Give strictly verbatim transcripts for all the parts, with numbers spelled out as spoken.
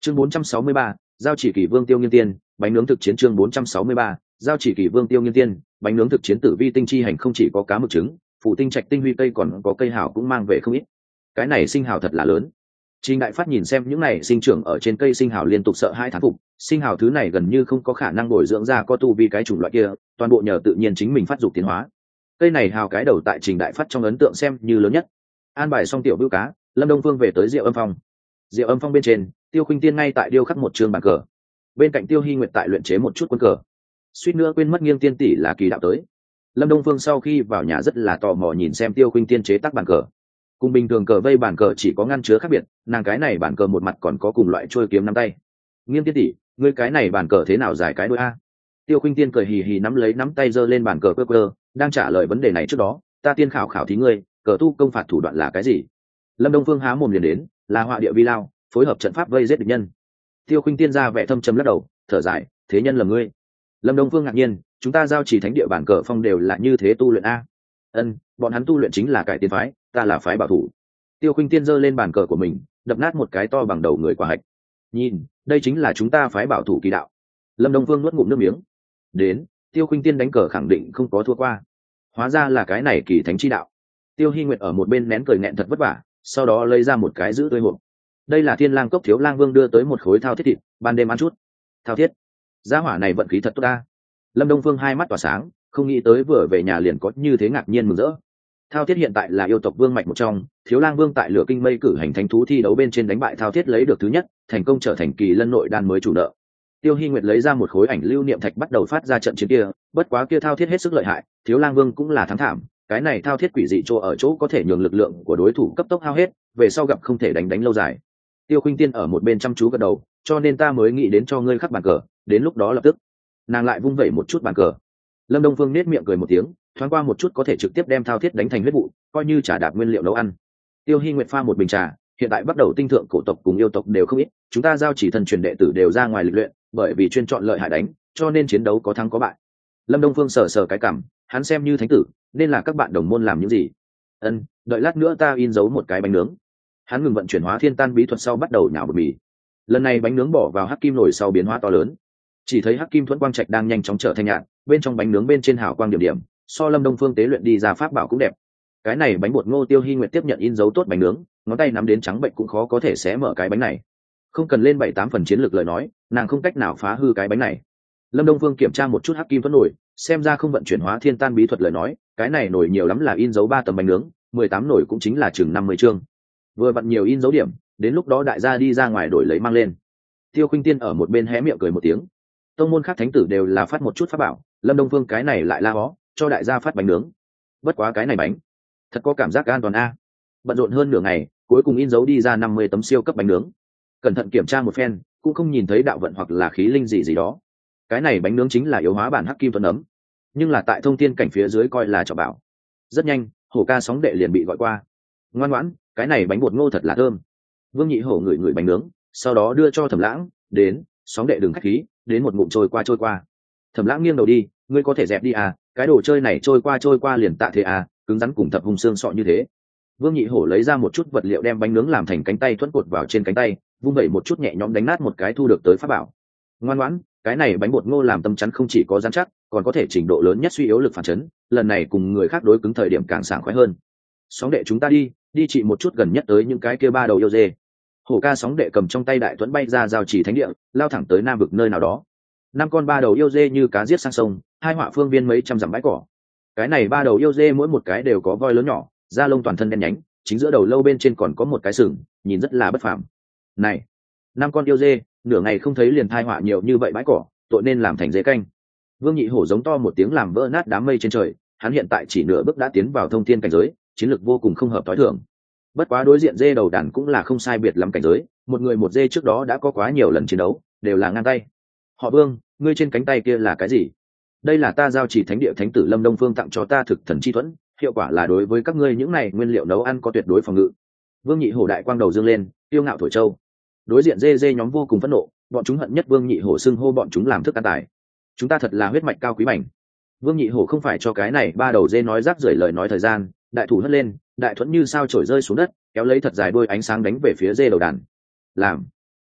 chương bốn trăm sáu mươi ba, giao chỉ kỷ vương tiêu nghiên tiên bánh nướng thực chiến. chương bốn trăm sáu mươi ba, giao chỉ kỷ vương tiêu nghiên tiên bánh nướng thực chiến. Tử vi tinh chi hành không chỉ có cá mực trứng, phụ tinh trạch tinh huy cây còn có cây hảo cũng mang về không ít. Cái này sinh hào thật là lớn. Trình Đại Phát nhìn xem những này sinh trưởng ở trên cây sinh hào liên tục sợ hai thán phục, sinh hào thứ này gần như không có khả năng bồi dưỡng ra có tu vi cái chủng loại kia, toàn bộ nhờ tự nhiên chính mình phát dục tiến hóa. Cây này hào cái đầu tại Trình Đại Phát trong ấn tượng xem như lớn nhất. An bài xong tiểu bưu cá, Lâm Đông Phương về tới Diệu Âm Phong. Diệu Âm Phong bên trên, Tiêu Khuynh Tiên ngay tại điêu khắc một trường bàn cờ. Bên cạnh Tiêu Hi Nguyệt tại luyện chế một chút quân cờ. Suýt nữa quên mất Nghiêng Tiên tỷ là kỳ đạo tới. Lâm Đông Phương sau khi vào nhà rất là tò mò nhìn xem Tiêu Khuynh Tiên chế tác bàn cờ. Cùng bình thường cờ vây bàn cờ chỉ có ngăn chứa khác biệt, nàng cái này bàn cờ một mặt còn có cùng loại trôi kiếm nắm tay. Nghiêng Tiên tỷ, ngươi cái này bàn cờ thế nào dài cái đuôi a? Tiêu Khuynh Tiên cười hì hì nắm lấy nắm tay giơ lên bàn cờ cơ cơ, đang trả lời vấn đề này trước đó, ta tiên khảo khảo thí ngươi, cờ tu công phạt thủ đoạn là cái gì? Lâm Đông Phương há mồm liền đến, là họa địa vi lao, phối hợp trận pháp vây giết địch nhân. Tiêu Khuynh Tiên ra vẻ thâm trầm lắc đầu, thở dài, thế nhân là ngươi. Lâm Đông Phương ngạc nhiên, chúng ta giao chỉ thánh địa bản cờ phong đều là như thế tu luyện a? Ân, bọn hắn tu luyện chính là cải tiến phái, ta là phái bảo thủ. Tiêu Khuynh Tiên giơ lên bàn cờ của mình, đập nát một cái to bằng đầu người quả hạch. Nhìn, đây chính là chúng ta phái bảo thủ kỳ đạo. Lâm Đông Phương nuốt ngụm nước miếng. Đến, Tiêu Khuynh Tiên đánh cờ khẳng định không có thua qua. Hóa ra là cái này kỳ thánh chi đạo. Tiêu Hi Nguyệt ở một bên nén cười nghẹn thật vất vả, sau đó lấy ra một cái giữ tươi hộp. Đây là Thiên Lang Cốc thiếu lang vương đưa tới một khối thao thiết thịt, ban đêm ăn chút. Thao thiết, gia hỏa này vận khí thật tốt ta. Lâm Đông Phương hai mắt tỏa sáng, không nghĩ tới vừa về nhà liền có như thế ngạc nhiên mừng rỡ. Thao thiết hiện tại là yêu tộc vương mạch một trong, thiếu lang vương tại lửa kinh mây cử hành thánh thú thi đấu bên trên đánh bại thao thiết lấy được thứ nhất, thành công trở thành kỳ lân nội đan mới chủ nợ. Tiêu Hi Nguyệt lấy ra một khối ảnh lưu niệm thạch bắt đầu phát ra trận chiến kia, bất quá kia thao thiết hết sức lợi hại, thiếu lang vương cũng là thắng thảm, cái này thao thiết quỷ dị chỗ ở chỗ có thể nhường lực lượng của đối thủ cấp tốc hao hết, về sau gặp không thể đánh đánh lâu dài. Tiêu Khuynh Tiên ở một bên chăm chú gật đầu, cho nên ta mới nghĩ đến cho ngươi khắc bàn cờ, đến lúc đó lập tức. Nàng lại vung vẩy một chút bàn cờ. Lâm Đông Phương nét miệng cười một tiếng, thoáng qua một chút có thể trực tiếp đem thao thiết đánh thành huyết vụ, coi như trà đạp nguyên liệu nấu ăn. Tiêu Hi Nguyệt pha một bình trà, hiện tại bắt đầu tinh thượng cổ tộc cùng yêu tộc đều không ít, chúng ta giao chỉ thần truyền đệ tử đều ra ngoài lịch luyện, bởi vì chuyên chọn lợi hại đánh, cho nên chiến đấu có thắng có bại. Lâm Đông Phương sờ sờ cái cằm, hắn xem như thánh tử, nên là các bạn đồng môn làm những gì? Ân, đợi lát nữa ta in dấu một cái bánh nướng. Hắn ngừng vận chuyển hóa thiên tan bí thuật sau bắt đầu nhào bột mì. Lần này bánh nướng bỏ vào hắc kim nổi sau biến hóa to lớn, chỉ thấy hắc kim thuẫn quang trạch đang nhanh chóng trở thành nhạt, bên trong bánh nướng bên trên hào quang điểm điểm, so Lâm Đông Phương tế luyện đi ra pháp bảo cũng đẹp. Cái này bánh bột ngô Tiêu Hi Nguyệt tiếp nhận in dấu tốt bánh nướng, ngón tay nắm đến trắng bệnh cũng khó có thể xé mở cái bánh này. Không cần lên bảy tám phần chiến lược lời nói, nàng không cách nào phá hư cái bánh này. Lâm Đông Phương kiểm tra một chút hắc kim thuẫn nổi, xem ra không vận chuyển hóa thiên tan bí thuật lời nói, cái này nổi nhiều lắm là in dấu ba tấm bánh nướng, mười tám nổi cũng chính là chừng năm mươi chương. Vừa vặn nhiều in dấu điểm, đến lúc đó đại gia đi ra ngoài đổi lấy mang lên. Tiêu Khuynh Tiên ở một bên hé miệng cười một tiếng. Tông môn khác thánh tử đều là phát một chút pháp bảo, Lâm Đông Phương cái này lại la hó, cho đại gia phát bánh nướng. Bất quá cái này bánh, thật có cảm giác an toàn a. Bận rộn hơn nửa ngày, cuối cùng in dấu đi ra năm mươi tấm siêu cấp bánh nướng. Cẩn thận kiểm tra một phen, cũng không nhìn thấy đạo vận hoặc là khí linh gì gì đó. Cái này bánh nướng chính là yếu hóa bản hắc kim thuẫn ấm, nhưng là tại thông thiên cảnh phía dưới coi là trọng bảo. Rất nhanh, hổ ca sóng đệ liền bị gọi qua. Ngoan ngoãn, cái này bánh bột ngô thật là thơm. Vương Nhị Hổ ngửi ngửi bánh nướng, sau đó đưa cho Thẩm Lãng, đến, sóng đệ đừng khách khí, đến một ngụm trôi qua trôi qua. Thẩm Lãng nghiêng đầu đi, ngươi có thể dẹp đi à, cái đồ chơi này trôi qua trôi qua liền tạ thế à, cứng rắn cùng thập hùng xương sọ như thế. Vương Nhị Hổ lấy ra một chút vật liệu đem bánh nướng làm thành cánh tay thuẫn cột vào trên cánh tay, vung vẩy một chút nhẹ nhõm đánh nát một cái thu được tới pháp bảo. Ngoan ngoãn, cái này bánh bột ngô làm tâm chắn không chỉ có rắn chắc, còn có thể trình độ lớn nhất suy yếu lực phản chấn, lần này cùng người khác đối cứng thời điểm càng sảng khoái hơn. Sóng đệ chúng ta đi, đi trị một chút gần nhất tới những cái kia ba đầu yêu dê. Hổ ca sóng đệ cầm trong tay đại thuẫn bay ra giao chỉ thánh địa, lao thẳng tới nam vực nơi nào đó. Năm con ba đầu yêu dê như cá giết sang sông, hai họa phương viên mấy trăm dặm bãi cỏ. Cái này ba đầu yêu dê mỗi một cái đều có voi lớn nhỏ, da lông toàn thân đen nhánh, chính giữa đầu lâu bên trên còn có một cái sừng, nhìn rất là bất phàm. Này, năm con yêu dê, nửa ngày không thấy liền thai họa nhiều như vậy bãi cỏ, tội nên làm thành dê canh. Vương Nhị Hổ giống to một tiếng làm vỡ nát đám mây trên trời, hắn hiện tại chỉ nửa bước đã tiến vào thông thiên cảnh giới, chiến lược vô cùng không hợp tối thường. Bất quá đối diện dê đầu đàn cũng là không sai biệt lắm cảnh giới, một người một dê trước đó đã có quá nhiều lần chiến đấu, đều là ngang tay. Họ Vương, ngươi trên cánh tay kia là cái gì? Đây là ta giao chỉ thánh địa thánh tử Lâm Đông Phương tặng cho ta thực thần chi thuẫn, hiệu quả là đối với các ngươi những này nguyên liệu nấu ăn có tuyệt đối phòng ngự. Vương Nhị Hổ đại quang đầu dương lên, tiêu ngạo thổi châu. Đối diện dê dê nhóm vô cùng phẫn nộ, bọn chúng hận nhất Vương Nhị Hổ xưng hô bọn chúng làm thức ăn tài. Chúng ta thật là huyết mạch cao quý mảnh. Vương Nhị Hổ không phải cho cái này ba đầu dê nói rác rưởi lời nói thời gian, đại thủ hất lên, đại thuẫn như sao trổi rơi xuống đất, kéo lấy thật dài đuôi ánh sáng đánh về phía dê đầu đàn. Làm.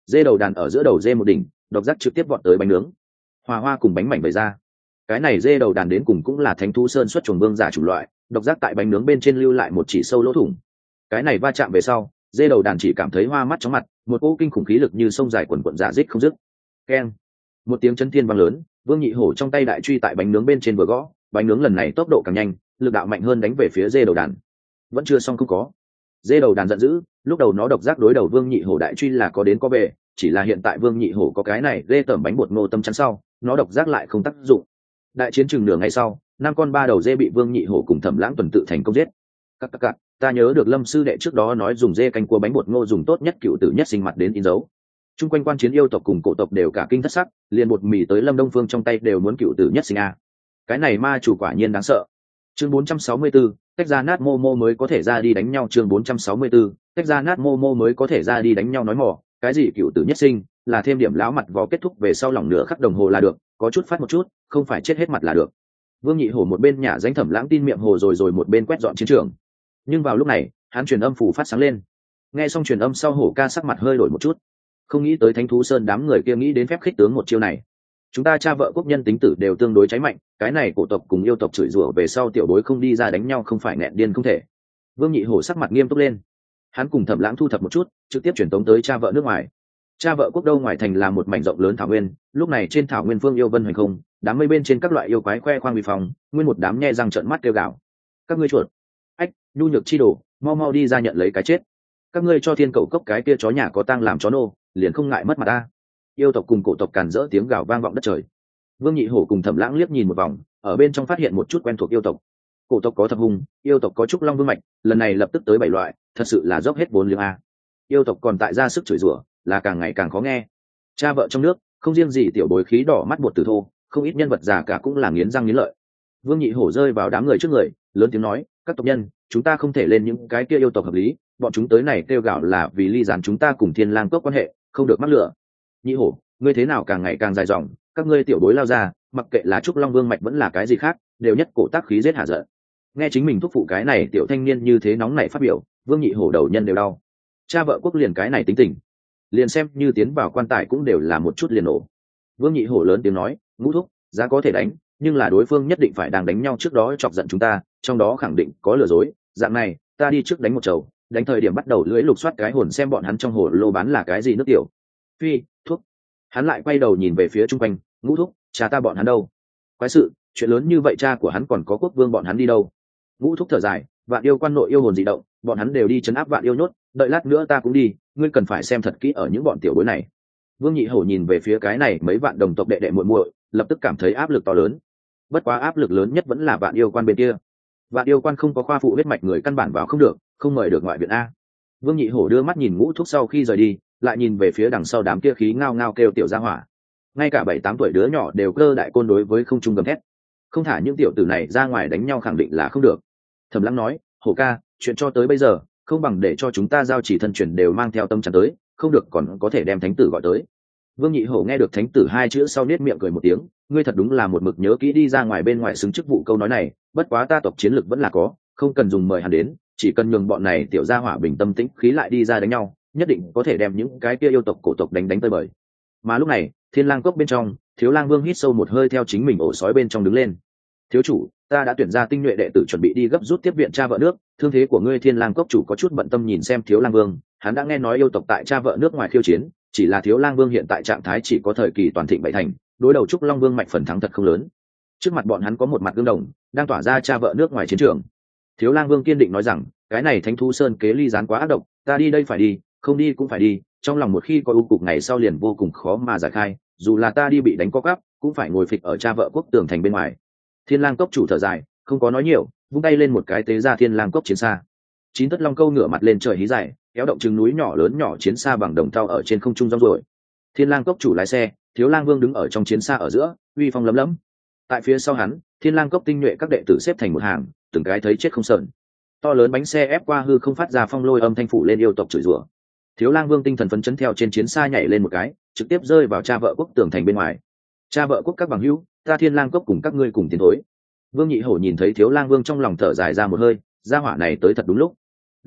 dê đầu đàn ở giữa đầu dê một đỉnh, độc giác trực tiếp vọt tới bánh nướng, hòa hoa cùng bánh mảnh bày ra. Cái này dê đầu đàn đến cùng cũng là thánh thú sơn xuất chuồng vương giả chủng loại, độc giác tại bánh nướng bên trên lưu lại một chỉ sâu lỗ thủng. Cái này va chạm về sau, dê đầu đàn chỉ cảm thấy hoa mắt chóng mặt, một cỗ kinh khủng khí lực như sông dài quần quần dạ dích không dứt. Keng, một tiếng chấn thiên vang lớn, Vương Nhị Hổ trong tay đại truy tại bánh nướng bên trên vừa gõ, bánh nướng lần này tốc độ càng nhanh, lực đạo mạnh hơn đánh về phía dê đầu đàn. Vẫn chưa xong không có. Dê đầu đàn giận dữ, lúc đầu nó độc giác đối đầu Vương Nhị Hổ đại truy là có đến có về, chỉ là hiện tại Vương Nhị Hổ có cái này dê tẩm bánh bột ngô tâm chắn sau, nó độc giác lại không tác dụng. Đại chiến chừng nửa ngày sau, năm con ba đầu dê bị Vương Nhị Hổ cùng Thẩm Lãng tuần tự thành công giết. Các các các, ta nhớ được Lâm sư đệ trước đó nói dùng dê canh cua bánh bột ngô dùng tốt nhất cựu tử nhất sinh mặt đến in dấu. Trung quanh quan chiến yêu tộc cùng cổ tộc đều cả kinh thất sắc, liền bột mì tới Lâm Đông Phương trong tay đều muốn cựu tử nhất sinh a. Cái này ma chủ quả nhiên đáng sợ. Chương bốn trăm sáu mươi tư, tách ra nát mô mô mới có thể ra đi đánh nhau. Chương bốn trăm sáu mươi tư, tách ra nát mô mô mới có thể ra đi đánh nhau. Nói mỏ, cái gì cựu tử nhất sinh, là thêm điểm lão mặt vó kết thúc về sau lòng nửa khắc đồng hồ là được, có chút phát một chút, không phải chết hết mặt là được. Vương Nhị Hổ một bên nhả danh Thẩm Lãng tin miệng hồ rồi rồi một bên quét dọn chiến trường. Nhưng vào lúc này, hắn truyền âm phủ phát sáng lên. Nghe xong truyền âm sau, Hổ ca sắc mặt hơi đổi một chút. Không nghĩ tới Thánh thú sơn đám người kia nghĩ đến phép khích tướng một chiêu này. Chúng ta cha vợ quốc nhân tính tử đều tương đối cháy mạnh, cái này cổ tộc cùng yêu tộc chửi rủa về sau tiểu bối không đi ra đánh nhau không phải nghẹn điên không thể. Vương Nhị Hổ sắc mặt nghiêm túc lên. Hắn cùng Thẩm Lãng thu thập một chút, trực tiếp chuyển tống tới cha vợ nước ngoài. Cha vợ quốc đâu ngoài thành là một mảnh rộng lớn thảo nguyên, lúc này trên thảo nguyên phương yêu vân hành không, đám mây bên trên các loại yêu quái khoe khoang uy phong, nguyên một đám nhe răng trợn mắt kêu gào. Các ngươi chuột, ách, nhu nhược chi đồ, mau mau đi ra nhận lấy cái chết. Các ngươi cho thiên cầu cốc cái kia chó nhà có tang làm chó nô, liền không ngại mất mặt ta. Yêu tộc cùng cổ tộc càn rỡ tiếng gào vang vọng đất trời. Vương Nhị Hổ cùng Thẩm Lãng liếc nhìn một vòng, ở bên trong phát hiện một chút quen thuộc yêu tộc. Cổ tộc có Thập Hùng, yêu tộc có Trúc Long Vương mạch, lần này lập tức tới bảy loại, thật sự là dốc hết vốn liếng a. Yêu tộc còn tại ra sức chửi rủa, là càng ngày càng khó nghe. Cha vợ trong nước, không riêng gì tiểu bối khí đỏ mắt bột tử thô, không ít nhân vật già cả cũng là nghiến răng nghiến lợi. Vương Nhị Hổ rơi vào đám người trước người, lớn tiếng nói, các tộc nhân, chúng ta không thể lên những cái kia yêu tộc hợp lý, bọn chúng tới này kêu gào là vì ly gián chúng ta cùng Thiên Lang cốc quan hệ, không được mắc lửa. Nhị Hổ, ngươi thế nào càng ngày càng dài dòng, các ngươi tiểu bối lao ra, mặc kệ là Trúc Long Vương mạch vẫn là cái gì khác, đều nhất cổ tác khí giết hạ giận. Nghe chính mình thúc phụ cái này tiểu thanh niên như thế nóng nảy phát biểu, Vương Nhị Hổ đầu nhân đều đau. Cha vợ quốc liền cái này tính tình, liền xem như tiến vào quan tài cũng đều là một chút liền nổ. Vương Nhị Hổ lớn tiếng nói, Ngũ thúc, giá có thể đánh, nhưng là đối phương nhất định phải đang đánh nhau trước đó chọc giận chúng ta, trong đó khẳng định có lừa dối. Dạng này, ta đi trước đánh một chầu, đánh thời điểm bắt đầu lưỡi lục soát cái hồn xem bọn hắn trong hồ lô bán là cái gì nước tiểu. Phi, thuốc. Hắn lại quay đầu nhìn về phía chung quanh, Ngũ thúc, cha ta bọn hắn đâu? Quái sự, chuyện lớn như vậy cha của hắn còn có quốc vương bọn hắn đi đâu? Ngũ thúc thở dài, vạn yêu quan nội yêu hồn dị động, bọn hắn đều đi chấn áp vạn yêu nhốt, đợi lát nữa ta cũng đi, ngươi cần phải xem thật kỹ ở những bọn tiểu bối này. Vương Nhị Hổ nhìn về phía cái này mấy vạn đồng tộc đệ đệ muội muội, lập tức cảm thấy áp lực to lớn. Bất quá áp lực lớn nhất vẫn là vạn yêu quan bên kia. Vạn yêu quan không có khoa phụ huyết mạch người căn bản vào không được, không mời được ngoại viện a. Vương Nhị Hổ đưa mắt nhìn Ngũ thúc sau khi rời đi, lại nhìn về phía đằng sau đám kia khí ngao ngao kêu tiểu gia hỏa. Ngay cả bảy tám tuổi đứa nhỏ đều cơ đại côn đối với không trung gầm thét. Không thả những tiểu tử này ra ngoài đánh nhau khẳng định là không được. Thẩm Lãng nói, Hổ ca, chuyện cho tới bây giờ, không bằng để cho chúng ta giao chỉ thân truyền đều mang theo tâm tràn tới, không được còn có thể đem thánh tử gọi tới. Vương Nhị Hổ nghe được thánh tử hai chữ sau nết miệng cười một tiếng, ngươi thật đúng là một mực nhớ kỹ đi ra ngoài bên ngoài xứng chức vụ câu nói này, bất quá ta tộc chiến lực vẫn là có, không cần dùng mời hắn đến, chỉ cần nhường bọn này tiểu gia hỏa bình tâm tĩnh khí lại đi ra đánh nhau, nhất định có thể đem những cái kia yêu tộc cổ tộc đánh đánh tơi bời. Mà lúc này, Thiên Lang cốc bên trong, Thiếu Lang Vương hít sâu một hơi theo chính mình ổ sói bên trong đứng lên. Thiếu chủ, ta đã tuyển ra tinh nhuệ đệ tử chuẩn bị đi gấp rút tiếp viện cha vợ nước, thương thế của ngươi Thiên Lang cốc chủ có chút bận tâm nhìn xem Thiếu Lang Vương, hắn đã nghe nói yêu tộc tại cha vợ nước ngoài khiêu chiến, chỉ là Thiếu Lang Vương hiện tại trạng thái chỉ có thời kỳ toàn thịnh bảy thành, đối đầu Trúc Long Vương mạnh phần thắng thật không lớn. Trước mặt bọn hắn có một mặt gương đồng, đang tỏa ra cha vợ nước ngoài chiến trường. Thiếu Lang Vương kiên định nói rằng, cái này Thánh thú sơn kế ly gián quá ác độc, ta đi đây phải đi, không đi cũng phải đi, trong lòng một khi có u cục ngày sau liền vô cùng khó mà giải khai, dù là ta đi bị đánh co cắp, cũng phải ngồi phịch ở cha vợ quốc tường thành bên ngoài. Thiên Lang cốc chủ thở dài, không có nói nhiều, vung tay lên một cái tế ra Thiên Lang cốc chiến xa. Chín tất long câu ngửa mặt lên trời hí dài, kéo động trứng núi nhỏ lớn nhỏ chiến xa bằng đồng thau ở trên không trung rong rồi. Thiên Lang cốc chủ lái xe, Thiếu Lang Vương đứng ở trong chiến xa ở giữa, uy phong lấm lấm. Tại phía sau hắn, Thiên Lang cốc tinh nhuệ các đệ tử xếp thành một hàng, từng cái thấy chết không sờn. To lớn bánh xe ép qua hư không phát ra phong lôi âm thanh phủ lên yêu tộc chửi rủa. Thiếu Lang Vương tinh thần phấn chấn theo trên chiến xa nhảy lên một cái, trực tiếp rơi vào cha vợ quốc tường thành bên ngoài. Cha vợ quốc các bằng hữu, ta Thiên Lang cốc cùng các ngươi cùng tiến thối. Vương Nhị Hổ nhìn thấy Thiếu Lang Vương trong lòng thở dài ra một hơi, gia hỏa này tới thật đúng lúc.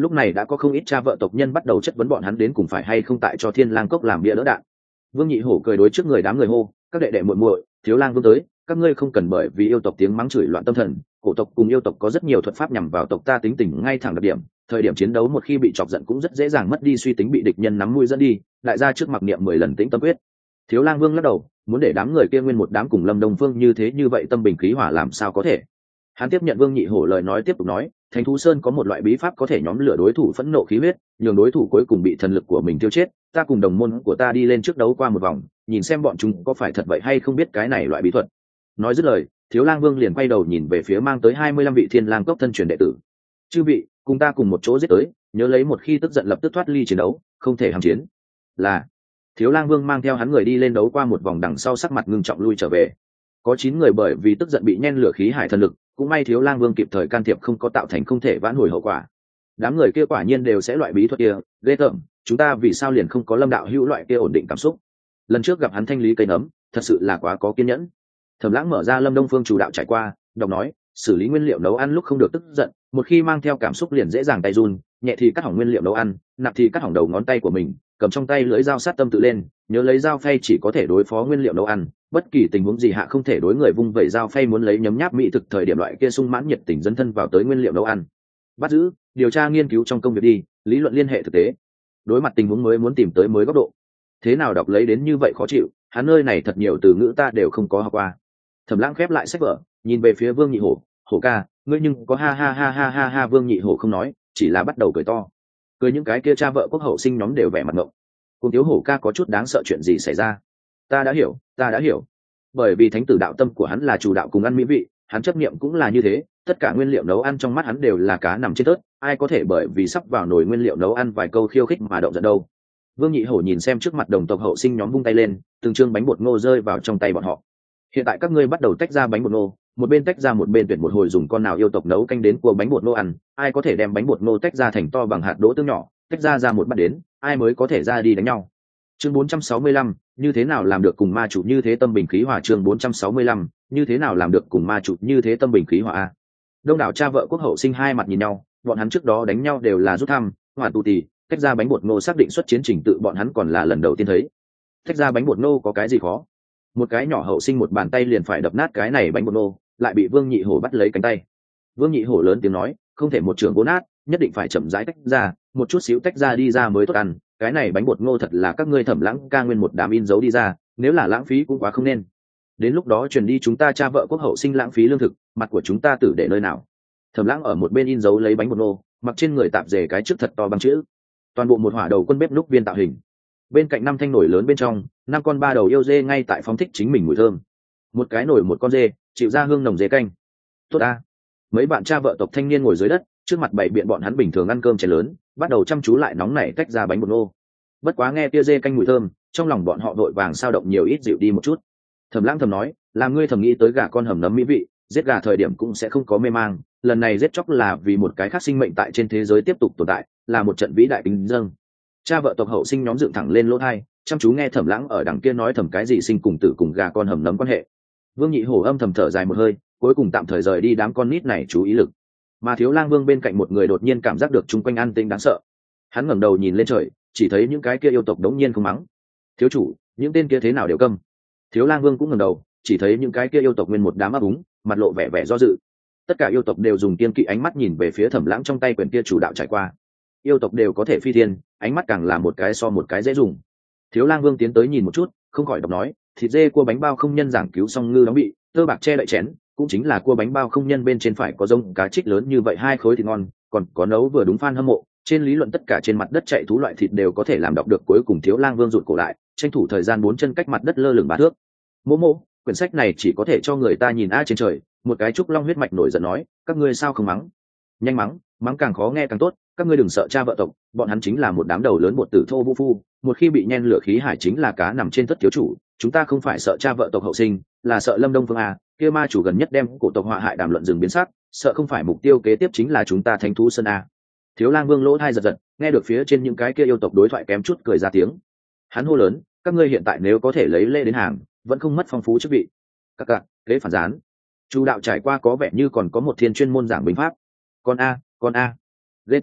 lúc này đã có không ít cha vợ tộc nhân bắt đầu chất vấn bọn hắn đến cùng phải hay không tại cho thiên lang cốc làm bia đỡ đạn. Vương Nhị Hổ cười đối trước người đám người hô, các đệ đệ muội muội, thiếu lang vương tới, các ngươi không cần bởi vì yêu tộc tiếng mắng chửi loạn tâm thần, cổ tộc cùng yêu tộc có rất nhiều thuật pháp nhằm vào tộc ta tính tình ngay thẳng đặc điểm, thời điểm chiến đấu một khi bị chọc giận cũng rất dễ dàng mất đi suy tính, bị địch nhân nắm mũi dẫn đi, đại gia trước mặc niệm mười lần tĩnh tâm quyết. Thiếu lang vương lắc đầu, muốn để đám người kia nguyên một đám cùng Lâm Đông Phương như thế như vậy tâm bình khí hòa làm sao có thể. Hắn tiếp nhận Vương Nhị Hổ lời nói, tiếp tục nói, Thánh Thú Sơn có một loại bí pháp có thể nhóm lửa đối thủ phẫn nộ khí huyết, nhường đối thủ cuối cùng bị thần lực của mình tiêu chết, ta cùng đồng môn của ta đi lên trước đấu qua một vòng, nhìn xem bọn chúng có phải thật vậy hay không biết cái này loại bí thuật. Nói dứt lời, Thiếu Lang Vương liền quay đầu nhìn về phía mang tới hai mươi lăm vị Thiên Lang cốc thân truyền đệ tử. Chư vị, cùng ta cùng một chỗ giết tới, nhớ lấy một khi tức giận lập tức thoát ly chiến đấu, không thể hàm chiến. Là. Thiếu Lang Vương mang theo hắn người đi lên đấu qua một vòng, đằng sau sắc mặt ngưng trọng lui trở về. Có chín người bởi vì tức giận bị nhen lửa khí hải thần lực, cũng may Thiếu Lang Vương kịp thời can thiệp, không có tạo thành không thể vãn hồi hậu quả. Đám người kia quả nhiên đều sẽ loại bí thuật kia, ghê tởm, chúng ta vì sao liền không có Lâm đạo hữu loại kia ổn định cảm xúc. Lần trước gặp hắn thanh lý cây nấm, thật sự là quá có kiên nhẫn. Thẩm Lãng mở ra Lâm Đông Phương chủ đạo trải qua, đọc nói, xử lý nguyên liệu nấu ăn lúc không được tức giận, một khi mang theo cảm xúc liền dễ dàng tay run, nhẹ thì cắt hỏng nguyên liệu nấu ăn, nặng thì cắt hỏng đầu ngón tay của mình, cầm trong tay lưỡi dao sát tâm tự lên, nhớ lấy dao phay chỉ có thể đối phó nguyên liệu nấu ăn, bất kỳ tình huống gì hạ không thể đối người vung vẩy dao phay, muốn lấy nhấm nháp mỹ thực thời điểm loại kia sung mãn nhiệt tình dấn thân vào tới nguyên liệu nấu ăn. Bắt giữ, điều tra nghiên cứu trong công việc đi, lý luận liên hệ thực tế. Đối mặt tình huống mới muốn tìm tới mới góc độ. Thế nào đọc lấy đến như vậy khó chịu, hắn nơi này thật nhiều từ ngữ ta đều không có học qua. Thẩm Lãng khép lại sách vở, nhìn về phía Vương Nhị Hổ, "Hổ ca, ngươi nhưng có ha ha ha ha ha ha." Vương Nhị Hổ không nói, chỉ là bắt đầu cười to. Cười những cái kia cha vợ quốc hậu sinh nhóm đều vẻ mặt ngộng. Cùng Tiếu Hổ ca có chút đáng sợ, chuyện gì xảy ra? Ta đã hiểu, ta đã hiểu. Bởi vì thánh tử đạo tâm của hắn là chủ đạo cùng ăn mỹ vị, hắn chấp niệm cũng là như thế, tất cả nguyên liệu nấu ăn trong mắt hắn đều là cá nằm trên tớt, ai có thể bởi vì sắp vào nồi nguyên liệu nấu ăn vài câu khiêu khích mà động giận đâu. Vương Nhị Hổ nhìn xem trước mặt đồng tộc hậu sinh nhóm vung tay lên, từng trương bánh bột ngô rơi vào trong tay bọn họ. Hiện tại các ngươi bắt đầu tách ra bánh bột ngô, một bên tách ra một bên tuyển một hồi dùng con nào yêu tộc nấu canh đến cua bánh bột ngô ăn, ai có thể đem bánh bột ngô tách ra thành to bằng hạt đỗ tương nhỏ, tách ra ra một bát đến, ai mới có thể ra đi đánh nhau. Chương bốn trăm sáu mươi lăm, như thế nào làm được cùng ma chủ như thế tâm bình khí hòa. Chương bốn trăm sáu mươi lăm, như thế nào làm được cùng ma chủ như thế tâm bình khí hòa a. Đông đảo cha vợ quốc hậu sinh hai mặt nhìn nhau, bọn hắn trước đó đánh nhau đều là rút thăm, hoàn tu tì, tách ra bánh bột ngô xác định xuất chiến trình tự bọn hắn còn là lần đầu tiên thấy. Tách ra bánh bột ngô có cái gì khó? Một cái nhỏ hậu sinh một bàn tay liền phải đập nát cái này bánh bột ngô, lại bị Vương Nhị Hổ bắt lấy cánh tay. Vương Nhị Hổ lớn tiếng nói, không thể một trường vỗ nát, nhất định phải chậm rãi tách ra, một chút xíu tách ra đi ra mới tốt ăn. Cái này bánh bột ngô thật là các ngươi Thẩm Lãng ca nguyên một đám in dấu đi ra, nếu là lãng phí cũng quá không nên. Đến lúc đó truyền đi chúng ta cha vợ quốc hậu sinh lãng phí lương thực, mặt của chúng ta tử để nơi nào? Thẩm Lãng ở một bên in dấu lấy bánh bột ngô, mặc trên người tạp dề cái trước thật to bằng chữ. Toàn bộ một hỏa đầu quân bếp núc viên tạo hình. Bên cạnh năm thanh nổi lớn bên trong, năm con ba đầu yêu dê ngay tại phóng thích chính mình mùi thơm. Một cái nổi một con dê, chịu ra hương nồng dê canh. Tốt a. Mấy bạn cha vợ tộc thanh niên ngồi dưới đất, trước mặt bày biện bọn hắn bình thường ăn cơm chén lớn, bắt đầu chăm chú lại nóng nảy tách ra bánh bột ngô. Bất quá nghe tia dê canh mùi thơm, trong lòng bọn họ vội vàng sao động nhiều ít dịu đi một chút. Thẩm Lãng thầm nói, làm ngươi thầm nghĩ tới gà con hầm nấm mỹ vị, giết gà thời điểm cũng sẽ không có mê mang, lần này giết chóc là vì một cái khác sinh mệnh tại trên thế giới tiếp tục tồn tại, là một trận vĩ đại kính dâng. Cha vợ tộc hậu sinh nhóm dựng thẳng lên lỗ tai, chăm chú nghe Thẩm Lãng ở đằng kia nói thầm cái gì sinh cùng tử cùng gà con hầm nấm quan hệ. Vương Nhị Hổ âm thầm thở dài một hơi, cuối cùng tạm thời rời đi đám con nít này chú ý lực. Mà Thiếu Lang Vương bên cạnh một người đột nhiên cảm giác được chung quanh an tĩnh đáng sợ. Hắn ngẩng đầu nhìn lên trời, chỉ thấy những cái kia yêu tộc đống nhiên không mắng. Thiếu chủ, những tên kia thế nào đều câm. Thiếu Lang Vương cũng ngẩng đầu, chỉ thấy những cái kia yêu tộc nguyên một đám ấp úng, mặt lộ vẻ vẻ do dự. Tất cả yêu tộc đều dùng kiên kỵ ánh mắt nhìn về phía Thẩm Lãng trong tay quyển kia chủ đạo trải qua. Yêu tộc đều có thể phi thiên, ánh mắt càng là một cái so một cái dễ dùng. Thiếu Lang Vương tiến tới nhìn một chút, không khỏi đọc nói, thịt dê cua bánh bao không nhân giảng cứu xong ngư đóng bị, tơ bạc che đậy chén, cũng chính là cua bánh bao không nhân bên trên phải có rông cá trích lớn như vậy hai khối thịt ngon, còn có nấu vừa đúng fan hâm mộ. Trên lý luận tất cả trên mặt đất chạy thú loại thịt đều có thể làm đọc được. Cuối cùng Thiếu Lang Vương rụt cổ lại, tranh thủ thời gian bốn chân cách mặt đất lơ lửng ba thước. Mô mô, quyển sách này chỉ có thể cho người ta nhìn a trên trời. Một cái trúc long huyết mạch nổi giận nói, các ngươi sao không mắng? Nhanh mắng, mắng càng khó nghe càng tốt. Các ngươi đừng sợ cha vợ tộc, bọn hắn chính là một đám đầu lớn bột tử thô vũ phu, một khi bị nhen lửa khí hải chính là cá nằm trên thất thiếu chủ. Chúng ta không phải sợ cha vợ tộc hậu sinh, là sợ Lâm Đông Phương a, kia ma chủ gần nhất đem cổ tộc họa hại đàm luận dừng biến sắc, sợ không phải mục tiêu kế tiếp chính là chúng ta Thánh Thú Sơn a. Thiếu Lang Vương lỗ tai giật giật, nghe được phía trên những cái kia yêu tộc đối thoại kém chút cười ra tiếng. Hắn hô lớn, các ngươi hiện tại nếu có thể lấy lễ đến hàng, vẫn không mất phong phú chức vị. Các cạn, kế phản gián. Chu đạo trải qua có vẻ như còn có một thiên chuyên môn giảng binh pháp. Con a, con a. Ghê tởm,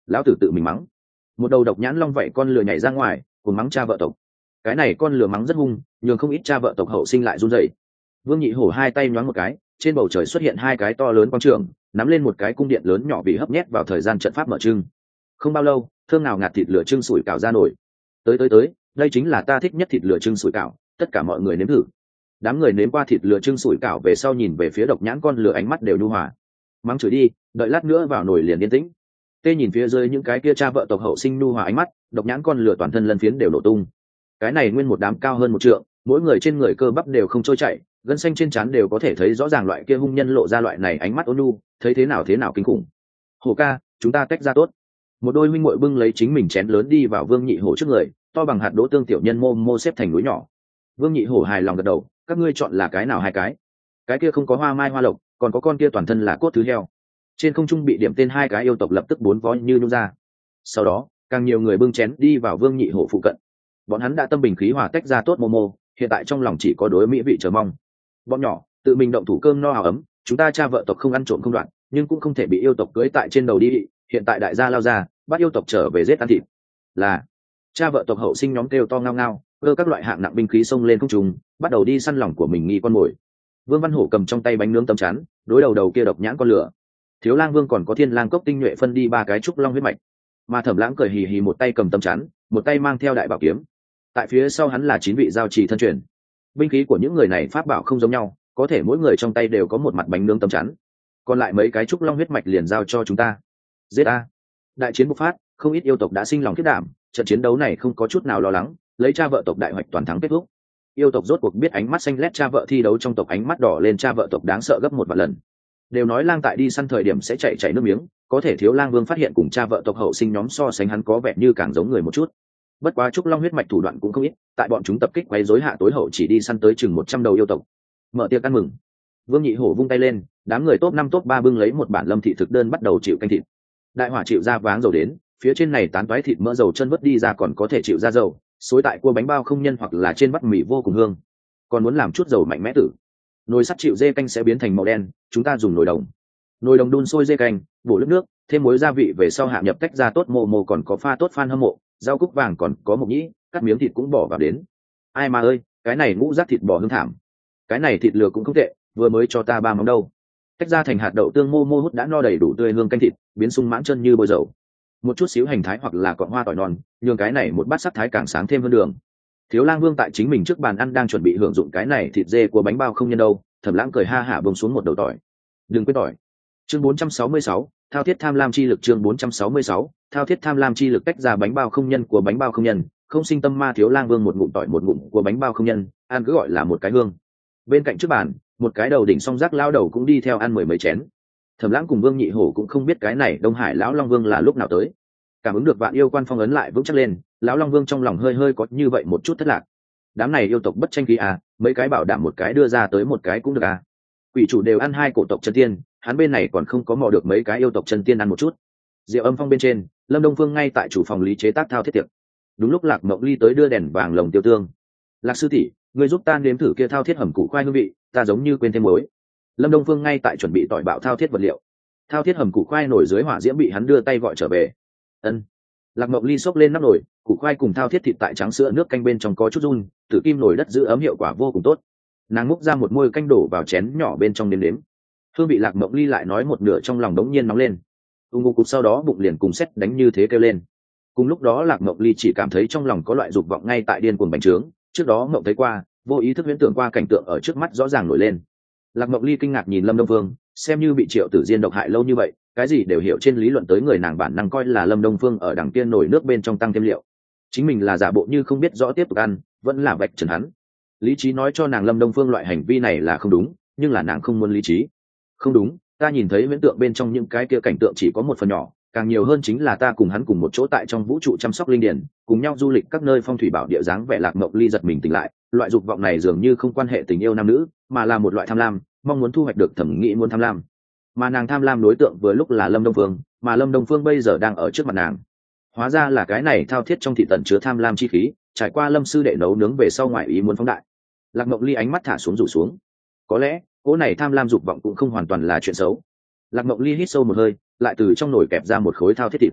lão tử tự mình mắng. Một đầu độc nhãn long vậy con lừa nhảy ra ngoài cùng mắng cha vợ tộc. Cái này con lừa mắng rất hung, nhường không ít cha vợ tộc hậu sinh lại run rẩy. Vương Nhị Hổ hai tay nhoáng một cái, trên bầu trời xuất hiện hai cái to lớn quang trường, nắm lên một cái cung điện lớn nhỏ bị hấp nhét vào thời gian trận pháp mở trưng. Không bao lâu, thơm nào ngạt thịt lửa trưng sủi cảo ra nổi. Tới tới tới, đây chính là ta thích nhất thịt lửa trưng sủi cảo, tất cả mọi người nếm thử. Đám người nếm qua thịt lửa trưng sủi cảo về sau nhìn về phía độc nhãn con lửa ánh mắt đều nhu hòa. Mắng chửi đi, đợi lát nữa vào nồi liền yên tĩnh. Tê nhìn phía dưới những cái kia cha vợ tộc hậu sinh nhu hòa ánh mắt, độc nhãn con lửa toàn thân lân phiến đều nổ tung. Cái này nguyên một đám cao hơn một trượng, mỗi người trên người cơ bắp đều không trôi chảy, gân xanh trên trán đều có thể thấy rõ ràng loại kia hung nhân lộ ra loại này ánh mắt ôn nhu, thấy thế nào thế nào kinh khủng. Hổ ca, chúng ta tách ra tốt. Một đôi huynh muội bưng lấy chính mình chén lớn đi vào Vương Nhị Hổ trước người, to bằng hạt đỗ tương tiểu nhân mô mô xếp thành núi nhỏ. Vương Nhị Hổ hài lòng gật đầu, các ngươi chọn là cái nào hai cái? Cái kia không có hoa mai hoa lộc, còn có con kia toàn thân là cốt thứ heo. Trên không trung bị điểm tên hai cái yêu tộc lập tức bốn vó như nhung ra. Sau đó, càng nhiều người bưng chén đi vào Vương Nhị Hổ phụ cận. Bọn hắn đã tâm bình khí hòa tách ra tốt mô mô, hiện tại trong lòng chỉ có đối mỹ vị chờ mong. Bọn nhỏ, tự mình động thủ cơm no áo ấm, chúng ta cha vợ tộc không ăn trộm không đoạn, nhưng cũng không thể bị yêu tộc cưới tại trên đầu đi. Hiện tại đại gia lao ra, bắt yêu tộc trở về giết ăn thịt. Là cha vợ tộc hậu sinh nhóm kêu to ngao ngao, cơ các loại hạng nặng binh khí xông lên không trung, bắt đầu đi săn lòng của mình nghi con mồi. Vương Văn Hổ cầm trong tay bánh nướng tấm chắn, đối đầu đầu kia độc nhãn con lửa. Thiếu Lang Vương còn có Thiên Lang cốc tinh nhuệ phân đi ba cái trúc long huyết mạch, mà Thẩm Lãng cười hì hì một tay cầm tấm chắn, một tay mang theo đại bảo kiếm. Tại phía sau hắn là chín vị giao trì thân truyền. Binh khí của những người này pháp bảo không giống nhau, có thể mỗi người trong tay đều có một mặt bánh nướng tấm chắn. Còn lại mấy cái trúc long huyết mạch liền giao cho chúng ta. Giết a! Đại chiến bộc phát, không ít yêu tộc đã sinh lòng khiếp đảm, trận chiến đấu này không có chút nào lo lắng, lấy cha vợ tộc đại hoạch toàn thắng kết thúc. Yêu tộc rốt cuộc biết ánh mắt xanh lét cha vợ thi đấu trong tộc ánh mắt đỏ lên cha vợ tộc đáng sợ gấp một vạn lần. Đều nói lang tại đi săn thời điểm sẽ chạy chạy nước miếng, có thể Thiếu Lang Vương phát hiện cùng cha vợ tộc hậu sinh nhóm so sánh hắn có vẻ như càng giống người một chút. Bất quá trúc long huyết mạch thủ đoạn cũng không ít, tại bọn chúng tập kích quấy rối hạ tối hậu chỉ đi săn tới chừng một trăm đầu yêu tộc. Mở tiệc ăn mừng. Vương Nhị Hổ vung tay lên, đám người top năm top ba bưng lấy một bản lâm thị thực đơn bắt đầu chịu canh thịt. Đại hỏa chịu ra váng dầu đến, phía trên này tán toái thịt mỡ dầu chân vớt đi ra còn có thể chịu ra dầu, xối tại cua bánh bao không nhân hoặc là trên bát mì vô cùng hương. Còn muốn làm chút dầu mạnh mẽ tử. Nồi sắt chịu dê canh sẽ biến thành màu đen, chúng ta dùng nồi đồng. Nồi đồng đun sôi dê canh, bổ nước nước, thêm muối gia vị về sau hạ nhập tách ra tốt mồ mồ còn có pha tốt phan hâm mộ, rau cúc vàng còn có mộc nhĩ, cắt miếng thịt cũng bỏ vào đến. Ai mà ơi, cái này ngũ rác thịt bò hương thảm. Cái này thịt lừa cũng không tệ, vừa mới cho ta ba móng đâu. Tách ra thành hạt đậu tương mô mô hút đã no đầy đủ tươi hương canh thịt, biến sung mãn chân như bôi dầu. Một chút xíu hành thái hoặc là cọng hoa tỏi non, nhường cái này một bát sắc thái càng sáng thêm hơn đường. Thiếu Lang Vương tại chính mình trước bàn ăn đang chuẩn bị hưởng dụng cái này thịt dê của bánh bao không nhân đâu, Thẩm Lãng cười ha hả bông xuống một đầu tỏi. Đừng quên tỏi. Chương bốn trăm sáu mươi sáu, thao thiết tham lam chi lực. Chương bốn trăm sáu mươi sáu, thao thiết tham lam chi lực. Tách ra bánh bao không nhân của bánh bao không nhân, không sinh tâm ma. Thiếu Lang Vương một ngụm tỏi một ngụm của bánh bao không nhân, ăn cứ gọi là một cái hương. Bên cạnh trước bàn, một cái đầu đỉnh song rác lao đầu cũng đi theo ăn mười mấy chén. Thẩm Lãng cùng Vương Nhị Hổ cũng không biết cái này Đông Hải lão Long Vương là lúc nào tới. Cảm ứng được vạn yêu quan phong ấn lại vững chắc lên, lão Long Vương trong lòng hơi hơi có như vậy một chút thất lạc. Đám này yêu tộc bất tranh khí à, mấy cái bảo đảm một cái đưa ra tới một cái cũng được à. Quỷ chủ đều ăn hai cổ tộc chân tiên, hắn bên này còn không có mò được mấy cái yêu tộc chân tiên ăn một chút. Diệu Âm Phong bên trên, Lâm Đông Phương ngay tại chủ phòng lý chế tác thao thiết tiệc. Đúng lúc Lạc Mộng Ly tới đưa đèn vàng lồng tiêu tương. Lạc sư tỷ, người giúp ta nếm thử kia thao thiết hầm củ khoai hương vị, ta giống như quên thêm muối. Lâm Đông Phương ngay tại chuẩn bị tỏi bạo thao thiết vật liệu. Thao thiết hầm củ khoai nổi dưới hỏa diễm bị hắn đưa tay gọi trở về. Ân. Lạc Mộng Ly xốc lên nắp nồi, củ khoai cùng thao thiết thịt tại trắng sữa nước canh bên trong có chút run, tử kim nồi đất giữ ấm hiệu quả vô cùng tốt. Nàng múc ra một muôi canh đổ vào chén nhỏ bên trong nếm nếm. Hương vị Lạc Mộng Ly lại nói một nửa trong lòng đống nhiên nóng lên. Ung ung cục sau đó bụng liền cùng sét đánh như thế kêu lên. Cùng lúc đó Lạc Mộng Ly chỉ cảm thấy trong lòng có loại dục vọng ngay tại điên cuồng bành trướng, trước đó Mộng thấy qua, vô ý thức huyễn tưởng qua cảnh tượng ở trước mắt rõ ràng nổi lên. Lạc Mộng Ly kinh ngạc nhìn Lâm Đông Phương, xem như bị Triệu Tử Diên độc hại lâu như vậy, cái gì đều hiểu trên lý luận tới người nàng bản năng coi là Lâm Đông Phương ở đằng kia nổi nước bên trong tăng thêm liệu. Chính mình là giả bộ như không biết rõ tiếp tục ăn, vẫn là vạch trần hắn. Lý trí nói cho nàng Lâm Đông Phương loại hành vi này là không đúng, nhưng là nàng không muốn lý trí. Không đúng, ta nhìn thấy huyễn tượng bên trong những cái kia cảnh tượng chỉ có một phần nhỏ, càng nhiều hơn chính là ta cùng hắn cùng một chỗ tại trong vũ trụ chăm sóc linh điển, cùng nhau du lịch các nơi phong thủy bảo địa dáng vẻ. Lạc Mộng Ly giật mình tỉnh lại, loại dục vọng này dường như không quan hệ tình yêu nam nữ, mà là một loại tham lam, mong muốn thu hoạch được thẩm nghĩ muốn tham lam. Mà nàng tham lam đối tượng vừa lúc là Lâm Đông Phương, mà Lâm Đông Phương bây giờ đang ở trước mặt nàng. Hóa ra là cái này thao thiết trong thị tận chứa tham lam chi khí, trải qua Lâm sư đệ nấu nướng về sau ngoại ý muốn phóng đại. Lạc Mộng Ly ánh mắt thả xuống rủ xuống. Có lẽ cỗ này tham lam dục vọng cũng không hoàn toàn là chuyện xấu. Lạc Mộng Ly hít sâu một hơi, lại từ trong nồi kẹp ra một khối thao thiết thịt.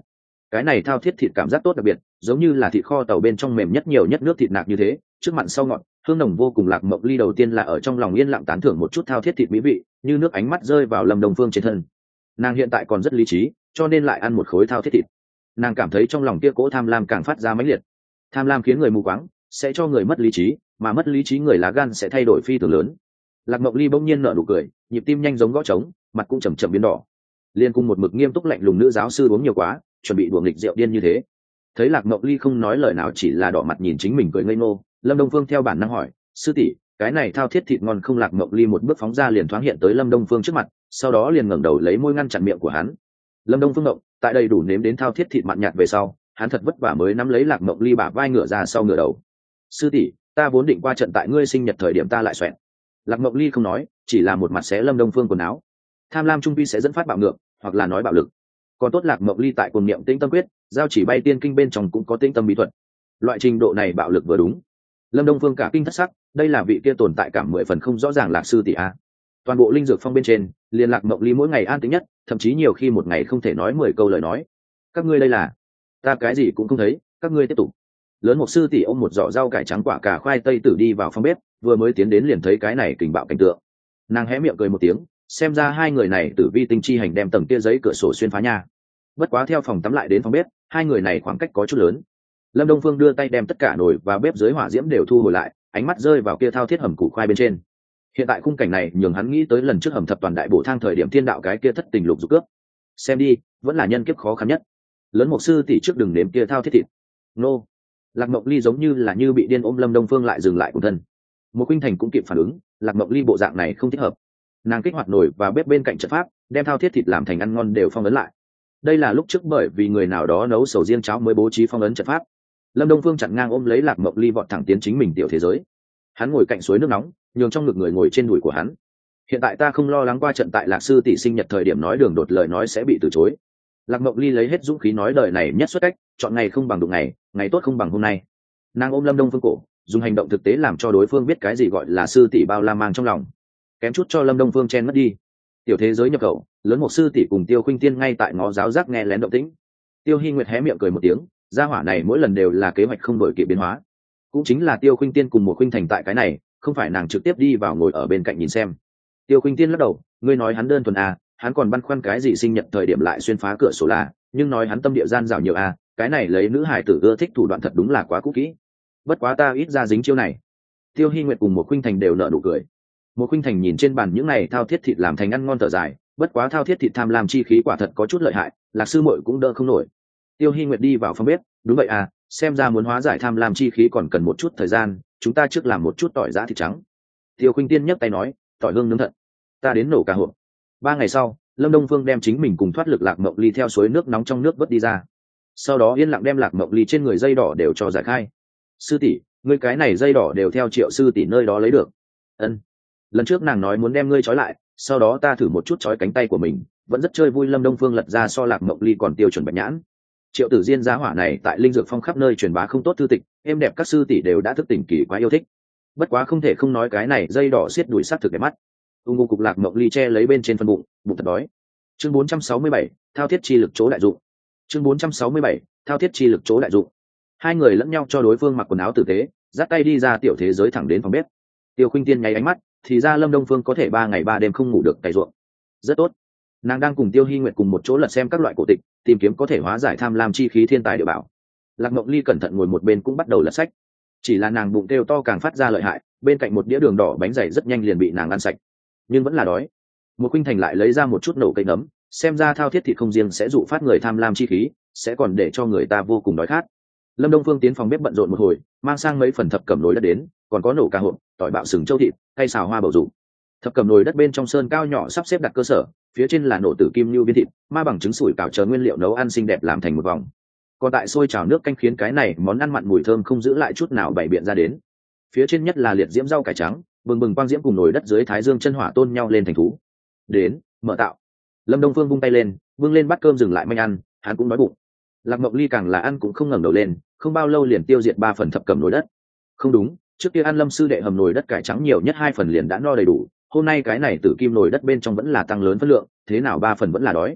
cái này thao thiết thịt cảm giác tốt đặc biệt, giống như là thịt kho tàu bên trong mềm nhất nhiều nhất nước thịt nạc như thế, trước mặn sau ngọt, hương nồng vô cùng. Lạc Mộng Ly đầu tiên là ở trong lòng yên lặng tán thưởng một chút thao thiết thịt mỹ vị, như nước ánh mắt rơi vào Lâm Đông Phương trên thân. Nàng hiện tại còn rất lý trí, cho nên lại ăn một khối thao thiết thịt. Nàng cảm thấy trong lòng kia cỗ tham lam càng phát ra mãnh liệt. Tham lam khiến người mù quáng, sẽ cho người mất lý trí, mà mất lý trí người lá gan sẽ thay đổi phi thường lớn. Lạc Mộng Ly bỗng nhiên nở nụ cười, nhịp tim nhanh giống gõ trống, mặt cũng chầm chậm biến đỏ. Liên cùng một mực nghiêm túc lạnh lùng nữ giáo sư uống nhiều quá, chuẩn bị đùa nghịch rượu điên như thế. Thấy Lạc Mộng Ly không nói lời nào, chỉ là đỏ mặt nhìn chính mình cười ngây ngô, Lâm Đông Phương theo bản năng hỏi, sư tỷ, cái này thao thiết thịt ngon không? Lạc Mộng Ly một bước phóng ra liền thoáng hiện tới Lâm Đông Phương trước mặt, sau đó liền ngẩng đầu lấy môi ngăn chặn miệng của hắn. Lâm Đông Phương động, tại đây đủ nếm đến thao thiết thịt mặn nhạt về sau, hắn thật vất vả mới nắm lấy Lạc Mộng Ly bả vai ngửa ra sau ngửa đầu. Sư tỷ, ta vốn định qua trận tại ngươi sinh nhật thời điểm ta lại xoẹn. Lạc Mộng Ly không nói, chỉ là một mặt xé Lâm Đông Phương quần áo. Tham lam trung quy sẽ dẫn phát bạo ngược, hoặc là nói bạo lực. Còn tốt Lạc Mộng Ly tại cuồng niệm tĩnh tâm quyết, giao chỉ bay tiên kinh bên trong cũng có tĩnh tâm bí thuật. Loại trình độ này bạo lực vừa đúng. Lâm Đông Phương cả kinh thất sắc, đây là vị kia tồn tại cảm mười phần không rõ ràng Lạc sư tỷ a. Toàn bộ linh dược phong bên trên, liên Lạc Mộng Ly mỗi ngày an tĩnh nhất, thậm chí nhiều khi một ngày không thể nói mười câu lời nói. Các ngươi đây là? Ta cái gì cũng không thấy, các ngươi tiếp tục. Lớn một sư tỷ ôm một giỏ rau cải trắng quả cà khoai tây tử đi vào phòng bếp, vừa mới tiến đến liền thấy cái này kình bạo cảnh tượng. Nàng hé miệng cười một tiếng, xem ra hai người này tử vi tinh chi hành đem tầng kia giấy cửa sổ xuyên phá nha. Bất quá theo phòng tắm lại đến phòng bếp, hai người này khoảng cách có chút lớn. Lâm Đông Phương đưa tay đem tất cả nồi và bếp dưới hỏa diễm đều thu hồi lại, ánh mắt rơi vào kia thao thiết hầm củ khoai bên trên. Hiện tại khung cảnh này nhường hắn nghĩ tới lần trước hầm thập toàn đại bổ thang thời điểm thiên đạo cái kia thất tình lục dục cướp. Xem đi, vẫn là nhân kiếp khó khăn nhất. Lớn một sư tỷ trước đừng nếm kia thao thiết thịt. Nô. Lạc Mộng Ly giống như là như bị điên ôm Lâm Đông Phương lại dừng lại cùng thân. Một Khuynh Thành cũng kịp phản ứng, Lạc Mộng Ly bộ dạng này không thích hợp. Nàng kích hoạt nồi và bếp bên cạnh trận pháp, đem thao thiết thịt làm thành ăn ngon đều phong ấn lại. Đây là lúc trước bởi vì người nào đó nấu sầu riêng cháo mới bố trí phong ấn trận pháp. Lâm Đông Phương chặn ngang ôm lấy Lạc Mộng Ly vọt thẳng tiến chính mình tiểu thế giới. Hắn ngồi cạnh suối nước nóng, nhường trong ngực người ngồi trên đùi của hắn. Hiện tại ta không lo lắng qua trận tại Lạc sư tỷ sinh nhật thời điểm nói đường đột lời nói sẽ bị từ chối. Lạc Mộng Ly lấy hết dũng khí nói đời này nhất xuất cách, chọn ngày không bằng đụng ngày, ngày tốt không bằng hôm nay. Nàng ôm Lâm Đông Phương cổ, dùng hành động thực tế làm cho đối phương biết cái gì gọi là sư tỷ bao la mang trong lòng. Kém chút cho Lâm Đông Phương chen mất đi. Tiểu thế giới nhập khẩu, lớn một sư tỷ cùng Tiêu Khuynh Tiên ngay tại ngõ giáo giác nghe lén động tĩnh. Tiêu Hi Nguyệt hé miệng cười một tiếng, gia hỏa này mỗi lần đều là kế hoạch không đổi kịp biến hóa. Cũng chính là Tiêu Khuynh Tiên cùng một Khuynh Thành tại cái này, không phải nàng trực tiếp đi vào ngồi ở bên cạnh nhìn xem. Tiêu Khuynh Tiên lắc đầu, ngươi nói hắn đơn thuần à, hắn còn băn khoăn cái gì sinh nhật thời điểm lại xuyên phá cửa sổ là, nhưng nói hắn tâm địa gian dảo nhiều à, cái này lấy nữ hải tử ưa thích thủ đoạn thật đúng là quá cũ kỹ. Bất quá ta ít ra dính chiêu này. Tiêu Hi Nguyệt cùng một Khuynh Thành đều nở nụ cười. Một Khuynh Thành nhìn trên bàn những này thao thiết thịt làm thành ăn ngon thở dài, bất quá thao thiết thịt tham lam chi khí quả thật có chút lợi hại, Lạc sư muội cũng đỡ không nổi. Tiêu Hi Nguyệt đi vào phòng bếp, đúng vậy à, xem ra muốn hóa giải tham lam chi khí còn cần một chút thời gian, chúng ta trước làm một chút tỏi giã thịt trắng. Tiêu Khuynh Tiên nhấc tay nói, tỏi hương nướng thận, ta đến nổ cả hộp. Ba ngày sau, Lâm Đông Phương đem chính mình cùng thoát lực Lạc Mộng Ly theo suối nước nóng trong nước vớt đi ra, sau đó yên lặng đem Lạc Mộng Ly trên người dây đỏ đều cho giải khai. Sư tỷ, ngươi cái này dây đỏ đều theo Triệu sư tỷ nơi đó lấy được. Ân. Lần trước nàng nói muốn đem ngươi trói lại, sau đó ta thử một chút trói cánh tay của mình, vẫn rất chơi vui. Lâm Đông Phương lật ra so Lạc Mộng Ly còn tiêu chuẩn bạch nhãn. Triệu Tử Diên giá hỏa này tại linh dược phong khắp nơi truyền bá không tốt thư tịch, em đẹp các sư tỷ đều đã thức tỉnh kỳ quá yêu thích. Bất quá không thể không nói cái này dây đỏ xiết đuổi sát thực đẹp mắt. Ung ngu cục Lạc Mộng Ly che lấy bên trên phân bụng, bụng thật đói. Chương bốn trăm sáu mươi bảy, thao thiết chi lực chỗ đại dụng. Chương bốn trăm sáu mươi bảy, thao thiết chi lực chỗ đại dụng. Hai người lẫn nhau cho đối phương mặc quần áo tử tế, dắt tay đi ra tiểu thế giới thẳng đến phòng bếp. Tiêu Khuynh Tiên nháy ánh mắt, thì ra Lâm Đông Phương có thể ba ngày ba đêm không ngủ được cày ruộng. Rất tốt. Nàng đang cùng Tiêu Hi Nguyệt cùng một chỗ lật xem các loại cổ tịch, tìm kiếm có thể hóa giải tham lam chi khí thiên tài địa bảo. Lạc Mộng Ly cẩn thận ngồi một bên cũng bắt đầu lật sách. Chỉ là nàng bụng kêu to càng phát ra lợi hại, bên cạnh một đĩa đường đỏ bánh dày rất nhanh liền bị nàng ăn sạch, nhưng vẫn là đói. Một Khuynh Thành lại lấy ra một chút nổ cây nấm, xem ra thao thiết thịt không riêng sẽ dụ phát người tham lam chi khí, sẽ còn để cho người ta vô cùng đói khát. Lâm Đông Phương tiến phòng bếp bận rộn một hồi, mang sang mấy phần thập cẩm nồi đất đến, còn có nổ cà hộp, tỏi bạo sừng châu thịt, hay xào hoa bầu dục. Thập cẩm nồi đất bên trong sơn cao nhỏ sắp xếp đặt cơ sở, phía trên là nổ tử kim lưu viên thịt, ma bằng trứng sủi cảo chờ nguyên liệu nấu ăn xinh đẹp làm thành một vòng. Còn tại sôi trào nước canh khiến cái này món ăn mặn mùi thơm không giữ lại chút nào bày biện ra đến. Phía trên nhất là liệt diễm rau cải trắng, bừng bừng quang diễm cùng nồi đất dưới thái dương chân hỏa tôn nhau lên thành thú. Đến, mở tạo. Lâm Đông Phương vung tay lên, vung lên bát cơm dừng lại manh ăn, hắn cũng đói bụng. Lạc Mộng Ly càng là ăn cũng không ngẩng đầu lên, không bao lâu liền tiêu diệt ba phần thập cẩm nồi đất. Không đúng, trước kia ăn Lâm sư đệ hầm nồi đất cải trắng nhiều nhất hai phần liền đã no đầy đủ, hôm nay cái này tử kim nồi đất bên trong vẫn là tăng lớn phân lượng, thế nào ba phần vẫn là đói.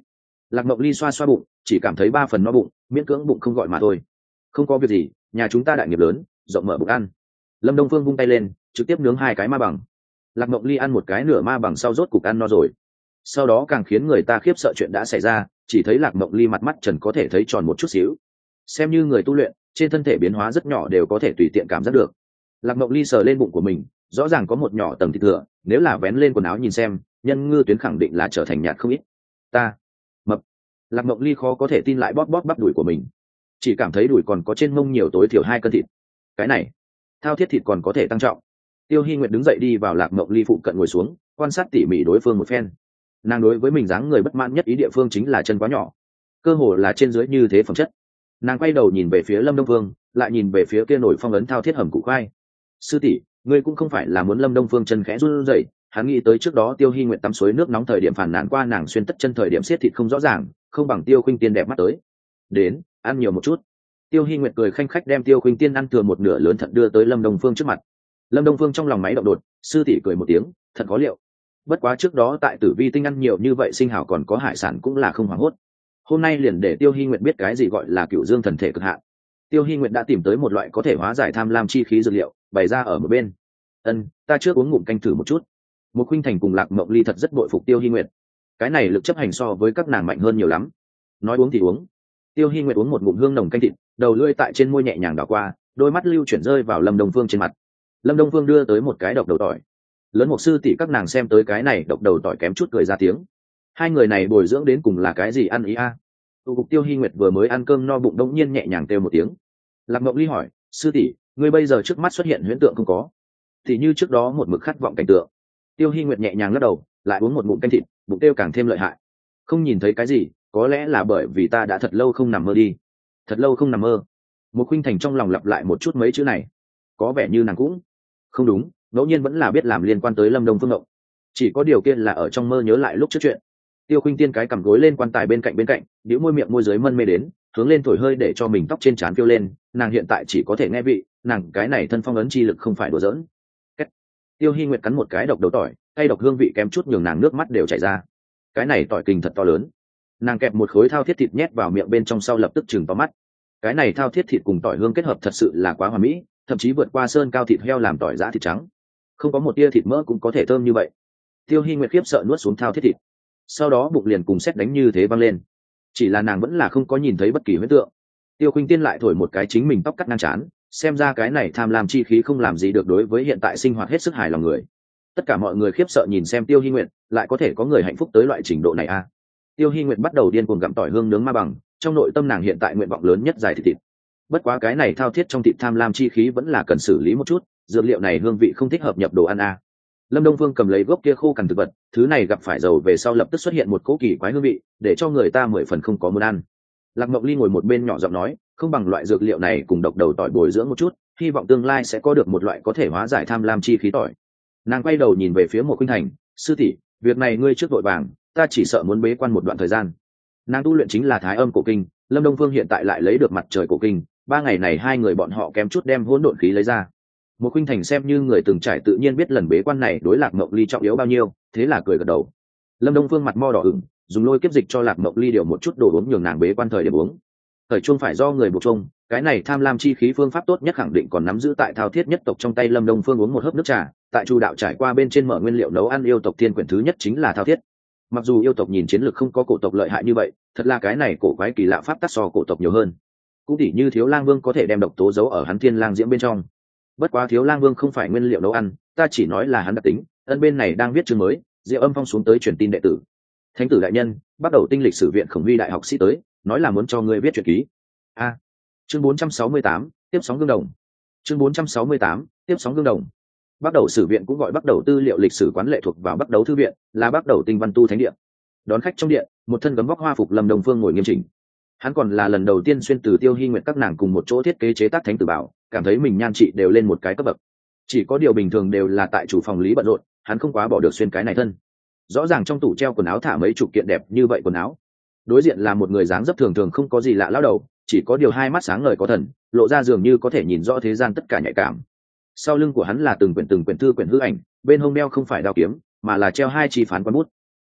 Lạc Mộng Ly xoa xoa bụng, chỉ cảm thấy ba phần no bụng, miễn cưỡng bụng không gọi mà thôi. Không có việc gì, nhà chúng ta đại nghiệp lớn, rộng mở bụng ăn. Lâm Đông Phương vung tay lên, trực tiếp nướng hai cái ma bằng. Lạc Mộng Ly ăn một cái nửa ma bằng sau rốt cục ăn no rồi. Sau đó càng khiến người ta khiếp sợ chuyện đã xảy ra, chỉ thấy Lạc Mộng Ly mặt mắt trần có thể thấy tròn một chút xíu. Xem như người tu luyện, trên thân thể biến hóa rất nhỏ đều có thể tùy tiện cảm giác được. Lạc Mộng Ly sờ lên bụng của mình, rõ ràng có một nhỏ tầng thịt thừa, nếu là vén lên quần áo nhìn xem, nhân ngư tuyến khẳng định là trở thành nhạt không ít. Ta mập. Lạc Mộng Ly khó có thể tin lại bóp bóp bắp đùi của mình, chỉ cảm thấy đùi còn có trên mông nhiều tối thiểu hai cân thịt. Cái này, thao thiết thịt còn có thể tăng trọng. Tiêu Hi Nguyệt đứng dậy đi vào Lạc Mộng Ly phụ cận ngồi xuống, quan sát tỉ mỉ đối phương một phen. Nàng đối với mình dáng người bất mãn nhất ý địa phương chính là chân quá nhỏ, cơ hồ là trên dưới như thế phẩm chất. Nàng quay đầu nhìn về phía Lâm Đông Phương, lại nhìn về phía kia nổi phong ấn thao thiết hầm củ khoai. Sư tỷ, ngươi cũng không phải là muốn Lâm Đông Phương chân khẽ run rẩy, hắn nghĩ tới trước đó Tiêu Hi Nguyệt tắm suối nước nóng thời điểm phản nàn qua nàng xuyên tất chân thời điểm siết thịt không rõ ràng, không bằng Tiêu Khuynh Tiên đẹp mắt tới. Đến, ăn nhiều một chút. Tiêu Hi Nguyệt cười khanh khách đem Tiêu Khuynh Tiên ăn thừa một nửa lớn thận đưa tới Lâm Đông Phương trước mặt. Lâm Đông Phương trong lòng máy động đột, sư tỷ cười một tiếng, thật có liệu. Bất quá trước đó tại Tử Vi Tinh ăn nhiều như vậy sinh hảo còn có hải sản cũng là không hoảng hốt. Hôm nay liền để Tiêu Hi Nguyệt biết cái gì gọi là Cửu Dương thần thể cực hạn. Tiêu Hi Nguyệt đã tìm tới một loại có thể hóa giải tham lam chi khí dược liệu, bày ra ở một bên. Ân, ta trước uống ngụm canh thử một chút. Một Khuynh Thành cùng Lạc Mộng Ly thật rất bội phục Tiêu Hi Nguyệt. Cái này lực chấp hành so với các nàng mạnh hơn nhiều lắm. Nói uống thì uống. Tiêu Hi Nguyệt uống một ngụm hương nồng canh thịt, đầu lưỡi tại trên môi nhẹ nhàng đảo qua, đôi mắt lưu chuyển rơi vào Lâm Đông Phương trên mặt. Lâm Đông Phương đưa tới một cái độc đầu tỏi. Lớn một sư tỷ các nàng xem tới cái này độc đầu tỏi kém chút cười ra tiếng. Hai người này bồi dưỡng đến cùng là cái gì ăn ý a? À? Tụ cục Tiêu Hi Nguyệt vừa mới ăn cơm no bụng đống nhiên nhẹ nhàng kêu một tiếng. Lạc Mộng Ly hỏi, sư tỷ, ngươi bây giờ trước mắt xuất hiện huyễn tượng không có? Thì như trước đó một mực khát vọng cảnh tượng. Tiêu Hi Nguyệt nhẹ nhàng lắc đầu, lại uống một ngụm canh thịt, bụng tiêu càng thêm lợi hại. Không nhìn thấy cái gì, có lẽ là bởi vì ta đã thật lâu không nằm mơ đi. Thật lâu không nằm mơ. Một Khuynh Thành trong lòng lặp lại một chút mấy chữ này. Có vẻ như nàng cũng không đúng, ngẫu nhiên vẫn là biết làm liên quan tới Lâm Đông Phương Ngộng. Chỉ có điều kiện là ở trong mơ nhớ lại lúc trước chuyện. Tiêu Khuynh Tiên cái cầm gối lên quan tài bên cạnh bên cạnh, bĩu môi miệng môi dưới mân mê đến, hướng lên thổi hơi để cho mình tóc trên trán phiêu lên, nàng hiện tại chỉ có thể nghe vị, nàng cái này thân phong ấn chi lực không phải đùa giỡn. Kết. Tiêu Hi Nguyệt cắn một cái độc đầu tỏi, cay độc hương vị kém chút nhường nàng nước mắt đều chảy ra. Cái này tỏi kình thật to lớn. Nàng kẹp một khối thao thiết thịt nhét vào miệng bên trong sau lập tức chừng to mắt. Cái này thao thiết thịt cùng tỏi hương kết hợp thật sự là quá hoàn mỹ, thậm chí vượt qua sơn cao thịt heo làm tỏi giã thịt trắng. Không có một tia thịt mỡ cũng có thể thơm như vậy. Tiêu Hi Nguyệt khiếp sợ nuốt xuống thao thiết thịt, sau đó bụng liền cùng sét đánh như thế văng lên. Chỉ là nàng vẫn là không có nhìn thấy bất kỳ huyết tượng. Tiêu Khuynh Tiên lại thổi một cái chính mình tóc cắt ngang chán, xem ra cái này tham lam chi khí không làm gì được đối với hiện tại sinh hoạt hết sức hài lòng người. Tất cả mọi người khiếp sợ nhìn xem Tiêu Hi Nguyệt, lại có thể có người hạnh phúc tới loại trình độ này a. À? Tiêu Hi Nguyệt bắt đầu điên cuồng gặm tỏi hương nướng ma bằng, trong nội tâm nàng hiện tại nguyện vọng lớn nhất dài thịt thịt. Bất quá cái này thao thiết trong thịt tham lam chi khí vẫn là cần xử lý một chút, dược liệu này hương vị không thích hợp nhập đồ ăn a. À? Lâm Đông Phương cầm lấy gốc kia khô cằn thực vật, thứ này gặp phải dầu về sau lập tức xuất hiện một cỗ kỳ quái hương vị, để cho người ta mười phần không có muốn ăn. Lạc Mộng Ly ngồi một bên nhỏ giọng nói, không bằng loại dược liệu này cùng độc đầu tỏi bồi dưỡng một chút, hy vọng tương lai sẽ có được một loại có thể hóa giải tham lam chi khí tỏi. Nàng quay đầu nhìn về phía Một Khuynh Thành, sư tỷ, việc này ngươi trước vội vàng, ta chỉ sợ muốn bế quan một đoạn thời gian. Nàng tu luyện chính là Thái Âm cổ kinh, Lâm Đông Phương hiện tại lại lấy được mặt trời cổ kinh, ba ngày này hai người bọn họ kém chút đem hỗn độn khí lấy ra. Một Khuynh Thành xem như người từng trải tự nhiên biết lần bế quan này đối Lạc Mộng Ly trọng yếu bao nhiêu, thế là cười gật đầu. Lâm Đông Phương mặt mo đỏ ửng, dùng lôi kiếp dịch cho Lạc Mộng Ly điều một chút đồ uống nhường nàng bế quan thời điểm uống. Thời chuông phải do người buộc chuông, cái này tham lam chi khí phương pháp tốt nhất khẳng định còn nắm giữ tại Thao Thiết nhất tộc trong tay Lâm Đông Phương uống một hớp nước trà, tại Chu đạo trải qua bên trên mở nguyên liệu nấu ăn yêu tộc thiên quyển thứ nhất chính là Thao Thiết. Mặc dù yêu tộc nhìn chiến lược không có cổ tộc lợi hại như vậy, thật là cái này cổ quái kỳ lạ pháp tắc so cổ tộc nhiều hơn. Cũng tỉ như Thiếu Lang Vương có thể đem độc tố giấu ở hắn Thiên Lang diễm bên trong. Bất quá Thiếu Lang Vương không phải nguyên liệu nấu ăn, ta chỉ nói là hắn đặc tính. Ân bên này đang viết chương mới, Diệu Âm Phong xuống tới truyền tin đệ tử. Thánh tử đại nhân, bắt đầu tinh lịch sử viện Khổng Huy đại học sĩ tới, nói là muốn cho ngươi viết truyện ký. A. Chương bốn trăm sáu mươi tám, tiếp sóng gương đồng. Chương bốn trăm sáu mươi tám, tiếp sóng gương đồng. Bắt đầu sử viện cũng gọi bắt đầu tư liệu lịch sử quán lệ thuộc vào bắt đầu thư viện, là bắt đầu tinh văn tu thánh điện. Đón khách trong điện, một thân gấm vóc hoa phục Lâm Đông Phương ngồi nghiêm chỉnh. Hắn còn là lần đầu tiên xuyên từ Tiêu Hi Nguyệt các nàng cùng một chỗ thiết kế chế tác thánh tử bảo, cảm thấy mình nhan trị đều lên một cái cấp bậc. Chỉ có điều bình thường đều là tại chủ phòng lý bận rộn, hắn không quá bỏ được xuyên cái này thân. Rõ ràng trong tủ treo quần áo thả mấy chục kiện đẹp như vậy quần áo. Đối diện là một người dáng dấp thường thường không có gì lạ lão đầu, chỉ có điều hai mắt sáng ngời có thần, lộ ra dường như có thể nhìn rõ thế gian tất cả nhạy cảm. Sau lưng của hắn là từng quyển từng quyển thư quyển hư ảnh, bên hông đeo không phải đao kiếm, mà là treo hai chi phán quan bút.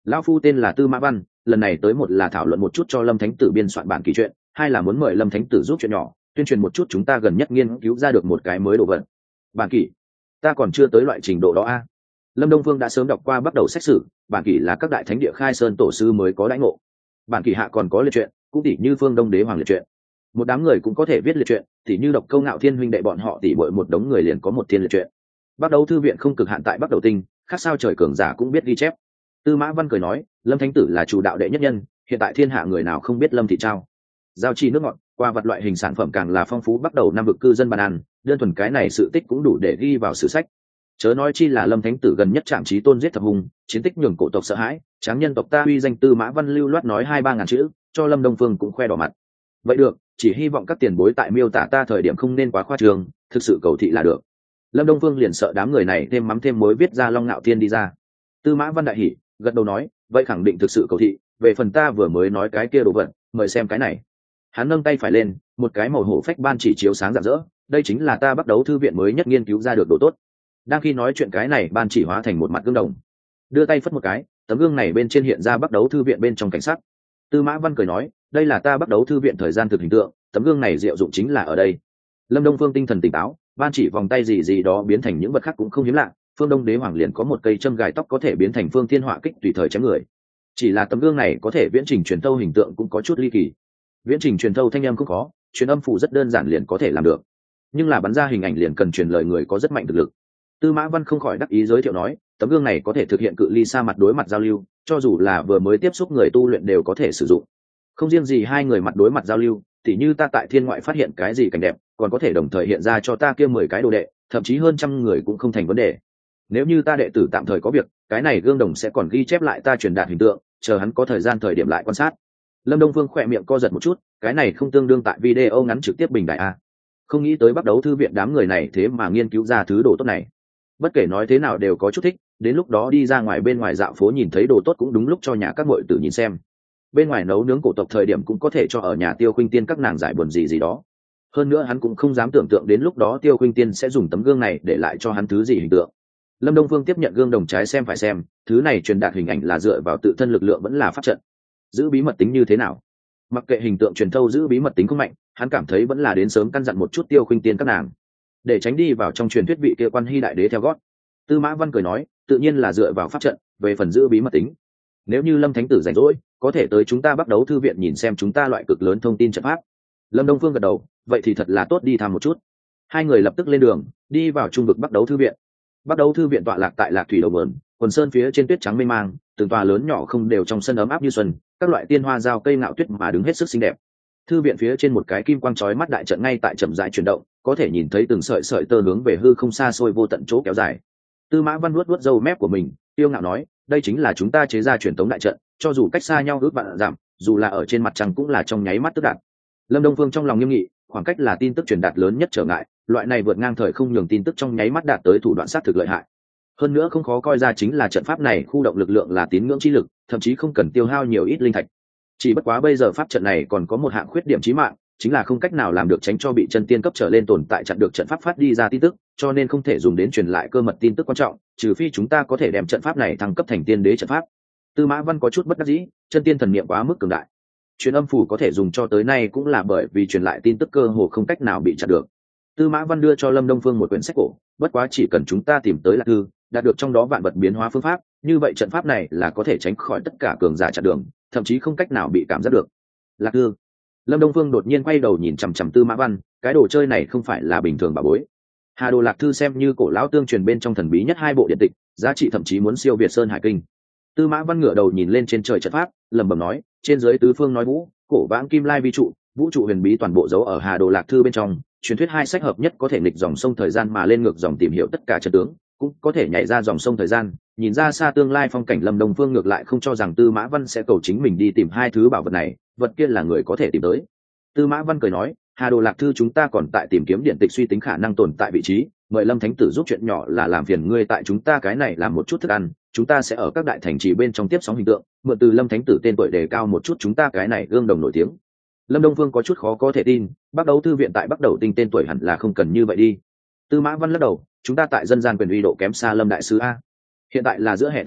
Lão phu tên là Tư Mã Văn, lần này tới một là thảo luận một chút cho Lâm Thánh Tử biên soạn bản kỷ chuyện, hai là muốn mời Lâm Thánh Tử giúp chuyện nhỏ, tuyên truyền một chút chúng ta gần nhất nghiên cứu ra được một cái mới đồ vật. Bản kỷ? Ta còn chưa tới loại trình độ đó a. Lâm Đông Phương đã sớm đọc qua bắt đầu xét xử, bản kỷ là các đại thánh địa khai sơn tổ sư mới có đãi ngộ. Bản kỷ hạ còn có liệt truyện, cũng tỷ như Phương Đông Đế Hoàng liệt truyện. Một đám người cũng có thể viết liệt truyện, tỷ như Độc Câu Ngạo Thiên huynh đệ bọn họ tỷ bội một đống người liền có một thiên liệt truyện. Bắt đầu thư viện không cực hạn tại Bắc Đầu Tinh, khác sao trời cường giả cũng biết ghi chép. Tư Mã Văn cười nói, Lâm Thánh Tử là chủ đạo đệ nhất nhân, hiện tại thiên hạ người nào không biết Lâm thị trao. Giao chi nước ngọt, qua vật loại hình sản phẩm càng là phong phú, bắt đầu năm vực cư dân bàn ăn, đơn thuần cái này sự tích cũng đủ để ghi vào sử sách. Chớ nói chi là Lâm Thánh Tử gần nhất chạm chí tôn giết thập hùng, chiến tích nhường cổ tộc sợ hãi, tráng nhân tộc ta uy danh. Tư Mã Văn lưu loát nói hai ba ngàn chữ, cho Lâm Đông Phương cũng khoe đỏ mặt. Vậy được, chỉ hy vọng các tiền bối tại miêu tả ta thời điểm không nên quá khoa trương, thực sự cầu thị là được. Lâm Đông Phương liền sợ đám người này thêm mắm thêm muối viết ra Long Nạo Thiên đi ra. Tư Mã Văn đại hỉ, gật đầu nói, vậy khẳng định thực sự cầu thị, về phần ta vừa mới nói cái kia đồ vật, mời xem cái này. Hắn nâng tay phải lên, một cái màu hổ phách ban chỉ chiếu sáng rạng rỡ, đây chính là ta bắt đầu thư viện mới nhất nghiên cứu ra được đồ tốt. Đang khi nói chuyện cái này ban chỉ hóa thành một mặt gương đồng, đưa tay phất một cái, tấm gương này bên trên hiện ra bắt đầu thư viện bên trong cảnh sắc. Tư Mã Văn cười nói, đây là ta bắt đầu thư viện thời gian thực hình tượng, tấm gương này diệu dụng chính là ở đây. Lâm Đông Phương tinh thần tỉnh táo, ban chỉ vòng tay gì gì đó biến thành những vật khác cũng không hiếm lạ. Phương Đông Đế Hoàng liền có một cây châm gài tóc có thể biến thành phương thiên họa kích tùy thời chém người. Chỉ là tấm gương này có thể viễn trình truyền thâu hình tượng cũng có chút ly kỳ. Viễn trình truyền thâu thanh âm không có, truyền âm phủ rất đơn giản liền có thể làm được, nhưng là bắn ra hình ảnh liền cần truyền lời người có rất mạnh thực lực. Tư Mã Văn không khỏi đắc ý giới thiệu nói, tấm gương này có thể thực hiện cự ly xa mặt đối mặt giao lưu, cho dù là vừa mới tiếp xúc người tu luyện đều có thể sử dụng. Không riêng gì hai người mặt đối mặt giao lưu, tỉ như ta tại thiên ngoại phát hiện cái gì cảnh đẹp, còn có thể đồng thời hiện ra cho ta kia mười cái đồ đệ, thậm chí hơn trăm người cũng không thành vấn đề. Nếu như ta đệ tử tạm thời có việc, cái này gương đồng sẽ còn ghi chép lại ta truyền đạt hình tượng, chờ hắn có thời gian thời điểm lại quan sát. Lâm Đông Phương khỏe miệng co giật một chút, cái này không tương đương tại video ngắn trực tiếp bình đại a. Không nghĩ tới bắt đầu thư viện đám người này thế mà nghiên cứu ra thứ đồ tốt này. Bất kể nói thế nào đều có chút thích, đến lúc đó đi ra ngoài bên ngoài dạo phố nhìn thấy đồ tốt cũng đúng lúc cho nhà các muội tử nhìn xem. Bên ngoài nấu nướng cổ tộc thời điểm cũng có thể cho ở nhà Tiêu Khuynh Tiên các nàng giải buồn gì gì đó. Hơn nữa hắn cũng không dám tưởng tượng đến lúc đó Tiêu Khuynh Tiên sẽ dùng tấm gương này để lại cho hắn thứ gì hình tượng. Lâm Đông Phương tiếp nhận gương đồng trái xem phải xem, thứ này truyền đạt hình ảnh là dựa vào tự thân lực lượng vẫn là pháp trận. Giữ bí mật tính như thế nào? Mặc kệ hình tượng truyền thâu giữ bí mật tính không mạnh, hắn cảm thấy vẫn là đến sớm căn dặn một chút Tiêu Khuynh Tiên các nàng, để tránh đi vào trong truyền thuyết vị kia Quan Hy đại đế theo gót. Tư Mã Văn cười nói, tự nhiên là dựa vào pháp trận, về phần giữ bí mật tính, nếu như Lâm Thánh Tử rảnh rỗi, có thể tới chúng ta bắt đầu thư viện nhìn xem chúng ta loại cực lớn thông tin trận pháp. Lâm Đông Phương gật đầu, vậy thì thật là tốt, đi thăm một chút. Hai người lập tức lên đường, đi vào trung vực bắt đầu thư viện. Bắt đầu thư viện tọa lạc tại Lạc Thủy đầu mượn, quần sơn phía trên tuyết trắng mênh mang, từng tòa lớn nhỏ không đều trong sân ấm áp như xuân, các loại tiên hoa giao cây ngạo tuyết mà đứng hết sức xinh đẹp. Thư viện phía trên một cái kim quang chói mắt đại trận ngay tại chậm rãi chuyển động, có thể nhìn thấy từng sợi sợi tơ hướng về hư không xa xôi vô tận chỗ kéo dài. Tư Mã Văn vuốt vuốt râu mép của mình, tiêu ngạo nói, đây chính là chúng ta chế ra truyền tống đại trận, cho dù cách xa nhau ước vạn dặm, dù là ở trên mặt trăng cũng là trong nháy mắt tức đạt. Lâm Đông Phương trong lòng nghiêm nghị, khoảng cách là tin tức truyền đạt lớn nhất trở ngại, loại này vượt ngang thời không nhường tin tức trong nháy mắt đạt tới thủ đoạn sát thực lợi hại. Hơn nữa không khó coi ra chính là trận pháp này khu động lực lượng là tín ngưỡng chi lực, thậm chí không cần tiêu hao nhiều ít linh thạch. Chỉ bất quá bây giờ pháp trận này còn có một hạng khuyết điểm chí mạng, chính là không cách nào làm được tránh cho bị chân tiên cấp trở lên tồn tại chặn được trận pháp phát đi ra tin tức, cho nên không thể dùng đến truyền lại cơ mật tin tức quan trọng, trừ phi chúng ta có thể đem trận pháp này thăng cấp thành tiên đế trận pháp. Tư Mã Văn có chút bất đắc dĩ, chân tiên thần niệm quá mức cường đại. Truyền âm phù có thể dùng cho tới nay cũng là bởi vì truyền lại tin tức cơ hồ không cách nào bị chặn được. Tư Mã Văn đưa cho Lâm Đông Phương một quyển sách cổ, bất quá chỉ cần chúng ta tìm tới Lạc Thư, đạt được trong đó vạn vật biến hóa phương pháp, như vậy trận pháp này là có thể tránh khỏi tất cả cường giả chặn đường, thậm chí không cách nào bị cảm giác được. Lạc Thư. Lâm Đông Phương đột nhiên quay đầu nhìn chằm chằm Tư Mã Văn, cái đồ chơi này không phải là bình thường bà bối. Hà Đồ Lạc Thư xem như cổ lão tương truyền bên trong thần bí nhất hai bộ điện tịch, giá trị thậm chí muốn siêu việt Sơn Hải Kinh. Tư Mã Văn ngửa đầu nhìn lên trên trời trận pháp, lẩm bẩm nói, trên dưới tứ phương nói vũ, cổ vãng kim lai vi trụ, vũ trụ huyền bí toàn bộ giấu ở Hà Đồ Lạc Thư bên trong, truyền thuyết hai sách hợp nhất có thể nghịch dòng sông thời gian mà lên ngược dòng tìm hiểu tất cả trận tướng, cũng có thể nhảy ra dòng sông thời gian, nhìn ra xa tương lai phong cảnh. Lâm Đông Phương ngược lại không cho rằng Tư Mã Văn sẽ cầu chính mình đi tìm hai thứ bảo vật này, vật kia là người có thể tìm tới. Tư Mã Văn cười nói, Hà Đồ Lạc Thư chúng ta còn tại tìm kiếm điện tịch suy tính khả năng tồn tại vị trí, mời Lâm Thánh Tử giúp chuyện nhỏ là làm phiền ngươi tại chúng ta cái này làm một chút thức ăn, chúng ta sẽ ở các đại thành trì bên trong tiếp sóng hình tượng, mượn từ Lâm Thánh Tử tên tuổi đề cao một chút chúng ta cái này gương đồng nổi tiếng. Lâm Đông Phương có chút khó có thể tin, bắt đầu thư viện tại Bắc Đầu Tinh tên tuổi hẳn là không cần như vậy đi. Tư Mã Văn lắc đầu, chúng ta tại dân gian quyền uy độ kém xa Lâm đại sứ a. Hiện tại là giữa hè thời tiết,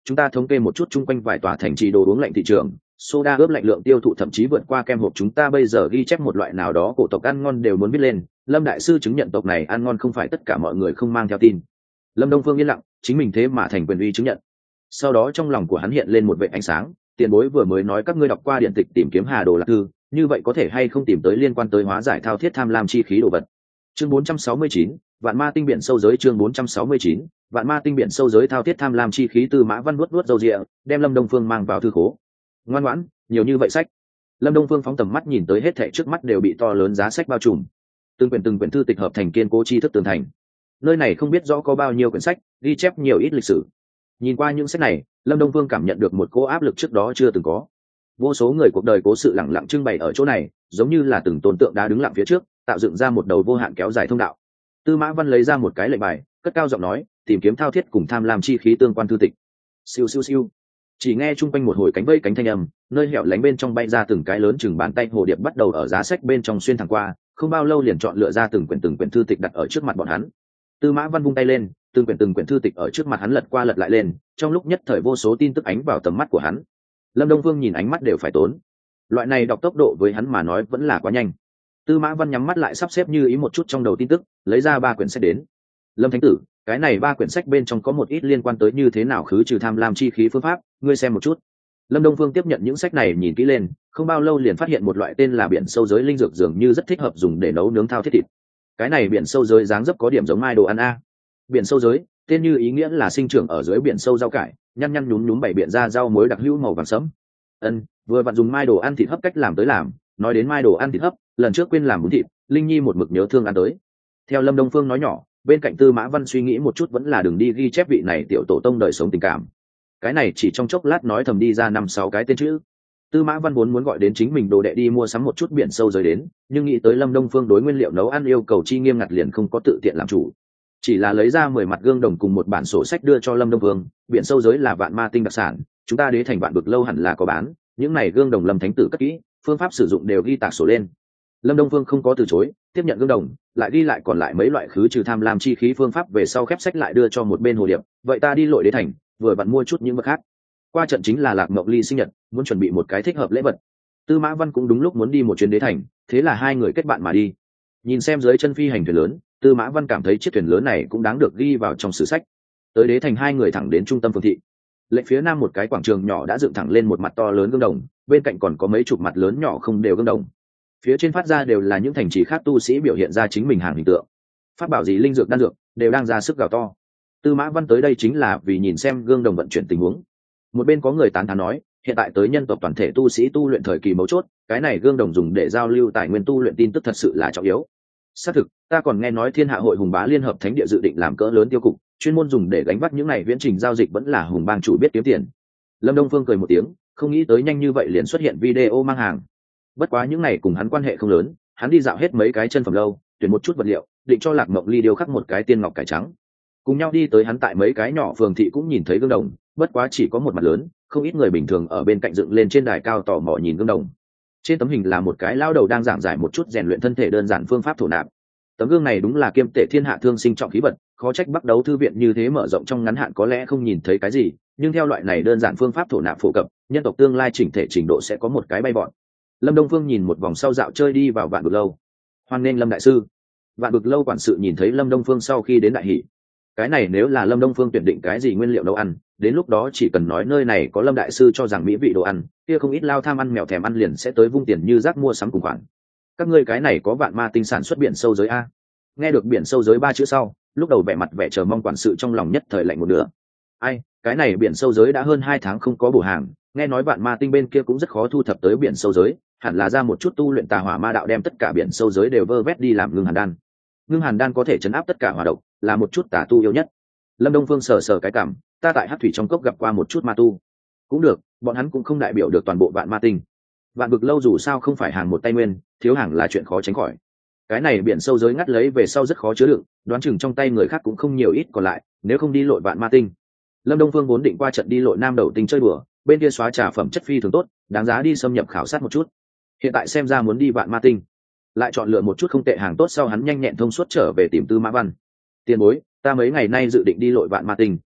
chúng ta thống kê một chút chung quanh vài tòa thành trì đồ uống lạnh thị trường, soda ướp lạnh lượng tiêu thụ thậm chí vượt qua kem hộp chúng ta bây giờ ghi chép một loại nào đó cổ tộc ăn ngon đều muốn viết lên. Lâm đại sư chứng nhận tộc này ăn ngon không phải tất cả mọi người không mang theo tin. Lâm Đông Phương yên lặng, chính mình thế mà thành quyền uy chứng nhận. Sau đó trong lòng của hắn hiện lên một vệt ánh sáng, tiền bối vừa mới nói các ngươi đọc qua điện tịch tìm kiếm Hà Đồ Lạc Thư, như vậy có thể hay không tìm tới liên quan tới hóa giải thao thiết tham lam chi khí đồ vật. Chương bốn trăm sáu mươi chín, Vạn Ma tinh biển sâu giới. Chương bốn trăm sáu mươi chín, Vạn Ma tinh biển sâu giới. Thao thiết tham lam chi khí. Tư Mã Văn nuốt nuốt râu ria, đem Lâm Đông Phương mang vào thư khố. Ngoan ngoãn, nhiều như vậy sách. Lâm Đông Phương phóng tầm mắt nhìn tới hết thảy trước mắt đều bị to lớn giá sách bao trùm, từng quyển từng quyển thư tịch hợp thành kiên cố tri thức tường thành. Nơi này không biết rõ có bao nhiêu quyển sách, ghi chép nhiều ít lịch sử. Nhìn qua những sách này, Lâm Đông Phương cảm nhận được một cỗ áp lực trước đó chưa từng có. Vô số người cuộc đời cố sự lẳng lặng trưng bày ở chỗ này, giống như là từng tôn tượng đá đứng lặng phía trước, tạo dựng ra một đầu vô hạn kéo dài thông đạo. Tư Mã Văn lấy ra một cái lệnh bài, cất cao giọng nói, tìm kiếm thao thiết cùng tham lam chi khí tương quan thư tịch. Siêu siêu siêu. Chỉ nghe chung quanh một hồi cánh vây cánh thanh âm, nơi hẻo lánh bên trong bay ra từng cái lớn chừng bàn tay hồ điệp bắt đầu ở giá sách bên trong xuyên thẳng qua, không bao lâu liền chọn lựa ra từng quyển từng quyển thư tịch đặt ở trước mặt bọn hắn. Tư Mã Văn vung tay lên, từng quyển từng quyển thư tịch ở trước mặt hắn lật qua lật lại lên, trong lúc nhất thời vô số tin tức ánh vào tầm mắt của hắn. Lâm Đông Phương nhìn ánh mắt đều phải tốn. Loại này đọc tốc độ với hắn mà nói vẫn là quá nhanh. Tư Mã Văn nhắm mắt lại sắp xếp như ý một chút trong đầu tin tức, lấy ra ba quyển sách đến. Lâm Thánh tử, cái này ba quyển sách bên trong có một ít liên quan tới như thế nào khứ trừ tham lam chi khí phương pháp, ngươi xem một chút. Lâm Đông Phương tiếp nhận những sách này nhìn kỹ lên, không bao lâu liền phát hiện một loại tên là biển sâu giới linh dược dường như rất thích hợp dùng để nấu nướng thao thiết thịt. Cái này biển sâu giới dáng dấp có điểm giống mai đồ ăn a. Biển sâu giới, tên như ý nghĩa là sinh trưởng ở dưới biển sâu rau cải, nhăn nhăn nhúm nhúm bảy biển ra rau muối đặc hữu màu vàng sẫm. Ân, vừa vặn dùng mai đồ ăn thịt hấp cách làm tới làm, nói đến mai đồ ăn thịt hấp, lần trước quên làm bún thịt, Linh Nhi một mực nhớ thương ăn tới. Theo Lâm Đông Phương nói nhỏ, bên cạnh Tư Mã Văn suy nghĩ một chút vẫn là đừng đi ghi chép vị này tiểu tổ tông đời sống tình cảm. Cái này chỉ trong chốc lát nói thầm đi ra năm sáu cái tên chữ. Tư Mã Văn vốn muốn gọi đến chính mình đồ đệ đi mua sắm một chút biển sâu giới đến, nhưng nghĩ tới Lâm Đông Phương đối nguyên liệu nấu ăn yêu cầu chi nghiêm ngặt liền không có tự tiện làm chủ. Chỉ là lấy ra mười mặt gương đồng cùng một bản sổ sách đưa cho Lâm Đông Phương, biển sâu giới là Vạn Ma tinh đặc sản, chúng ta đế thành Vạn Vực lâu hẳn là có bán, những này gương đồng Lâm Thánh tử cất kỹ, phương pháp sử dụng đều ghi tạc sổ lên. Lâm Đông Phương không có từ chối, tiếp nhận gương đồng, lại ghi lại còn lại mấy loại khứ trừ tham lam chi khí phương pháp về sau khép sách lại đưa cho một bên hồ điệp, vậy ta đi lội đế thành, vừa vặn mua chút những vật khác. Qua trận chính là Lạc Mộng Ly sinh nhật, muốn chuẩn bị một cái thích hợp lễ vật. Tư Mã Văn cũng đúng lúc muốn đi một chuyến đế thành, thế là hai người kết bạn mà đi. Nhìn xem dưới chân phi hành thuyền lớn, Tư Mã Văn cảm thấy chiếc thuyền lớn này cũng đáng được ghi vào trong sử sách. Tới đế thành hai người thẳng đến trung tâm phường thị. Lệnh phía nam một cái quảng trường nhỏ đã dựng thẳng lên một mặt to lớn gương đồng, bên cạnh còn có mấy chục mặt lớn nhỏ không đều gương đồng. Phía trên phát ra đều là những thành trì khác tu sĩ biểu hiện ra chính mình hàng hình tượng. Pháp bảo gì linh dược đan dược đều đang ra sức gào to. Tư Mã Văn tới đây chính là vì nhìn xem gương đồng vận chuyển tình huống. Một bên có người tán thán nói, hiện tại tới nhân tộc toàn thể tu sĩ tu luyện thời kỳ mấu chốt, cái này gương đồng dùng để giao lưu tài nguyên tu luyện tin tức thật sự là trọng yếu. Xác thực, ta còn nghe nói Thiên Hạ hội Hùng Bá Liên hợp Thánh địa dự định làm cỡ lớn tiêu cục, chuyên môn dùng để gánh vác những này viễn trình giao dịch vẫn là Hùng bang chủ biết kiếm tiền. Lâm Đông Phương cười một tiếng, không nghĩ tới nhanh như vậy liền xuất hiện video mang hàng. Bất quá những này cùng hắn quan hệ không lớn, hắn đi dạo hết mấy cái chân phẩm lâu, tuyển một chút vật liệu, định cho Lạc Mộng Ly điêu khắc một cái tiên ngọc cải trắng. Cùng nhau đi tới hắn tại mấy cái nhỏ phường thị cũng nhìn thấy gương đồng, bất quá chỉ có một mặt lớn, không ít người bình thường ở bên cạnh dựng lên trên đài cao tò mò nhìn gương đồng. Trên tấm hình là một cái lão đầu đang giảng giải một chút rèn luyện thân thể đơn giản phương pháp thổ nạp. Tấm gương này đúng là kiêm tệ thiên hạ thương sinh trọng khí vật, khó trách Bắc Đấu thư viện như thế mở rộng trong ngắn hạn có lẽ không nhìn thấy cái gì, nhưng theo loại này đơn giản phương pháp thổ nạp phổ cập, nhân tộc tương lai chỉnh thể trình độ sẽ có một cái bay vọt. Lâm Đông Phương nhìn một vòng sau dạo chơi đi vào Vạn Vực lâu. Hoan nghênh Lâm đại sư. Vạn Vực lâu quản sự nhìn thấy Lâm Đông Phương sau khi đến đại hỉ. Cái này nếu là Lâm Đông Phương tuyển định cái gì nguyên liệu nấu ăn, đến lúc đó chỉ cần nói nơi này có Lâm đại sư cho rằng mỹ vị đồ ăn, kia không ít lao tham ăn mèo thèm ăn liền sẽ tới vung tiền như rác mua sắm cùng khoản. Các ngươi cái này có Vạn Ma tinh sản xuất biển sâu giới a? Nghe được biển sâu giới ba chữ sau, lúc đầu vẻ mặt vẻ chờ mong quản sự trong lòng nhất thời lạnh một nửa. Ai, cái này biển sâu giới đã hơn hai tháng không có bổ hàng, nghe nói Vạn Ma tinh bên kia cũng rất khó thu thập tới biển sâu giới, hẳn là ra một chút tu luyện tà hỏa ma đạo đem tất cả biển sâu giới đều vơ vét đi làm ngưng hàn đan. Ngưng hàn đan có thể chấn áp tất cả hỏa độc, là một chút tà tu yêu nhất. Lâm Đông Phương sờ sờ cái cảm, ta tại Hắc thủy trong cốc gặp qua một chút ma tu. Cũng được, bọn hắn cũng không đại biểu được toàn bộ Vạn Ma tinh. Vạn Vực lâu dù sao không phải hàng một tay nguyên, thiếu hàng là chuyện khó tránh khỏi. Cái này biển sâu giới ngắt lấy về sau rất khó chứa đựng, đoán chừng trong tay người khác cũng không nhiều ít còn lại, nếu không đi lội Vạn Ma tinh. Lâm Đông Phương vốn định qua trận đi lội Nam Đầu tinh chơi đùa, bên kia xóa trà phẩm chất phi thường tốt, đáng giá đi xâm nhập khảo sát một chút. Hiện tại xem ra muốn đi Vạn Ma tinh, lại chọn lựa một chút không tệ hàng tốt sau hắn nhanh nhẹn thông suốt trở về tìm Tư Mã Văn. Tiền bối, ta mấy ngày nay dự định đi lội Vạn Ma tinh,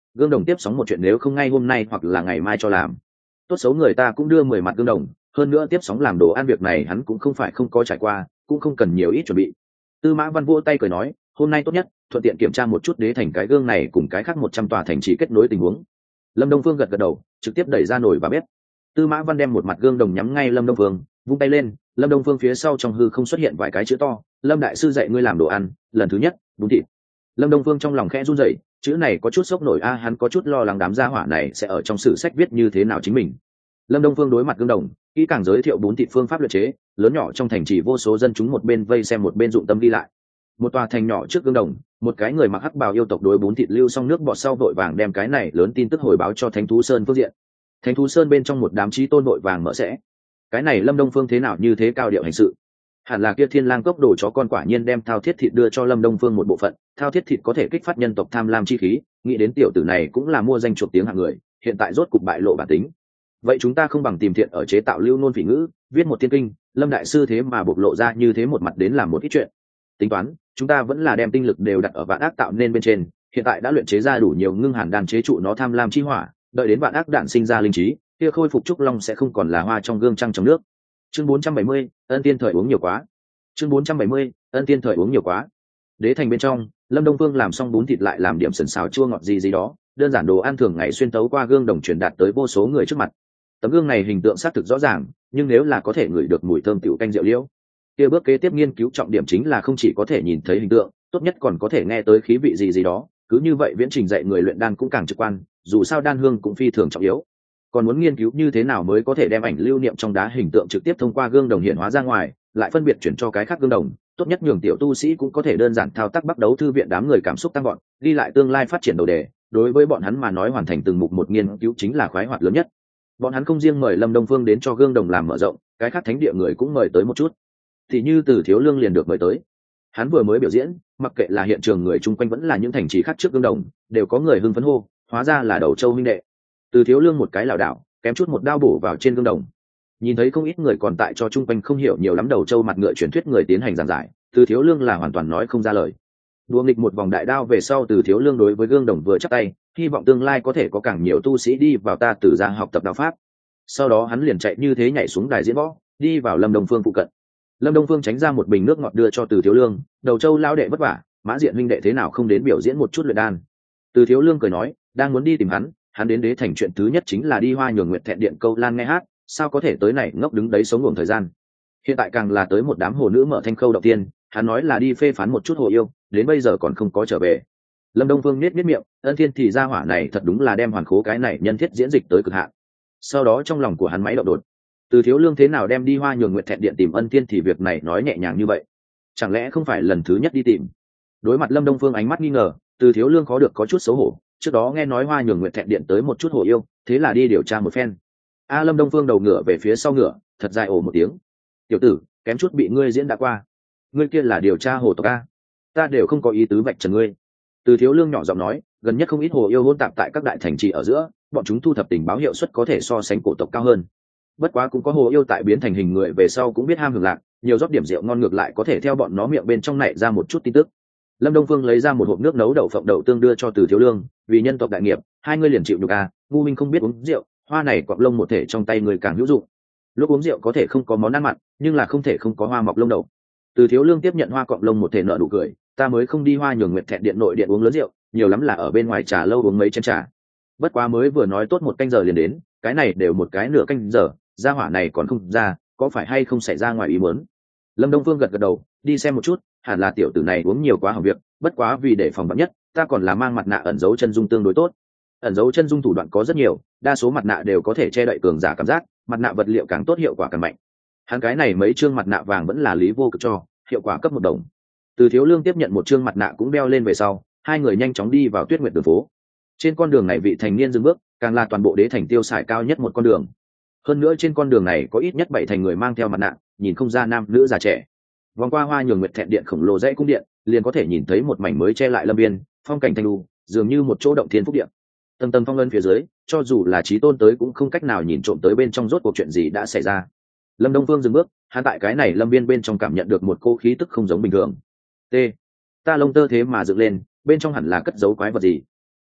gương đồng tiếp sóng một chuyện nếu không ngay hôm nay hoặc là ngày mai cho làm. Tốt xấu người ta cũng đưa mười mặt gương đồng, hơn nữa tiếp sóng làm đồ ăn việc này hắn cũng không phải không có trải qua, cũng không cần nhiều ít chuẩn bị. Tư Mã Văn vỗ tay cười nói, hôm nay tốt nhất thuận tiện kiểm tra một chút đế thành cái gương này cùng cái khác một trăm tòa thành trì kết nối tình huống. Lâm Đông Phương gật gật đầu, trực tiếp đẩy ra nồi và bếp. Tư Mã Văn đem một mặt gương đồng nhắm ngay Lâm Đông Phương, vung tay lên, Lâm Đông Phương phía sau trong hư không xuất hiện vài cái chữ to, Lâm đại sư dạy ngươi làm đồ ăn, lần thứ nhất, bún thịt. Lâm Đông Phương trong lòng khẽ run rẩy, chữ này có chút sốc nổi a, hắn có chút lo lắng đám gia hỏa này sẽ ở trong sử sách viết như thế nào chính mình. Lâm Đông Phương đối mặt gương đồng, kỹ càng giới thiệu bún thịt phương pháp luyện chế, lớn nhỏ trong thành trì vô số dân chúng một bên vây xem một bên dụng tâm đi lại. Một tòa thành nhỏ trước gương đồng, một cái người mặc hắc bào yêu tộc đối bún thịt lưu xong nước bọt sau vội vàng đem cái này lớn tin tức hồi báo cho Thánh Thú Sơn phương diện. Thánh Thú Sơn bên trong một đám chí tôn vội vàng mở sẽ. Cái này Lâm Đông Phương thế nào như thế cao điệu hành sự? Hẳn là kia Thiên Lang cốc đồ chó con quả nhiên đem thao thiết thịt đưa cho Lâm Đông Phương một bộ phận, thao thiết thịt có thể kích phát nhân tộc tham lam chi khí, nghĩ đến tiểu tử này cũng là mua danh chuộc tiếng hạng người, hiện tại rốt cục bại lộ bản tính. Vậy chúng ta không bằng tìm thiện ở chế tạo lưu nôn phỉ ngữ, viết một tiên kinh, Lâm đại sư thế mà bộc lộ ra như thế một mặt đến làm một ít chuyện. Tính toán, chúng ta vẫn là đem tinh lực đều đặt ở vạn ác tạo nên bên trên, hiện tại đã luyện chế ra đủ nhiều ngưng hàn đan chế trụ nó tham lam chi hỏa, đợi đến vạn ác đạn sinh ra linh trí, kia khôi phục trúc long sẽ không còn là hoa trong gương trăng trong nước. Chương bốn trăm bảy mươi, ân tiên thời uống nhiều quá. Chương bốn trăm bảy mươi, ân tiên thời uống nhiều quá. Đế thành bên trong, Lâm Đông Phương làm xong bún thịt lại làm điểm sườn xào chua ngọt gì gì đó, đơn giản đồ ăn thường ngày xuyên tấu qua gương đồng truyền đạt tới vô số người trước mặt. Tấm gương này hình tượng xác thực rõ ràng, nhưng nếu là có thể ngửi được mùi thơm tiểu canh rượu liễu, kia bước kế tiếp nghiên cứu trọng điểm chính là không chỉ có thể nhìn thấy hình tượng, tốt nhất còn có thể nghe tới khí vị gì gì đó, cứ như vậy viễn trình dạy người luyện đan cũng càng trực quan, dù sao đan hương cũng phi thường trọng yếu. Còn muốn nghiên cứu như thế nào mới có thể đem ảnh lưu niệm trong đá hình tượng trực tiếp thông qua gương đồng hiện hóa ra ngoài, lại phân biệt chuyển cho cái khác gương đồng, tốt nhất nhường tiểu tu sĩ cũng có thể đơn giản thao tác bắt đấu thư viện đám người cảm xúc tăng gọn, ghi lại tương lai phát triển đầu đề, đối với bọn hắn mà nói hoàn thành từng mục một nghiên cứu chính là khoái hoạt lớn nhất. Bọn hắn không riêng mời Lâm Đông Phương đến cho gương đồng làm mở rộng, cái khác thánh địa người cũng mời tới một chút. Thì như Từ Thiếu Lương liền được mời tới. Hắn vừa mới biểu diễn, mặc kệ là hiện trường người chung quanh vẫn là những thành trì khác trước gương đồng, đều có người hưng phấn hô, hóa ra là Đầu Châu huynh đệ. Từ Thiếu Lương một cái lảo đảo, kém chút một đao bổ vào trên gương đồng. Nhìn thấy không ít người còn tại cho chung quanh không hiểu nhiều lắm Đầu Châu mặt ngựa truyền thuyết người tiến hành giảng giải, Từ Thiếu Lương là hoàn toàn nói không ra lời. Đùa nghịch một vòng đại đao về sau, Từ Thiếu Lương đối với gương đồng vừa chắp tay, hy vọng tương lai có thể có càng nhiều tu sĩ đi vào ta Từ gia học tập đạo pháp. Sau đó hắn liền chạy như thế nhảy xuống đài diễn võ, đi vào Lâm Đông Phương phụ cận. Lâm Đông Phương tránh ra một bình nước ngọt đưa cho Từ Thiếu Lương, Đầu Châu lão đệ vất vả, Mã Diện huynh đệ thế nào không đến biểu diễn một chút luyện đan. Từ Thiếu Lương cười nói, đang muốn đi tìm hắn, hắn đến đế thành chuyện thứ nhất chính là đi Hoa Nhường Nguyệt Thẹn Điện câu lan nghe hát, sao có thể tới này ngốc đứng đấy sống ngủ thời gian. Hiện tại càng là tới một đám hồ nữ mở thanh khâu đầu tiên, hắn nói là đi phê phán một chút hồ yêu, đến bây giờ còn không có trở về. Lâm Đông Phương nhếch nhếch miệng, ân thiên thì ra hỏa này thật đúng là đem hoàn khố cái này nhân thiết diễn dịch tới cực hạn. Sau đó trong lòng của hắn máy động đột, Từ Thiếu Lương thế nào đem đi Hoa Nhường Nguyệt Thẹn Điện tìm ân thiên thì việc này nói nhẹ nhàng như vậy, chẳng lẽ không phải lần thứ nhất đi tìm. Đối mặt Lâm Đông Phương ánh mắt nghi ngờ, Từ Thiếu Lương khó được có chút xấu hổ, trước đó nghe nói Hoa Nhường Nguyệt Thẹn Điện tới một chút hồ yêu, thế là đi điều tra một phen. A Lâm Đông Phương đầu ngựa về phía sau ngựa, thật dài ồ một tiếng, tiểu tử, kém chút bị ngươi diễn đã qua, ngươi kia là điều tra hồ tộc a, ta đều không có ý tứ vạch trần ngươi. Từ Thiếu Lương nhỏ giọng nói, gần nhất không ít hồ yêu hỗn tạp tại các đại thành trì ở giữa, bọn chúng thu thập tình báo hiệu suất có thể so sánh cổ tộc cao hơn. Bất quá cũng có hồ yêu tại biến thành hình người về sau cũng biết ham hưởng lạc, nhiều rót điểm rượu ngon ngược lại có thể theo bọn nó miệng bên trong nảy ra một chút tin tức. Lâm Đông Phương lấy ra một hộp nước nấu đậu phộng đậu tương đưa cho Từ Thiếu Lương, vì nhân tộc đại nghiệp, hai người liền chịu nhục à, ngu minh không biết uống rượu, hoa này cọp lông một thể trong tay người càng hữu dụng. Lúc uống rượu có thể không có món ăn mặn, nhưng là không thể không có hoa mọc lông đậu. Từ Thiếu Lương tiếp nhận hoa cọp lông một thể nở nụ cười, ta mới không đi Hoa Nhường Nguyệt Thẹn Điện nội điện uống lớn rượu, nhiều lắm là ở bên ngoài trà lâu uống mấy chén trà. Bất quá mới vừa nói tốt một canh giờ liền đến, cái này đều một cái nửa canh giờ, gia hỏa này còn không ra, có phải hay không xảy ra ngoài ý muốn. Lâm Đông Phương gật gật đầu, đi xem một chút, hẳn là tiểu tử này uống nhiều quá hỏng việc, bất quá vì để phòng vạn nhất, ta còn là mang mặt nạ ẩn giấu chân dung tương đối tốt. Ẩn giấu chân dung thủ đoạn có rất nhiều, đa số mặt nạ đều có thể che đậy cường giả cảm giác, mặt nạ vật liệu càng tốt hiệu quả càng mạnh. Hắn cái này mấy chương mặt nạ vàng vẫn là lý vô cực cho, hiệu quả cấp một đồng. Từ Thiếu Lương tiếp nhận một chương mặt nạ cũng đeo lên về sau, hai người nhanh chóng đi vào Tuyết Nguyệt đường phố. Trên con đường này vị thành niên dừng bước, càng là toàn bộ đế thành tiêu xài cao nhất một con đường. Hơn nữa trên con đường này có ít nhất bảy thành người mang theo mặt nạ, nhìn không ra nam nữ già trẻ. Vòng qua Hoa Nhường Nguyệt Thẹn Điện khổng lồ dãy cung điện, liền có thể nhìn thấy một mảnh mới che lại lâm biên, phong cảnh thanh lưu, dường như một chỗ động thiên phúc điện. Tầng tầng phong lân phía dưới, cho dù là chí tôn tới cũng không cách nào nhìn trộm tới bên trong rốt cuộc chuyện gì đã xảy ra. Lâm Đông Phương dừng bước, hắn tại cái này lâm biên bên trong cảm nhận được một cô khí tức không giống bình thường. T, ta lông tơ thế mà dựng lên, bên trong hẳn là cất giấu quái vật gì.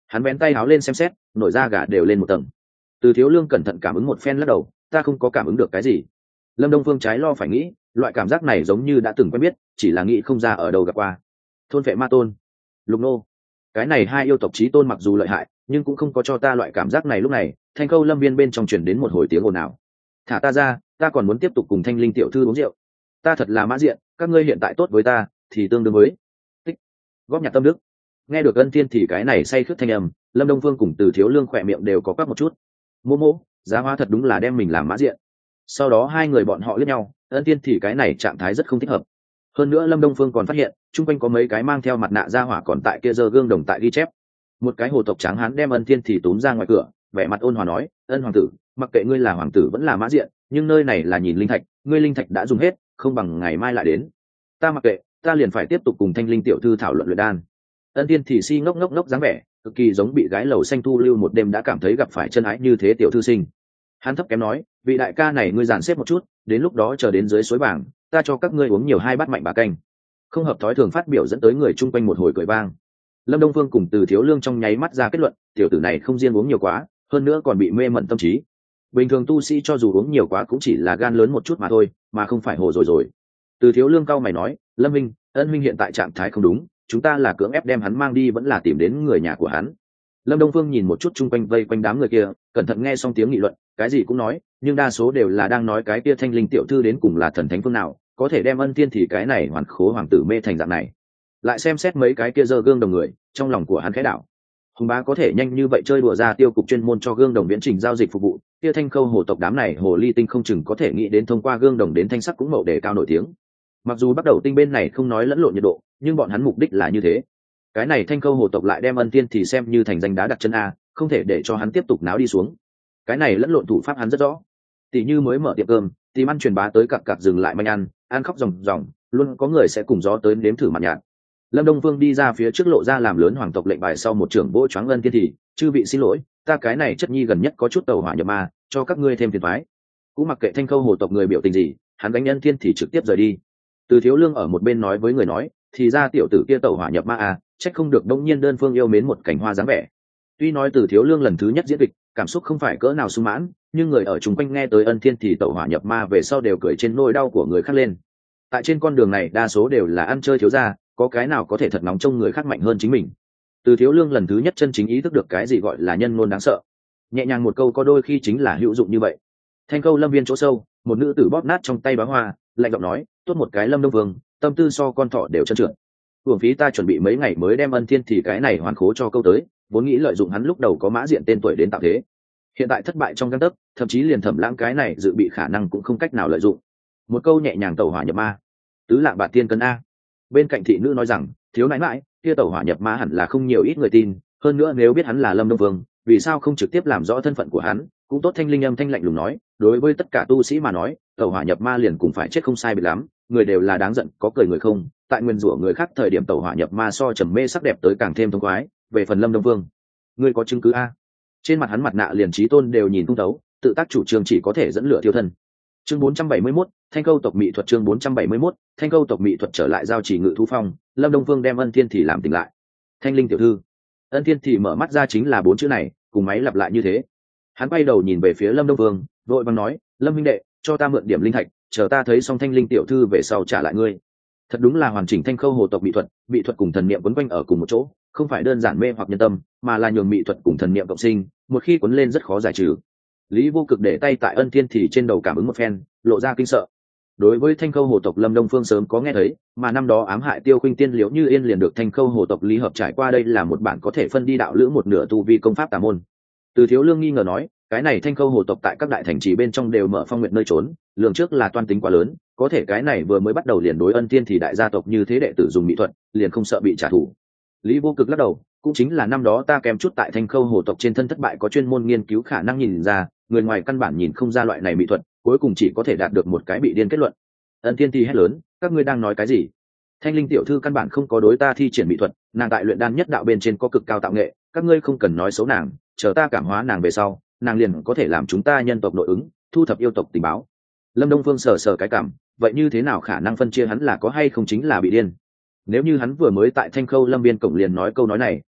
Hắn vén tay áo lên xem xét, nổi da gà đều lên một tầng. Từ Thiếu Lương cẩn thận cảm ứng một phen lắc đầu, ta không có cảm ứng được cái gì. Lâm Đông Phương trái lo phải nghĩ, loại cảm giác này giống như đã từng quen biết, chỉ là nghĩ không ra ở đâu gặp qua. Thôn Vệ Ma Tôn, Lục Nô, cái này hai yêu tộc chí tôn mặc dù lợi hại, nhưng cũng không có cho ta loại cảm giác này. Lúc này, Thanh Khâu Lâm Viên bên trong truyền đến một hồi tiếng ồn ào. Thả ta ra, ta còn muốn tiếp tục cùng Thanh Linh tiểu thư uống rượu. Ta thật là mã diện, các ngươi hiện tại tốt với ta, thì tương đương với tích góp nhặt tâm đức. Nghe được Ân Thiên thì cái này say khướt thanh âm, Lâm Đông Phương cùng Từ Thiếu Lương khỏe miệng đều có quắc một chút. Mô mô, Giá Hoa thật đúng là đem mình làm mã diện. Sau đó hai người bọn họ liếc nhau, Ân Thiên thì cái này trạng thái rất không thích hợp. Hơn nữa Lâm Đông Phương còn phát hiện, chung quanh có mấy cái mang theo mặt nạ ra hỏa còn tại kia giơ gương đồng tại ghi chép. Một cái hồ tộc trắng hán đem Ân Thiên thì túm ra ngoài cửa, vẻ mặt ôn hòa nói, Ân hoàng tử, mặc kệ ngươi là hoàng tử vẫn là mã diện, nhưng nơi này là nhìn linh thạch, ngươi linh thạch đã dùng hết, không bằng ngày mai lại đến. Ta mặc kệ, ta liền phải tiếp tục cùng Thanh Linh tiểu thư thảo luận luyện đan. Ân Thiên thì si ngốc ngốc ngốc dáng vẻ, cực kỳ giống bị gái lầu xanh thu lưu một đêm đã cảm thấy gặp phải chân ái như thế tiểu thư sinh. Hắn thấp kém nói, vị đại ca này ngươi dàn xếp một chút, đến lúc đó chờ đến dưới suối vàng, ta cho các ngươi uống nhiều hai bát mạnh bà canh. Không hợp thói thường phát biểu dẫn tới người chung quanh một hồi cười vang. Lâm Đông Phương cùng Từ Thiếu Lương trong nháy mắt ra kết luận, tiểu tử này không riêng uống nhiều quá, hơn nữa còn bị mê mẩn tâm trí. Bình thường tu sĩ cho dù uống nhiều quá cũng chỉ là gan lớn một chút mà thôi, mà không phải hồ rồi rồi. Từ Thiếu Lương cao mày nói, Lâm Minh, Ân Minh hiện tại trạng thái không đúng, chúng ta là cưỡng ép đem hắn mang đi vẫn là tìm đến người nhà của hắn. Lâm Đông Phương nhìn một chút chung quanh vây quanh đám người kia, cẩn thận nghe xong tiếng nghị luận, cái gì cũng nói, nhưng đa số đều là đang nói cái kia Thanh Linh tiểu thư đến cùng là thần thánh phương nào, có thể đem Ân Thiên thì cái này hoàn khố hoàng tử mê thành dạng này. Lại xem xét mấy cái kia giơ gương đồng người, trong lòng của hắn khẽ đảo. Hùng bá có thể nhanh như vậy chơi đùa ra tiêu cục chuyên môn cho gương đồng viễn trình giao dịch phục vụ, kia Thanh Khâu hồ tộc đám này hồ ly tinh không chừng có thể nghĩ đến thông qua gương đồng đến thanh sắc cũng mậu để cao nổi tiếng. Mặc dù bắt đầu tinh bên này không nói lẫn lộn nhiệt độ, nhưng bọn hắn mục đích là như thế. Cái này Thanh Khâu hồ tộc lại đem Ân Thiên thì xem như thành danh đá đặt chân a, không thể để cho hắn tiếp tục náo đi xuống. Cái này lẫn lộn thủ pháp hắn rất rõ. Tỷ như mới mở tiệm cơm, tìm ăn truyền bá tới cặp cặp dừng lại manh ăn, ăn khóc ròng ròng, luôn có người sẽ cùng gió tới nếm thử mặt nhạt. Lâm Đông Phương đi ra phía trước lộ ra làm lớn hoàng tộc lệnh bài sau một trưởng vỗ choáng Ân Thiên thì, chư vị xin lỗi, ta cái này chất nhi gần nhất có chút tàu hỏa nhập ma, cho các ngươi thêm phiền toái. Cũng mặc kệ Thanh Khâu hồ tộc người biểu tình gì, hắn đánh Ân Thiên thì trực tiếp rời đi. Từ Thiếu Lương ở một bên nói với người nói, thì ra tiểu tử kia tàu hỏa nhập ma à, trách không được đông nhiên đơn phương yêu mến một cảnh hoa dáng vẻ. Tuy nói Từ Thiếu Lương lần thứ nhất diễn kịch, cảm xúc không phải cỡ nào sung mãn, nhưng người ở chung quanh nghe tới Ân Thiên thì tẩu hỏa nhập ma về sau đều cười trên nỗi đau của người khác lên. Tại trên con đường này đa số đều là ăn chơi thiếu gia, có cái nào có thể thật nóng trông người khác mạnh hơn chính mình. Từ Thiếu Lương lần thứ nhất chân chính ý thức được cái gì gọi là nhân ngôn đáng sợ. Nhẹ nhàng một câu có đôi khi chính là hữu dụng như vậy. Thanh Khâu lâm viên chỗ sâu, một nữ tử bóp nát trong tay bá hoa, lạnh giọng nói, tốt một cái Lâm Đông Vương, tâm tư so con thỏ đều trơn trượt. Uổng phí ta chuẩn bị mấy ngày mới đem Ân Thiên thì cái này hoàn khố cho câu tới, vốn nghĩ lợi dụng hắn lúc đầu có mã diện tên tuổi đến tạo thế. Hiện tại thất bại trong gang tấc, thậm chí liền Thẩm Lãng cái này dự bị khả năng cũng không cách nào lợi dụng. Một câu nhẹ nhàng tẩu hỏa nhập ma, tứ lạng bạc tiên cân a. Bên cạnh thị nữ nói rằng, thiếu nãi nãi, kia tẩu hỏa nhập ma hẳn là không nhiều ít người tin, hơn nữa nếu biết hắn là Lâm Đông Vương, vì sao không trực tiếp làm rõ thân phận của hắn? Cũng tốt. Thanh Linh âm thanh lạnh lùng nói, đối với tất cả tu sĩ mà nói, tẩu hỏa nhập ma liền cũng phải chết không sai biệt lắm, người đều là đáng giận, có cười người không. Tại nguyên rủa người khác thời điểm tẩu hỏa nhập ma so trầm mê sắc đẹp tới càng thêm thông khoái. Về phần Lâm Đông Vương, ngươi có chứng cứ a? Trên mặt hắn mặt nạ liền trí tôn đều nhìn tung tấu, tự tác chủ trương chỉ có thể dẫn lửa tiêu thân. Chương bốn trăm bảy mươi mốt, Thanh Câu tộc mỹ thuật. Chương bốn trăm bảy mươi mốt, Thanh Câu tộc mỹ thuật trở lại giao chỉ ngự thú phong, Lâm Đông Vương đem Ân Thiên thì làm tỉnh lại. Thanh Linh tiểu thư. Ân Thiên thì mở mắt ra chính là bốn chữ này, cùng máy lặp lại như thế. Hắn quay đầu nhìn về phía Lâm Đông Vương, vội vàng nói, Lâm huynh đệ, cho ta mượn điểm linh thạch, chờ ta thấy xong Thanh Linh tiểu thư về sau trả lại ngươi. Thật đúng là hoàn chỉnh Thanh Khâu hồ tộc mỹ thuật, mỹ thuật cùng thần niệm quấn quanh ở cùng một chỗ, không phải đơn giản mê hoặc nhân tâm, mà là nhường mỹ thuật cùng thần niệm cộng sinh, một khi quấn lên rất khó giải trừ. Lý Vô Cực để tay tại Ân Thiên thì trên đầu cảm ứng một phen, lộ ra kinh sợ. Đối với Thanh Khâu hồ tộc Lâm Đông Phương sớm có nghe thấy, mà năm đó ám hại Tiêu Khuynh Tiên Liễu Như Yên liền được Thanh Khâu hồ tộc Lý Hợp trải qua, đây là một bản có thể phân đi đạo lữ một nửa tu vi công pháp tà môn. Từ Thiếu Lương nghi ngờ nói, cái này Thanh Khâu hồ tộc tại các đại thành trì bên trong đều mở phong nguyện nơi trốn, lượng trước là toan tính quá lớn, có thể cái này vừa mới bắt đầu liền đối Ân Thiên thì đại gia tộc như thế đệ tử dùng mỹ thuật, liền không sợ bị trả thù. Lý Vô Cực lắc đầu, cũng chính là năm đó ta kèm chút tại Thanh Khâu hồ tộc trên thân thất bại có chuyên môn nghiên cứu khả năng nhìn ra, người ngoài căn bản nhìn không ra loại này mỹ thuật, cuối cùng chỉ có thể đạt được một cái bị điên kết luận. Ân Thiên thì hét lớn, các ngươi đang nói cái gì? Thanh Linh tiểu thư căn bản không có đối ta thi triển mỹ thuật, nàng tại luyện đan nhất đạo bên trên có cực cao tạo nghệ, các ngươi không cần nói xấu nàng, chờ ta cảm hóa nàng về sau, nàng liền có thể làm chúng ta nhân tộc nội ứng, thu thập yêu tộc tình báo. Lâm Đông Phương sờ sờ cái cảm, vậy như thế nào khả năng phân chia hắn là có hay không chính là bị điên? Nếu như hắn vừa mới tại Thanh Khâu Lâm Viên cổng liền nói câu nói này,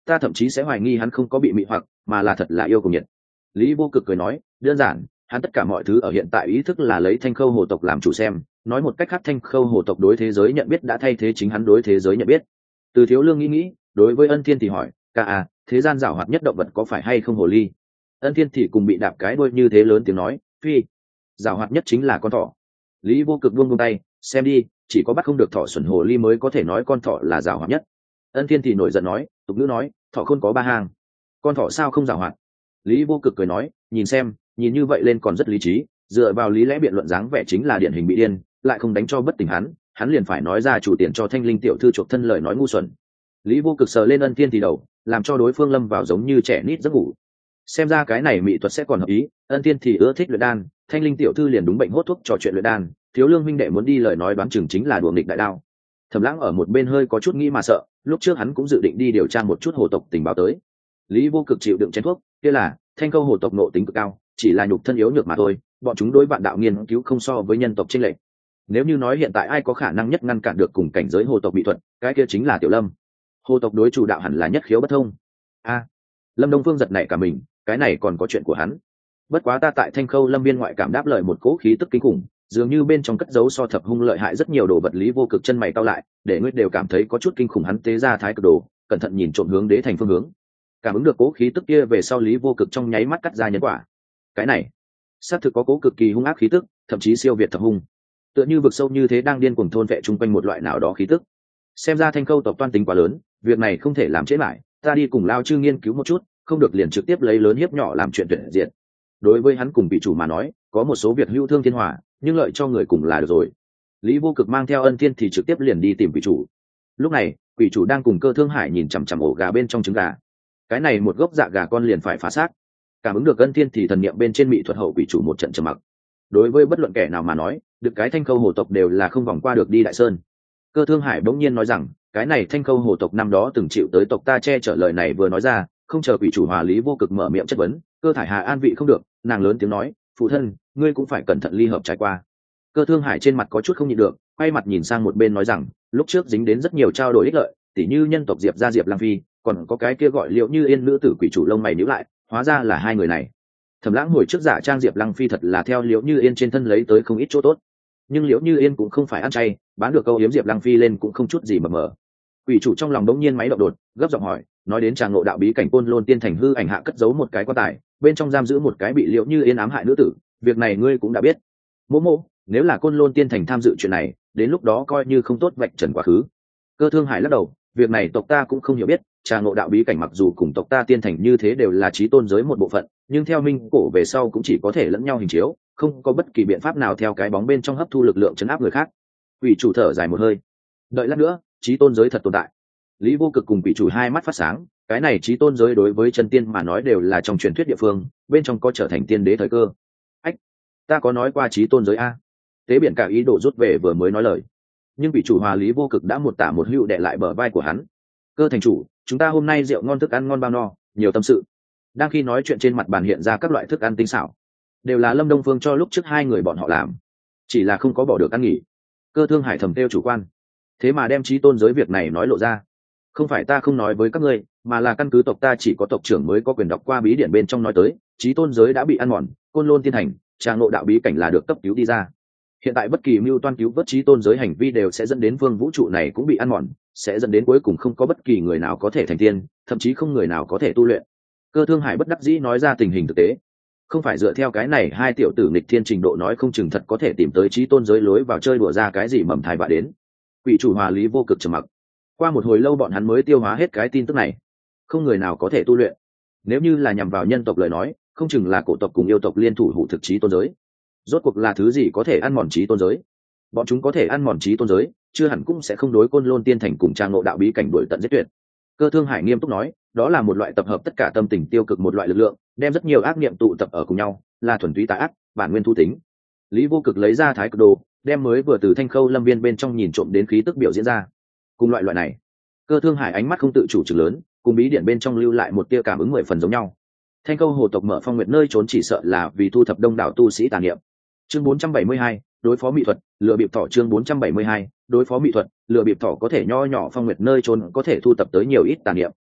ta thậm chí sẽ hoài nghi hắn không có bị mị hoặc mà là thật là yêu cùng nhiệt. Lý Vô Cực cười nói, đơn giản, hắn tất cả mọi thứ ở hiện tại ý thức là lấy Thanh Khâu hồ tộc làm chủ xem, nói một cách khác Thanh Khâu hồ tộc đối thế giới nhận biết đã thay thế chính hắn đối thế giới nhận biết. Từ Thiếu Lương nghĩ nghĩ, đối với Ân Thiên thì hỏi, ca à, thế gian giảo hoạt nhất động vật có phải hay không hồ ly? Ân Thiên thì cùng bị đạp cái đuôi như thế lớn tiếng nói, phi, giảo hoạt nhất chính là con thỏ. Lý Vô Cực buông buông tay, xem đi, chỉ có bắt không được thỏ xuẩn hồ ly mới có thể nói con thỏ là giảo hoạt nhất. Ân Thiên thì nổi giận nói, tục ngữ nói, thỏ khôn có ba hàng, con thỏ sao không giảo hoạt? Lý Vô Cực cười nói, nhìn xem, nhìn như vậy lên còn rất lý trí, dựa vào lý lẽ biện luận dáng vẻ chính là điển hình bị điên, lại không đánh cho bất tỉnh hắn, hắn liền phải nói ra chủ tiền cho Thanh Linh tiểu thư chuộc thân lời nói ngu xuẩn. Lý Vô Cực sờ lên Ân Thiên thì đầu, làm cho đối phương lâm vào giống như trẻ nít giấc ngủ. Xem ra cái này mỹ thuật sẽ còn hợp ý, Ân Thiên thì ưa thích luyện đan, Thanh Linh tiểu thư liền đúng bệnh hốt thuốc trò chuyện luyện đan, Thiếu Lương huynh đệ muốn đi lời nói đoán chừng chính là đùa nghịch đại đao. Thẩm Lãng ở một bên hơi có chút nghĩ mà sợ, lúc trước hắn cũng dự định đi điều tra một chút hồ tộc tình báo tới. Lý Vô Cực chịu đựng chén thuốc, kia là Thanh Khâu hồ tộc nộ tính cực cao, chỉ là nhục thân yếu nhược mà thôi, bọn chúng đối vạn đạo nghiên cứu không so với nhân tộc chênh lệch. Nếu như nói hiện tại ai có khả năng nhất ngăn cản được cùng cảnh giới hồ tộc bị thuật, cái kia chính là Tiểu Lâm. Hồ tộc đối chủ đạo hẳn là nhất khiếu bất thông. A, Lâm Đông Phương giật nảy cả mình, cái này còn có chuyện của hắn. Bất quá ta tại Thanh Khâu Lâm viên ngoại cảm đáp lời một cỗ khí tức kinh khủng, dường như bên trong cất giấu so thập hung lợi hại rất nhiều đồ vật. Lý Vô Cực chân mày cau lại, để ngươi đều cảm thấy có chút kinh khủng. Hắn tế ra thái cực đồ, cẩn thận nhìn trộm hướng đế thành phương hướng. Cảm ứng được cỗ khí tức kia về sau, Lý Vô Cực trong nháy mắt cắt ra nhân quả. Cái này, xác thực có cỗ cực kỳ hung ác khí tức, thậm chí siêu việt thập hung. Tựa như vực sâu như thế đang điên cuồng thôn vệ chung quanh một loại nào đó khí tức. Xem ra Thanh Khâu tộc toan tính quá lớn, việc này không thể làm trễ lại, ta đi cùng Lao Chư nghiên cứu một chút, không được liền trực tiếp lấy lớn hiếp nhỏ làm chuyện tuyệt diệt. Đối với hắn cùng vị chủ mà nói, có một số việc hữu thương thiên hòa, nhưng lợi cho người cùng là được rồi. Lý Vô Cực mang theo Ân Thiên thì trực tiếp liền đi tìm vị chủ. Lúc này, vị chủ đang cùng Cơ Thương Hải nhìn chằm chằm ổ gà bên trong trứng gà. Cái này một gốc dạ gà con liền phải phá xác. Cảm ứng được Ân Thiên thì thần niệm bên trên mị thuật hậu vị chủ một trận trầm mặc. Đối với bất luận kẻ nào mà nói, được cái Thanh Khâu hồ tộc đều là không vòng qua được đi Đại Sơn. Cơ Thương Hải bỗng nhiên nói rằng, cái này Thanh Khâu hồ tộc năm đó từng chịu tới tộc ta che chở, lời này vừa nói ra, không chờ vị chủ hòa Lý Vô Cực mở miệng chất vấn, Cơ Thải Hà an vị không được, nàng lớn tiếng nói, phụ thân, ngươi cũng phải cẩn thận ly hợp trải qua. Cơ Thương Hải trên mặt có chút không nhịn được, quay mặt nhìn sang một bên nói rằng, lúc trước dính đến rất nhiều trao đổi ích lợi, tỉ như nhân tộc Diệp gia Diệp Lang Phi, còn có cái kia gọi Liễu Như Yên nữ tử quỷ chủ. Lông mày nhíu lại, hóa ra là hai người này. Thẩm Lãng hồi trước giả trang Diệp Lăng Phi thật là theo Liễu Như Yên trên thân lấy tới không ít chỗ tốt, nhưng Liễu Như Yên cũng không phải ăn chay, bán được câu yếm Diệp Lăng Phi lên cũng không chút gì mờ mờ. Quỷ chủ trong lòng đống nhiên máy động đột, gấp giọng hỏi, nói đến tràng ngộ đạo bí cảnh Côn Lôn Tiên Thành hư ảnh hạ cất giấu một cái quan tài, bên trong giam giữ một cái bị Liễu Như Yên ám hại nữ tử, việc này ngươi cũng đã biết. Mỗ mỗ, nếu là Côn Lôn Tiên Thành tham dự chuyện này, đến lúc đó coi như không tốt vạch trần quá khứ. Cơ Thương Hải lắc đầu, việc này tộc ta cũng không hiểu biết, tràng ngộ đạo bí cảnh mặc dù cùng tộc ta Tiên Thành như thế đều là chí tôn giới một bộ phận, nhưng theo minh cổ về sau cũng chỉ có thể lẫn nhau hình chiếu, không có bất kỳ biện pháp nào theo cái bóng bên trong hấp thu lực lượng chấn áp người khác. Quỷ chủ thở dài một hơi, đợi lát nữa, chí tôn giới thật tồn tại. Lý Vô Cực cùng quỷ chủ hai mắt phát sáng, cái này chí tôn giới đối với chân tiên mà nói đều là trong truyền thuyết địa phương, bên trong có trở thành tiên đế thời cơ. Ách, ta có nói qua chí tôn giới a? Tế Biển cả ý đồ rút về vừa mới nói lời, nhưng quỷ chủ hòa Lý Vô Cực đã một tả một hữu đè lại bờ vai của hắn. Cơ thành chủ, chúng ta hôm nay rượu ngon thức ăn ngon bao no, nhiều tâm sự. Đang khi nói chuyện trên mặt bàn hiện ra các loại thức ăn tinh xảo, đều là Lâm Đông Phương cho lúc trước hai người bọn họ làm, chỉ là không có bỏ được ăn nghỉ. Cơ Thương Hải thầm tiêu chủ quan, thế mà đem chí tôn giới việc này nói lộ ra. Không phải ta không nói với các ngươi, mà là căn cứ tộc ta chỉ có tộc trưởng mới có quyền đọc qua bí điển bên trong nói tới, chí tôn giới đã bị ăn mòn, Côn Lôn Tiên Thành, tràng ngộ đạo bí cảnh là được cấp cứu đi ra. Hiện tại bất kỳ mưu toan cứu vớt chí tôn giới hành vi đều sẽ dẫn đến vương vũ trụ này cũng bị ăn mòn, sẽ dẫn đến cuối cùng không có bất kỳ người nào có thể thành tiên, thậm chí không người nào có thể tu luyện. Cơ Thương Hải bất đắc dĩ nói ra tình hình thực tế, không phải dựa theo cái này hai tiểu tử nghịch thiên trình độ nói không chừng thật có thể tìm tới chí tôn giới lối vào chơi đùa ra cái gì mầm thai vạ đến. Quỷ chủ hòa Lý Vô Cực trầm mặc, qua một hồi lâu bọn hắn mới tiêu hóa hết cái tin tức này, không người nào có thể tu luyện. Nếu như là nhằm vào nhân tộc lời nói, không chừng là cổ tộc cùng yêu tộc liên thủ hủ thực chí tôn giới. Rốt cuộc là thứ gì có thể ăn mòn chí tôn giới? Bọn chúng có thể ăn mòn chí tôn giới, chưa hẳn cũng sẽ không đối Côn Lôn Tiên Thành cùng trang ngộ đạo bí cảnh đuổi tận giết tuyệt. Cơ Thương Hải nghiêm túc nói, đó là một loại tập hợp tất cả tâm tình tiêu cực một loại lực lượng, đem rất nhiều ác niệm tụ tập ở cùng nhau, là thuần túy tà ác, bản nguyên thu tính. Lý Vô Cực lấy ra thái cực đồ, đem mới vừa từ Thanh Khâu Lâm viên bên trong nhìn trộm đến khí tức biểu diễn ra. Cùng loại loại này, Cơ Thương Hải ánh mắt không tự chủ trừng lớn, cùng bí điển bên trong lưu lại một tia cảm ứng mười phần giống nhau. Thanh Khâu hồ tộc mở phong nguyệt nơi trốn chỉ sợ là vì thu thập đông đảo tu sĩ tà niệm. Chương bốn trăm bảy mươi hai, đối phó mỹ thuật, lừa bịp thỏ. Chương bốn trăm bảy mươi hai, đối phó mỹ thuật, lừa bịp thỏ. Có thể nho nhỏ phong nguyệt nơi trốn có thể thu tập tới nhiều ít tà niệm.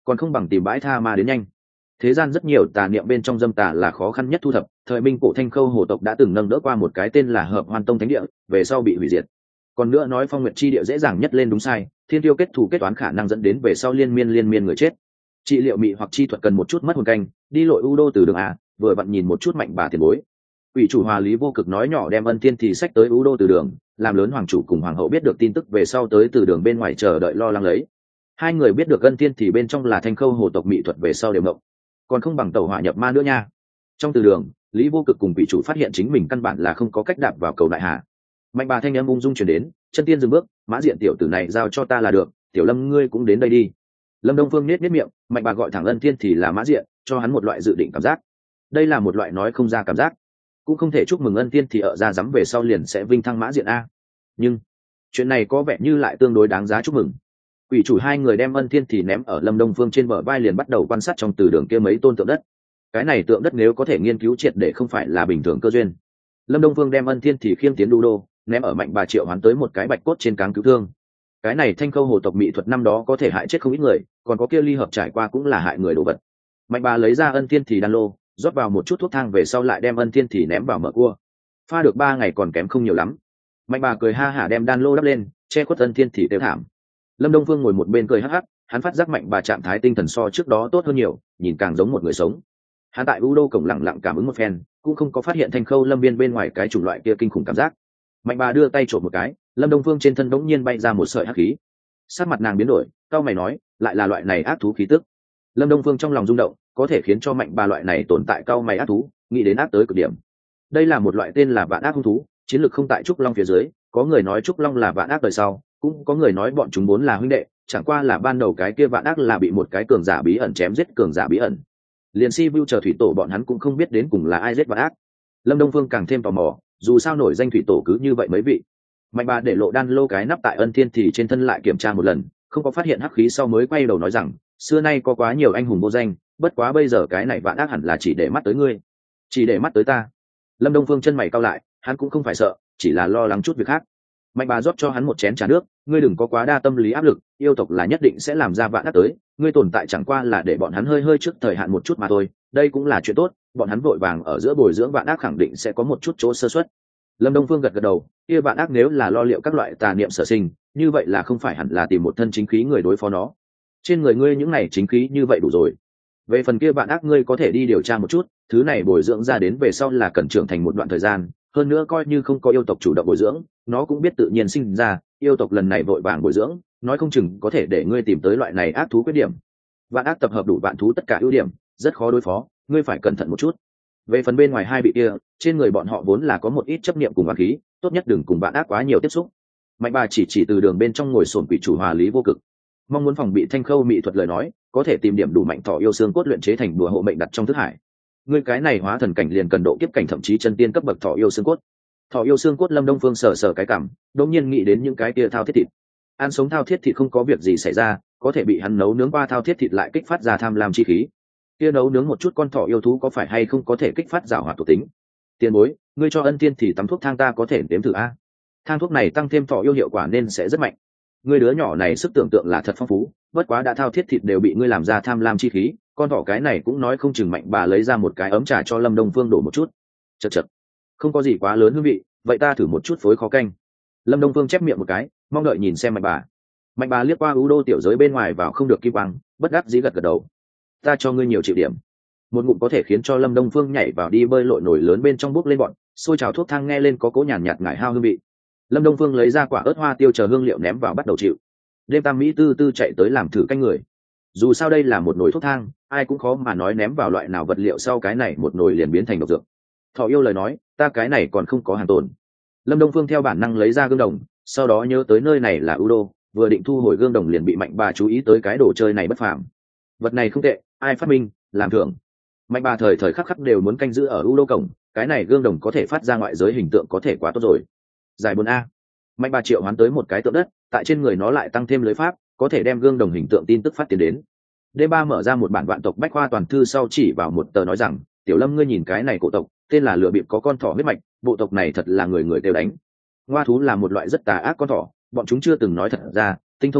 còn không bằng tìm bãi tha ma đến nhanh. Thế gian rất nhiều tà niệm, bên trong dâm tà là khó khăn nhất thu thập. Thời minh cổ thanh khâu hồ tộc đã từng nâng đỡ qua một cái tên là Hợp Hoan Tông thánh địa, về sau bị hủy diệt. Còn nữa nói Phong Nguyệt chi địa dễ dàng nhất lên đúng sai, thiên tiêu kết thù kết toán khả năng dẫn đến về sau liên miên liên miên người chết. Trị liệu mị hoặc chi thuật cần một chút mất hồn canh, đi lội u đô từ đường a, vừa vặn nhìn một chút mạnh bà tiền bối. Ủy chủ Hòa Lý Vô Cực nói nhỏ đem Ân Thiên thì sách tới u đô từ đường, làm lớn hoàng chủ cùng hoàng hậu biết được tin tức về sau tới từ đường bên ngoài chờ đợi lo lắng lấy. Hai người biết được Ân Thiên thì bên trong là thanh khâu hồ tộc mỹ thuật về sau đều mộng, còn không bằng tàu hỏa nhập ma nữa nha. Trong từ đường, Lý Vô Cực cùng vị chủ phát hiện chính mình căn bản là không có cách đạp vào cầu đại hà. Mạnh bà thanh âm ung dung chuyển đến, chân tiên dừng bước, Mã Diện tiểu tử này giao cho ta là được, tiểu Lâm ngươi cũng đến đây đi. Lâm Đông Phương nết nết miệng, Mạnh bà gọi thẳng Ân Thiên thì là Mã Diện, cho hắn một loại dự định cảm giác. Đây là một loại nói không ra cảm giác, cũng không thể chúc mừng Ân Thiên thì ở ra dám về sau liền sẽ vinh thăng Mã Diện a. Nhưng chuyện này có vẻ như lại tương đối đáng giá chúc mừng. Quỷ chủ hai người đem Ân Thiên thì ném ở Lâm Đông Phương trên bờ vai, liền bắt đầu quan sát trong từ đường kia mấy tôn tượng đất. Cái này tượng đất nếu có thể nghiên cứu triệt để không phải là bình thường cơ duyên. Lâm Đông Phương đem Ân Thiên thì khiêng tiến đu đô, ném ở Mạnh bà triệu hoán tới một cái bạch cốt trên cáng cứu thương. Cái này thanh khâu hồ tộc mỹ thuật năm đó có thể hại chết không ít người, còn có kia ly hợp trải qua cũng là hại người đồ vật. Mạnh bà lấy ra Ân Thiên thì đan lô, rót vào một chút thuốc thang về sau lại đem Ân Thiên thì ném vào mở cua. Pha được ba ngày còn kém không nhiều lắm. Mạnh bà cười ha hả đem đan lô đắp lên, che khuất Ân Thiên thì tiêu thảm. Lâm Đông Phương ngồi một bên cười hắc hắc, hắn phát giác Mạnh bà trạng thái tinh thần so trước đó tốt hơn nhiều, nhìn càng giống một người sống. Hắn tại u đô cổng lặng lặng cảm ứng một phen, cũng không có phát hiện thanh khâu lâm viên bên ngoài cái chủng loại kia kinh khủng cảm giác. Mạnh bà đưa tay trộm một cái, Lâm Đông Phương trên thân đống nhiên bay ra một sợi hắc khí. Sắc mặt nàng biến đổi, cau mày nói, lại là loại này ác thú khí tức. Lâm Đông Phương trong lòng rung động, có thể khiến cho Mạnh bà loại này tồn tại cau mày ác thú, nghĩ đến ác tới cực điểm. Đây là một loại tên là vạn ác hung thú, chiến lược không tại trúc long phía dưới, có người nói trúc long là vạn ác đời sau, cũng có người nói bọn chúng vốn là huynh đệ, chẳng qua là ban đầu cái kia vạn ác là bị một cái cường giả bí ẩn chém giết cường giả bí ẩn. Liền si vu chờ thủy tổ bọn hắn cũng không biết đến cùng là ai giết vạn ác. Lâm Đông Phương càng thêm tò mò, dù sao nổi danh thủy tổ cứ như vậy mấy vị. Mạnh bà để lộ đan lô cái nắp tại Ân Thiên thì trên thân lại kiểm tra một lần, không có phát hiện hắc khí sau mới quay đầu nói rằng, xưa nay có quá nhiều anh hùng vô danh, bất quá bây giờ cái này vạn ác hẳn là chỉ để mắt tới ngươi, chỉ để mắt tới ta. Lâm Đông Phương chân mày cau lại, hắn cũng không phải sợ, chỉ là lo lắng chút việc khác. Mạnh bà rót cho hắn một chén trà nước, ngươi đừng có quá đa tâm lý áp lực, yêu tộc là nhất định sẽ làm ra vạn ác tới, ngươi tồn tại chẳng qua là để bọn hắn hơi hơi trước thời hạn một chút mà thôi, đây cũng là chuyện tốt, bọn hắn vội vàng ở giữa bồi dưỡng vạn ác khẳng định sẽ có một chút chỗ sơ suất. Lâm Đông Phương gật gật đầu, kia vạn ác nếu là lo liệu các loại tà niệm sở sinh, như vậy là không phải hẳn là tìm một thân chính khí người đối phó nó. Trên người ngươi những này chính khí như vậy đủ rồi. Về phần kia vạn ác ngươi có thể đi điều tra một chút, thứ này bồi dưỡng ra đến về sau là cần trưởng thành một đoạn thời gian, hơn nữa coi như không có yêu tộc chủ động bồi dưỡng, nó cũng biết tự nhiên sinh ra, yêu tộc lần này vội vàng bồi dưỡng, nói không chừng có thể để ngươi tìm tới loại này ác thú khuyết điểm. Vạn ác tập hợp đủ vạn thú tất cả ưu điểm, rất khó đối phó, ngươi phải cẩn thận một chút. Về phần bên ngoài hai vị kia, trên người bọn họ vốn là có một ít chấp niệm cùng oán khí, tốt nhất đừng cùng vạn ác quá nhiều tiếp xúc. Mạnh bà chỉ chỉ từ đường bên trong ngồi sồn quỷ chủ Hòa Lý Vô Cực, mong muốn phòng bị thanh khâu mỹ thuật lời nói, có thể tìm điểm đủ mạnh thọ yêu xương cốt luyện chế thành đùa hộ mệnh đặt trong thức hải. Ngươi cái này hóa thần cảnh liền cần độ kiếp cảnh thậm chí chân tiên cấp bậc thọ yêu xương cốt. Thọ yêu xương cốt Lâm Đông Phương sờ sờ cái cảm, đột nhiên nghĩ đến những cái kia thao thiết thịt. Ăn sống thao thiết thịt không có việc gì xảy ra, có thể bị hắn nấu nướng qua thao thiết thịt lại kích phát ra tham lam chi khí. Kia nấu nướng một chút con thọ yêu thú có phải hay không có thể kích phát giảo hoạt thuộc tính. Tiền bối, ngươi cho Ân Thiên thì tắm thuốc thang ta có thể đếm thử a. Thang thuốc này tăng thêm thọ yêu hiệu quả nên sẽ rất mạnh. Ngươi đứa nhỏ này sức tưởng tượng là thật phong phú, bất quá đã thao thiết thịt đều bị ngươi làm ra tham lam chi khí, con thỏ cái này cũng nói không chừng. Mạnh bà lấy ra một cái ấm trà cho Lâm Đông Phương đổ một chút. Chậc chậc, không có gì quá lớn hương vị, vậy ta thử một chút phối khó canh. Lâm Đông Phương chép miệng một cái, mong đợi nhìn xem Mạnh bà. Mạnh bà liếc qua u đô tiểu giới bên ngoài vào không được kim quang, bất đắc dĩ gật gật đầu. Ta cho ngươi nhiều chịu điểm. Một ngụm có thể khiến cho Lâm Đông Phương nhảy vào đi bơi lội nổi lớn bên trong bốc lên bọn, xôi trào thuốc thang nghe lên có cố nhàn nhạt ngải hao hương vị. Lâm Đông Phương lấy ra quả ớt hoa tiêu chờ hương liệu ném vào bắt đầu chịu. Đêm tam mỹ tư tư chạy tới làm thử canh người. Dù sao đây là một nồi thuốc thang, ai cũng khó mà nói ném vào loại nào vật liệu sau cái này một nồi liền biến thành độc dược. Thọ yêu lời nói, ta cái này còn không có hàng tồn. Lâm Đông Phương theo bản năng lấy ra gương đồng, sau đó nhớ tới nơi này là u đô, vừa định thu hồi gương đồng liền bị Mạnh bà chú ý tới cái đồ chơi này bất phàm. Vật này không tệ, ai phát minh, làm thưởng. Mạnh bà thời thời khắc khắc đều muốn canh giữ ở u đô cổng, cái này gương đồng có thể phát ra ngoại giới hình tượng có thể quá tốt rồi. Giải bốn a. Mạnh bà triệu hoán tới một cái tượng đất, tại trên người nó lại tăng thêm lưới pháp, có thể đem gương đồng hình tượng tin tức phát tiến đến. D ba mở ra một bản vạn tộc bách khoa toàn thư sau chỉ vào một tờ nói rằng, tiểu Lâm ngươi nhìn cái này cổ tộc, tên là lừa bịp có con thỏ huyết mạch, bộ tộc này thật là người người đều đánh. Ngoa thú là một loại rất tà ác con thỏ, bọn chúng chưa từng nói thật ra, tinh thông huyễn thuật,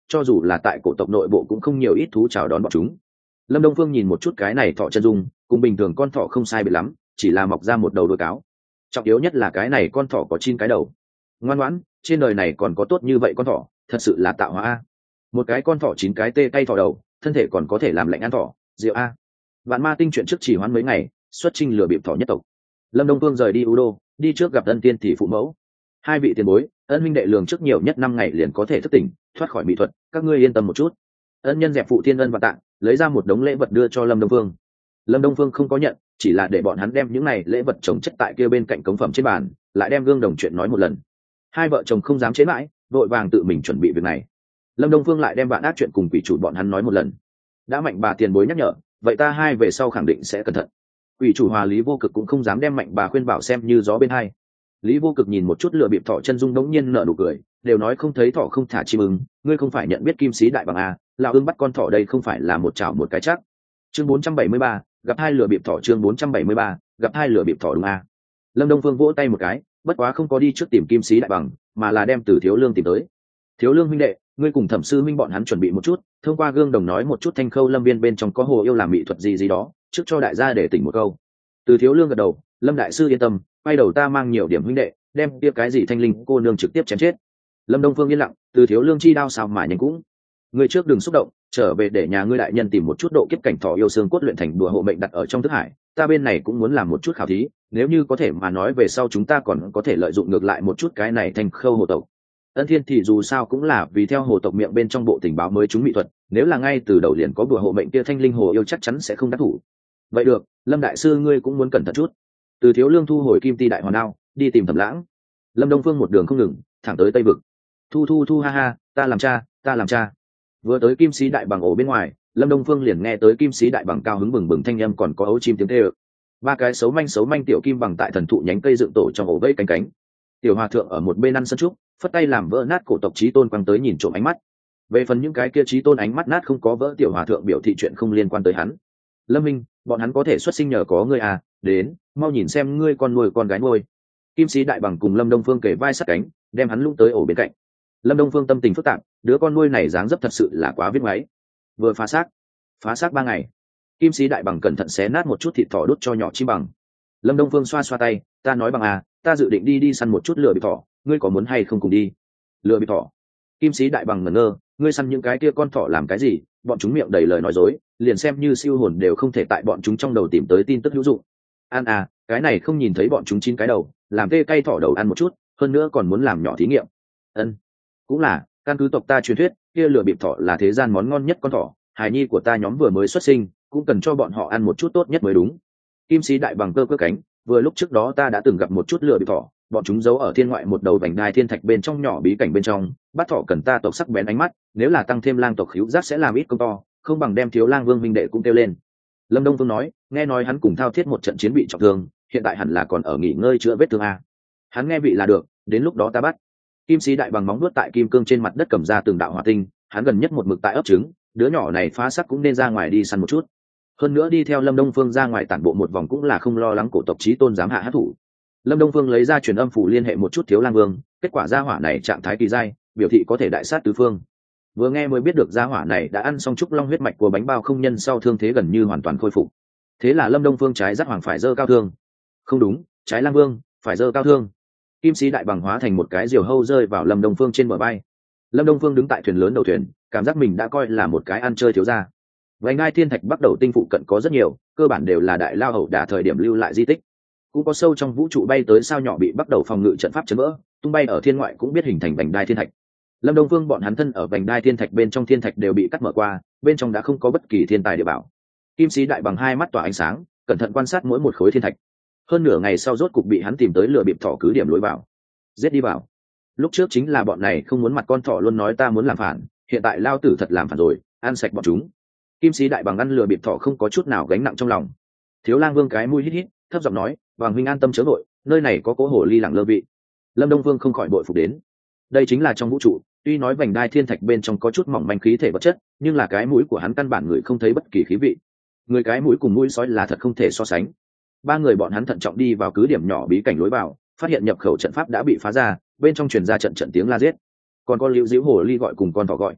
cho dù là tại cổ tộc nội bộ cũng không nhiều ít thú chào đón bọn chúng. Lâm Đông Phương nhìn một chút cái này thỏ chân dung, cùng bình thường con thỏ không sai biệt lắm, chỉ là mọc ra một đầu đuôi cáo. Trọng yếu nhất là cái này con thỏ có chín cái đầu. Ngoan ngoãn, trên đời này còn có tốt như vậy con thỏ, thật sự là tạo hóa a. Một cái con thỏ chín cái tê cay thỏ đầu, thân thể còn có thể làm lạnh ăn thỏ, rượu a. Vạn Ma Tinh chuyện trước chỉ hoãn mấy ngày, xuất chinh lừa bịp thỏ nhất tộc. Lâm Đông Phương rời đi U Đô, đi trước gặp Ân Tiên tỷ phụ mẫu. Hai vị tiền bối, Ân huynh đệ lường trước nhiều nhất năm ngày liền có thể thức tỉnh, thoát khỏi mỹ thuật, các ngươi yên tâm một chút. Ân nhân dẹp phụ thiên ân và tạng, lấy ra một đống lễ vật đưa cho Lâm Đông Phương. Lâm Đông Phương không có nhận, chỉ là để bọn hắn đem những này lễ vật trồng chất tại kia bên cạnh cống phẩm trên bàn, lại đem gương đồng chuyện nói một lần. Hai vợ chồng không dám chế mãi, vội vàng tự mình chuẩn bị việc này. Lâm Đông Phương lại đem bạn ác chuyện cùng quỷ chủ bọn hắn nói một lần. Đã Mạnh bà tiền bối nhắc nhở, vậy ta hai về sau khẳng định sẽ cẩn thận. Quỷ chủ Hòa Lý Vô Cực cũng không dám đem Mạnh bà khuyên bảo xem như gió bên hai. Lý Vô Cực nhìn một chút lựa bịp thỏ chân dung đống nhiên nở nụ cười, đều nói không thấy thỏ không thả chim ưng, ngươi không phải nhận biết kim sĩ đại bằng a, lão ưng bắt con thỏ đây không phải là một chảo một cái chắc. Chương bốn trăm bảy mươi ba, gặp hai lựa bịp thỏ chương bốn trăm bảy mươi ba, gặp hai lựa bịp thỏ đúng a. Lâm Đông Phương vỗ tay một cái, bất quá không có đi trước tìm kim sĩ đại bằng, mà là đem Từ Thiếu Lương tìm tới. Thiếu Lương huynh đệ, ngươi cùng Thẩm sư huynh bọn hắn chuẩn bị một chút, thông qua gương đồng nói một chút Thanh Khâu Lâm Viên bên trong có hồ yêu làm mỹ thuật gì gì đó, trước cho đại gia để tỉnh một câu. Từ Thiếu Lương gật đầu, Lâm đại sư yên tâm, quay đầu ta mang nhiều điểm huynh đệ, đem kia cái gì thanh linh cô nương trực tiếp chém chết. Lâm Đông Phương yên lặng, Từ Thiếu Lương chi đao sao mà nhanh cũng. Ngươi trước đừng xúc động, trở về để nhà ngươi đại nhân tìm một chút độ kiếp cảnh thỏ yêu xương cốt luyện thành đùa hộ mệnh đặt ở trong thức hải, ta bên này cũng muốn làm một chút khảo thí, nếu như có thể mà nói về sau chúng ta còn có thể lợi dụng ngược lại một chút cái này thành khâu hồ tộc. Ân Thiên thì dù sao cũng là vì theo hồ tộc miệng bên trong bộ tình báo mới chúng mỹ thuật, nếu là ngay từ đầu liền có đùa hộ mệnh kia thanh linh hồ yêu chắc chắn sẽ không đắc thủ. Vậy được, Lâm đại sư ngươi cũng muốn cẩn thận chút. Từ Thiếu Lương thu hồi kim ti đại hoàn đao, đi tìm Thẩm Lãng. Lâm Đông Phương một đường không ngừng, thẳng tới Tây vực. Thu thu thu ha ha, ta làm cha, ta làm cha. Vừa tới kim sĩ đại bằng ổ bên ngoài, Lâm Đông Phương liền nghe tới kim sĩ đại bằng cao hứng bừng bừng thanh âm còn có ấu chim tiếng kêu. Ba cái xấu manh xấu manh tiểu kim bằng tại thần thụ nhánh cây dựng tổ trong ổ vây cánh cánh. Tiểu hòa thượng ở một bên ăn sân trúc, phất tay làm vỡ nát cổ tộc chí tôn quăng tới nhìn trộm ánh mắt. Về phần những cái kia chí tôn ánh mắt nát không có vỡ, tiểu hòa thượng biểu thị chuyện không liên quan tới hắn. Lâm Minh, bọn hắn có thể xuất sinh nhờ có ngươi à, đến, mau nhìn xem ngươi con nuôi con gái nuôi. Kim sĩ đại bằng cùng Lâm Đông Phương kể vai sát cánh, đem hắn lung tới ổ bên cạnh. Lâm Đông Phương tâm tình phức tạp, đứa con nuôi này dáng dấp thật sự là quá viết máy. Vừa phá xác, phá xác ba ngày. Kim sĩ đại bằng cẩn thận xé nát một chút thịt thỏ đốt cho nhỏ chim bằng. Lâm Đông Phương xoa xoa tay, ta nói bằng à, ta dự định đi đi săn một chút lừa bịp thỏ, ngươi có muốn hay không cùng đi? Lừa bịp thỏ? Kim sĩ đại bằng ngẩn ngơ, ngươi săn những cái kia con thỏ làm cái gì? Bọn chúng miệng đầy lời nói dối, liền xem như siêu hồn đều không thể tại bọn chúng trong đầu tìm tới tin tức hữu dụng. An à, cái này không nhìn thấy bọn chúng chín cái đầu, làm tê cay thỏ đầu ăn một chút, hơn nữa còn muốn làm nhỏ thí nghiệm. Ân, cũng là, căn cứ tộc ta truyền thuyết, kia lừa bịp thỏ là thế gian món ngon nhất con thỏ, hài nhi của ta nhóm vừa mới xuất sinh, cũng cần cho bọn họ ăn một chút tốt nhất mới đúng. Kim sĩ đại bằng cơ cơ cánh, vừa lúc trước đó ta đã từng gặp một chút lừa bịp thỏ, bọn chúng giấu ở thiên ngoại một đầu vành đai thiên thạch bên trong nhỏ bí cảnh bên trong, bắt thỏ cần ta tộc sắc bén ánh mắt, nếu là tăng thêm lang tộc khíu giác sẽ làm ít công to, không bằng đem Thiếu Lang Vương minh đệ cũng kêu lên. Lâm Đông Phương nói, nghe nói hắn cùng Thao Thiết một trận chiến bị trọng thương, hiện tại hẳn là còn ở nghỉ ngơi chữa vết thương a. Hắn nghe vị là được, đến lúc đó ta bắt. Kim sĩ đại bằng móng nuốt tại kim cương trên mặt đất cầm ra từng đạo hỏa tinh, hắn gần nhất một mực tại ấp trứng, đứa nhỏ này phá sắc cũng nên ra ngoài đi săn một chút. Hơn nữa đi theo Lâm Đông Phương ra ngoài tản bộ một vòng cũng là không lo lắng cổ tộc chí tôn dám hạ hát thủ. Lâm Đông Phương lấy ra truyền âm phủ liên hệ một chút Thiếu Lang Vương, kết quả gia hỏa này trạng thái kỳ dai, biểu thị có thể đại sát tứ phương. Vừa nghe mới biết được gia hỏa này đã ăn xong trúc long huyết mạch của bánh bao không nhân sau thương thế gần như hoàn toàn khôi phục. Thế là Lâm Đông Phương trái giác hoàng phải dơ cao thương. Không đúng, trái Lang Vương phải dơ cao thương. Kim sĩ đại bằng hóa thành một cái diều hâu rơi vào Lâm Đông Phương trên bờ bay. Lâm Đông Phương đứng tại thuyền lớn đầu thuyền, cảm giác mình đã coi là một cái ăn chơi thiếu gia. Vành đai thiên thạch bắt đầu tinh phụ cận có rất nhiều, cơ bản đều là đại lao hậu đả thời điểm lưu lại di tích. Cũng có sâu trong vũ trụ bay tới sao nhỏ bị bắt đầu phòng ngự trận pháp chấn vỡ, tung bay ở thiên ngoại cũng biết hình thành vành đai thiên thạch. Lâm Đông Phương bọn hắn thân ở vành đai thiên thạch bên trong, thiên thạch đều bị cắt mở qua, bên trong đã không có bất kỳ thiên tài địa bảo. Kim sĩ đại bằng hai mắt tỏa ánh sáng, cẩn thận quan sát mỗi một khối thiên thạch. Hơn nửa ngày sau rốt cục bị hắn tìm tới lừa bịp thỏ cứ điểm lối vào. Giết đi vào. Lúc trước chính là bọn này không muốn mặt con thỏ luôn nói ta muốn làm phản, hiện tại lao tử thật làm phản rồi, ăn sạch bọn chúng. Kim sĩ đại bằng ăn lừa bịp thỏ không có chút nào gánh nặng trong lòng. Thiếu Lang Vương cái mũi hít hít, thấp giọng nói, "Vàng huynh an tâm chớ vội, nơi này có cố hồ ly lặng lơ vị." Lâm Đông Vương không khỏi bội phục đến. Đây chính là trong vũ trụ, tuy nói vành đai thiên thạch bên trong có chút mỏng manh khí thể vật chất, nhưng là cái mũi của hắn căn bản người không thấy bất kỳ khí vị. Người cái mũi cùng mũi sói là thật không thể so sánh. Ba người bọn hắn thận trọng đi vào cứ điểm nhỏ bí cảnh lối vào, phát hiện nhập khẩu trận pháp đã bị phá ra, bên trong truyền ra trận trận tiếng la giết. Còn con liễu diễu hồ ly gọi cùng con thỏ gọi.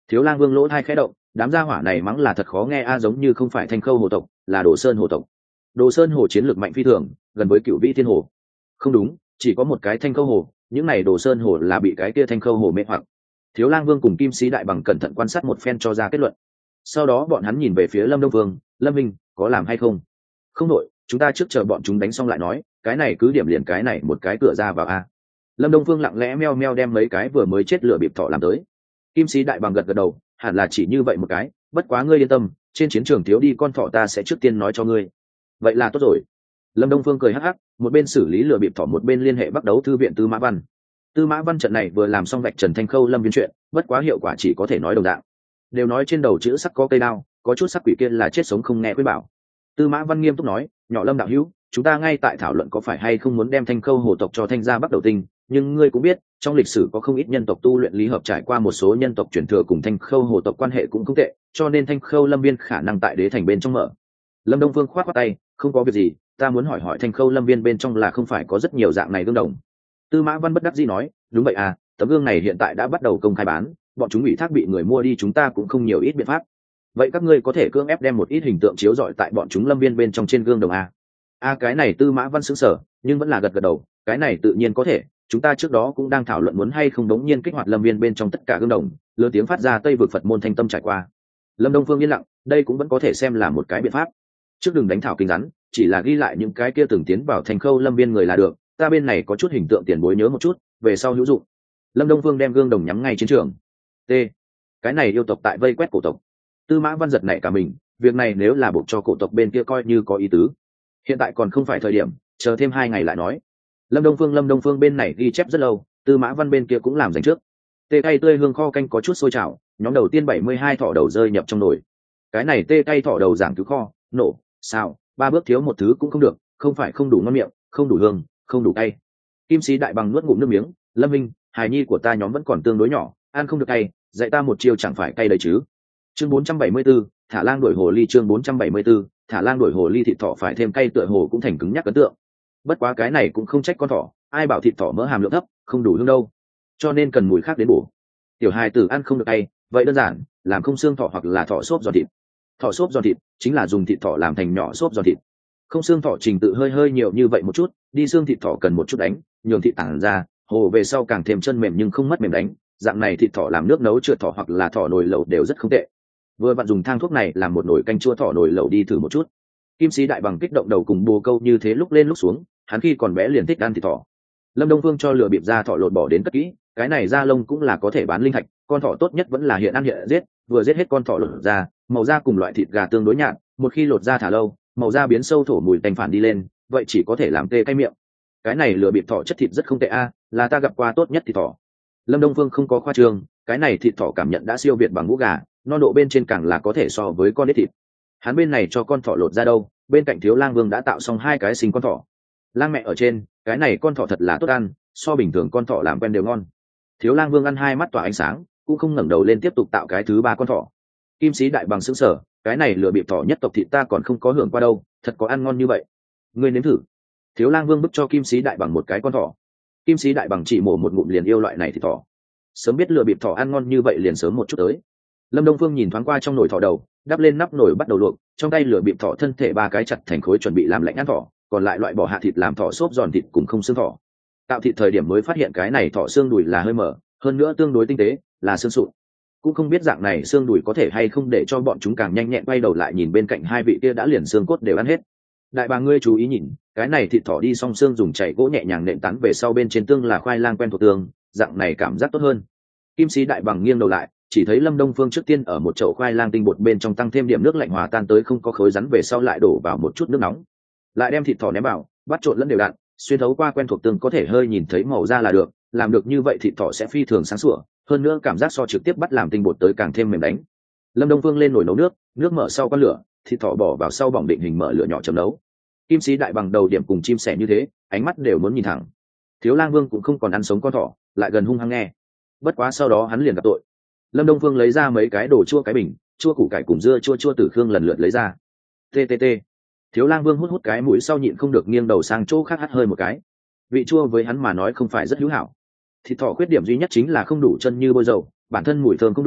Thiếu Lang Vương lỗ thai khẽ động, đám gia hỏa này mắng là thật khó nghe a, giống như không phải Thanh Khâu hồ tộc, là Đồ Sơn hồ tộc. Đồ Sơn hồ chiến lược mạnh phi thường, gần với Cửu Vĩ Thiên hồ. Không đúng, chỉ có một cái Thanh Khâu hồ, những này Đồ Sơn hồ là bị cái kia Thanh Khâu hồ mê hoặc. Thiếu Lang Vương cùng Kim Sĩ Đại Bằng cẩn thận quan sát một phen cho ra kết luận. Sau đó bọn hắn nhìn về phía Lâm Đông Vương, Lâm Minh, có làm hay không? Không đội, chúng ta trước chờ bọn chúng đánh xong lại nói, cái này cứ điểm liền cái này một cái cửa ra vào a. Lâm Đông Vương lặng lẽ meo meo đem mấy cái vừa mới chết lửa bịp thọ làm tới. Kim Sĩ Đại Bằng gật gật đầu, hẳn là chỉ như vậy một cái, bất quá ngươi yên tâm, trên chiến trường thiếu đi con thọ ta sẽ trước tiên nói cho ngươi. Vậy là tốt rồi. Lâm Đông Phương cười hắc hắc, một bên xử lý lửa bịp thọ một bên liên hệ bắt đấu thư viện Tư Mã Văn. Tư Mã Văn trận này vừa làm xong vạch trần Thanh Khâu Lâm Viên chuyện, bất quá hiệu quả chỉ có thể nói đồng dạng. Đều nói trên đầu chữ sắc có cây đao, có chút sắc quỷ kia là chết sống không nghe khuyên bảo. Tư Mã Văn nghiêm túc nói, nhỏ Lâm đạo hữu, chúng ta ngay tại thảo luận có phải hay không muốn đem Thanh Khâu hồ tộc cho Thanh gia bắt đầu tinh, nhưng ngươi cũng biết, trong lịch sử có không ít nhân tộc tu luyện lý hợp trải qua một số nhân tộc truyền thừa cùng Thanh Khâu hồ tộc quan hệ cũng không tệ, cho nên Thanh Khâu Lâm Viên khả năng tại đế thành bên trong mở. Lâm Đông Phương khoát khoát tay, không có việc gì, ta muốn hỏi hỏi Thanh Khâu Lâm Viên bên trong là không phải có rất nhiều dạng này gương đồng. Tư Mã Văn bất đắc dĩ nói, đúng vậy à, tấm gương này hiện tại đã bắt đầu công khai bán, bọn chúng ủy thác bị người mua đi, chúng ta cũng không nhiều ít biện pháp. Vậy các ngươi có thể cưỡng ép đem một ít hình tượng chiếu rọi tại bọn chúng Lâm Viên bên trong trên gương đồng a? A cái này Tư Mã Văn sững sờ, nhưng vẫn là gật gật đầu, cái này tự nhiên có thể, chúng ta trước đó cũng đang thảo luận muốn hay không đống nhiên kích hoạt Lâm Viên bên trong tất cả gương đồng, lớn tiếng phát ra Tây vực Phật môn thanh tâm trải qua. Lâm Đông Phương yên lặng, đây cũng vẫn có thể xem là một cái biện pháp. Trước đừng đánh thảo kinh rắn, chỉ là ghi lại những cái kia từng tiến vào Thanh Khâu Lâm Viên người là được, ta bên này có chút hình tượng tiền bối nhớ một chút, về sau hữu dụng. Lâm Đông Phương đem gương đồng nhắm ngay chiến trường. T. Cái này yêu tộc tại vây quét cổ tộc. Tư Mã Văn giật nảy cả mình, việc này nếu là buộc cho cổ tộc bên kia coi như có ý tứ. Hiện tại còn không phải thời điểm, chờ thêm hai ngày lại nói. Lâm Đông Phương Lâm Đông Phương bên này ghi chép rất lâu, Tư Mã Văn bên kia cũng làm dành trước. Tê cay tươi hương kho canh có chút sôi trào, nhóm đầu tiên bảy mươi hai thỏ đầu rơi nhập trong nồi. Cái này tê cay thỏ đầu giảng cứu kho, nổ, sao, ba bước thiếu một thứ cũng không được, không phải không đủ ngon miệng, không đủ hương, không đủ cay. Kim Sĩ Đại Bằng nuốt ngụm nước miếng, Lâm Minh, hài nhi của ta nhóm vẫn còn tương đối nhỏ, ăn không được cay, dạy ta một chiêu chẳng phải cay đấy chứ. Chương bốn trăm bảy mươi 4, thả lang đuổi hồ ly chương bốn trăm bảy mươi 4, thả lang đuổi hồ ly thịt thỏ phải thêm cay tựa hồ cũng thành cứng nhắc ấn tượng. Bất quá cái này cũng không trách con thỏ, ai bảo thịt thỏ mỡ hàm lượng thấp, không đủ hương đâu, cho nên cần mùi khác đến bổ. Tiểu hài tử ăn không được cay, vậy đơn giản, làm không xương thỏ hoặc là thỏ xốp giòn thịt. Thỏ xốp giòn thịt chính là dùng thịt thỏ làm thành nhỏ xốp giòn thịt. Không xương thỏ trình tự hơi hơi nhiều như vậy một chút, đi xương thịt thỏ cần một chút đánh, nhường thịt tản ra, hồ về sau càng thêm chân mềm nhưng không mất mềm đánh, dạng này thịt thỏ làm nước nấu trượt thỏ hoặc là thỏ nồi lẩu đều rất không tệ. Vừa bạn dùng thang thuốc này làm một nồi canh chua thỏ nồi lẩu đi thử một chút. Kim Sĩ Đại Bằng kích động đầu cùng bồ câu như thế lúc lên lúc xuống, hắn khi còn bé liền thích ăn thịt thỏ. Lâm Đông Phương cho lửa bịp ra thỏ lột bỏ đến cất kỹ, cái này da lông cũng là có thể bán linh thạch, con thỏ tốt nhất vẫn là hiện ăn hiện giết, vừa giết hết con thỏ lột ra, màu da cùng loại thịt gà tương đối nhạt, một khi lột ra thả lâu, màu da biến sâu thổ mùi tanh phản đi lên, vậy chỉ có thể làm tê cay miệng. Cái này lửa bịp thỏ chất thịt rất không tệ a, là ta gặp qua tốt nhất thịt thỏ. Lâm Đông Phương không có khoa trương, cái này thịt thỏ cảm nhận đã siêu việt bằng ngũ gà, non độ bên trên càng là có thể so với con đít thịt. Hắn bên này cho con thỏ lột ra đâu, bên cạnh Thiếu Lang Vương đã tạo xong hai cái sinh con thỏ. Lang mẹ ở trên, cái này con thỏ thật là tốt ăn, so bình thường con thỏ làm quen đều ngon. Thiếu Lang Vương ăn hai mắt tỏa ánh sáng, cũng không ngẩng đầu lên tiếp tục tạo cái thứ ba con thỏ. Kim Sĩ Đại Bằng sững sờ, cái này lửa bịp thỏ nhất tộc thịt ta còn không có hưởng qua đâu, thật có ăn ngon như vậy. Ngươi nếm thử. Thiếu Lang Vương bức cho Kim Sĩ Đại Bằng một cái con thỏ. Kim Sĩ Đại Bằng chỉ mổ một ngụm liền yêu loại này thịt thỏ. Sớm biết lửa bịp thỏ ăn ngon như vậy liền sớm một chút tới. Lâm Đông Phương nhìn thoáng qua trong nồi thỏ đầu, đắp lên nắp nồi bắt đầu luộc, trong tay lửa bịp thỏ thân thể ba cái chặt thành khối chuẩn bị làm lạnh ăn thỏ, còn lại loại bỏ hạ thịt làm thỏ xốp giòn thịt cùng không xương thỏ. Tạo thịt thời điểm mới phát hiện cái này thỏ xương đùi là hơi mở, hơn nữa tương đối tinh tế, là xương sụn. Cũng không biết dạng này xương đùi có thể hay không để cho bọn chúng càng nhanh nhẹn quay đầu lại nhìn bên cạnh hai vị kia đã liền xương cốt đều ăn hết. Đại bà ngươi chú ý nhìn, cái này thịt thỏ đi xong xương dùng chảy gỗ nhẹ nhàng nện tán về sau bên trên tương là khoai lang quen thuộc tương, dạng này cảm giác tốt hơn. Kim Sĩ Đại Bằng nghiêng đầu lại, chỉ thấy Lâm Đông Phương trước tiên ở một chậu khoai lang tinh bột bên trong tăng thêm điểm nước lạnh hòa tan tới không có khối rắn về sau lại đổ vào một chút nước nóng, lại đem thịt thỏ ném vào, bắt trộn lẫn đều đặn, xuyên thấu qua quen thuộc tương có thể hơi nhìn thấy màu da là được, làm được như vậy thịt thỏ sẽ phi thường sáng sủa, hơn nữa cảm giác so trực tiếp bắt làm tinh bột tới càng thêm mềm đánh. Lâm Đông Phương lên nồi nấu nước, nước mở sau con lửa, thịt thỏ bỏ vào sau bỏng định hình mở lửa nhỏ chấm nấu. Kim Sĩ Đại Bằng đầu điểm cùng chim sẻ như thế, ánh mắt đều muốn nhìn thẳng. Thiếu Lang Vương cũng không còn ăn sống con thỏ, lại gần hung hăng nghe. Bất quá sau đó hắn liền gặp tội. Lâm Đông Phương lấy ra mấy cái đồ chua cái bình, chua củ cải cùng dưa chua chua tử khương lần lượt lấy ra. Ttt. Thiếu Lang Vương hút hút cái mũi sau nhịn không được nghiêng đầu sang chỗ khác hắt hơi một cái. Vị chua với hắn mà nói không phải rất hữu hảo. Thịt thỏ khuyết điểm duy nhất chính là không đủ chân như bôi dầu, bản thân mùi thơm không đủ,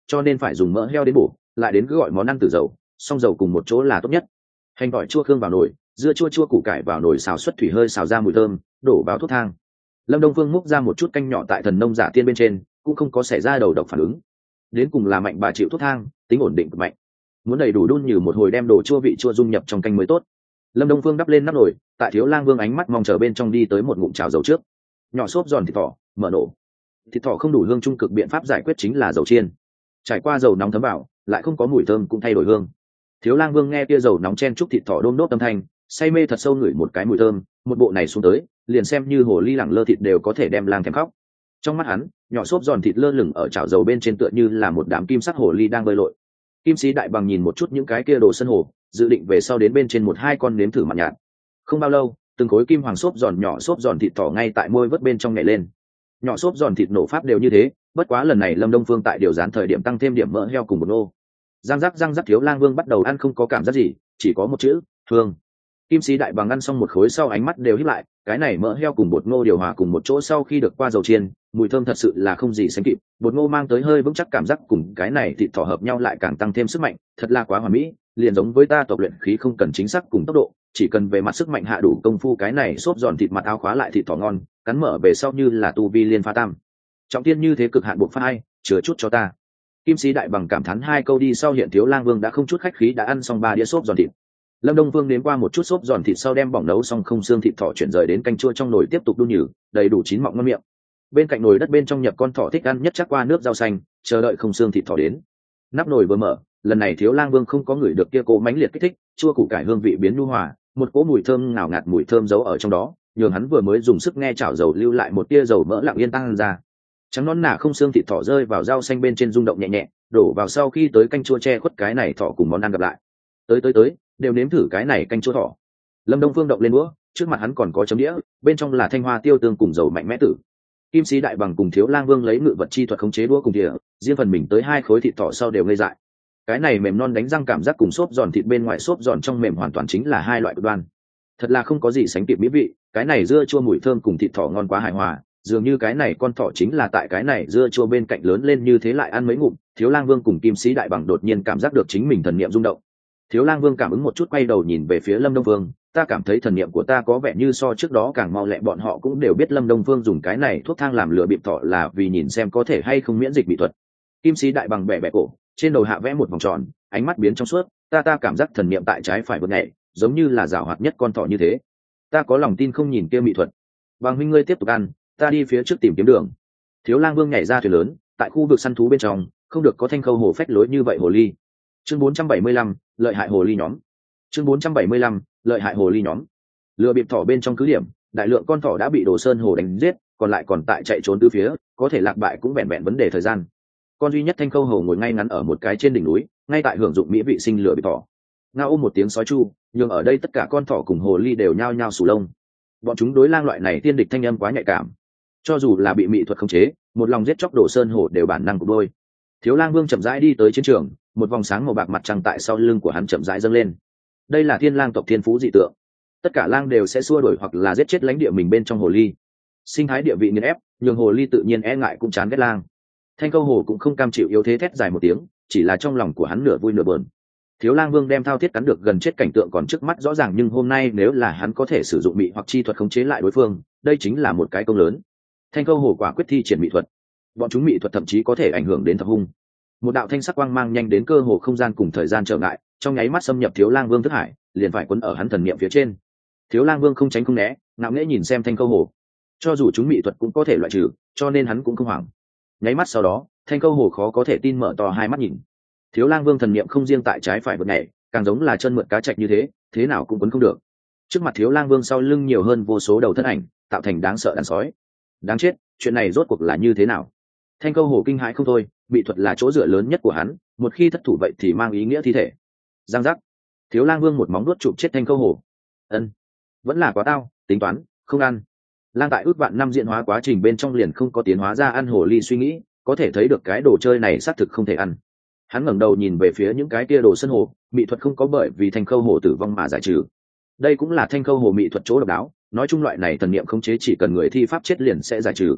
cho nên phải dùng mỡ heo đến bổ, lại đến cứ gọi món ăn từ dầu, xong dầu cùng một chỗ là tốt nhất. Hành tỏi chua khương vào nồi, dưa chua chua củ cải vào nồi xào xuất thủy hơi xào ra mùi thơm, đổ vào thuốc thang. Lâm Đông Phương múc ra một chút canh nhỏ tại thần nông giả tiên bên trên, cũng không có xảy ra đầu độc phản ứng. Đến cùng là mạnh bà chịu thuốc thang, tính ổn định cực mạnh. Muốn đầy đủ đun như một hồi đem đồ chua vị chua dung nhập trong canh mới tốt. Lâm Đông Phương đắp lên nắp nồi, tại Thiếu Lang Vương ánh mắt mong chờ bên trong đi tới một ngụm chảo dầu trước. Nhỏ xốp giòn thịt thỏ, mở nổ. Thịt thỏ không đủ hương, trung cực biện pháp giải quyết chính là dầu chiên. Trải qua dầu nóng thấm vào, lại không có mùi thơm cũng thay đổi hương. Thiếu Lang Vương nghe kia dầu nóng chen chúc thịt thỏ đôm đốt âm thanh, say mê thật sâu ngửi một cái mùi thơm, một bộ này xuống tới, liền xem như hồ ly lẳng lơ thịt đều có thể đem lang thèm khóc. Trong mắt hắn, nhỏ xốp giòn thịt lơ lửng ở chảo dầu bên trên tựa như là một đám kim sắc hồ ly đang bơi lội. Kim Sĩ Đại Bằng nhìn một chút những cái kia đồ sân hồ, dự định về sau đến bên trên một hai con nếm thử mặn nhạt. Không bao lâu, từng khối kim hoàng xốp giòn nhỏ xốp giòn thịt thỏ ngay tại môi vớt bên trong nhảy lên. Nhỏ xốp giòn thịt nổ pháp đều như thế, bất quá lần này Lâm Đông Phương tại điều dán thời điểm tăng thêm điểm mỡ heo cùng một ô. Răng rắc răng rắc, Thiếu Lang Vương bắt đầu ăn không có cảm giác gì, chỉ có một chữ, hương. Kim Sĩ Đại Bằng ăn xong một khối sau ánh mắt đều híp lại, cái này mỡ heo cùng bột ngô điều hòa cùng một chỗ sau khi được qua dầu chiên, mùi thơm thật sự là không gì sánh kịp, bột ngô mang tới hơi vững chắc cảm giác cùng cái này thịt thỏ hợp nhau lại càng tăng thêm sức mạnh, thật là quá hoàn mỹ, liền giống với ta tập luyện khí không cần chính xác cùng tốc độ, chỉ cần về mặt sức mạnh hạ đủ công phu, cái này xốp giòn thịt mặt áo khóa lại thịt thỏ ngon, cắn mở về sau như là tu vi liên phá tam. Trọng tiên như thế cực hạn buộc phai, chừa chút cho ta. Kim Sĩ Đại Bằng cảm thán hai câu đi sau, hiện Thiếu Lang Vương đã không chút khách khí đã ăn xong ba đĩa xốp giòn thịt. Lâm Đông Phương nếm qua một chút xốp giòn thịt sau đem bỏng nấu xong không xương thịt thỏ chuyển rời đến canh chua trong nồi tiếp tục đun nhừ, đầy đủ chín mọng ngon miệng. Bên cạnh nồi đất bên trong nhập con thỏ thích ăn nhất chắc qua nước rau xanh, chờ đợi không xương thịt thỏ đến. Nắp nồi vừa mở, lần này Thiếu Lang Vương không có ngửi được kia cỗ mãnh liệt kích thích, chua củ cải hương vị biến nhu hòa, một cỗ mùi thơm ngào ngạt mùi thơm giấu ở trong đó, nhường hắn vừa mới dùng sức nghe chảo dầu lưu lại một tia dầu mỡ lặng yên tăng ra. Trắng nón nả không xương thịt thỏ rơi vào rau xanh bên trên rung động nhẹ nhẹ, đổ vào sau khi tới canh chua che khuất cái này thỏ cùng món ăn gặp lại. Tới tới tới, đều nếm thử cái này canh chua thỏ. Lâm Đông Phương động lên đũa, trước mặt hắn còn có chấm đĩa, bên trong là thanh hoa tiêu tương cùng dầu mạnh mẽ tử. Kim Sĩ Đại Bằng cùng Thiếu Lang Vương lấy ngự vật chi thuật khống chế đũa cùng thìa, riêng phần mình tới hai khối thịt thỏ sau đều ngây dại. Cái này mềm non đánh răng cảm giác cùng xốp giòn thịt bên ngoài xốp giòn trong mềm hoàn toàn chính là hai loại cực đoan. Thật là không có gì sánh kịp mỹ vị, cái này dưa chua mùi thơm cùng thịt thỏ ngon quá hài hòa, dường như cái này con thỏ chính là tại cái này dưa chua bên cạnh lớn lên như thế. Lại ăn mấy ngụm, Thiếu Lang Vương cùng Kim Sĩ Đại Bằng đột nhiên cảm giác được chính mình thần niệm rung động. Thiếu Lang Vương cảm ứng một chút quay đầu nhìn về phía Lâm Đông Phương, ta cảm thấy thần niệm của ta có vẻ như so trước đó càng mau lẹ. Bọn họ cũng đều biết Lâm Đông Phương dùng cái này thuốc thang làm lửa bịp thỏ là vì nhìn xem có thể hay không miễn dịch bị thuật. Kim Sĩ Đại Bằng bẻ bẻ cổ, trên đầu hạ vẽ một vòng tròn, ánh mắt biến trong suốt, ta ta cảm giác thần niệm tại trái phải vượt nhảy, giống như là giảo hoạt nhất con thỏ như thế. Ta có lòng tin không nhìn kia mỹ thuật. Bằng huynh ngươi tiếp tục ăn, ta đi phía trước tìm kiếm đường. Thiếu Lang Vương nhảy ra thuyền lớn, tại khu vực săn thú bên trong, không được có thanh khâu hồ phách lối như vậy hồ ly. Chương bốn trăm bảy mươi lăm, lợi hại hồ ly nhóm. Chương bốn trăm bảy mươi lăm, lợi hại hồ ly nhóm. Lừa bịp thỏ bên trong cứ điểm, đại lượng con thỏ đã bị Đồ Sơn Hồ đánh giết, còn lại còn tại chạy trốn tứ phía, có thể lạc bại cũng vẹn vẹn vấn đề thời gian. Con duy nhất thanh khâu hồ ngồi ngay ngắn ở một cái trên đỉnh núi, ngay tại hưởng dụng mỹ vị sinh lừa bịp thỏ. Ngao ôm một tiếng sói chu, nhưng ở đây tất cả con thỏ cùng hồ ly đều nhao nhao sù lông. Bọn chúng đối lang loại này tiên địch thanh âm quá nhạy cảm, cho dù là bị mỹ thuật khống chế, một lòng giết chóc Đồ Sơn Hồ đều bản năng của đôi. Thiếu Lang Vương chậm rãi đi tới chiến trường, một vòng sáng màu bạc mặt trăng tại sau lưng của hắn chậm rãi dâng lên. Đây là thiên lang tộc thiên phú dị tượng, tất cả lang đều sẽ xua đuổi hoặc là giết chết lãnh địa mình bên trong hồ ly. Sinh thái địa vị nghiền ép, nhường hồ ly tự nhiên e ngại cũng chán ghét lang. Thanh câu hồ cũng không cam chịu yếu thế, thét dài một tiếng, chỉ là trong lòng của hắn nửa vui nửa buồn. Thiếu Lang Vương đem thao thiết cắn được gần chết cảnh tượng còn trước mắt rõ ràng, nhưng hôm nay nếu là hắn có thể sử dụng mị hoặc chi thuật khống chế lại đối phương, đây chính là một cái công lớn. Thanh câu hồ quả quyết thi triển mị thuật, bọn chúng mị thuật thậm chí có thể ảnh hưởng đến thập hung. Một đạo thanh sắc quang mang nhanh đến cơ hồ không gian cùng thời gian trở ngại, trong nháy mắt xâm nhập Thiếu Lang Vương thức hải, liền phải quấn ở hắn thần niệm phía trên. Thiếu Lang Vương không tránh không né, ngạo nghễ nhìn xem thanh câu hồ, cho dù chúng mị thuật cũng có thể loại trừ, cho nên hắn cũng không hoảng. Nháy mắt sau đó, thanh câu hồ khó có thể tin mở to hai mắt nhìn. Thiếu Lang Vương thần niệm không riêng tại trái phải vượt nhảy, càng giống là chân mượt cá trạch như thế, thế nào cũng quấn không được. Trước mặt Thiếu Lang Vương sau lưng nhiều hơn vô số đầu thân ảnh, tạo thành đáng sợ đàn sói. Đáng chết, chuyện này rốt cuộc là như thế nào? Thanh câu hồ kinh hãi không thôi, bị thuật là chỗ dựa lớn nhất của hắn, một khi thất thủ vậy thì mang ý nghĩa thi thể. Giang giác, Thiếu Lang Vương một móng đuốt chụp chết thanh câu hồ. Ân, vẫn là quá tao, tính toán, không ăn. Lang tại ước vạn năm diễn hóa quá trình bên trong liền không có tiến hóa ra ăn hồ ly suy nghĩ, có thể thấy được cái đồ chơi này xác thực không thể ăn. Hắn ngẩng đầu nhìn về phía những cái kia đồ sân hồ, mị thuật không có bởi vì thanh câu hồ tử vong mà giải trừ. Đây cũng là thanh câu hồ mị thuật chỗ độc đáo, nói chung loại này thần niệm khống chế chỉ cần người thi pháp chết liền sẽ giải trừ.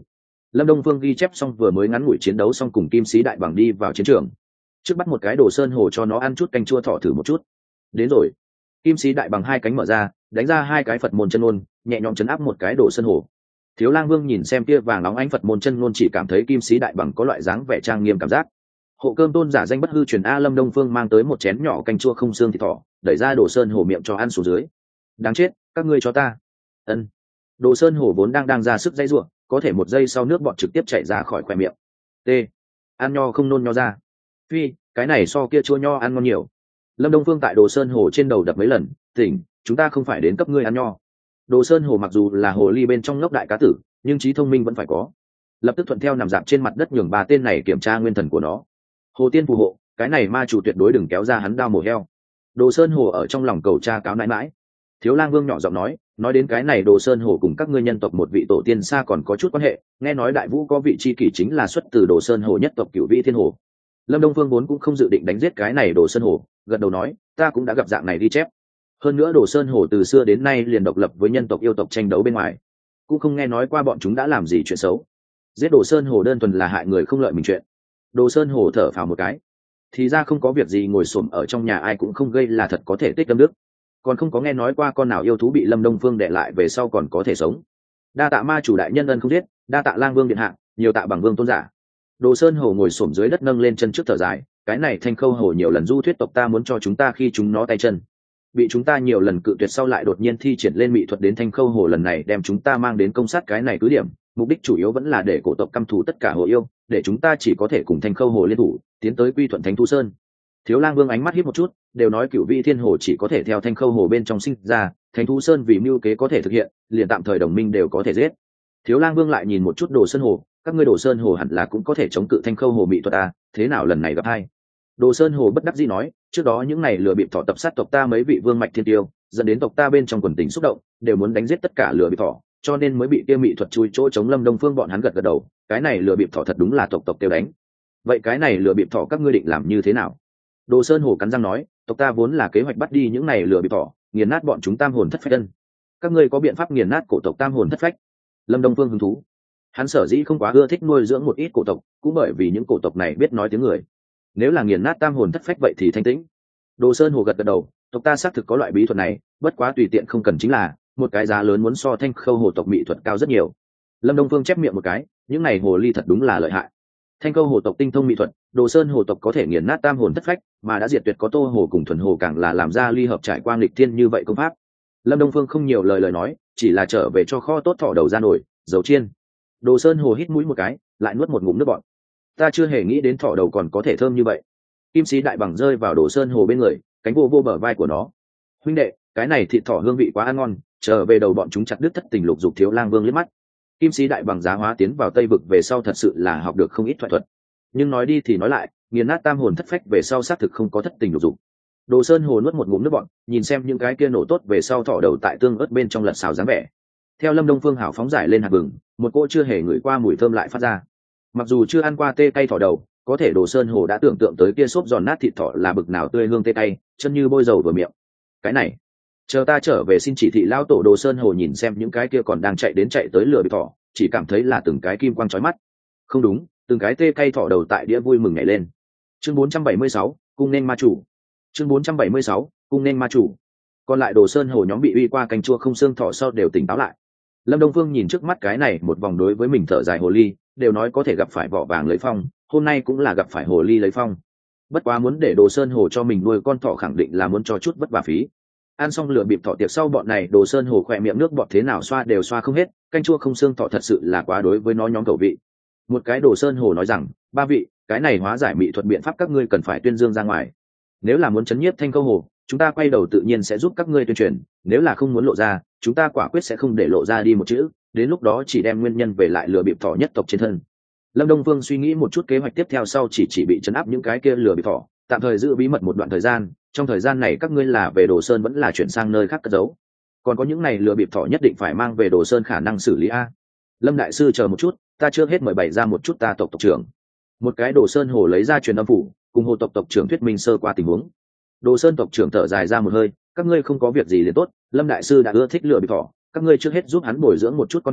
Lâm Đông Phương ghi chép xong vừa mới ngắn ngủi chiến đấu xong cùng Kim Sĩ Đại Bằng đi vào chiến trường. Trước bắt một cái đồ sơn hổ cho nó ăn chút canh chua thỏ thử một chút. Đến rồi. Kim Sĩ Đại Bằng hai cánh mở ra, đánh ra hai cái Phật môn chân ngôn, nhẹ nhõm chấn áp một cái đồ sơn hổ. Thiếu Lang Vương nhìn xem kia vàng nóng ánh Phật môn chân ngôn chỉ cảm thấy Kim Sĩ Đại Bằng có loại dáng vẻ trang nghiêm cảm giác. Hộ cơm tôn giả danh bất hư truyền a. Lâm Đông Phương mang tới một chén nhỏ canh chua không xương thịt thỏ, đẩy ra đồ sơn hổ miệng cho ăn xuống dưới. Đáng chết, các ngươi cho ta. Ân. Đồ sơn hổ vốn đang đang ra sức dây rủa, có thể một giây sau nước bọt trực tiếp chảy ra khỏi khóe miệng. T. Ăn nho không nôn nho ra. Phi, cái này so kia chua nho ăn ngon nhiều. Lâm Đông Phương tại đồ sơn hổ trên đầu đập mấy lần, tỉnh, chúng ta không phải đến cấp ngươi ăn nho. Đồ sơn hổ mặc dù là hồ ly bên trong ngốc đại cá tử, nhưng trí thông minh vẫn phải có. Lập tức thuận theo nằm dạp trên mặt đất nhường ba tên này kiểm tra nguyên thần của nó. Hồ tiên phù hộ, cái này ma chủ tuyệt đối đừng kéo ra hắn đao mổ heo. Đồ sơn hổ ở trong lòng cầu tra cáo nãi mãi. Thiếu Lang Vương nhỏ giọng nói, nói đến cái này đồ sơn hổ cùng các ngươi nhân tộc một vị tổ tiên xa còn có chút quan hệ, nghe nói đại vũ có vị tri kỷ chính là xuất từ đồ sơn hổ nhất tộc Cửu Vĩ Thiên Hổ. Lâm Đông Phương vốn cũng không dự định đánh giết cái này đồ sơn hổ, gật đầu nói, ta cũng đã gặp dạng này đi chép. Hơn nữa đồ sơn hổ từ xưa đến nay liền độc lập với nhân tộc yêu tộc tranh đấu bên ngoài, cũng không nghe nói qua bọn chúng đã làm gì chuyện xấu. Giết đồ sơn hổ đơn thuần là hại người không lợi mình chuyện. Đồ sơn hổ thở phào một cái, thì ra không có việc gì ngồi xổm ở trong nhà ai cũng không gây là thật có thể tích tâm đức. Còn không có nghe nói qua con nào yêu thú bị Lâm Đông Phương để lại về sau còn có thể sống. Đa tạ ma chủ đại nhân ân không giết, đa tạ Lang Vương điện hạ, nhiều tạ bằng vương tôn giả. Đồ sơn hổ ngồi xổm dưới đất nâng lên chân trước thở dài, cái này thanh khâu hổ nhiều lần du thuyết tộc ta muốn cho chúng ta khi chúng nó tay chân, bị chúng ta nhiều lần cự tuyệt sau lại đột nhiên thi triển lên mỹ thuật đến thanh khâu hổ lần này đem chúng ta mang đến công sát cái này cứ điểm, mục đích chủ yếu vẫn là để cổ tộc căm thù tất cả hổ yêu, để chúng ta chỉ có thể cùng thanh khâu hổ liên thủ tiến tới quy thuận Thánh Thú Sơn. Thiếu Lang Vương ánh mắt híp một chút, đều nói Cửu Vĩ Thiên Hổ chỉ có thể theo thanh khâu hổ bên trong sinh ra, Thánh Thú Sơn vì mưu kế có thể thực hiện, liền tạm thời đồng minh đều có thể giết. Thiếu Lang Vương lại nhìn một chút Đồ Sơn Hổ, các ngươi Đồ Sơn Hổ hẳn là cũng có thể chống cự thanh khâu hổ mỹ thuật à, thế nào lần này gặp hai? Đồ Sơn Hổ bất đắc dĩ nói, trước đó những ngày lừa bịp thỏ tập sát tộc ta mấy vị vương mạch thiên tiêu, dẫn đến tộc ta bên trong quần tình xúc động, đều muốn đánh giết tất cả lừa bịp thỏ, cho nên mới bị kia mỹ thuật chui chỗ chống Lâm Đông Phương bọn hắn gật gật đầu, cái này lừa bịp thỏ thật đúng là tộc tộc tiêu đánh. Vậy cái này lừa bịp thỏ các ngươi định làm như thế nào? Đồ Sơn Hổ cắn răng nói, tộc ta vốn là kế hoạch bắt đi những này lừa bịp thỏ, nghiền nát bọn chúng tam hồn thất phách. Ân, các ngươi có biện pháp nghiền nát cổ tộc tam hồn thất phách? Lâm Đông Phương hứng thú. Hắn sở dĩ không quá ưa thích nuôi dưỡng một ít cổ tộc, cũng bởi vì những cổ tộc này biết nói tiếng người. Nếu là nghiền nát tam hồn thất phách vậy thì thanh tĩnh. Đồ Sơn Hổ gật gật đầu, tộc ta xác thực có loại bí thuật này, bất quá tùy tiện không cần chính là một cái giá lớn muốn so thanh khâu hồ tộc mỹ thuật cao rất nhiều. Lâm Đông Phương chép miệng một cái, những này hồ ly thật đúng là lợi hại. Thanh khâu hồ tộc tinh thông mỹ thuật, Đồ Sơn hồ tộc có thể nghiền nát tam hồn thất phách, mà đã diệt tuyệt có tô hồ cùng thuần hồ càng là làm ra ly hợp trải qua nghịch thiên như vậy công pháp. Lâm Đông Phương không nhiều lời lời nói, chỉ là trở về cho kho tốt thỏ đầu ra nổi, dầu chiên. Đồ Sơn hồ hít mũi một cái, lại nuốt một ngụm nước bọt. Ta chưa hề nghĩ đến thỏ đầu còn có thể thơm như vậy. Kim Sĩ Đại Bằng rơi vào Đồ Sơn hồ bên người, cánh vô vô bờ vai của nó. Huynh đệ, cái này thịt thỏ hương vị quá ăn ngon, trở về đầu bọn chúng chặt đứt thất tình lục dục. Thiếu Lang Vương liếc mắt. Kim Sĩ Đại Bằng giá hóa tiến vào Tây vực về sau thật sự là học được không ít thoại thuật. Nhưng nói đi thì nói lại, nghiền nát tam hồn thất phách về sau xác thực không có thất tình lục dục. Đồ Sơn hồ nuốt một ngụm nước bọt, nhìn xem những cái kia nổ tốt về sau thỏ đầu tại tương ớt bên trong lật xào dáng vẻ. Theo Lâm Đông Phương hảo phóng giải lên hạt vừng, một cô chưa hề ngửi qua mùi thơm lại phát ra. Mặc dù chưa ăn qua tê cay thỏ đầu, có thể Đồ Sơn hồ đã tưởng tượng tới kia xốp giòn nát thịt thỏ là bực nào tươi hương tê cay, chân như bôi dầu vừa miệng. Cái này, chờ ta trở về xin chỉ thị lao tổ. Đồ Sơn hồ nhìn xem những cái kia còn đang chạy đến chạy tới lửa bị thỏ, chỉ cảm thấy là từng cái kim quang chói mắt. Không đúng, từng cái tê cay thỏ đầu tại đĩa vui mừng nhảy lên. Chương bốn trăm bảy mươi sáu, cung nên ma chủ. Chương bốn trăm bảy mươi sáu, cung nên ma chủ. Còn lại Đồ Sơn hồ nhóm bị uy qua canh chua không xương thỏ sau đều tỉnh táo lại. Lâm Đông Phương nhìn trước mắt cái này một vòng đối với mình thở dài hồ ly, đều nói có thể gặp phải vỏ vàng lấy phong, hôm nay cũng là gặp phải hồ ly lấy phong. Bất quá muốn để Đồ Sơn hồ cho mình nuôi con thỏ khẳng định là muốn cho chút vất vả phí. Ăn xong lửa bịp thỏ tiệc sau bọn này Đồ Sơn hồ khỏe miệng nước bọt thế nào xoa đều xoa không hết, canh chua không xương thỏ thật sự là quá đối với nó nhóm khẩu vị. Một cái Đồ Sơn hồ nói rằng, ba vị, cái này hóa giải mỹ thuật biện pháp các ngươi cần phải tuyên dương ra ngoài. Nếu là muốn chấn nhiếp thanh câu hồ, chúng ta quay đầu tự nhiên sẽ giúp các ngươi tuyên truyền, nếu là không muốn lộ ra, chúng ta quả quyết sẽ không để lộ ra đi một chữ, đến lúc đó chỉ đem nguyên nhân về lại lừa bịp thỏ nhất tộc trên thân. Lâm Đông Phương suy nghĩ một chút kế hoạch tiếp theo sau chỉ chỉ bị chấn áp những cái kia lừa bịp thỏ, tạm thời giữ bí mật một đoạn thời gian, trong thời gian này các ngươi là về Đồ Sơn vẫn là chuyển sang nơi khác cất giấu. Còn có những này lừa bịp thỏ nhất định phải mang về Đồ Sơn khả năng xử lý a. Lâm đại sư chờ một chút, ta chưa hết mời bày ra một chút ta tộc tộc trưởng. Một cái Đồ Sơn hồ lấy ra truyền âm phủ, cùng hồ tộc tộc trưởng thuyết minh sơ qua tình huống. Đồ Sơn tộc trưởng thở dài ra một hơi, các ngươi không có việc gì liền tốt, Lâm đại sư đã ưa thích lừa bịp thỏ, các ngươi trước hết giúp hắn bồi dưỡng một chút con thỏ,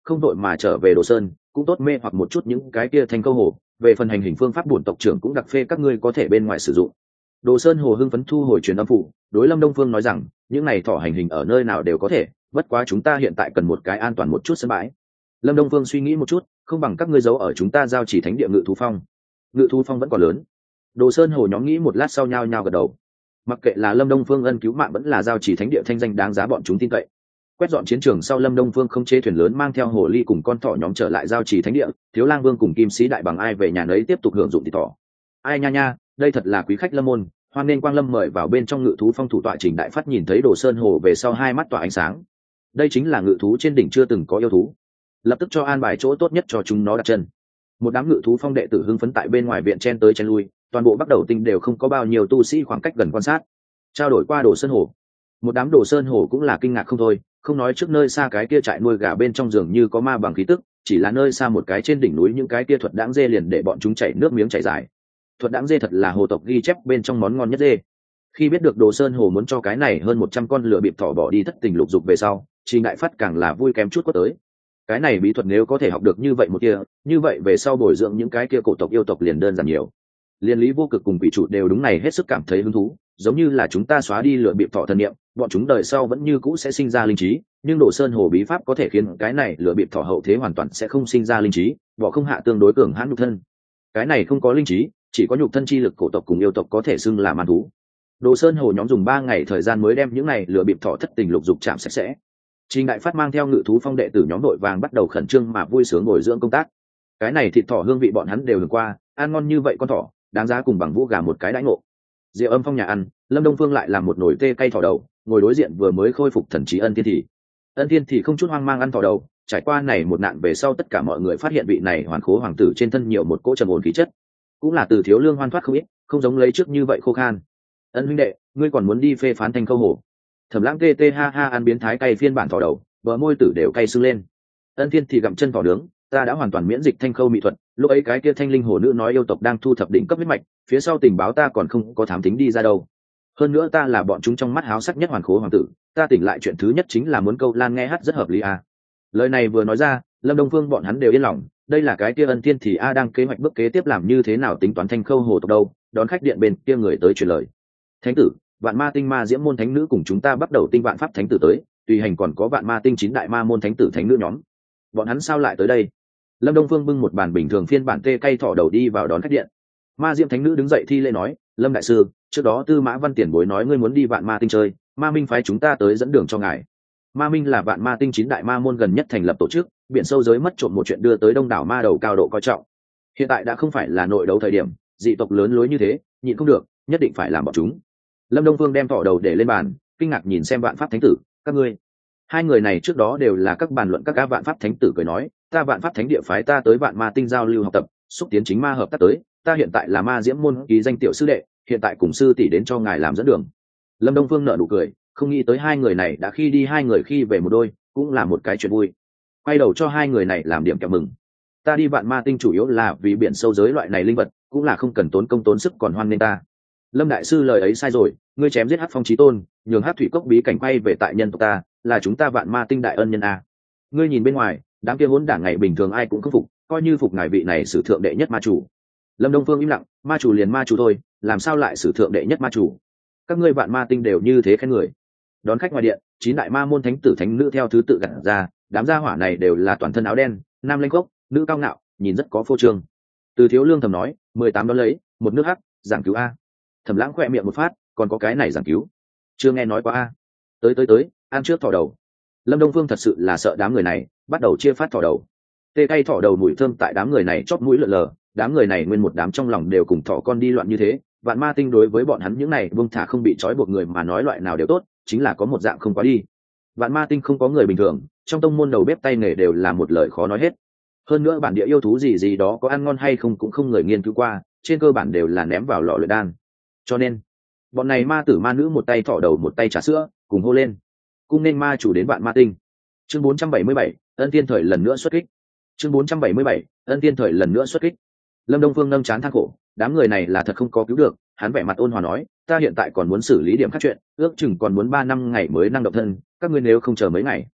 không đội mà trở về Đồ Sơn, cũng tốt mê hoặc một chút những cái kia thanh câu hồ. Về phần hành hình phương pháp bổn tộc trưởng cũng đặc phê các ngươi có thể bên ngoài sử dụng. Đồ Sơn hồ hưng phấn thu hồi truyền âm phủ, đối Lâm Đông Phương nói rằng, những này thỏ hành hình ở nơi nào đều có thể, bất quá chúng ta hiện tại cần một cái an toàn một chút sân bãi. Lâm Đông Phương suy nghĩ một chút, không bằng các ngươi giấu ở chúng ta giao chỉ thánh địa Ngự thú phong. Ngự thú phong vẫn còn lớn. Đồ Sơn hồ nhóm nghĩ một lát sau nhao nhao gật đầu. Mặc kệ là Lâm Đông Phương ân cứu mạng vẫn là giao chỉ thánh địa thanh danh đáng giá bọn chúng tin cậy. Quét dọn chiến trường sau, Lâm Đông Phương không chế thuyền lớn mang theo hồ ly cùng con thỏ nhóm trở lại giao chỉ thánh địa, Thiếu Lang Vương cùng Kim Sĩ Đại Bằng ai về nhà nấy tiếp tục hưởng dụng thịt thỏ. Ai nha nha, đây thật là quý khách Lâm môn, hoan nên Quang Lâm mời vào bên trong Ngự thú phong. Thủ tọa Trình Đại Phát nhìn thấy Đồ Sơn hồ về sau hai mắt tỏa ánh sáng. Đây chính là ngự thú trên đỉnh chưa từng có yêu thú, lập tức cho an bài chỗ tốt nhất cho chúng nó đặt chân. Một đám Ngự thú phong đệ tử hưng phấn tại bên ngoài viện chen tới chen lui, toàn bộ bắt đầu tinh đều không có bao nhiêu tu sĩ khoảng cách gần quan sát, trao đổi qua Đồ Sơn hồ. Một đám Đồ Sơn hồ cũng là kinh ngạc không thôi, không nói trước nơi xa cái kia trại nuôi gà bên trong giường như có ma bằng khí tức, chỉ là nơi xa một cái trên đỉnh núi những cái kia thuật đãng dê liền để bọn chúng chảy nước miếng chảy dài. Thuật đãng dê thật là hồ tộc ghi chép bên trong món ngon nhất dê. Khi biết được Đồ Sơn hồ muốn cho cái này hơn một trăm con lửa bịp thỏ bỏ đi thất tình lục dục về sau, Trình Đại Phát càng là vui kém chút có tới. Cái này bí thuật nếu có thể học được như vậy một kia, như vậy về sau bồi dưỡng những cái kia cổ tộc yêu tộc liền đơn giản nhiều. Liên Lý Vô Cực cùng vị chủ đều đúng này hết sức cảm thấy hứng thú, giống như là chúng ta xóa đi lửa bịp thỏ thần niệm, bọn chúng đời sau vẫn như cũ sẽ sinh ra linh trí, nhưng Đồ Sơn hồ bí pháp có thể khiến cái này lửa bịp thỏ hậu thế hoàn toàn sẽ không sinh ra linh trí, bỏ không hạ tương đối cường hãn nhục thân. Cái này không có linh trí, chỉ có nhục thân chi lực cổ tộc cùng yêu tộc có thể xưng là man thú. Đồ Sơn hồ nhóm dùng ba ngày thời gian mới đem những này lửa bịp thỏ thất tình lục dục chạm sạch sẽ. Trình Đại Phát mang theo Ngự thú phong đệ tử nhóm đội vàng bắt đầu khẩn trương mà vui sướng bồi dưỡng công tác. Cái này thịt thỏ hương vị bọn hắn đều hưởng qua, ăn ngon như vậy con thỏ, đáng giá cùng bằng vũ gà một cái đãi ngộ. Diệu Âm Phong nhà ăn, Lâm Đông Phương lại làm một nồi tê cay thỏ đầu, ngồi đối diện vừa mới khôi phục thần trí Ân Thiên Thì. Ân Thiên Thì không chút hoang mang ăn thỏ đầu, trải qua này một nạn về sau tất cả mọi người phát hiện vị này hoàn khố hoàng tử trên thân nhiều một cỗ trầm ổn khí chất, cũng là từ thiếu lương hoan thoát không ít, không giống lấy trước như vậy khô khan. Ân huynh đệ, ngươi còn muốn đi phê phán thanh câu hồ? Thẩm Lãng tê tê ha ha ăn biến thái cay phiên bản thỏ đầu, bờ môi tử đều cay sưng lên. Ân Thiên Thì gặm chân thỏ nướng, ta đã hoàn toàn miễn dịch thanh khâu mỹ thuật, lúc ấy cái kia thanh linh hồ nữ nói yêu tộc đang thu thập đỉnh cấp huyết mạch, phía sau tình báo ta còn không có thám tính đi ra đâu. Hơn nữa ta là bọn chúng trong mắt háo sắc nhất hoàn khố hoàng tử, ta tỉnh lại chuyện thứ nhất chính là muốn câu lan nghe hát rất hợp lý à. Lời này vừa nói ra, Lâm Đông Phương bọn hắn đều yên lòng, đây là cái kia Ân Thiên Thì a đang kế hoạch bước kế tiếp làm như thế nào tính toán thanh khâu hồ tộc đâu, đón khách điện bên kia người tới truyền lời. Thánh tử, vạn ma tinh ma diễm môn thánh nữ cùng chúng ta bắt đầu tinh vạn pháp thánh tử tới, tùy hành còn có vạn ma tinh chín đại ma môn thánh tử thánh nữ nhóm. Bọn hắn sao lại tới đây? Lâm Đông Phương bưng một bàn bình thường phiên bản tê cay thỏ đầu đi vào đón khách điện. Ma diễm thánh nữ đứng dậy thi lễ nói, Lâm đại sư, trước đó Tư Mã Văn tiền bối nói ngươi muốn đi vạn ma tinh chơi, ma minh phái chúng ta tới dẫn đường cho ngài. Ma minh là vạn ma tinh chín đại ma môn gần nhất thành lập tổ chức, biển sâu giới mất trộm một chuyện đưa tới đông đảo ma đầu cao độ coi trọng. Hiện tại đã không phải là nội đấu thời điểm, dị tộc lớn lối như thế, nhịn không được, nhất định phải làm bọn chúng. Lâm Đông Phương đem thỏ đầu để lên bàn, kinh ngạc nhìn xem vạn pháp thánh tử, các ngươi hai người này trước đó đều là các bàn luận các ca vạn pháp thánh tử cười nói, ta vạn pháp thánh địa phái ta tới vạn ma tinh giao lưu học tập, xúc tiến chính ma hợp tác tới, ta hiện tại là ma diễm môn ký danh tiểu sư đệ, hiện tại cùng sư tỷ đến cho ngài làm dẫn đường. Lâm Đông Phương nở nụ cười, không nghĩ tới hai người này đã khi đi hai người khi về một đôi, cũng là một cái chuyện vui. Quay đầu cho hai người này làm điểm kẹo mừng. Ta đi vạn ma tinh chủ yếu là vì biển sâu giới loại này linh vật, cũng là không cần tốn công tốn sức còn hoan nên ta. Lâm đại sư lời ấy sai rồi, ngươi chém giết Hắc Phong Chí Tôn, nhường Hắc Thủy Cốc bí cảnh quay về tại nhân tộc ta, là chúng ta vạn ma tinh đại ân nhân a. Ngươi nhìn bên ngoài, đám kia hỗn đảng ngày bình thường ai cũng không phục, coi như phục ngài vị này sử thượng đệ nhất ma chủ. Lâm Đông Phương im lặng, ma chủ liền ma chủ thôi, làm sao lại sử thượng đệ nhất ma chủ? Các ngươi vạn ma tinh đều như thế khen người. Đón khách ngoài điện, chín đại ma môn thánh tử thánh nữ theo thứ tự gặt ra, đám gia hỏa này đều là toàn thân áo đen, nam lanh gốc, nữ cao ngạo, nhìn rất có phô trương. Từ Thiếu Lương thầm nói, mười tám đó lấy, một nước hắc, giảng cứu a. Thẩm Lãng khỏe miệng một phát, còn có cái này giảng cứu, chưa nghe nói qua a. Tới tới tới, ăn trước thỏ đầu. Lâm Đông Phương thật sự là sợ đám người này, bắt đầu chia phát thỏ đầu. Tê cay thỏ đầu mùi thơm tại đám người này chóp mũi lượn lờ, đám người này nguyên một đám trong lòng đều cùng thỏ con đi loạn như thế. Vạn ma tinh đối với bọn hắn những này buông thả không bị trói buộc người mà nói loại nào đều tốt, chính là có một dạng không quá đi. Vạn ma tinh không có người bình thường, trong tông môn đầu bếp tay nghề đều là một lời khó nói hết. Hơn nữa bản địa yêu thú gì gì đó có ăn ngon hay không cũng không người nghiên cứu qua, trên cơ bản đều là ném vào lò luyện đan. Cho nên bọn này ma tử ma nữ một tay thỏ đầu một tay trà sữa, cùng hô lên cung nên ma chủ đến vạn ma tinh. Chương bốn trăm bảy mươi bảy, Ân Tiên thời lần nữa xuất kích. Chương bốn trăm bảy mươi bảy, Ân Tiên thời lần nữa xuất kích. Lâm Đông Phương nâng chán than khổ, đám người này là thật không có cứu được. Hắn vẻ mặt ôn hòa nói, ta hiện tại còn muốn xử lý điểm khác chuyện, ước chừng còn muốn ba năm ngày mới năng động thân, các ngươi nếu không chờ mấy ngày,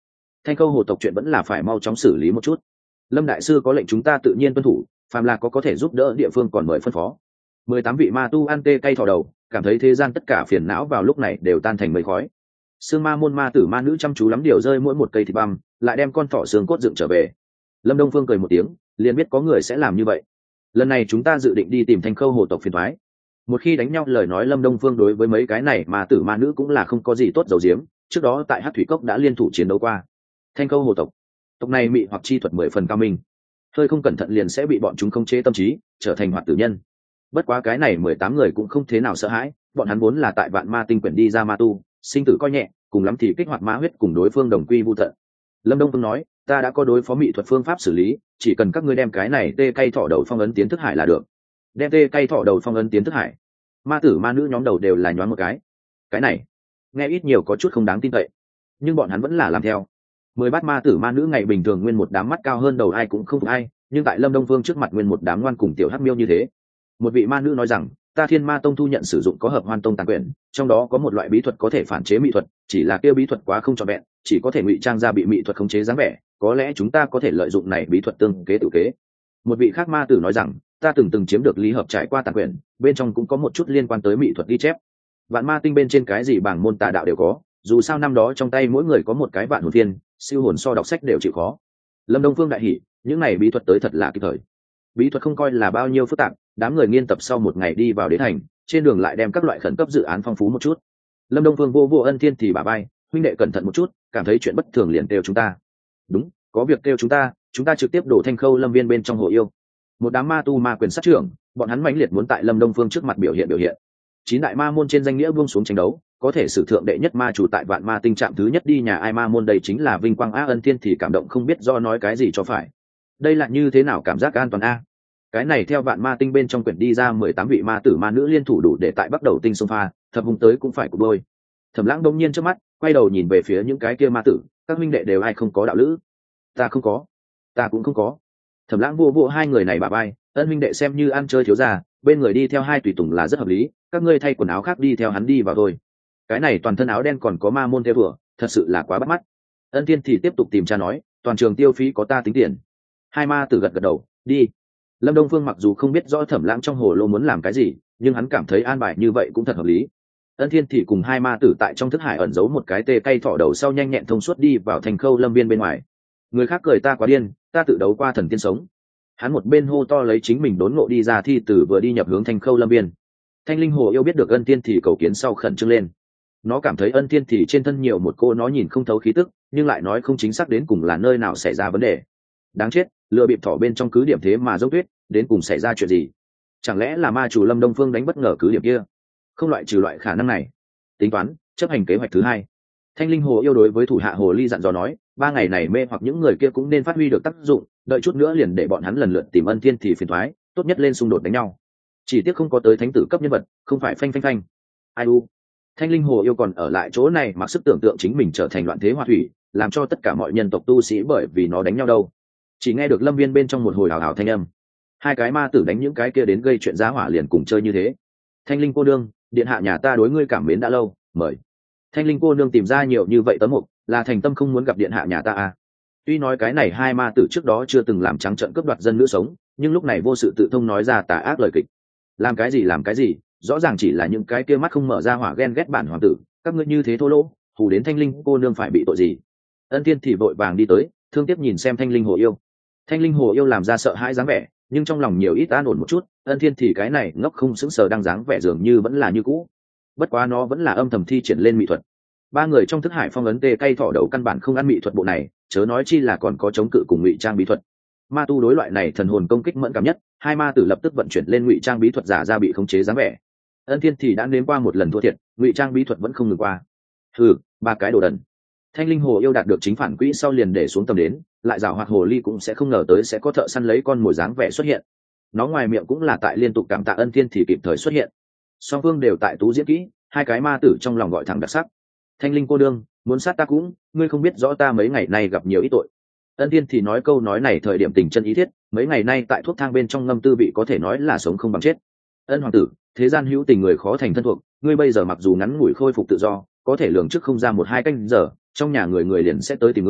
Thanh Khâu hồ tộc chuyện vẫn là phải mau chóng xử lý một chút. Lâm đại sư có lệnh chúng ta tự nhiên tuân thủ, phàm là có có thể giúp đỡ địa phương còn mời phân phó. Mười tám vị ma tu ăn tê cay thỏ đầu, cảm thấy thế gian tất cả phiền não vào lúc này đều tan thành mây khói. Sương ma môn ma tử ma nữ chăm chú lắm điều rơi mỗi một cây thịt băm, lại đem con thỏ xương cốt dựng trở về. Lâm Đông Phương cười một tiếng, liền biết có người sẽ làm như vậy. Lần này chúng ta dự định đi tìm Thanh Khâu hồ tộc phiền toái. Một khi đánh nhau lời nói Lâm Đông Phương đối với mấy cái này ma tử ma nữ cũng là không có gì tốt dầu diếm, trước đó tại Hắc Thủy Cốc đã liên thủ chiến đấu qua. Thanh Khâu hồ tộc, tộc này mị hoặc chi thuật mười phần cao minh, hơi không cẩn thận liền sẽ bị bọn chúng khống chế tâm trí, trở thành hoạt tử nhân. Bất quá cái này mười tám người cũng không thế nào sợ hãi, bọn hắn vốn là tại Vạn Ma Tinh quyển đi ra ma tu, sinh tử coi nhẹ, cùng lắm thì kích hoạt ma huyết cùng đối phương đồng quy vu tận. Lâm Đông Phương nói, ta đã có đối phó mị thuật phương pháp xử lý, chỉ cần các ngươi đem cái này tê cay thỏ đầu phong ấn tiến thức hải là được. Đem tê cay thỏ đầu phong ấn tiến thức hải. Ma tử ma nữ nhóm đầu đều là nhoáng một cái. Cái này, nghe ít nhiều có chút không đáng tin cậy, nhưng bọn hắn vẫn là làm theo. Mười bát ma tử ma nữ ngày bình thường nguyên một đám mắt cao hơn đầu ai cũng không phục ai, nhưng tại Lâm Đông Phương trước mặt nguyên một đám ngoan cùng tiểu hắc miêu như thế. Một vị ma nữ nói rằng, ta Thiên Ma Tông thu nhận sử dụng có Hợp Hoan Tông tàng quyển, trong đó có một loại bí thuật có thể phản chế mỹ thuật, chỉ là kia bí thuật quá không trọn vẹn, chỉ có thể ngụy trang ra bị mỹ thuật khống chế dáng vẻ, có lẽ chúng ta có thể lợi dụng này bí thuật tương kế tự kế. Một vị khác ma tử nói rằng, ta từng từng chiếm được lý hợp trải qua tàng quyển, bên trong cũng có một chút liên quan tới mỹ thuật ghi chép. Vạn Ma Tinh bên trên cái gì bảng môn tà đạo đều có, dù sao năm đó trong tay mỗi người có một cái vạn hồn thiên, siêu hồn so đọc sách đều chịu khó. Lâm Đông Phương đại hỉ, những này bí thuật tới thật là kịp thời. Bí thuật không coi là bao nhiêu phức tạp, đám người nghiên tập sau một ngày đi vào đế thành, trên đường lại đem các loại khẩn cấp dự án phong phú một chút. Lâm Đông Phương vô vô Ân Thiên thì bả vai, huynh đệ cẩn thận một chút, cảm thấy chuyện bất thường liền kêu chúng ta. Đúng, có việc kêu chúng ta, chúng ta trực tiếp đổ Thanh Khâu lâm viên bên trong hồ yêu. Một đám ma tu ma quyền sát trưởng, bọn hắn mãnh liệt muốn tại Lâm Đông Phương trước mặt biểu hiện biểu hiện. Chín đại ma môn trên danh nghĩa buông xuống tranh đấu, có thể sử thượng đệ nhất ma chủ tại Vạn Ma Tinh trạm thứ nhất đi nhà ai ma môn đây chính là vinh quang a. Ân Thiên thì cảm động không biết do nói cái gì cho phải. Đây là như thế nào cảm giác an toàn a? Cái này theo Vạn Ma Tinh bên trong quyển đi ra mười tám vị ma tử ma nữ liên thủ đủ để tại bắt đầu tinh sông pha, thập hung tới cũng phải cục đôi. Thẩm Lãng đông nhiên trước mắt, quay đầu nhìn về phía những cái kia ma tử, các huynh đệ đều ai không có đạo lữ? Ta không có, ta cũng không có. Thẩm Lãng vô vô hai người này bả vai, Ân huynh đệ xem như ăn chơi thiếu gia, bên người đi theo hai tùy tùng là rất hợp lý, các ngươi thay quần áo khác đi theo hắn đi vào thôi. Cái này toàn thân áo đen còn có ma môn theo vừa, thật sự là quá bắt mắt. Ân Thiên thì tiếp tục tìm cha nói, toàn trường tiêu phí có ta tính tiền. Hai ma tử gật gật đầu, đi. Lâm Đông Phương mặc dù không biết rõ Thẩm Lãng trong hồ lô muốn làm cái gì, nhưng hắn cảm thấy an bài như vậy cũng thật hợp lý. Ân Thiên thì cùng hai ma tử tại trong thức hải ẩn giấu một cái tê cay thỏ đầu sau nhanh nhẹn thông suốt đi vào Thành Khâu lâm viên bên ngoài. Người khác cười ta quá điên, ta tự đấu qua thần tiên sống. Hắn một bên hô to lấy chính mình đốn ngộ đi ra thi tử vừa đi nhập hướng Thành Khâu lâm viên. Thanh linh hồ yêu biết được Ân Thiên thì cầu kiến sau khẩn trương lên. Nó cảm thấy Ân Thiên thì trên thân nhiều một cô nó nhìn không thấu khí tức, nhưng lại nói không chính xác đến cùng là nơi nào xảy ra vấn đề. Đáng chết, lừa bịp thỏ bên trong cứ điểm thế mà dốc tuyết, đến cùng xảy ra chuyện gì? Chẳng lẽ là ma chủ Lâm Đông Phương đánh bất ngờ cứ điểm kia? Không loại trừ loại khả năng này. Tính toán, chấp hành kế hoạch thứ hai. Thanh linh hồ yêu đối với thủ hạ hồ ly dặn dò nói, ba ngày này mê hoặc những người kia cũng nên phát huy được tác dụng, đợi chút nữa liền để bọn hắn lần lượt tìm Ân Thiên thì phiền toái, tốt nhất lên xung đột đánh nhau. Chỉ tiếc không có tới thánh tử cấp nhân vật, không phải phanh phanh phanh. Ai u? Thanh linh hồ yêu còn ở lại chỗ này mặc sức tưởng tượng chính mình trở thành loạn thế hoa thủy, làm cho tất cả mọi nhân tộc tu sĩ bởi vì nó đánh nhau đâu. Chỉ nghe được lâm viên bên trong một hồi hào hào thanh âm, hai cái ma tử đánh những cái kia đến gây chuyện giá hỏa liền cùng chơi như thế. Thanh linh cô nương, điện hạ nhà ta đối ngươi cảm mến đã lâu, mời. Thanh linh cô nương tìm ra nhiều như vậy tấm mục, là thành tâm không muốn gặp điện hạ nhà ta à? Tuy nói cái này hai ma tử trước đó chưa từng làm trắng trợn cướp đoạt dân nữ sống, nhưng lúc này vô sự tự thông nói ra tà ác lời kịch. Làm cái gì làm cái gì, rõ ràng chỉ là những cái kia mắt không mở ra hỏa ghen ghét bản hoàng tử, các ngươi như thế thô lỗ, hù đến thanh linh cô nương phải bị tội gì? Ân Thiên thì vội vàng đi tới, thương tiếc nhìn xem thanh linh hồ yêu. Thanh linh hồ yêu làm ra sợ hãi dáng vẻ, nhưng trong lòng nhiều ít an ổn một chút. Ân Thiên thì cái này ngốc không sững sờ đang dáng vẻ dường như vẫn là như cũ, bất quá nó vẫn là âm thầm thi triển lên mỹ thuật. Ba người trong thức hải phong ấn tê cay thỏ đầu căn bản không ăn mỹ thuật bộ này, chớ nói chi là còn có chống cự cùng ngụy trang bí thuật. Ma tu đối loại này thần hồn công kích mẫn cảm nhất, hai ma tử lập tức vận chuyển lên ngụy trang bí thuật giả ra bị khống chế dáng vẻ. Ân Thiên thì đã nếm qua một lần thua thiệt, ngụy trang bí thuật vẫn không ngừng qua. Hừ, ba cái đồ đần. Thanh linh hồ yêu đạt được chính phản quỹ sau liền để xuống tầm đến, lại giảo hoạt hồ ly cũng sẽ không ngờ tới sẽ có thợ săn lấy con mồi dáng vẻ xuất hiện. Nó ngoài miệng cũng là tại liên tục cảm tạ Ân Thiên thì kịp thời xuất hiện. Song phương đều tại tú diễn kỹ, hai cái ma tử trong lòng gọi thẳng đặc sắc. Thanh linh cô đương, muốn sát ta cũng, ngươi không biết rõ ta mấy ngày nay gặp nhiều ít tội. Ân Thiên thì nói câu nói này thời điểm tình chân ý thiết, mấy ngày nay tại thuốc thang bên trong ngâm tư vị có thể nói là sống không bằng chết. Ân hoàng tử, thế gian hữu tình người khó thành thân thuộc, ngươi bây giờ mặc dù ngắn ngủi khôi phục tự do, có thể lường trước không ra một hai canh giờ, trong nhà người người liền sẽ tới tìm ngươi,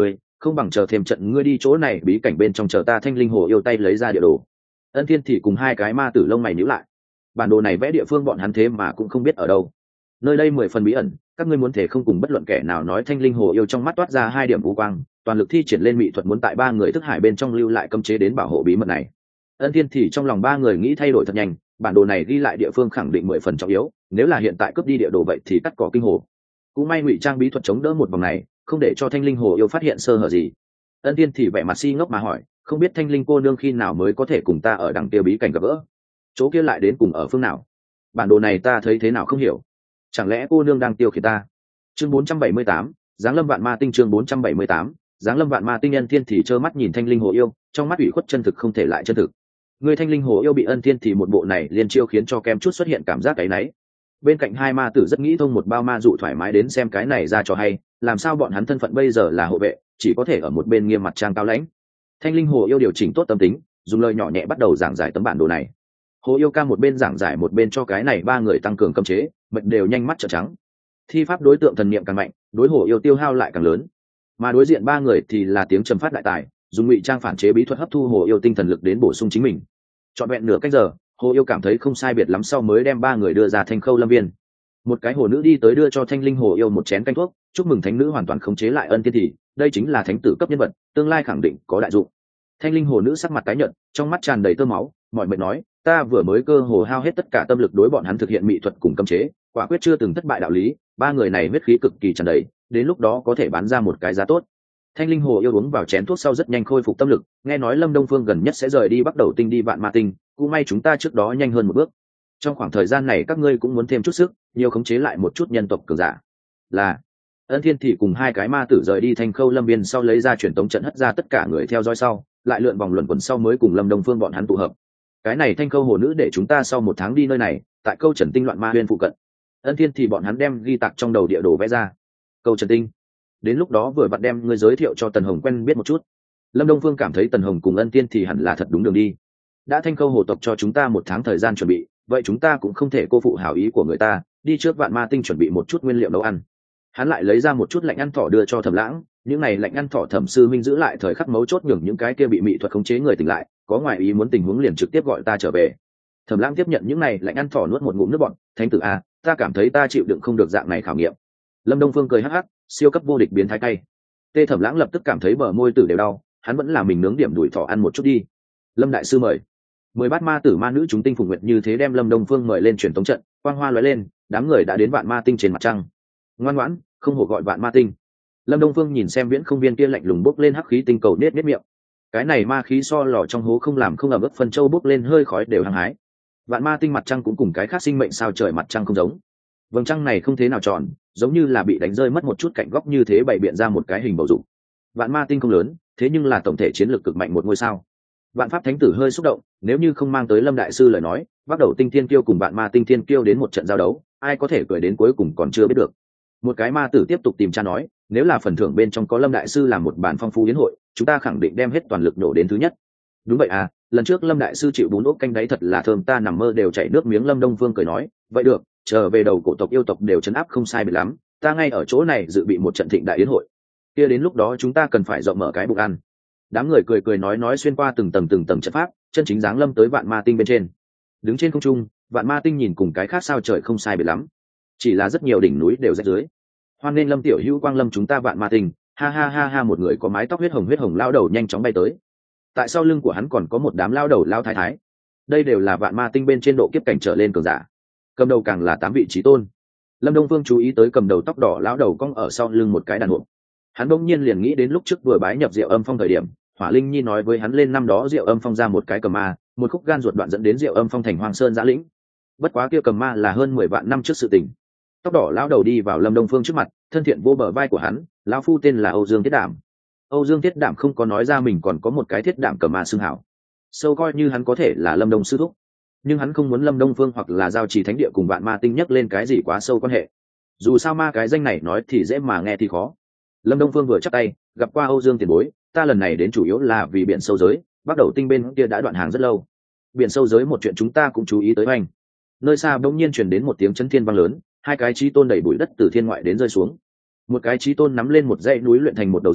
không bằng chờ thêm trận ngươi đi chỗ này bí cảnh bên trong chờ ta thanh linh hồ yêu tay lấy ra địa đồ. Ân Thiên thì cùng hai cái ma tử lông mày nhíu lại. Bản đồ này vẽ địa phương bọn hắn thế mà cũng không biết ở đâu. Nơi đây mười phần bí ẩn, các ngươi muốn thể không cùng bất luận kẻ nào nói. Thanh linh hồ yêu trong mắt toát ra hai điểm u quang, toàn lực thi triển lên mỹ thuật muốn tại ba người thức hải bên trong lưu lại cấm chế đến bảo hộ bí mật này. Ân Thiên thì trong lòng ba người nghĩ thay đổi thật nhanh, bản đồ này ghi lại địa phương khẳng định mười phần trọng yếu, nếu là hiện tại cướp đi địa đồ vậy thì cắt cỏ kinh hồ. Cũng may ngụy trang bí thuật chống đỡ một vòng này, không để cho thanh linh hồ yêu phát hiện sơ hở gì. Ân Thiên thì vẻ mặt si ngốc mà hỏi, không biết thanh linh cô nương khi nào mới có thể cùng ta ở đằng kia bí cảnh gặp gỡ, chỗ kia lại đến cùng ở phương nào? Bản đồ này ta thấy thế nào không hiểu, chẳng lẽ cô nương đang tiêu khiển ta? Chương bốn trăm bảy mươi tám, giáng lâm vạn ma tinh. Chương bốn trăm bảy mươi tám, giáng lâm vạn ma tinh. Ân Thiên thì trơ mắt nhìn thanh linh hồ yêu, trong mắt ủy khuất chân thực không thể lại chân thực. Người thanh linh hồ yêu bị Ân Thiên thì một bộ này liên chiêu khiến cho kem chút xuất hiện cảm giác cái náy. Bên cạnh hai ma tử rất nghĩ thông một bao ma dụ thoải mái đến xem cái này ra cho hay, làm sao bọn hắn thân phận bây giờ là hộ vệ, chỉ có thể ở một bên nghiêm mặt trang cao lãnh. Thanh linh hồ yêu điều chỉnh tốt tâm tính, dùng lời nhỏ nhẹ bắt đầu giảng giải tấm bản đồ này. Hồ yêu ca một bên giảng giải một bên cho cái này ba người tăng cường cấm chế, mệt đều nhanh mắt trợn trắng. Thi pháp đối tượng thần niệm càng mạnh, đối hồ yêu tiêu hao lại càng lớn, mà đối diện ba người thì là tiếng trầm phát đại tài, dùng ngụy trang phản chế bí thuật hấp thu hồ yêu tinh thần lực đến bổ sung chính mình. Trọn vẹn nửa cách giờ, hồ yêu cảm thấy không sai biệt lắm sau mới đem ba người đưa ra thanh khâu lâm viên. Một cái hồ nữ đi tới đưa cho thanh linh hồ yêu một chén canh thuốc, chúc mừng thánh nữ hoàn toàn khống chế lại Ân Thiên thì, đây chính là thánh tử cấp nhân vật, tương lai khẳng định có đại dụng. Thanh linh hồ nữ sắc mặt tái nhợt, trong mắt tràn đầy tơ máu, mọi mệt nói, ta vừa mới cơ hồ hao hết tất cả tâm lực đối bọn hắn thực hiện mỹ thuật cùng cấm chế, quả quyết chưa từng thất bại đạo lý, ba người này huyết khí cực kỳ tràn đầy, đến lúc đó có thể bán ra một cái giá tốt. Thanh linh hồ yêu uống vào chén thuốc sau rất nhanh khôi phục tâm lực, nghe nói Lâm Đông Phương gần nhất sẽ rời đi bắt đầu tinh đi vạn ma tinh, cũng may chúng ta trước đó nhanh hơn một bước. Trong khoảng thời gian này các ngươi cũng muốn thêm chút sức, nhiều khống chế lại một chút nhân tộc cường giả. Là Ân Thiên thì cùng hai cái ma tử rời đi thanh khâu lâm viên sau lấy ra truyền tống trận hất ra tất cả người theo dõi sau, lại lượn vòng luẩn quẩn sau mới cùng Lâm Đông Phương bọn hắn tụ hợp. Cái này thanh khâu hồ nữ để chúng ta sau một tháng đi nơi này, tại câu Trần Tinh loạn ma huyên phụ cận. Ân Thiên thì bọn hắn đem ghi tạc trong đầu địa đồ vẽ ra. Câu Trần Tinh, đến lúc đó vừa vặn đem ngươi giới thiệu cho Tần Hồng quen biết một chút. Lâm Đông Phương cảm thấy Tần Hồng cùng Ân Thiên thì hẳn là thật đúng đường đi. Đã thanh khâu hồ tộc cho chúng ta một tháng thời gian chuẩn bị, vậy chúng ta cũng không thể cô phụ hảo ý của người ta, đi trước vạn ma tinh chuẩn bị một chút nguyên liệu nấu ăn. Hắn lại lấy ra một chút lạnh ăn thỏ đưa cho Thẩm Lãng, những này lạnh ăn thỏ Thẩm sư minh giữ lại thời khắc mấu chốt nhường những cái kia bị mỹ thuật khống chế người tỉnh lại, có ngoại ý muốn tình huống liền trực tiếp gọi ta trở về. Thẩm Lãng tiếp nhận những này lạnh ăn thỏ nuốt một ngụm nước bọt, thánh tử a, ta cảm thấy ta chịu đựng không được dạng này khảo nghiệm. Lâm Đông Phương cười hắc hắc, siêu cấp vô địch biến thái cay. Tê Thẩm Lãng lập tức cảm thấy bờ môi tử đều đau, hắn vẫn là mình nướng điểm đùi thỏ ăn một chút đi. Lâm đại sư mời. Mười bát ma tử ma nữ chúng tinh phùng nguyệt như thế đem Lâm Đông Phương mời lên truyền tống trận, quang hoa lóe lên, đám người đã đến vạn ma tinh trên mặt trăng. Ngoan ngoãn, không hổ gọi vạn ma tinh. Lâm Đông Phương nhìn xem viễn không viên kia lạnh lùng bốc lên hắc khí tinh cầu nết nết miệng. Cái này ma khí so lò trong hố không làm không ẩm ướt phân châu bốc lên hơi khói đều hăng hái. Vạn ma tinh mặt trăng cũng cùng cái khác sinh mệnh sao trời mặt trăng không giống. Vầng trăng này không thế nào tròn, giống như là bị đánh rơi mất một chút cạnh góc như thế bày biện ra một cái hình bầu dục. Vạn ma tinh không lớn, thế nhưng là tổng thể chiến lược cực mạnh một ngôi sao. Vạn pháp thánh tử hơi xúc động, nếu như không mang tới Lâm đại sư lời nói, bắt đầu tinh thiên kiêu cùng vạn ma tinh thiên kiêu đến một trận giao đấu, ai có thể cười đến cuối cùng còn chưa biết được. Một cái ma tử tiếp tục tìm cha nói, nếu là phần thưởng bên trong có Lâm đại sư làm một bản phong phú yến hội, chúng ta khẳng định đem hết toàn lực nổ đến thứ nhất. Đúng vậy à, lần trước Lâm đại sư chịu bún ốc canh đấy thật là thơm, ta nằm mơ đều chảy nước miếng. Lâm Đông Phương cười nói, vậy được, trở về đầu cổ tộc yêu tộc đều chấn áp không sai biệt lắm, ta ngay ở chỗ này dự bị một trận thịnh đại yến hội. Kia đến lúc đó chúng ta cần phải rộng mở cái bụng ăn. Đám người cười cười nói nói xuyên qua từng tầng từng tầng trận pháp, chân chính giáng lâm tới vạn ma tinh bên trên. Đứng trên không trung, vạn ma tinh nhìn cùng cái khác sao trời không sai biệt lắm, chỉ là rất nhiều đỉnh núi đều rách dưới. Hoan nên Lâm tiểu hữu quang lâm chúng ta vạn ma tinh, ha ha ha ha. Một người có mái tóc huyết hồng huyết hồng lao đầu nhanh chóng bay tới, tại sau lưng của hắn còn có một đám lao đầu lao thái thái, đây đều là vạn ma tinh bên trên độ kiếp cảnh trở lên cường giả, cầm đầu càng là tám vị trí tôn. Lâm Đông Phương chú ý tới cầm đầu tóc đỏ lão đầu cong ở sau lưng một cái đàn hộp, hắn bỗng nhiên liền nghĩ đến lúc trước vừa bái nhập Diệu Âm Phong thời điểm, Hỏa Linh Nhi nói với hắn lên năm đó Diệu Âm Phong ra một cái cầm ma, một khúc gan ruột đoạn dẫn đến Diệu Âm Phong thành Hoang Sơn giã lĩnh. Bất quá kia cầm ma là hơn mười vạn năm trước sự tình. Tóc đỏ lão đầu đi vào Lâm Đông Phương trước mặt, thân thiện vô bờ vai của hắn, lão phu tên là Âu Dương Thiết Đảm. Âu Dương Thiết Đảm không có nói ra mình còn có một cái thiết đảm cầm ma xưng hảo, sâu coi như hắn có thể là Lâm Đông sư thúc, nhưng hắn không muốn Lâm Đông Phương hoặc là giao trì thánh địa cùng vạn ma tinh nhắc lên cái gì quá sâu quan hệ. Dù sao ma cái danh này nói thì dễ mà nghe thì khó. Lâm Đông Phương vừa chắp tay, gặp qua Âu Dương tiền bối, ta lần này đến chủ yếu là vì biển sâu giới, bắt đầu tinh bên kia đã đoạn hàng rất lâu. Biển sâu giới một chuyện chúng ta cũng chú ý tới hoành. Nơi xa bỗng nhiên truyền đến một tiếng chấn thiên vang lớn, hai cái chí tôn đẩy bụi đất từ thiên ngoại đến rơi xuống. Một cái chí tôn nắm lên một dãy núi luyện thành một đầu roi,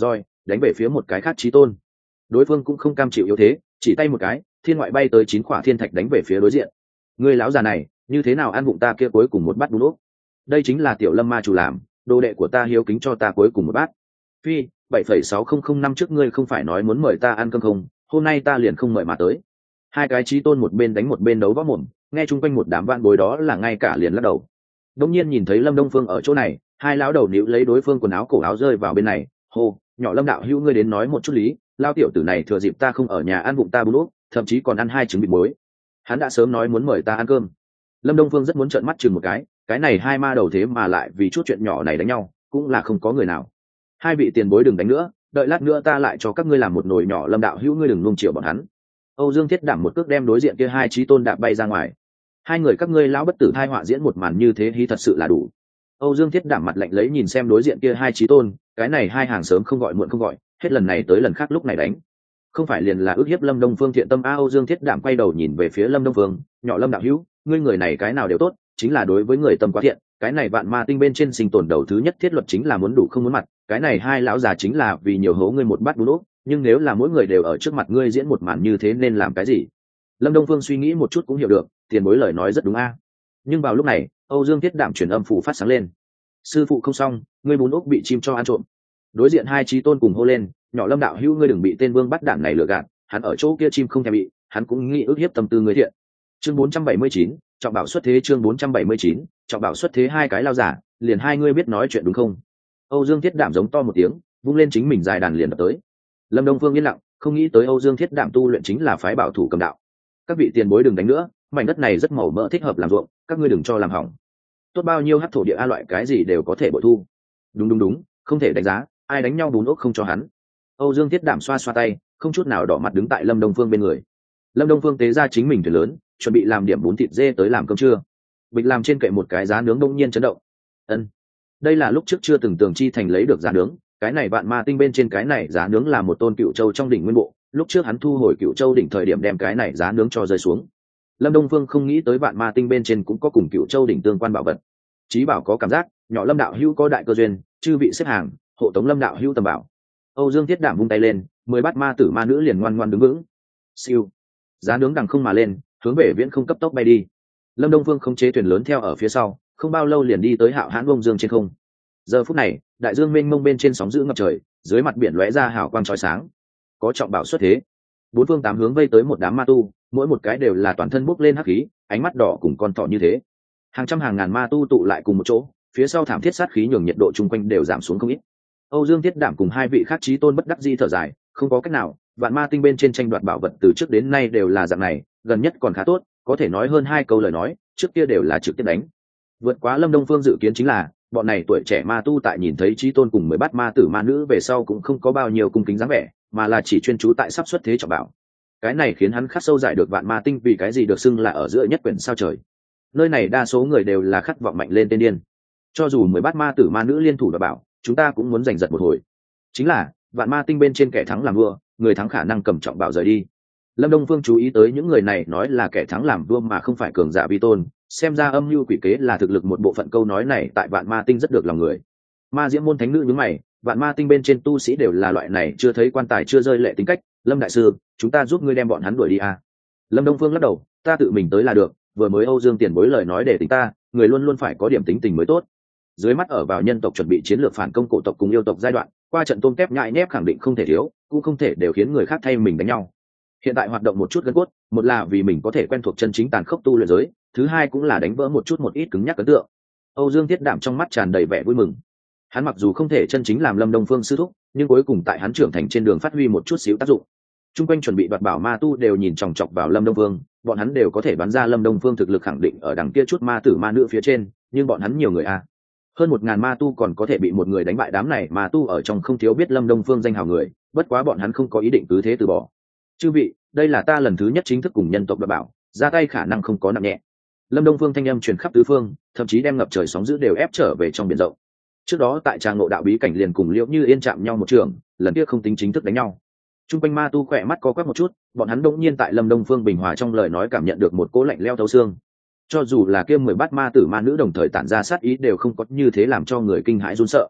đánh về phía một cái khác chí tôn. Đối phương cũng không cam chịu yếu thế, chỉ tay một cái, thiên ngoại bay tới chín quả thiên thạch đánh về phía đối diện. Ngươi lão già này, như thế nào ăn bụng ta kia cuối cùng một bát bún ốc? Đây chính là tiểu Lâm ma chủ làm, đồ đệ của ta hiếu kính cho ta cuối cùng một bát. Phi, bảy phẩy sáu không không năm trước ngươi không phải nói muốn mời ta ăn cơm không, hôm nay ta liền không mời mà tới. Hai cái chí tôn một bên đánh một bên đấu võ mồm, nghe chung quanh một đám vạn bối đó là ngay cả liền lắc đầu. Đống nhiên nhìn thấy Lâm Đông Phương ở chỗ này, hai lão đầu níu lấy đối phương quần áo cổ áo rơi vào bên này, hô, nhỏ Lâm đạo hữu ngươi đến nói một chút lý, lao tiểu tử này thừa dịp ta không ở nhà ăn bụng ta bún úp, thậm chí còn ăn hai trứng vịt muối. Hắn đã sớm nói muốn mời ta ăn cơm. Lâm Đông Phương rất muốn trợn mắt chừng một cái, cái này hai ma đầu thế mà lại vì chút chuyện nhỏ này đánh nhau, cũng là không có người nào. Hai vị tiền bối đừng đánh nữa, đợi lát nữa ta lại cho các ngươi làm một nồi nhỏ, Lâm đạo hữu ngươi đừng nuông chiều bọn hắn. Âu Dương Thiết Đảm một cước đem đối diện kia hai chí tôn đạp bay ra ngoài. Hai người các ngươi lão bất tử thai họa diễn một màn như thế hí thật sự là đủ. Âu Dương Thiết Đảm mặt lạnh lấy nhìn xem đối diện kia hai chí tôn, cái này hai hàng sớm không gọi muộn không gọi, hết lần này tới lần khác lúc này đánh. Không phải liền là ước hiếp Lâm Đông Phương thiện tâm a? Âu Dương Thiết Đảm quay đầu nhìn về phía Lâm Đông Phương, nhỏ Lâm đạo hữu, ngươi người này cái nào đều tốt, chính là đối với người tâm quá thiện, cái này vạn ma tinh bên trên sinh tồn đầu thứ nhất thiết luật chính là muốn đủ không muốn mặt, cái này hai lão già chính là vì nhiều hố ngươi một bát bún úp, nhưng nếu là mỗi người đều ở trước mặt ngươi diễn một màn như thế nên làm cái gì? Lâm Đông Phương suy nghĩ một chút cũng hiểu được, tiền bối lời nói rất đúng a. Nhưng vào lúc này, Âu Dương Thiết Đảm truyền âm phủ phát sáng lên. Sư phụ không xong, ngươi bún úp bị chim cho ăn trộm. Đối diện hai chí tôn cùng hô lên, nhỏ Lâm đạo hữu ngươi đừng bị tên vương bắt đản này lừa gạt, hắn ở chỗ kia chim không thèm bị, hắn cũng nghĩ ước hiếp tâm tư người thiện. Chương bốn trăm bảy mươi chín, trọng bảo xuất thế. Chương bốn trăm bảy mươi chín, trọng bảo xuất thế. Hai cái lao giả, liền hai ngươi biết nói chuyện đúng không? Âu Dương Thiết Đảm giống to một tiếng, vung lên chính mình dài đàn liền đập tới. Lâm Đông Phương yên lặng, không nghĩ tới Âu Dương Thiết Đảm tu luyện chính là phái bảo thủ cầm đạo. Các vị tiền bối đừng đánh nữa, mảnh đất này rất màu mỡ thích hợp làm ruộng, các ngươi đừng cho làm hỏng. Tốt bao nhiêu hắc thổ địa a loại cái gì đều có thể bội thu. Đúng đúng đúng, không thể đánh giá, ai đánh nhau bún ốc không cho hắn. Âu Dương Thiết Đảm xoa xoa tay, không chút nào đỏ mặt đứng tại Lâm Đông Phương bên người. Lâm Đông Phương tế ra chính mình thuyền lớn, chuẩn bị làm điểm bún thịt dê tới làm cơm trưa. Bịch làm trên kệ một cái giá nướng đông nhiên chấn động. Ân, đây là lúc trước chưa từng tưởng chi thành lấy được giá nướng, cái này vạn ma tinh bên trên cái này giá nướng là một tôn cựu châu trong đỉnh nguyên bộ, lúc trước hắn thu hồi cựu châu đỉnh thời điểm đem cái này giá nướng cho rơi xuống. Lâm Đông Phương không nghĩ tới vạn ma tinh bên trên cũng có cùng cựu châu đỉnh tương quan bảo vật. Chí bảo có cảm giác, nhỏ Lâm đạo hữu có đại cơ duyên, chư vị xếp hàng, hộ tống Lâm đạo hữu tầm bảo. Âu Dương Thiết Đảm vung tay lên, mười bát ma tử ma nữ liền ngoan ngoan đứng vững. Siêu, giá nướng đằng không mà lên, hướng về viễn không cấp tốc bay đi. Lâm Đông Phương khống chế thuyền lớn theo ở phía sau, không bao lâu liền đi tới Hạo Hãn Bông Dương trên không. Giờ phút này, đại dương mênh mông bên trên sóng dữ ngập trời, dưới mặt biển lóe ra hào quang chói sáng. Có trọng bảo xuất thế. Bốn phương tám hướng vây tới một đám ma tu, mỗi một cái đều là toàn thân bốc lên hắc khí, ánh mắt đỏ cùng con thỏ như thế. Hàng trăm hàng ngàn ma tu tụ lại cùng một chỗ, phía sau thảm thiết sát khí nhường nhiệt độ chung quanh đều giảm xuống không ít. Âu Dương Thiết Đảm cùng hai vị khác chí tôn bất đắc dĩ thở dài, không có cách nào, vạn ma tinh bên trên tranh đoạt bảo vật từ trước đến nay đều là dạng này, gần nhất còn khá tốt, có thể nói hơn hai câu lời nói, trước kia đều là trực tiếp đánh. Vượt quá Lâm Đông Phương dự kiến chính là, bọn này tuổi trẻ ma tu tại nhìn thấy chí tôn cùng mới bắt ma tử ma nữ về sau cũng không có bao nhiêu cung kính dáng vẻ, mà là chỉ chuyên chú tại sắp xuất thế trọng bảo. Cái này khiến hắn khắc sâu giải được vạn ma tinh vì cái gì được xưng là ở giữa nhất quyển sao trời. Nơi này đa số người đều là khát vọng mạnh lên tên điên. Cho dù mới bắt ma tử ma nữ liên thủ đảm bảo, chúng ta cũng muốn giành giật một hồi. Chính là, vạn ma tinh bên trên kẻ thắng làm vua, người thắng khả năng cầm trọng bảo rời đi. Lâm Đông Phương chú ý tới những người này nói là kẻ thắng làm vua mà không phải cường giả vi tôn, xem ra âm mưu quỷ kế là thực lực một bộ phận. Câu nói này tại vạn ma tinh rất được lòng người. Ma diễm môn thánh nữ nhướng mày, vạn ma tinh bên trên tu sĩ đều là loại này chưa thấy quan tài chưa rơi lệ tính cách. Lâm đại sư, chúng ta giúp ngươi đem bọn hắn đuổi đi à? Lâm Đông Phương lắc đầu, ta tự mình tới là được, vừa mới Âu Dương tiền bối lời nói để tính ta, người luôn luôn phải có điểm tính tình mới tốt. Dưới mắt ở vào nhân tộc chuẩn bị chiến lược phản công cổ tộc cùng yêu tộc giai đoạn, qua trận tôm tép nhại nhép khẳng định không thể thiếu, cũng không thể đều khiến người khác thay mình đánh nhau. Hiện tại hoạt động một chút gân cốt, một là vì mình có thể quen thuộc chân chính tàn khốc tu luyện giới, thứ hai cũng là đánh vỡ một chút một ít cứng nhắc ấn tượng. Âu Dương Thiết Đảm trong mắt tràn đầy vẻ vui mừng. Hắn mặc dù không thể chân chính làm Lâm Đông Phương sư thúc, nhưng cuối cùng tại hắn trưởng thành trên đường phát huy một chút xíu tác dụng. Trung quanh chuẩn bị đoạt bảo ma tu đều nhìn chòng chọc vào Lâm Đông Phương, bọn hắn đều có thể đoán ra Lâm Đông Phương thực lực khẳng định ở đằng kia chút ma tử ma nữ phía trên, nhưng bọn hắn nhiều người a, hơn một ngàn ma tu còn có thể bị một người đánh bại. Đám này ma tu ở trong không thiếu biết Lâm Đông Phương danh hào người, bất quá bọn hắn không có ý định cứ thế từ bỏ. Chư vị, đây là ta lần thứ nhất chính thức cùng nhân tộc đoạt bảo, ra tay khả năng không có nặng nhẹ. Lâm Đông Phương thanh âm truyền khắp tứ phương, thậm chí đem ngập trời sóng dữ đều ép trở về trong biển rộng. Trước đó tại tràng ngộ đạo bí cảnh liền cùng Liễu Như Yên chạm nhau một trường, lần kia không tính chính thức đánh nhau. Trung quanh ma tu khỏe mắt co quắp một chút, bọn hắn đột nhiên tại Lâm Đông Phương bình hòa trong lời nói cảm nhận được một cỗ lạnh lẽo thấu xương. Cho dù là kia mười bát ma tử ma nữ đồng thời tản ra sát ý đều không có như thế làm cho người kinh hãi run sợ.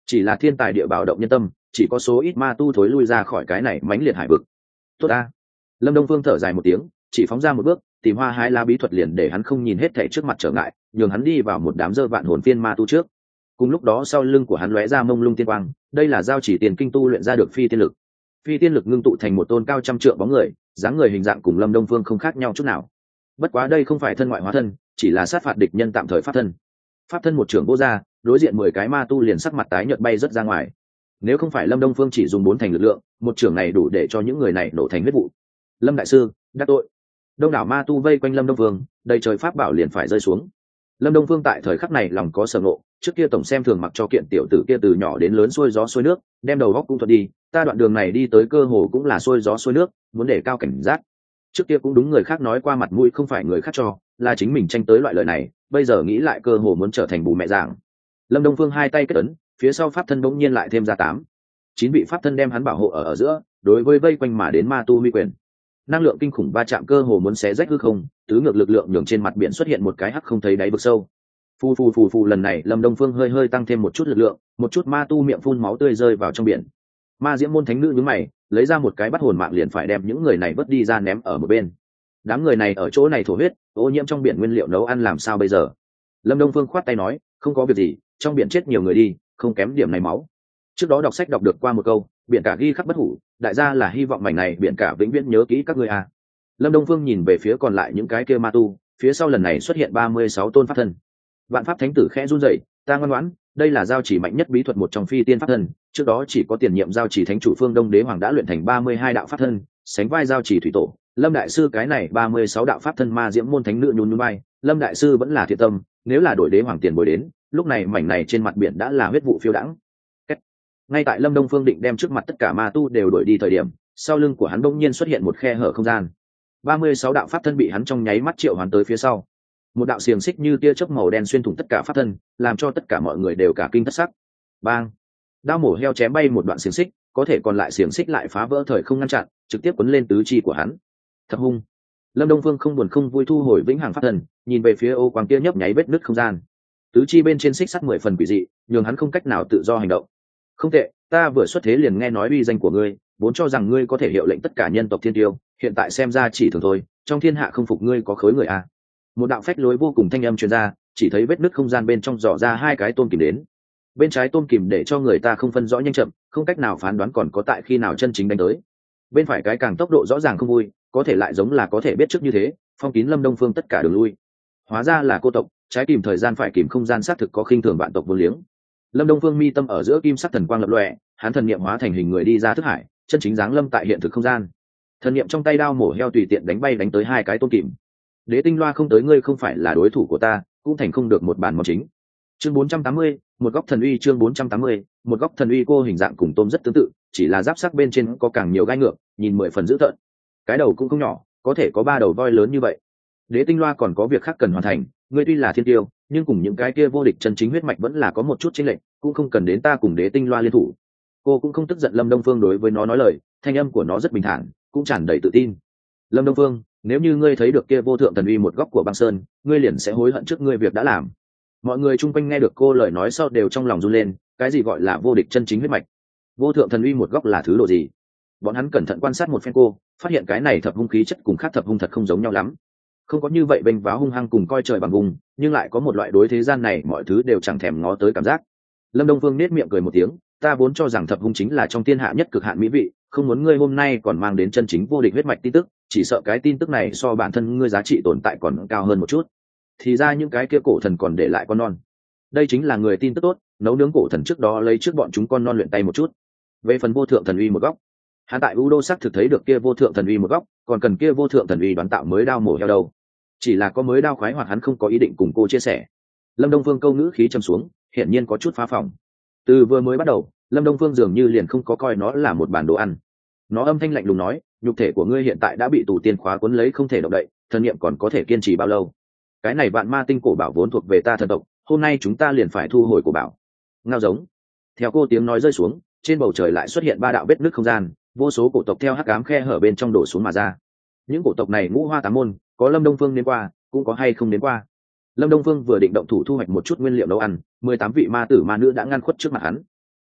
chỉ là thiên tài địa bảo động nhân tâm, chỉ có số ít ma tu thối lui ra khỏi cái này mãnh liệt hải vực. Tốt ta. Lâm Đông Phương thở dài một tiếng, chỉ phóng ra một bước, tìm hoa hái lá bí thuật liền để hắn không nhìn hết thảy trước mặt trở ngại, nhường hắn đi vào một đám dơ vạn hồn phiên ma tu trước. Cùng lúc đó sau lưng của hắn lóe ra mông lung tiên quang, đây là giao chỉ tiền kinh tu luyện ra được phi tiên lực. Phi tiên lực ngưng tụ thành một tôn cao trăm trượng bóng người, dáng người hình dạng cùng Lâm Đông Phương không khác nhau chút nào. Bất quá đây không phải thân ngoại hóa thân, chỉ là sát phạt địch nhân tạm thời pháp thân. Pháp thân một trưởng vô ra, đối diện mười cái ma tu liền sắc mặt tái nhợt bay rất ra ngoài. Nếu không phải Lâm Đông Phương chỉ dùng bốn thành lực lượng, một trưởng này đủ để cho những người này nổ thành huyết vụ. Lâm đại sư, đắc tội. Đông đảo ma tu vây quanh Lâm Đông Phương, đầy trời pháp bảo liền phải rơi xuống. Lâm Đông Phương tại thời khắc này lòng có sở ngộ, trước kia tổng xem thường mặc cho kiện tiểu tử kia từ nhỏ đến lớn xuôi gió xuôi nước, đem đầu góc cũng thuật đi, ta đoạn đường này đi tới cơ hồ cũng là xuôi gió xuôi nước, muốn để cao cảnh giác. Trước kia cũng đúng người khác nói qua mặt mũi không phải người khác cho, là chính mình tranh tới loại lời này, bây giờ nghĩ lại cơ hồ muốn trở thành bù mẹ giảng. Lâm Đông Phương hai tay kết ấn, phía sau pháp thân bỗng nhiên lại thêm ra tám, chín vị pháp thân đem hắn bảo hộ ở ở giữa, đối với vây quanh mà đến ma tu huy quyền. Năng lượng kinh khủng va chạm cơ hồ muốn xé rách hư không, tứ ngược lực lượng nhường trên mặt biển xuất hiện một cái hắc không thấy đáy vực sâu. Phù phù phù phù lần này Lâm Đông Phương hơi hơi tăng thêm một chút lực lượng, một chút ma tu miệng phun máu tươi rơi vào trong biển. Ma Diễm môn thánh nữ nhướng mày, lấy ra một cái bắt hồn mạng liền phải đem những người này vớt đi ra ném ở một bên. Đám người này ở chỗ này thổ huyết, ô nhiễm trong biển nguyên liệu nấu ăn làm sao bây giờ? Lâm Đông Phương khoát tay nói, không có việc gì, trong biển chết nhiều người đi, không kém điểm này máu. Trước đó đọc sách đọc được qua một câu, biển cả ghi khắc bất hủ, đại gia là hy vọng mảnh này biển cả vĩnh viễn nhớ kỹ các ngươi à. Lâm Đông Phương nhìn về phía còn lại những cái kia ma tu, phía sau lần này xuất hiện ba mươi sáu tôn pháp thân. Vạn pháp thánh tử khẽ run rẩy, ta ngoan ngoãn, đây là giao chỉ mạnh nhất bí thuật một trong phi tiên pháp thân, trước đó chỉ có tiền nhiệm giao chỉ thánh chủ Phương Đông Đế Hoàng đã luyện thành ba mươi hai đạo pháp thân, sánh vai giao chỉ thủy tổ. Lâm đại sư cái này ba mươi sáu đạo pháp thân ma diễm môn thánh nữ nhún nhún vai, Lâm đại sư vẫn là thiện tâm, nếu là đổi Đế Hoàng tiền bối đến, lúc này mảnh này trên mặt biển đã là huyết vụ phiêu đãng. Ngay tại Lâm Đông Phương định đem trước mặt tất cả ma tu đều đuổi đi thời điểm, sau lưng của hắn bỗng nhiên xuất hiện một khe hở không gian. ba mươi sáu đạo pháp thân bị hắn trong nháy mắt triệu hoán tới phía sau. Một đạo xiềng xích như tia chớp màu đen xuyên thủng tất cả pháp thân, làm cho tất cả mọi người đều cả kinh thất sắc. Bang! Đao mổ heo chém bay một đoạn xiềng xích, có thể còn lại xiềng xích lại phá vỡ thời không ngăn chặn, trực tiếp quấn lên tứ chi của hắn. Thật hung! Lâm Đông Phương không buồn không vui thu hồi vĩnh hằng pháp thân, nhìn về phía ô quang kia nhấp nháy vết nứt không gian. Tứ chi bên trên xích sắt mười phần quỷ dị, nhường hắn không cách nào tự do hành động. Không tệ, ta vừa xuất thế liền nghe nói uy danh của ngươi, vốn cho rằng ngươi có thể hiệu lệnh tất cả nhân tộc thiên tiêu, hiện tại xem ra chỉ thường thôi, trong thiên hạ không phục ngươi có khối người à. Một đạo phách lối vô cùng thanh âm truyền ra, chỉ thấy vết nứt không gian bên trong dò ra hai cái tôm kìm đến. Bên trái tôm kìm để cho người ta không phân rõ nhanh chậm, không cách nào phán đoán còn có tại khi nào chân chính đánh tới. Bên phải cái càng tốc độ rõ ràng không vui, có thể lại giống là có thể biết trước như thế, phong kín Lâm Đông Phương tất cả đường lui. Hóa ra là cô tộc, trái kìm thời gian phải kìm không gian xác thực có khinh thường vạn tộc vô liếng. Lâm Đông Phương mi tâm ở giữa kim sắc thần quang lập lòe, hắn thần niệm hóa thành hình người đi ra thức hải, chân chính dáng lâm tại hiện thực không gian. Thần niệm trong tay đao mổ heo tùy tiện đánh bay đánh tới hai cái tôm kìm. Đế tinh loa không tới ngươi không phải là đối thủ của ta, cũng thành không được một bàn món chính. Chương bốn trăm tám mươi, một góc thần uy chương bốn trăm tám mươi, một góc thần uy cô hình dạng cùng tôm rất tương tự, chỉ là giáp sắc bên trên có càng nhiều gai ngược, nhìn mười phần dữ tợn. Cái đầu cũng không nhỏ, có thể có ba đầu voi lớn như vậy. Đế tinh loa còn có việc khác cần hoàn thành, ngươi tuy là thiên tiêu, nhưng cùng những cái kia vô địch chân chính huyết mạch vẫn là có một chút chênh lệch, cũng không cần đến ta cùng Đế tinh loa liên thủ. Cô cũng không tức giận Lâm Đông Phương đối với nó nói lời, thanh âm của nó rất bình thản, cũng tràn đầy tự tin. Lâm Đông Phương, nếu như ngươi thấy được kia vô thượng thần uy một góc của băng sơn, ngươi liền sẽ hối hận trước ngươi việc đã làm. Mọi người chung quanh nghe được cô lời nói sau đều trong lòng run lên, cái gì gọi là vô địch chân chính huyết mạch? Vô thượng thần uy một góc là thứ độ gì? Bọn hắn cẩn thận quan sát một phen cô, phát hiện cái này thập hung khí chất cùng khác thập hung thật không giống nhau lắm. Không có như vậy bênh váo hung hăng cùng coi trời bằng vùng, nhưng lại có một loại đối thế gian này mọi thứ đều chẳng thèm ngó tới cảm giác. Lâm Đông Phương nết miệng cười một tiếng, ta vốn cho rằng thập hung chính là trong thiên hạ nhất cực hạn mỹ vị, không muốn ngươi hôm nay còn mang đến chân chính vô địch huyết mạch tin tức, chỉ sợ cái tin tức này so bản thân ngươi giá trị tồn tại còn cao hơn một chút. Thì ra những cái kia cổ thần còn để lại con non. Đây chính là người tin tức tốt, nấu nướng cổ thần trước đó lấy trước bọn chúng con non luyện tay một chút. Về phần vô thượng thần uy một góc, hắn tại U Đô sắc thực thấy được kia vô thượng thần uy một góc, còn cần kia vô thượng thần uy đoán tạo mới đao mổ heo đâu. Chỉ là có mới đao khoái hoạt hắn không có ý định cùng cô chia sẻ. Lâm Đông Phương câu ngữ khí trầm xuống, hiển nhiên có chút phá phòng. Từ vừa mới bắt đầu, Lâm Đông Phương dường như liền không có coi nó là một bản đồ ăn. Nó âm thanh lạnh lùng nói, nhục thể của ngươi hiện tại đã bị tù tiên khóa cuốn lấy không thể động đậy, thần niệm còn có thể kiên trì bao lâu? Cái này vạn ma tinh cổ bảo vốn thuộc về ta thần tộc, hôm nay chúng ta liền phải thu hồi cổ bảo. Ngao giống. Theo cô tiếng nói rơi xuống, trên bầu trời lại xuất hiện ba đạo vết nứt không gian, vô số cổ tộc theo hắc ám khe hở bên trong đổ xuống mà ra. Những cổ tộc này ngũ hoa tám môn, có Lâm Đông Phương đến qua, cũng có hay không đến qua. Lâm Đông Phương vừa định động thủ thu hoạch một chút nguyên liệu nấu ăn, mười tám vị ma tử ma nữ đã ngăn khuất trước mặt hắn.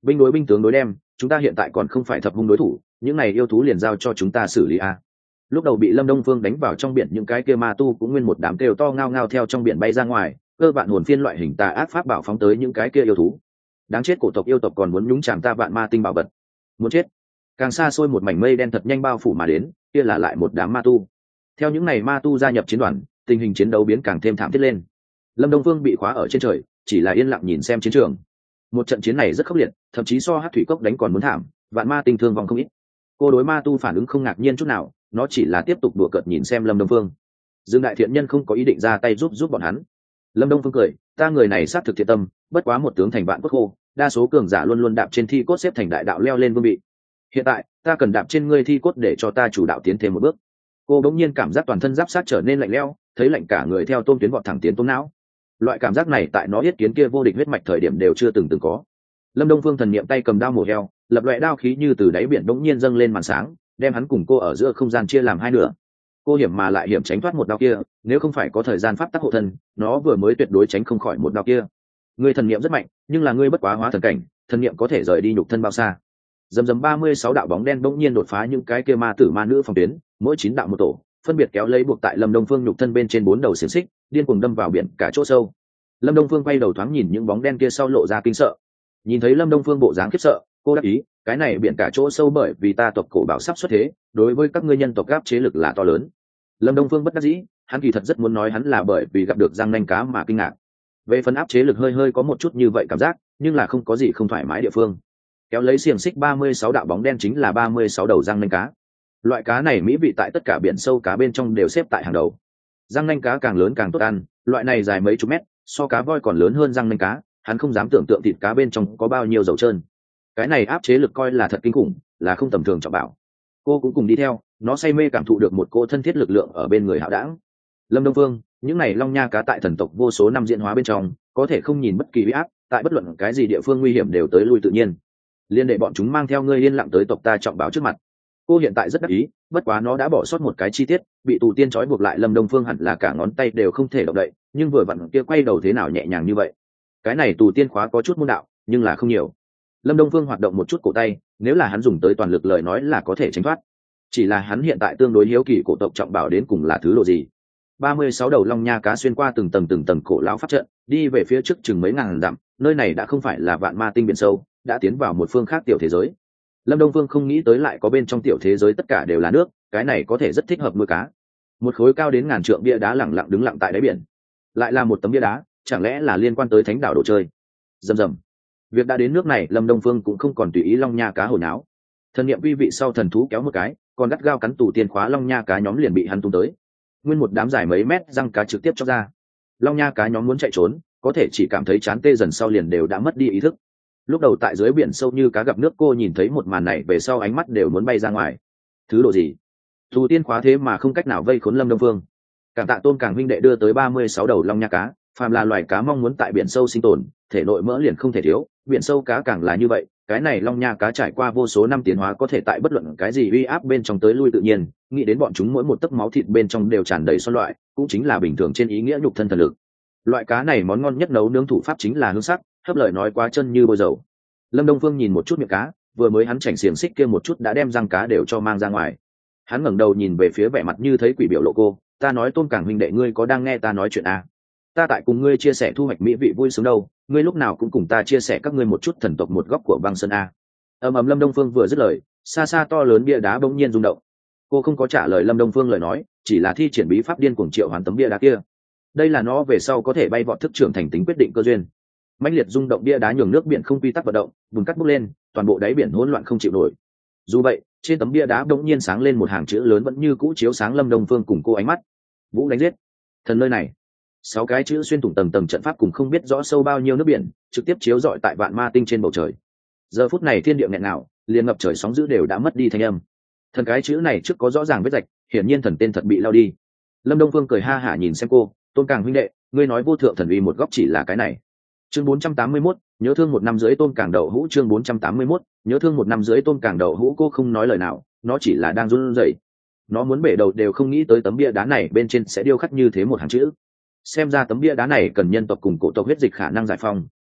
binh đối binh tướng đối đem, chúng ta hiện tại còn không phải thập hung đối thủ, những này yêu thú liền giao cho chúng ta xử lý a. Lúc đầu bị Lâm Đông Phương đánh vào trong biển, những cái kia ma tu cũng nguyên một đám kêu to ngao ngao theo trong biển bay ra ngoài, cơ vạn hồn phiên loại hình tà ác pháp bảo phóng tới những cái kia yêu thú. Đáng chết, cổ tộc yêu tộc còn muốn nhúng chàm ta vạn ma tinh bảo vật, muốn chết. Càng xa xôi một mảnh mây đen thật nhanh bao phủ mà đến, kia là lại một đám ma tu. Theo những này ma tu gia nhập chiến đoàn, tình hình chiến đấu biến càng thêm thảm thiết lên. Lâm Đông Phương bị khóa ở trên trời, chỉ là yên lặng nhìn xem chiến trường. Một trận chiến này rất khốc liệt, thậm chí so Hắc Thủy Cốc đánh còn muốn thảm, vạn ma tinh thương vong không ít. Cô đối ma tu phản ứng không ngạc nhiên chút nào, nó chỉ là tiếp tục đùa cợt nhìn xem Lâm Đông Phương. Dương đại thiện nhân không có ý định ra tay giúp giúp bọn hắn. Lâm Đông Phương cười, ta người này sát thực thiện tâm, bất quá một tướng thành vạn cốt khô, đa số cường giả luôn luôn đạp trên thi cốt xếp thành đại đạo leo lên vương vị. Hiện tại ta cần đạp trên ngươi thi cốt để cho ta chủ đạo tiến thêm một bước. Cô bỗng nhiên cảm giác toàn thân giáp sát trở nên lạnh lẽo, thấy lạnh cả người theo tôm tuyến vọt thẳng tiến tôm não. Loại cảm giác này tại nó yết kiến kia vô địch huyết mạch thời điểm đều chưa từng từng có. Lâm Đông Phương thần niệm tay cầm đao mổ heo, lập loại đao khí như từ đáy biển bỗng nhiên dâng lên màn sáng, đem hắn cùng cô ở giữa không gian chia làm hai nửa. Cô hiểm mà lại hiểm tránh thoát một đao kia, nếu không phải có thời gian pháp tắc hộ thân, nó vừa mới tuyệt đối tránh không khỏi một đao kia. Ngươi thần niệm rất mạnh, nhưng là ngươi bất quá hóa thần cảnh, thần niệm có thể rời đi nhục thân bao xa? Dầm dầm ba mươi sáu đạo bóng đen bỗng nhiên đột phá những cái kia ma tử ma nữ phòng tuyến, mỗi chín đạo một tổ, phân biệt kéo lấy buộc tại Lâm Đông Phương nhục thân bên trên bốn đầu xiềng xích, điên cuồng đâm vào biển cả chỗ sâu. Lâm Đông Phương quay đầu thoáng nhìn những bóng đen kia sau lộ ra kinh sợ. Nhìn thấy Lâm Đông Phương bộ dáng khiếp sợ, cô đáp ý, cái này biển cả chỗ sâu bởi vì ta tộc cổ bảo sắp xuất thế, đối với các ngươi nhân tộc gáp chế lực là to lớn. Lâm Đông Phương bất đắc dĩ, hắn kỳ thật rất muốn nói hắn là bởi vì gặp được răng nanh cá mà kinh ngạc. Về phần áp chế lực hơi hơi có một chút như vậy cảm giác, nhưng là không có gì không thoải mái địa phương. Kéo lấy xiềng xích ba mươi sáu đạo bóng đen chính là ba mươi sáu đầu răng nanh cá. Loại cá này mỹ vị tại tất cả biển sâu cá bên trong đều xếp tại hàng đầu. Răng nanh cá càng lớn càng tốt ăn, loại này dài mấy chục mét, so cá voi còn lớn hơn răng nanh cá, hắn không dám tưởng tượng thịt cá bên trong có bao nhiêu dầu trơn. Cái này áp chế lực coi là thật kinh khủng, là không tầm thường trọng bảo. Cô cũng cùng đi theo, nó say mê cảm thụ được một cô thân thiết lực lượng ở bên người hạo đảng. Lâm Đông Phương, những này long nha cá tại thần tộc vô số năm diễn hóa bên trong, có thể không nhìn bất kỳ uy áp, tại bất luận cái gì địa phương nguy hiểm đều tới lui tự nhiên. Liên đệ bọn chúng mang theo ngươi yên lặng tới tộc ta trọng bảo trước mặt. Cô hiện tại rất đắc ý, bất quá nó đã bỏ sót một cái chi tiết, bị tù tiên trói buộc lại Lâm Đông Phương hẳn là cả ngón tay đều không thể động đậy, nhưng vừa vặn kia quay đầu thế nào nhẹ nhàng như vậy. Cái này tù tiên khóa có chút môn đạo, nhưng là không nhiều. Lâm Đông Phương hoạt động một chút cổ tay, nếu là hắn dùng tới toàn lực lời nói là có thể tránh thoát. Chỉ là hắn hiện tại tương đối hiếu kỳ cổ tộc trọng bảo đến cùng là thứ độ gì. ba mươi sáu đầu long nha cá xuyên qua từng tầng từng tầng cổ lão pháp trận, đi về phía trước chừng mấy ngàn dặm, nơi này đã không phải là vạn ma tinh biển sâu, đã tiến vào một phương khác tiểu thế giới. Lâm Đông Phương không nghĩ tới lại có bên trong tiểu thế giới tất cả đều là nước, cái này có thể rất thích hợp nuôi cá. Một khối cao đến ngàn trượng bia đá lẳng lặng đứng lặng tại đáy biển, lại là một tấm bia đá, chẳng lẽ là liên quan tới thánh đảo đồ chơi? Rầm rầm. Việc đã đến nước này, Lâm Đông Phương cũng không còn tùy ý long nha cá hồi náo. Thần niệm vi vị sau thần thú kéo một cái, còn gắt gao cắn tù tiên khóa long nha cá nhóm liền bị hắn tung tới. Nguyên một đám dài mấy mét răng cá trực tiếp chóc ra. Long nha cá nhóm muốn chạy trốn, có thể chỉ cảm thấy chán tê dần sau liền đều đã mất đi ý thức. Lúc đầu tại dưới biển sâu như cá gặp nước, cô nhìn thấy một màn này về sau ánh mắt đều muốn bay ra ngoài. Thứ độ gì? Tù tiên khóa thế mà không cách nào vây khốn Lâm Đông Phương. Cảm tạ Tôn Càng huynh đệ đưa tới ba mươi sáu đầu long nha cá, phàm là loài cá mong muốn tại biển sâu sinh tồn, thể nội mỡ liền không thể thiếu, biển sâu cá càng là như vậy. Cái này long nha cá trải qua vô số năm tiến hóa, có thể tại bất luận cái gì uy áp bên trong tới lui tự nhiên, nghĩ đến bọn chúng mỗi một tấc máu thịt bên trong đều tràn đầy son loại, cũng chính là bình thường trên ý nghĩa nhục thân thần lực. Loại cá này món ngon nhất nấu nướng thủ pháp chính là hương sắc, hấp lời nói quá chân như bôi dầu. Lâm Đông Phương nhìn một chút miệng cá, vừa mới hắn chảnh xiềng xích kia một chút đã đem răng cá đều cho mang ra ngoài. Hắn ngẩng đầu nhìn về phía vẻ mặt như thấy quỷ biểu lộ cô, ta nói Tôn Càng huynh đệ, ngươi có đang nghe ta nói chuyện à? Ta tại cùng ngươi chia sẻ thu hoạch mỹ vị vui sướng đâu, ngươi lúc nào cũng cùng ta chia sẻ các ngươi một chút thần tộc một góc của băng sơn a. Ầm ầm. Lâm Đông Phương vừa dứt lời, xa xa to lớn bia đá bỗng nhiên rung động. Cô không có trả lời Lâm Đông Phương lời nói, chỉ là thi triển bí pháp điên cuồng triệu hoán tấm bia đá kia. Đây là nó về sau có thể bay vọt thức trưởng thành tính quyết định cơ duyên. Mãnh liệt rung động bia đá nhường nước biển không quy tắc vận động, bùn cắt bốc lên, toàn bộ đáy biển hỗn loạn không chịu nổi. Dù vậy, trên tấm bia đá bỗng nhiên sáng lên một hàng chữ lớn vẫn như cũ chiếu sáng Lâm Đông Phương cùng cô ánh mắt. Vũ đánh giết. Thần nơi này. Sáu cái chữ xuyên thủng tầng tầng trận pháp cùng không biết rõ sâu bao nhiêu nước biển, trực tiếp chiếu rọi tại vạn ma tinh trên bầu trời. Giờ phút này thiên địa nghẹn nào, liền ngập trời sóng dữ đều đã mất đi thanh âm. Thần cái chữ này trước có rõ ràng vết rạch, hiển nhiên thần tên thật bị lao đi. Lâm Đông Phương cười ha hả nhìn xem cô, Tôn Càng huynh đệ, ngươi nói vô thượng thần uy một góc chỉ là cái này. Chương bốn trăm tám mươi mốt, nhớ thương một năm dưới Tôn Càng đậu hũ. Chương bốn trăm tám mươi mốt, nhớ thương một năm dưới Tôn Càng đậu hũ. Cô không nói lời nào, nó chỉ là đang run rẩy. Nó muốn bể đầu đều không nghĩ tới tấm bia đá này bên trên sẽ điêu khắc như thế một hàng chữ. Xem ra tấm bia đá này cần nhân tộc cùng cổ tộc huyết dịch khả năng giải phong,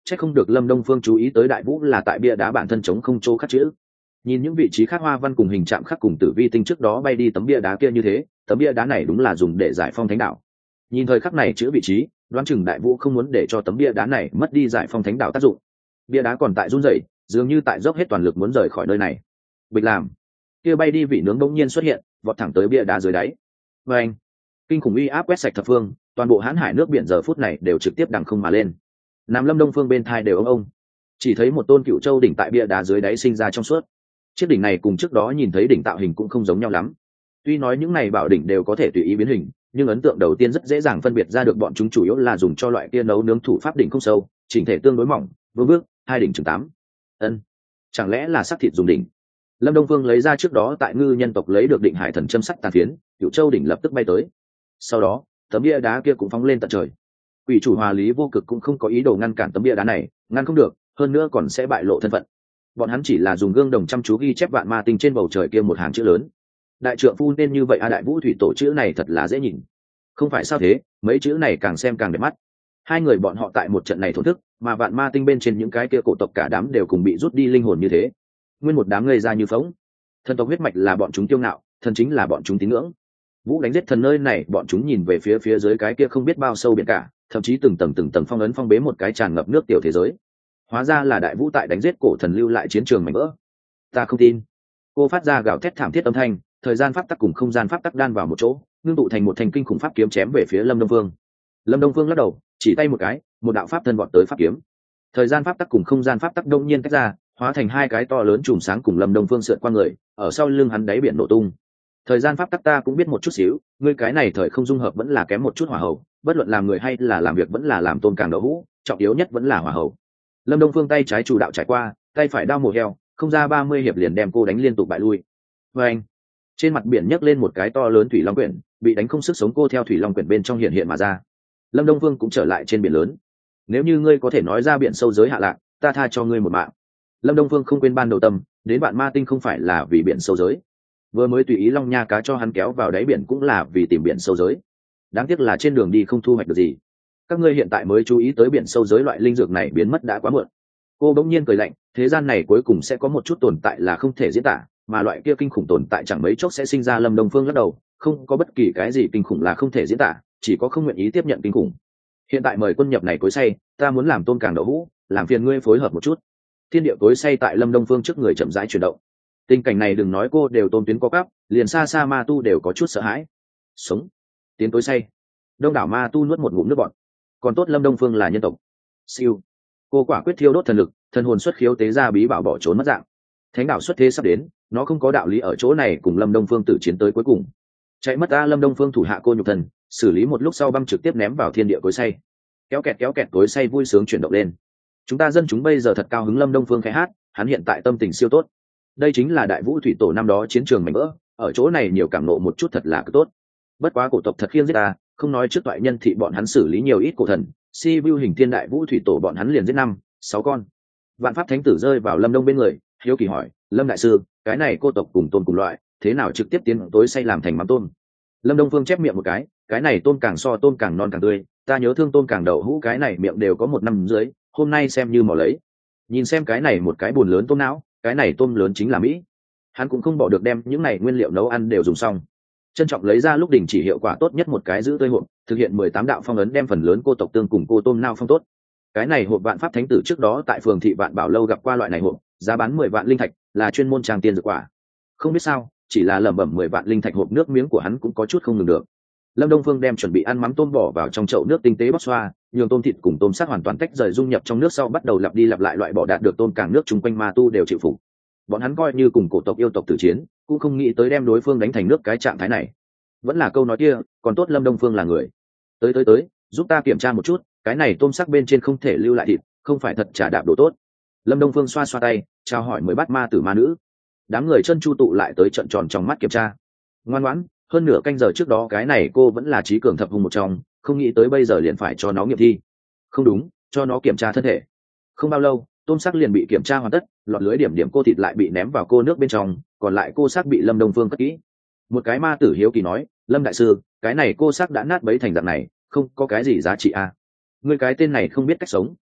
chắc không được Lâm Đông Phương chú ý tới Đại Vũ là tại bia đá bản thân chống không chỗ khắc chữ. Nhìn những vị trí khắc hoa văn cùng hình chạm khắc cùng tử vi tinh trước đó bay đi tấm bia đá kia như thế, tấm bia đá này đúng là dùng để giải phong thánh đạo. Nhìn thời khắc này chữ vị trí, đoán chừng Đại Vũ không muốn để cho tấm bia đá này mất đi giải phong thánh đạo tác dụng. Bia đá còn tại run rẩy, dường như tại dốc hết toàn lực muốn rời khỏi nơi này. Bịch làm, kia bay đi vị nướng bỗng nhiên xuất hiện, vọt thẳng tới bia đá dưới đáy. Và anh, kinh khủng uy áp quét sạch thập phương, toàn bộ hãn hải nước biển giờ phút này đều trực tiếp đằng không mà lên. Nam Lâm Đông Phương bên thai đều ông ông, chỉ thấy một tôn cựu châu đỉnh tại bia đá dưới đáy sinh ra trong suốt. Chiếc đỉnh này cùng trước đó nhìn thấy đỉnh tạo hình cũng không giống nhau lắm. Tuy nói những này bảo đỉnh đều có thể tùy ý biến hình, nhưng ấn tượng đầu tiên rất dễ dàng phân biệt ra được bọn chúng chủ yếu là dùng cho loại kia nấu nướng thủ pháp đỉnh không sâu, chỉnh thể tương đối mỏng, vương bước, hai đỉnh chừng tám. Ân, chẳng lẽ là sắc thịt dùng đỉnh? Lâm Đông Phương lấy ra trước đó tại ngư nhân tộc lấy được định hải thần châm sắt tàn phiến, cựu châu đỉnh lập tức bay tới. Sau đó, tấm bia đá kia cũng phóng lên tận trời. Quỷ chủ Hòa Lý Vô Cực cũng không có ý đồ ngăn cản tấm bia đá này, ngăn không được, hơn nữa còn sẽ bại lộ thân phận. Bọn hắn chỉ là dùng gương đồng chăm chú ghi chép vạn ma tinh trên bầu trời kia một hàng chữ lớn. Đại trượng phu nên như vậy a, Đại Vũ thủy tổ chữ này thật là dễ nhìn. Không phải sao thế, mấy chữ này càng xem càng đẹp mắt. Hai người bọn họ tại một trận này thổn thức, mà vạn ma tinh bên trên những cái kia cổ tộc cả đám đều cùng bị rút đi linh hồn như thế. Nguyên một đám ngây ra như phóng. Thần tộc huyết mạch là bọn chúng kiêu ngạo, thần chính là bọn chúng tín ngưỡng. Vũ đánh giết thần nơi này, bọn chúng nhìn về phía phía dưới cái kia không biết bao sâu biển cả, thậm chí từng tầng từng tầng phong ấn phong bế một cái tràn ngập nước tiểu thế giới. Hóa ra là Đại Vũ tại đánh giết cổ thần lưu lại chiến trường mảnh vỡ. Ta không tin. Cô phát ra gào thét thảm thiết âm thanh, thời gian pháp tắc cùng không gian pháp tắc đan vào một chỗ, ngưng tụ thành một thành kinh khủng pháp kiếm chém về phía Lâm Đông Phương. Lâm Đông Phương lắc đầu, chỉ tay một cái, một đạo pháp thân vọt tới pháp kiếm. Thời gian pháp tắc cùng không gian pháp tắc đông nhiên tách ra, hóa thành hai cái to lớn chùm sáng cùng Lâm Đông Phương sượt qua người, ở sau lưng hắn đáy biển nổ tung. Thời gian pháp tắc ta cũng biết một chút xíu, ngươi cái này thời không dung hợp vẫn là kém một chút hỏa hậu, bất luận làm người hay là làm việc vẫn là làm tôn càng đậu hũ, trọng yếu nhất vẫn là hỏa hậu. Lâm Đông Phương tay trái chủ đạo trải qua, tay phải đao mổ heo, không ra ba mươi hiệp liền đem cô đánh liên tục bại lui. Và anh, trên mặt biển nhấc lên một cái to lớn thủy long quyển, bị đánh không sức sống cô theo thủy long quyển bên trong hiện hiện mà ra. Lâm Đông Phương cũng trở lại trên biển lớn. Nếu như ngươi có thể nói ra biển sâu giới hạ lạc, ta tha cho ngươi một mạng. Lâm Đông Phương không quên ban đầu tâm, đến bạn ma tinh không phải là vì biển sâu giới, vừa mới tùy ý long nha cá cho hắn kéo vào đáy biển cũng là vì tìm biển sâu giới. Đáng tiếc là trên đường đi không thu hoạch được gì. Các ngươi hiện tại mới chú ý tới biển sâu giới loại linh dược này biến mất đã quá muộn. Cô bỗng nhiên cười lạnh, thế gian này cuối cùng sẽ có một chút tồn tại là không thể diễn tả, mà loại kia kinh khủng tồn tại chẳng mấy chốc sẽ sinh ra. Lâm Đông Phương lắc đầu, không có bất kỳ cái gì kinh khủng là không thể diễn tả, chỉ có không nguyện ý tiếp nhận kinh khủng. Hiện tại mời quân nhập này cối say, ta muốn làm tôm càng đậu hũ, làm phiền ngươi phối hợp một chút. Thiên địa cối say tại Lâm Đông Phương trước người chậm rãi chuyển động. Tình cảnh này đừng nói cô đều tôm tuyến có cắp, liền xa xa ma tu đều có chút sợ hãi. Sống, tiến tối say. Đông đảo ma tu nuốt một ngụm nước bọt. Còn tốt Lâm Đông Phương là nhân tộc. Siêu, cô quả quyết thiêu đốt thần lực, thần hồn xuất khiếu tế ra bí bảo bỏ trốn mất dạng. Thánh đạo xuất thế sắp đến, nó không có đạo lý ở chỗ này cùng Lâm Đông Phương tử chiến tới cuối cùng. Chạy mất ta. Lâm Đông Phương thủ hạ cô nhục thần, xử lý một lúc sau băm trực tiếp ném vào thiên địa cối say. Kéo kẹt kéo kẹt cối say vui sướng chuyển động lên. Chúng ta dân chúng bây giờ thật cao hứng. Lâm Đông Phương khẽ hát, hắn hiện tại tâm tình siêu tốt. Đây chính là Đại Vũ thủy tổ năm đó chiến trường mảnh vỡ, ở chỗ này nhiều cảm nộ một chút thật là cứ tốt. Bất quá cổ tộc thật khiêng giết ta, không nói trước toại nhân thị bọn hắn xử lý nhiều ít cổ thần, si vu hình thiên Đại Vũ thủy tổ bọn hắn liền giết năm sáu con. Vạn pháp thánh tử rơi vào Lâm Đông bên người, hiếu kỳ hỏi, Lâm đại sư, cái này cô tộc cùng tôn cùng loại, thế nào trực tiếp tiến tối say làm thành mắm tôm? Lâm Đông Phương chép miệng một cái, cái này tôm càng so tôm càng non càng tươi, ta nhớ thương tôm càng đậu hũ cái này miệng đều có một năm dưới, hôm nay xem như mò lấy. Nhìn xem cái này một cái bùn lớn tôm não, cái này tôm lớn chính là Mỹ. Hắn cũng không bỏ được đem những này nguyên liệu nấu ăn đều dùng xong. Trân trọng lấy ra lúc đình chỉ hiệu quả tốt nhất một cái giữ tươi hộp, thực hiện mười tám đạo phong ấn đem phần lớn cô tộc tương cùng cô tôm nao phong tốt. Cái này hộp Vạn pháp thánh tử trước đó tại phường thị Vạn Bảo lâu gặp qua loại này hộp, giá bán mười vạn linh thạch, là chuyên môn trang tiên dược quả. Không biết sao, chỉ là lẩm bẩm mười vạn linh thạch hộp nước miếng của hắn cũng có chút không ngừng được. Lâm Đông Phương đem chuẩn bị ăn mắm tôm bỏ vào trong chậu nước tinh tế bóc xoa, nhường tôm thịt cùng tôm xác hoàn toàn tách rời dung nhập trong nước sau bắt đầu lặp đi lặp lại loại bỏ đạt được tôm càng nước chung quanh ma tu đều chịu phục. Bọn hắn coi như cùng cổ tộc yêu tộc tử chiến, cũng không nghĩ tới đem đối phương đánh thành nước cái trạng thái này. Vẫn là câu nói kia, còn tốt Lâm Đông Phương là người. Tới tới tới, giúp ta kiểm tra một chút, cái này tôm sắc bên trên không thể lưu lại thịt, không phải thật trả đạp đồ tốt. Lâm Đông Phương xoa xoa tay, chào hỏi mới bắt ma tử ma nữ. Đám người chân chu tụ lại tới trận tròn trong mắt kiểm tra. Ngoan ngoãn, hơn nửa canh giờ trước đó cái này cô vẫn là trí cường thập hùng một trong, không nghĩ tới bây giờ liền phải cho nó nghiệm thi. Không đúng, cho nó kiểm tra thân thể. Không bao lâu, tôm sắc liền bị kiểm tra hoàn tất, lọt lưới điểm điểm cô thịt lại bị ném vào cô nước bên trong, còn lại cô sắc bị Lâm Đông Phương cất kỹ. Một cái ma tử hiếu kỳ nói, Lâm đại sư, cái này cô sắc đã nát bấy thành dạng này, không có cái gì giá trị à? Ngươi cái tên này không biết cách sống,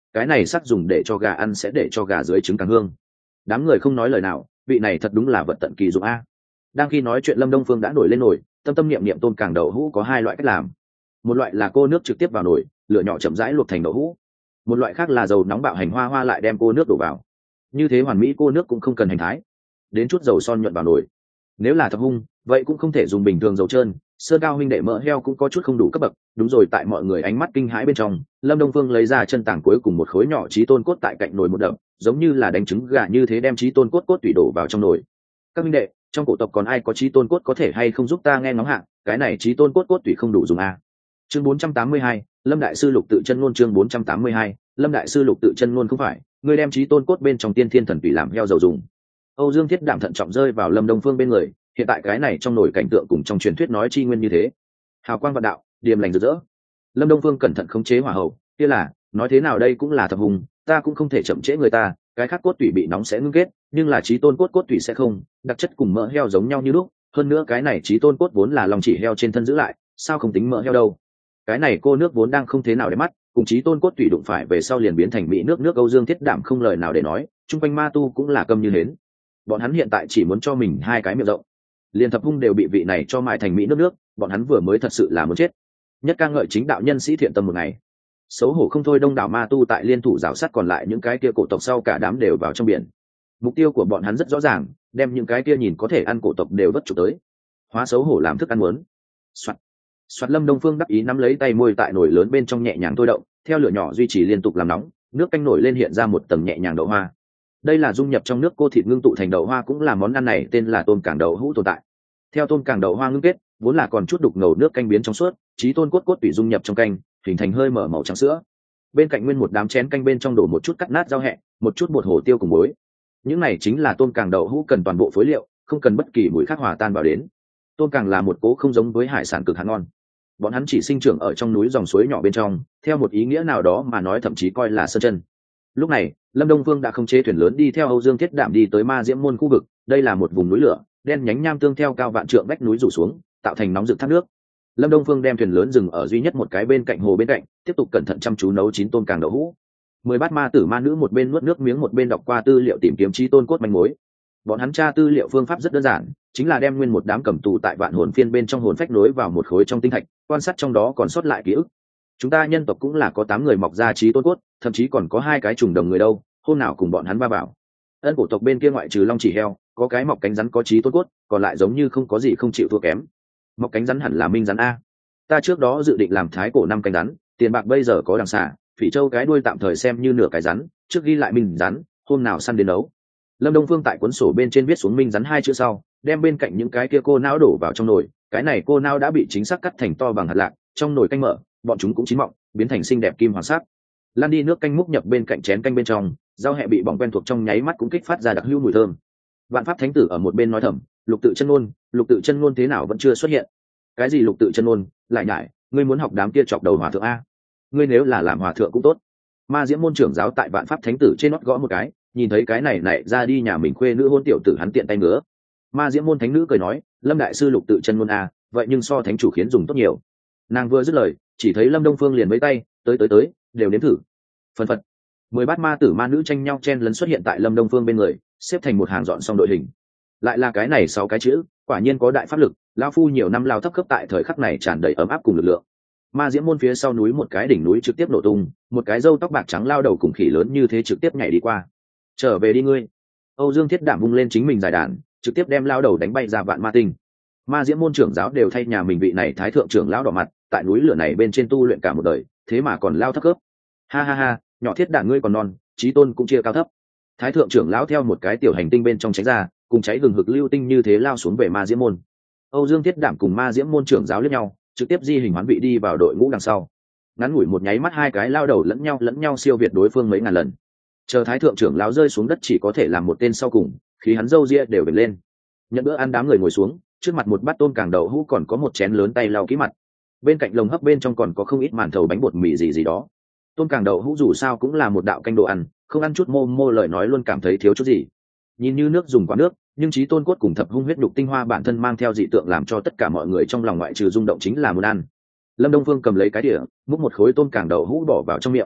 cái này sắc dùng để cho gà ăn sẽ để cho gà dưới trứng càng hương. Đám người không nói lời nào, vị này thật đúng là vật tận kỳ dụng a. Đang khi nói chuyện Lâm Đông Phương đã nổi lên nổi, tâm tâm niệm niệm tôm càng đậu hũ có hai loại cách làm. Một loại là cô nước trực tiếp vào nồi, lửa nhỏ chậm rãi luộc thành đậu hũ. Một loại khác là dầu nóng bạo hành hoa hoa lại đem cô nước đổ vào. Như thế hoàn mỹ cô nước cũng không cần hành thái, đến chút dầu son nhuận vào nồi. Nếu là thập hung, vậy cũng không thể dùng bình thường dầu trơn. Sơn Cao huynh đệ mỡ heo cũng có chút không đủ cấp bậc. Đúng rồi, tại mọi người ánh mắt kinh hãi bên trong, Lâm Đông Phương lấy ra chân tảng cuối cùng một khối nhỏ trí tôn cốt tại cạnh nồi một đập, giống như là đánh trứng gà như thế đem trí tôn cốt cốt tủy đổ vào trong nồi. Các huynh đệ, trong cổ tộc còn ai có trí tôn cốt có thể hay không giúp ta nghe ngóng hạng, cái này trí tôn cốt cốt tủy không đủ dùng à. Chương bốn trăm tám mươi hai, Lâm đại sư lục tự chân ngôn. Chương bốn trăm tám mươi hai, Lâm đại sư lục tự chân ngôn. Không phải ngươi đem trí tôn cốt bên trong tiên thiên thần tủy làm heo dầu dùng. Âu Dương Thiết Đảm thận trọng rơi vào Lâm Đông Phương bên người, hiện tại cái này trong nồi cảnh tượng cùng trong truyền thuyết nói chi nguyên như thế, hào quang vạn đạo, điềm lành rực rỡ. Lâm Đông Phương cẩn thận khống chế hỏa hậu, kia là nói thế nào đây cũng là thập hùng, ta cũng không thể chậm trễ người ta, cái khác cốt tủy bị nóng sẽ ngưng kết, nhưng là trí tôn cốt cốt tủy sẽ không, đặc chất cùng mỡ heo giống nhau như lúc, hơn nữa cái này trí tôn cốt vốn là lòng chỉ heo trên thân giữ lại, sao không tính mỡ heo đâu. Cái này cô nước vốn đang không thế nào để mắt, cùng trí tôn cốt tủy đụng phải về sau liền biến thành mỹ nước nước. Âu Dương Thiết Đảm không lời nào để nói, chung quanh ma tu cũng là câm như hến. Bọn hắn hiện tại chỉ muốn cho mình hai cái miệng rộng, liền thập hung đều bị vị này cho mại thành mỹ nước nước, bọn hắn vừa mới thật sự là muốn chết. Nhất ca ngợi chính đạo nhân sĩ thiện tâm một ngày, xấu hổ không thôi. Đông đảo ma tu tại liên thủ rào sát còn lại những cái kia cổ tộc, sau cả đám đều vào trong biển. Mục tiêu của bọn hắn rất rõ ràng, đem những cái kia nhìn có thể ăn cổ tộc đều vất chụp tới, hóa xấu hổ làm thức ăn muốn. Soạt, soạt. Lâm Đông Phương đắc ý nắm lấy tay môi tại nồi lớn bên trong nhẹ nhàng thôi động, theo lửa nhỏ duy trì liên tục làm nóng, nước canh nổi lên hiện ra một tầng nhẹ nhàng đậu hoa. Đây là dung nhập trong nước cô thịt ngưng tụ thành đậu hoa, cũng là món ăn này tên là tôm càng đậu hũ tồn tại. Theo tôm càng đậu hoa ngưng kết, vốn là còn chút đục ngầu nước canh biến trong suốt, trí tôn cốt cốt tủy dung nhập trong canh, hình thành hơi mở màu trắng sữa. Bên cạnh nguyên một đám chén canh bên trong đổ một chút cắt nát rau hẹ, một chút bột hồ tiêu cùng muối. Những này chính là tôm càng đậu hũ cần toàn bộ phối liệu, không cần bất kỳ mùi khác hòa tan vào đến. Tôm càng là một cố không giống với hải sản cực hạng ngon. Bọn hắn chỉ sinh trưởng ở trong núi dòng suối nhỏ bên trong, theo một ý nghĩa nào đó mà nói thậm chí coi là sơn chân. Lúc này, Lâm Đông Phương đã không chế thuyền lớn đi theo Âu Dương Thiết Đảm đi tới Ma Diễm Môn khu vực. Đây là một vùng núi lửa, đen nhánh nham tương theo cao vạn trượng vách núi rủ xuống, tạo thành nóng rực thác nước. Lâm Đông Phương đem thuyền lớn dừng ở duy nhất một cái bên cạnh hồ bên cạnh, tiếp tục cẩn thận chăm chú nấu chín tôm càng đậu hũ. Mười bát ma tử ma nữ một bên nuốt nước miếng một bên đọc qua tư liệu tìm kiếm trí tôn cốt manh mối. Bọn hắn tra tư liệu phương pháp rất đơn giản, chính là đem nguyên một đám cầm tù tại vạn hồn phiên bên trong hồn phách nối vào một khối trong tinh thạch, quan sát trong đó còn sót lại ký ức. Chúng ta nhân tộc cũng là có tám người mọc ra trí tôn cốt, thậm chí còn có hai cái trùng đồng người đâu, hôm nào cùng bọn hắn va vào. Ân cổ tộc bên kia ngoại trừ long chỉ heo, có cái mọc cánh rắn có trí tôn cốt, còn lại giống như không có gì không chịu thua kém. Mọc cánh rắn hẳn là minh rắn a. Ta trước đó dự định làm thái cổ năm cánh rắn, tiền bạc bây giờ có đằng xả, phỉ châu cái đuôi tạm thời xem như nửa cái rắn, trước ghi lại minh rắn, hôm nào săn đến đấu. Lâm Đông Phương tại cuốn sổ bên trên viết xuống minh rắn hai chữ sau, đem bên cạnh những cái kia cô não đổ vào trong nồi. Cái này cô não đã bị chính xác cắt thành to bằng hạt lạc, trong nồi canh mở, bọn chúng cũng chín mọng, biến thành xinh đẹp kim hoàng sắc. Lan đi nước canh múc nhập bên cạnh chén canh bên trong, rau hẹ bị bỏng quen thuộc trong nháy mắt cũng kích phát ra đặc hữu mùi thơm. Vạn pháp thánh tử ở một bên nói thầm, lục tự chân ngôn, lục tự chân ngôn thế nào vẫn chưa xuất hiện. Cái gì lục tự chân ngôn, lại nhải, ngươi muốn học đám kia chọc đầu hòa thượng a? Ngươi nếu là làm hòa thượng cũng tốt. Ma Diễm môn trưởng giáo tại vạn pháp thánh tử trên nót gõ một cái, nhìn thấy cái này nảy ra đi nhà mình khuê nữ hôn tiểu tử hắn tiện tay ngứa. Ma Diễm môn thánh nữ cười nói, Lâm đại sư lục tự chân ngôn a, vậy nhưng so thánh chủ khiến dùng tốt nhiều. Nàng vừa dứt lời, chỉ thấy Lâm Đông Phương liền với tay, tới tới tới, đều nếm thử. Phần phật, mười bát ma tử ma nữ tranh nhau chen lấn xuất hiện tại Lâm Đông Phương bên người, xếp thành một hàng dọn xong đội hình. Lại là cái này sáu cái chữ, quả nhiên có đại pháp lực, lão phu nhiều năm lao thấp cấp tại thời khắc này tràn đầy ấm áp cùng lực lượng. Ma Diễm môn phía sau núi một cái đỉnh núi trực tiếp nổ tung, một cái râu tóc bạc trắng lao đầu cùng khỉ lớn như thế trực tiếp nhảy đi qua. Trở về đi ngươi. Âu Dương Thiết Đảm vung lên chính mình giải đàn, trực tiếp đem lao đầu đánh bay ra vạn ma tinh. Ma Diễm môn trưởng giáo đều thay nhà mình vị này thái thượng trưởng lão đỏ mặt, tại núi lửa này bên trên tu luyện cả một đời, thế mà còn lao thấp cấp. Ha ha ha, nhỏ Thiết Đản ngươi còn non, chí tôn cũng chia cao thấp. Thái thượng trưởng lão theo một cái tiểu hành tinh bên trong tránh ra, cùng cháy gừng hực lưu tinh như thế lao xuống về Ma Diễm môn. Âu Dương Thiết Đảm cùng Ma Diễm môn trưởng giáo liếc nhau, trực tiếp di hình hoán vị đi vào đội ngũ đằng sau. Ngắn ngủi một nháy mắt hai cái lao đầu lẫn nhau lẫn nhau siêu việt đối phương mấy ngàn lần. Chờ thái thượng trưởng lão rơi xuống đất chỉ có thể làm một tên sau cùng, khí hắn râu ria đều bật lên. Nhận bữa ăn đám người ngồi xuống, trước mặt một bát tôm càng đậu hũ còn có một chén lớn tay lau kỹ mặt. Bên cạnh lồng hấp bên trong còn có không ít màn thầu bánh bột mì gì gì đó. Tôm càng đậu hũ dù sao cũng là một đạo canh đồ ăn, không ăn chút mô mô lời nói luôn cảm thấy thiếu chút gì. Nhìn như nước dùng quá nước, nhưng chí tôn cốt cùng thập hung huyết đục tinh hoa bản thân mang theo dị tượng làm cho tất cả mọi người trong lòng ngoại trừ rung động chính là muốn ăn. Lâm Đông Phương cầm lấy cái đĩa, múc một khối tôm càng đậu hũ bỏ vào trong miệng.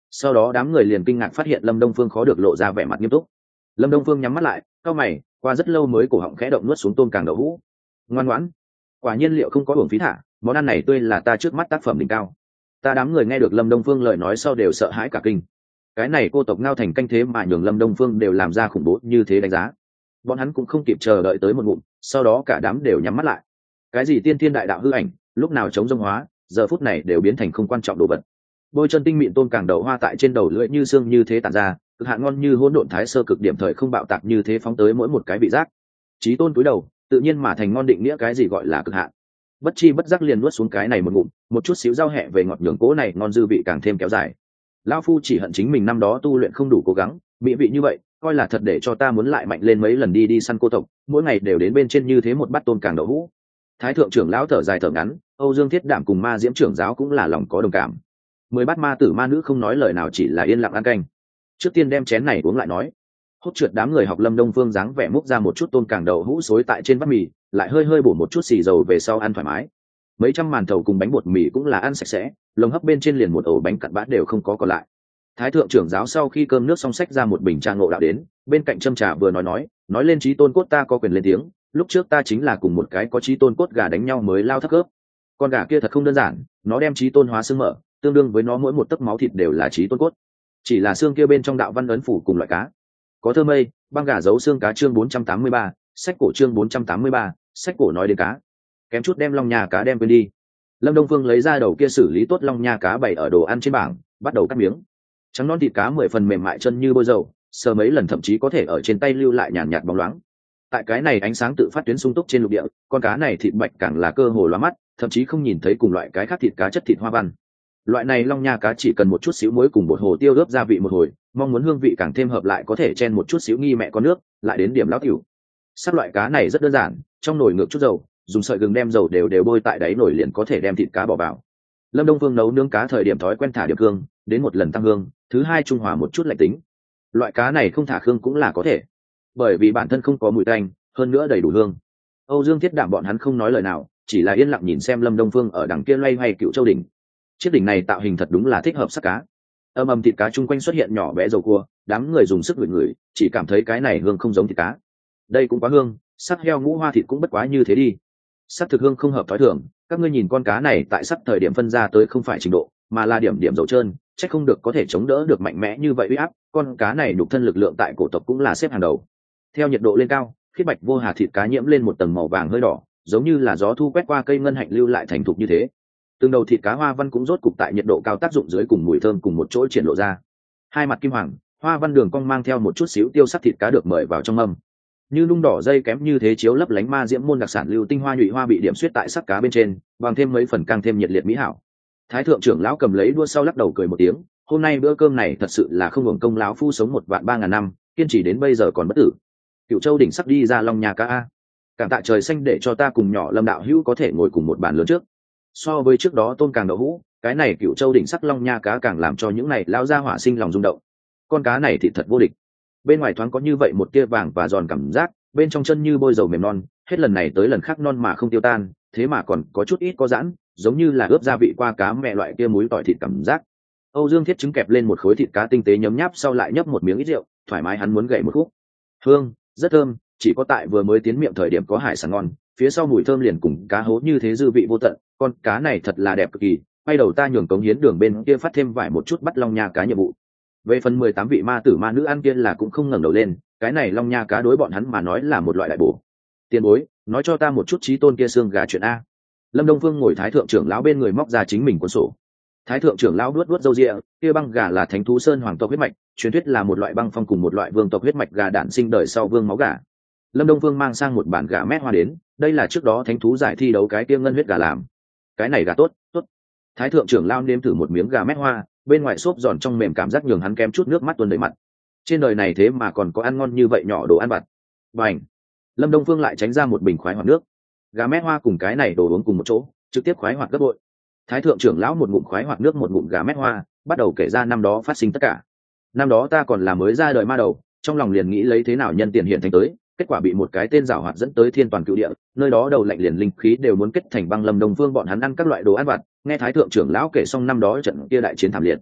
Sau đó đám người liền kinh ngạc phát hiện Lâm Đông Phương khó được lộ ra vẻ mặt nghiêm túc. Lâm Đông Phương nhắm mắt lại, cau mày, qua rất lâu mới cổ họng khẽ động nuốt xuống tôm càng đậu hũ. Ngoan ngoãn, quả nhiên liệu không có uổng phí thả, món ăn này tươi là ta trước mắt tác phẩm đỉnh cao. Ta đám người nghe được Lâm Đông Phương lời nói sau đều sợ hãi cả kinh. Cái này cô tộc ngao thành canh thế mà nhường Lâm Đông Phương đều làm ra khủng bố như thế đánh giá. Bọn hắn cũng không kịp chờ đợi tới một ngụm, sau đó cả đám đều nhắm mắt lại. Cái gì tiên thiên đại đạo hư ảnh, lúc nào chống rông hóa, giờ phút này đều biến thành không quan trọng đồ vật. Bôi chân tinh mịn tôm càng đậu hoa tại trên đầu lưỡi như xương như thế tản ra, cực hạn ngon như hỗn độn thái sơ cực điểm thời không bạo tạc như thế phóng tới mỗi một cái vị giác. Chí tôn túi đầu, tự nhiên mà thành ngon định nghĩa cái gì gọi là cực hạn. Bất chi bất giác liền nuốt xuống cái này một ngụm, một chút xíu rau hẹ về ngọt nhường cố này ngon dư vị càng thêm kéo dài. Lão phu chỉ hận chính mình năm đó tu luyện không đủ cố gắng, mỹ vị như vậy, coi là thật để cho ta muốn lại mạnh lên mấy lần đi đi săn cô tộc, mỗi ngày đều đến bên trên như thế một bát tôm càng đậu hũ. Thái thượng trưởng lão thở dài thở ngắn, Âu Dương Thiết Đảm cùng Ma Diễm trưởng giáo cũng là lòng có đồng cảm. Mười bát ma tử ma nữ không nói lời nào chỉ là yên lặng ăn canh. Trước tiên đem chén này uống lại nói. Hốt trượt đám người học Lâm Đông Phương dáng vẻ múc ra một chút tôm càng đậu hũ xối tại trên bát mì, lại hơi hơi bổ một chút xì dầu về sau ăn thoải mái. Mấy trăm màn thầu cùng bánh bột mì cũng là ăn sạch sẽ, lồng hấp bên trên liền một ổ bánh cặn bát đều không có còn lại. Thái thượng trưởng giáo sau khi cơm nước xong xách ra một bình trà ngộ đạo đến, bên cạnh châm trà vừa nói nói, nói lên chí tôn cốt ta có quyền lên tiếng, lúc trước ta chính là cùng một cái có chí tôn cốt gà đánh nhau mới lao thấp cướp. Con gà kia thật không đơn giản, nó đem chí tôn hóa xương mở, tương đương với nó mỗi một tấc máu thịt đều là chí tôn cốt. Chỉ là xương kia bên trong đạo văn ấn phủ cùng loại cá. Có thơ mây, băng gà giấu xương cá chương bốn trăm tám mươi ba, sách cổ chương bốn trăm tám mươi ba, sách cổ nói đến cá. Kém chút đem long nha cá đem quên đi. Lâm Đông Phương lấy ra đầu kia xử lý tốt long nha cá bày ở đồ ăn trên bảng, bắt đầu cắt miếng. Trắng non thịt cá mười phần mềm mại chân như bôi dầu, sờ mấy lần thậm chí có thể ở trên tay lưu lại nhàn nhạt bóng loáng. Tại cái này ánh sáng tự phát tuyến sung túc trên lục địa, con cá này thịt bạch càng là cơ hồ lóa mắt, thậm chí không nhìn thấy cùng loại cái khác thịt cá chất thịt hoa văn. Loại này long nha cá chỉ cần một chút xíu muối cùng bột hồ tiêu ướp gia vị một hồi, mong muốn hương vị càng thêm hợp lại có thể chen một chút xíu nghi mẹ con nước, lại đến điểm lão tiểu. Sắc loại cá này rất đơn giản, trong nồi ngược chút dầu, dùng sợi gừng đem dầu đều đều bôi tại đáy nồi liền có thể đem thịt cá bỏ vào. Lâm Đông Phương nấu nướng cá thời điểm thói quen thả điểm hương, đến một lần tăng hương, thứ hai trung hòa một chút lạnh tính. Loại cá này không thả hương cũng là có thể, bởi vì bản thân không có mùi tanh, hơn nữa đầy đủ hương. Âu Dương Thiết Đảm bọn hắn không nói lời nào, chỉ là yên lặng nhìn xem Lâm Đông Phương ở đằng kia loay hoay Cựu Châu đỉnh. Chiếc đỉnh này tạo hình thật đúng là thích hợp sắc cá. Âm ầm thịt cá chung quanh xuất hiện nhỏ bé dầu cua, đám người dùng sức ngửi ngửi, chỉ cảm thấy cái này hương không giống thịt cá. Đây cũng quá hương, sắc heo ngũ hoa thịt cũng bất quá như thế đi. Sắc thực hương không hợp thói thường, các ngươi nhìn con cá này tại sắc thời điểm phân ra tới không phải trình độ, mà là điểm điểm dầu trơn, chắc không được có thể chống đỡ được mạnh mẽ như vậy uy áp, con cá này nhục thân lực lượng tại cổ tộc cũng là xếp hàng đầu. Theo nhiệt độ lên cao, khiết bạch vô hà thịt cá nhiễm lên một tầng màu vàng hơi đỏ, giống như là gió thu quét qua cây ngân hạnh lưu lại thành thục như thế. Từng đầu thịt cá hoa văn cũng rốt cục tại nhiệt độ cao tác dụng dưới cùng mùi thơm cùng một chỗ triển lộ ra. Hai mặt kim hoàng, hoa văn đường cong mang theo một chút xíu tiêu sắc thịt cá được mời vào trong mâm. Như nung đỏ dây kém như thế chiếu lấp lánh ma diễm môn đặc sản lưu tinh hoa nhụy hoa bị điểm xuyết tại sắc cá bên trên, bằng thêm mấy phần càng thêm nhiệt liệt mỹ hảo. Thái thượng trưởng lão cầm lấy đua sau lắc đầu cười một tiếng, hôm nay bữa cơm này thật sự là không hưởng công lão phu sống một vạn ba ngàn năm, kiên trì đến bây giờ còn bất tử. Cựu Châu đỉnh sắc đi ra long nhà cá a. Cảm tạ trời xanh để cho ta cùng nhỏ Lâm đạo hữu có thể ngồi cùng một bàn lớn trước. So với trước đó tôm càng đậu hũ, cái này Cựu Châu đỉnh sắc long nha cá càng làm cho những này lão gia hỏa sinh lòng rung động. Con cá này thì thật vô địch. Bên ngoài thoáng có như vậy một tia vàng và giòn cảm giác, bên trong chân như bôi dầu mềm non, hết lần này tới lần khác non mà không tiêu tan, thế mà còn có chút ít có giãn, giống như là ướp gia vị qua cá mẹ loại kia muối tỏi thịt cảm giác. Âu Dương Thiết trứng kẹp lên một khối thịt cá tinh tế nhấm nháp sau lại nhấp một miếng ít rượu, thoải mái hắn muốn gậy một khúc. Hương, rất thơm, chỉ có tại vừa mới tiến miệng thời điểm có hải sản ngon, phía sau mùi thơm liền cùng cá hố như thế dư vị vô tận, con cá này thật là đẹp cực kỳ, quay đầu ta nhường cống hiến đường bên kia phát thêm vài một chút bắt long nha cá nhiệm vụ. Về phần mười tám vị ma tử ma nữ ăn kia là cũng không ngẩng đầu lên, cái này long nha cá đối bọn hắn mà nói là một loại đại bổ. Tiền bối, nói cho ta một chút chí tôn kia xương gà chuyện a. Lâm Đông Phương ngồi thái thượng trưởng lão bên người móc ra chính mình cuốn sổ. Thái thượng trưởng lão đuốt đuốt râu ria, kia băng gà là thánh thú sơn hoàng tộc huyết mạch, truyền thuyết là một loại băng phong cùng một loại vương tộc huyết mạch gà đản sinh đời sau vương máu gà. Lâm Đông Phương mang sang một bản gà mét hoa đến, đây là trước đó thánh thú giải thi đấu cái kia ngân huyết gà làm. Cái này gà tốt, tốt. Thái thượng trưởng lão nếm thử một miếng gà mét hoa, bên ngoài xốp giòn trong mềm cảm giác nhường hắn kém chút nước mắt tuôn đầy mặt. Trên đời này thế mà còn có ăn ngon như vậy nhỏ đồ ăn vặt. Bành. Lâm Đông Phương lại tránh ra một bình khoái hoạt nước. Gà mét hoa cùng cái này đồ uống cùng một chỗ, trực tiếp khoái hoạt gấp bội. Thái thượng trưởng lão một ngụm khoái hoạt nước một ngụm gà mét hoa, bắt đầu kể ra năm đó phát sinh tất cả. Năm đó ta còn là mới ra đời ma đầu, trong lòng liền nghĩ lấy thế nào nhân tiền hiện thành tới, kết quả bị một cái tên giảo hoạt dẫn tới thiên toàn cựu địa, nơi đó đầu lạnh liền linh khí đều muốn kết thành băng. Lâm Đông Phương bọn hắn ăn các loại đồ ăn vặt, nghe thái thượng trưởng lão kể xong năm đó trận kia đại chiến thảm liệt.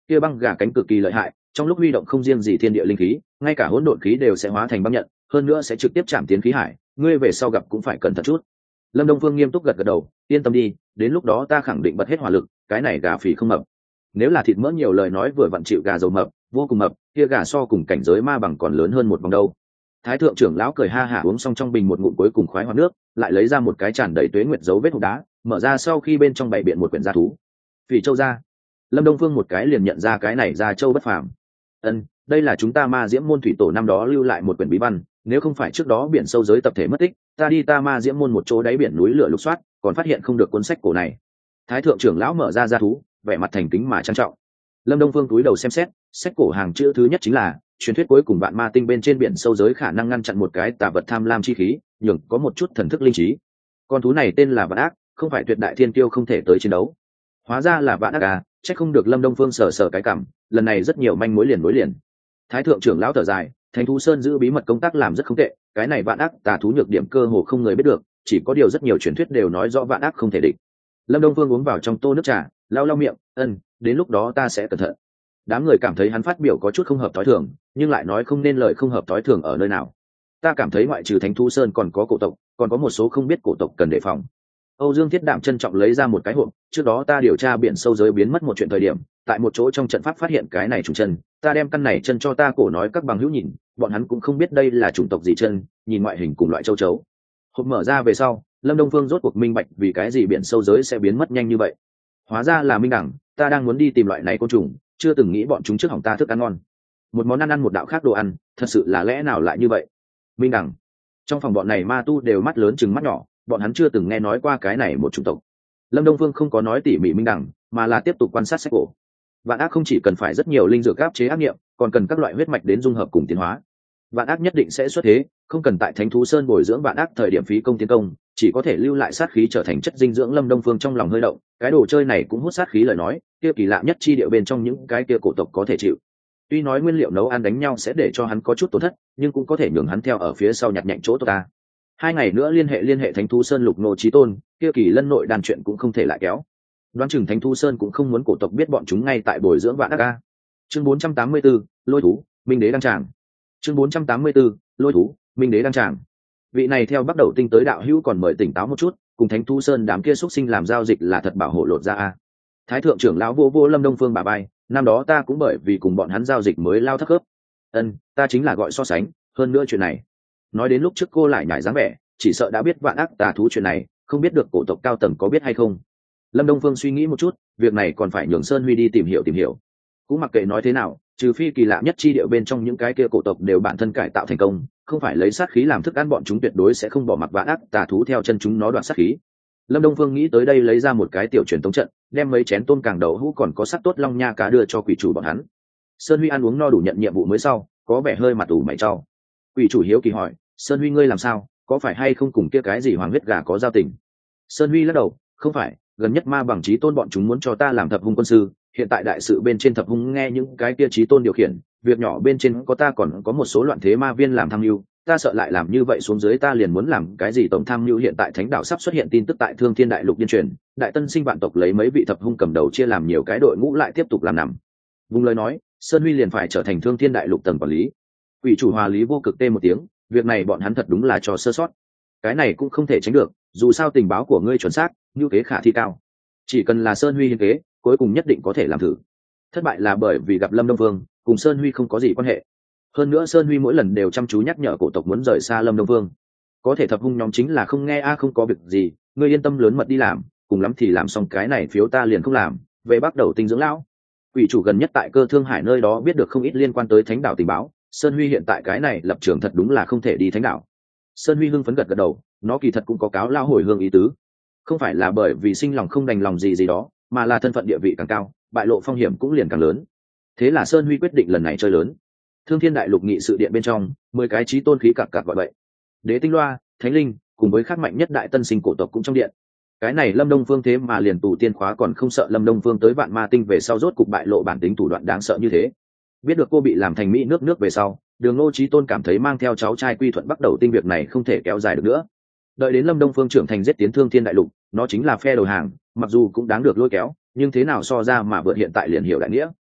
kia băng gà cánh cực kỳ lợi hại, trong lúc huy động không riêng gì thiên địa linh khí, ngay cả hỗn độn khí đều sẽ hóa thành băng nhận, hơn nữa sẽ trực tiếp chạm tiến khí hải, ngươi về sau gặp cũng phải cẩn thận chút. Lâm Đông Phương nghiêm túc gật gật đầu, yên tâm đi, đến lúc đó ta khẳng định bật hết hỏa lực, cái này gà phì không mập. Nếu là thịt mỡ nhiều lời nói vừa vặn chịu gà dầu mập, vô cùng mập, kia gà so cùng cảnh giới ma bằng còn lớn hơn một vòng đâu. Thái thượng trưởng lão cười ha hả uống xong trong bình một ngụm cuối cùng khoái hoạt nước, lại lấy ra một cái tràn đầy tuế nguyệt dấu vết hộp đá, mở ra sau khi bên trong bảy biện một quyển gia thú. Phỉ Châu gia. Lâm Đông Phương một cái liền nhận ra cái này gia châu bất phàm. Ân, đây là chúng ta Ma Diễm môn thủy tổ năm đó lưu lại một quyển bí văn, nếu không phải trước đó biển sâu giới tập thể mất tích, ta đi ta Ma Diễm môn một chỗ đáy biển núi lửa lục soát, còn phát hiện không được cuốn sách cổ này. Thái thượng trưởng lão mở ra gia thú, vẻ mặt thành kính mà trang trọng. Lâm Đông Phương cúi đầu xem xét, sách cổ hàng chữ thứ nhất chính là truyền thuyết cuối cùng vạn ma tinh bên trên biển sâu giới khả năng ngăn chặn một cái tà vật tham lam chi khí, nhường có một chút thần thức linh trí. Con thú này tên là Vạn Ác, không phải tuyệt đại thiên tiêu không thể tới chiến đấu. Hóa ra là Vạn Ác à, chắc không được Lâm Đông Phương sờ sờ cái cảm, lần này rất nhiều manh mối liền nối liền. Thái thượng trưởng lão thở dài, Thánh thú sơn giữ bí mật công tác làm rất không tệ, cái này Vạn Ác tà thú nhược điểm cơ hồ không người biết được, chỉ có điều rất nhiều truyền thuyết đều nói rõ Vạn Ác không thể địch. Lâm Đông Phương uống vào trong tô nước trà, lau lau miệng, ân, đến lúc đó ta sẽ cẩn thận. Đám người cảm thấy hắn phát biểu có chút không hợp tối thường, nhưng lại nói không nên lời không hợp tối thường ở nơi nào. Ta cảm thấy ngoại trừ Thánh thú sơn còn có cổ tộc, còn có một số không biết cổ tộc cần đề phòng. Âu Dương Thiết Đạm trân trọng lấy ra một cái hộp, trước đó ta điều tra biển sâu giới biến mất một chuyện thời điểm, tại một chỗ trong trận pháp phát hiện cái này trùng chân, ta đem căn này chân cho ta cổ nói các bằng hữu nhìn, bọn hắn cũng không biết đây là chủng tộc gì chân, nhìn ngoại hình cùng loại châu chấu. Hộp mở ra về sau, Lâm Đông Phương rốt cuộc minh bạch vì cái gì biển sâu giới sẽ biến mất nhanh như vậy. Hóa ra là minh đẳng, ta đang muốn đi tìm loại này côn trùng, chưa từng nghĩ bọn chúng trước hỏng ta thức ăn ngon. Một món ăn ăn một đạo khác đồ ăn, thật sự là lẽ nào lại như vậy? Minh đẳng. Trong phòng bọn này ma tu đều mắt lớn chừng mắt nhỏ, bọn hắn chưa từng nghe nói qua cái này một chủng tộc. Lâm Đông Phương không có nói tỉ mỉ minh đẳng, mà là tiếp tục quan sát sách cổ. Vạn Ác không chỉ cần phải rất nhiều linh dược áp chế ác niệm, còn cần các loại huyết mạch đến dung hợp cùng tiến hóa. Vạn Ác nhất định sẽ xuất thế, không cần tại Thánh thú sơn bồi dưỡng Vạn Ác thời điểm phí công tiến công, chỉ có thể lưu lại sát khí trở thành chất dinh dưỡng. Lâm Đông Phương trong lòng hơi động, cái đồ chơi này cũng hút sát khí lời nói, kia kỳ lạ nhất chi điệu bên trong những cái kia cổ tộc có thể chịu. Tuy nói nguyên liệu nấu ăn đánh nhau sẽ để cho hắn có chút tổn thất, nhưng cũng có thể nhường hắn theo ở phía sau nhặt nhạnh chỗ tốt ta. Hai ngày nữa liên hệ liên hệ Thánh thú sơn lục nô chí tôn, kia kỳ lân nội đàn chuyện cũng không thể lại kéo. Đoán chừng Thánh thú sơn cũng không muốn cổ tộc biết bọn chúng ngay tại bồi dưỡng Vạn Ác a. Chương bốn trăm tám mươi tư, lôi thú, minh đế đăng tràng. Chương bốn trăm tám mươi tư, lôi thú, minh đế đăng tràng. Vị này theo bắt đầu tinh tới đạo hữu còn mời tỉnh táo một chút, cùng Thánh thú sơn đám kia xuất sinh làm giao dịch là thật bảo hộ lột ra a. Thái thượng trưởng lão vô vô Lâm Đông Phương bà bay, năm đó ta cũng bởi vì cùng bọn hắn giao dịch mới lao thấp khớp. Ân, ta chính là gọi so sánh, hơn nữa chuyện này. Nói đến lúc trước cô lại nhảy dáng vẻ, chỉ sợ đã biết Vạn Ác tà thú chuyện này, không biết được cổ tộc cao tầng có biết hay không. Lâm Đông Phương suy nghĩ một chút, việc này còn phải nhường Sơn Huy đi tìm hiểu tìm hiểu. Cũng mặc kệ nói thế nào, trừ phi kỳ lạ nhất chi điệu bên trong những cái kia cổ tộc đều bản thân cải tạo thành công, không phải lấy sát khí làm thức ăn, bọn chúng tuyệt đối sẽ không bỏ mặc Vạn Ác tà thú theo chân chúng nó đoạt sát khí. Lâm Đông Phương nghĩ tới đây lấy ra một cái tiểu truyền tống trận, đem mấy chén tôm càng đậu hũ còn có sắc tốt long nha cá đưa cho quỷ chủ bọn hắn. Sơn Huy ăn uống no đủ nhận nhiệm vụ mới sau, có vẻ hơi mặt ủ mày trao. Quỷ chủ hiếu kỳ hỏi, Sơn Huy ngươi làm sao, có phải hay không cùng kia cái gì hoàng huyết gà có giao tình? Sơn Huy lắc đầu, không phải, gần nhất ma bằng chí tôn bọn chúng muốn cho ta làm thập hung quân sư, hiện tại đại sự bên trên thập hung nghe những cái kia chí tôn điều khiển, việc nhỏ bên trên có ta còn có một số loạn thế ma viên làm tham mưu, ta sợ lại làm như vậy xuống dưới ta liền muốn làm cái gì tổng tham mưu. Hiện tại thánh đạo sắp xuất hiện tin tức tại Thương Thiên đại lục điên truyền, đại tân sinh vạn tộc lấy mấy vị thập hung cầm đầu chia làm nhiều cái đội ngũ lại tiếp tục làm nằm vùng lời nói, Sơn Huy liền phải trở thành Thương Thiên đại lục tầng quản lý. Quỷ chủ Hòa Lý vô cực tê một tiếng, việc này bọn hắn thật đúng là cho sơ sót. Cái này cũng không thể tránh được, dù sao tình báo của ngươi chuẩn xác, như kế khả thi cao, chỉ cần là Sơn Huy hiến kế cuối cùng nhất định có thể làm thử. Thất bại là bởi vì gặp Lâm Đông Vương, cùng Sơn Huy không có gì quan hệ. Hơn nữa Sơn Huy mỗi lần đều chăm chú nhắc nhở cổ tộc muốn rời xa Lâm Đông Vương. Có thể thập hung nhóm chính là không nghe a, không có việc gì, ngươi yên tâm lớn mật đi làm, cùng lắm thì làm xong cái này phiếu ta liền không làm, về bắt đầu tinh dưỡng lão. Quỷ chủ gần nhất tại Cơ Thương Hải nơi đó biết được không ít liên quan tới thánh đạo tình báo, Sơn Huy hiện tại cái này lập trường thật đúng là không thể đi thánh đạo. Sơn Huy hưng phấn gật gật đầu, nó kỳ thật cũng có cáo lao hồi hương ý tứ, không phải là bởi vì sinh lòng không đành lòng gì gì đó, mà là thân phận địa vị càng cao, bại lộ phong hiểm cũng liền càng lớn. Thế là Sơn Huy quyết định lần này chơi lớn. Thương Thiên đại lục nghị sự điện bên trong, mười cái chí tôn khí cặc cặc gọi vậy. Đế Tinh Loa, Thánh Linh, cùng với khắc mạnh nhất đại tân sinh cổ tộc cũng trong điện. Cái này Lâm Đông Phương thế mà liền tù tiên khóa còn không sợ Lâm Đông Phương tới Vạn Ma Tinh về sau rốt cục bại lộ bản tính thủ đoạn đáng sợ như thế. Biết được cô bị làm thành mỹ nước nước về sau, Đường Ngô Chí Tôn cảm thấy mang theo cháu trai Quy Thuận bắt đầu tinh việc này không thể kéo dài được nữa. Đợi đến Lâm Đông Phương trưởng thành giết tiến Thương Thiên đại lục, nó chính là phe đầu hàng, mặc dù cũng đáng được lôi kéo, nhưng thế nào so ra mà vượt hiện tại liền hiểu đại nghĩa.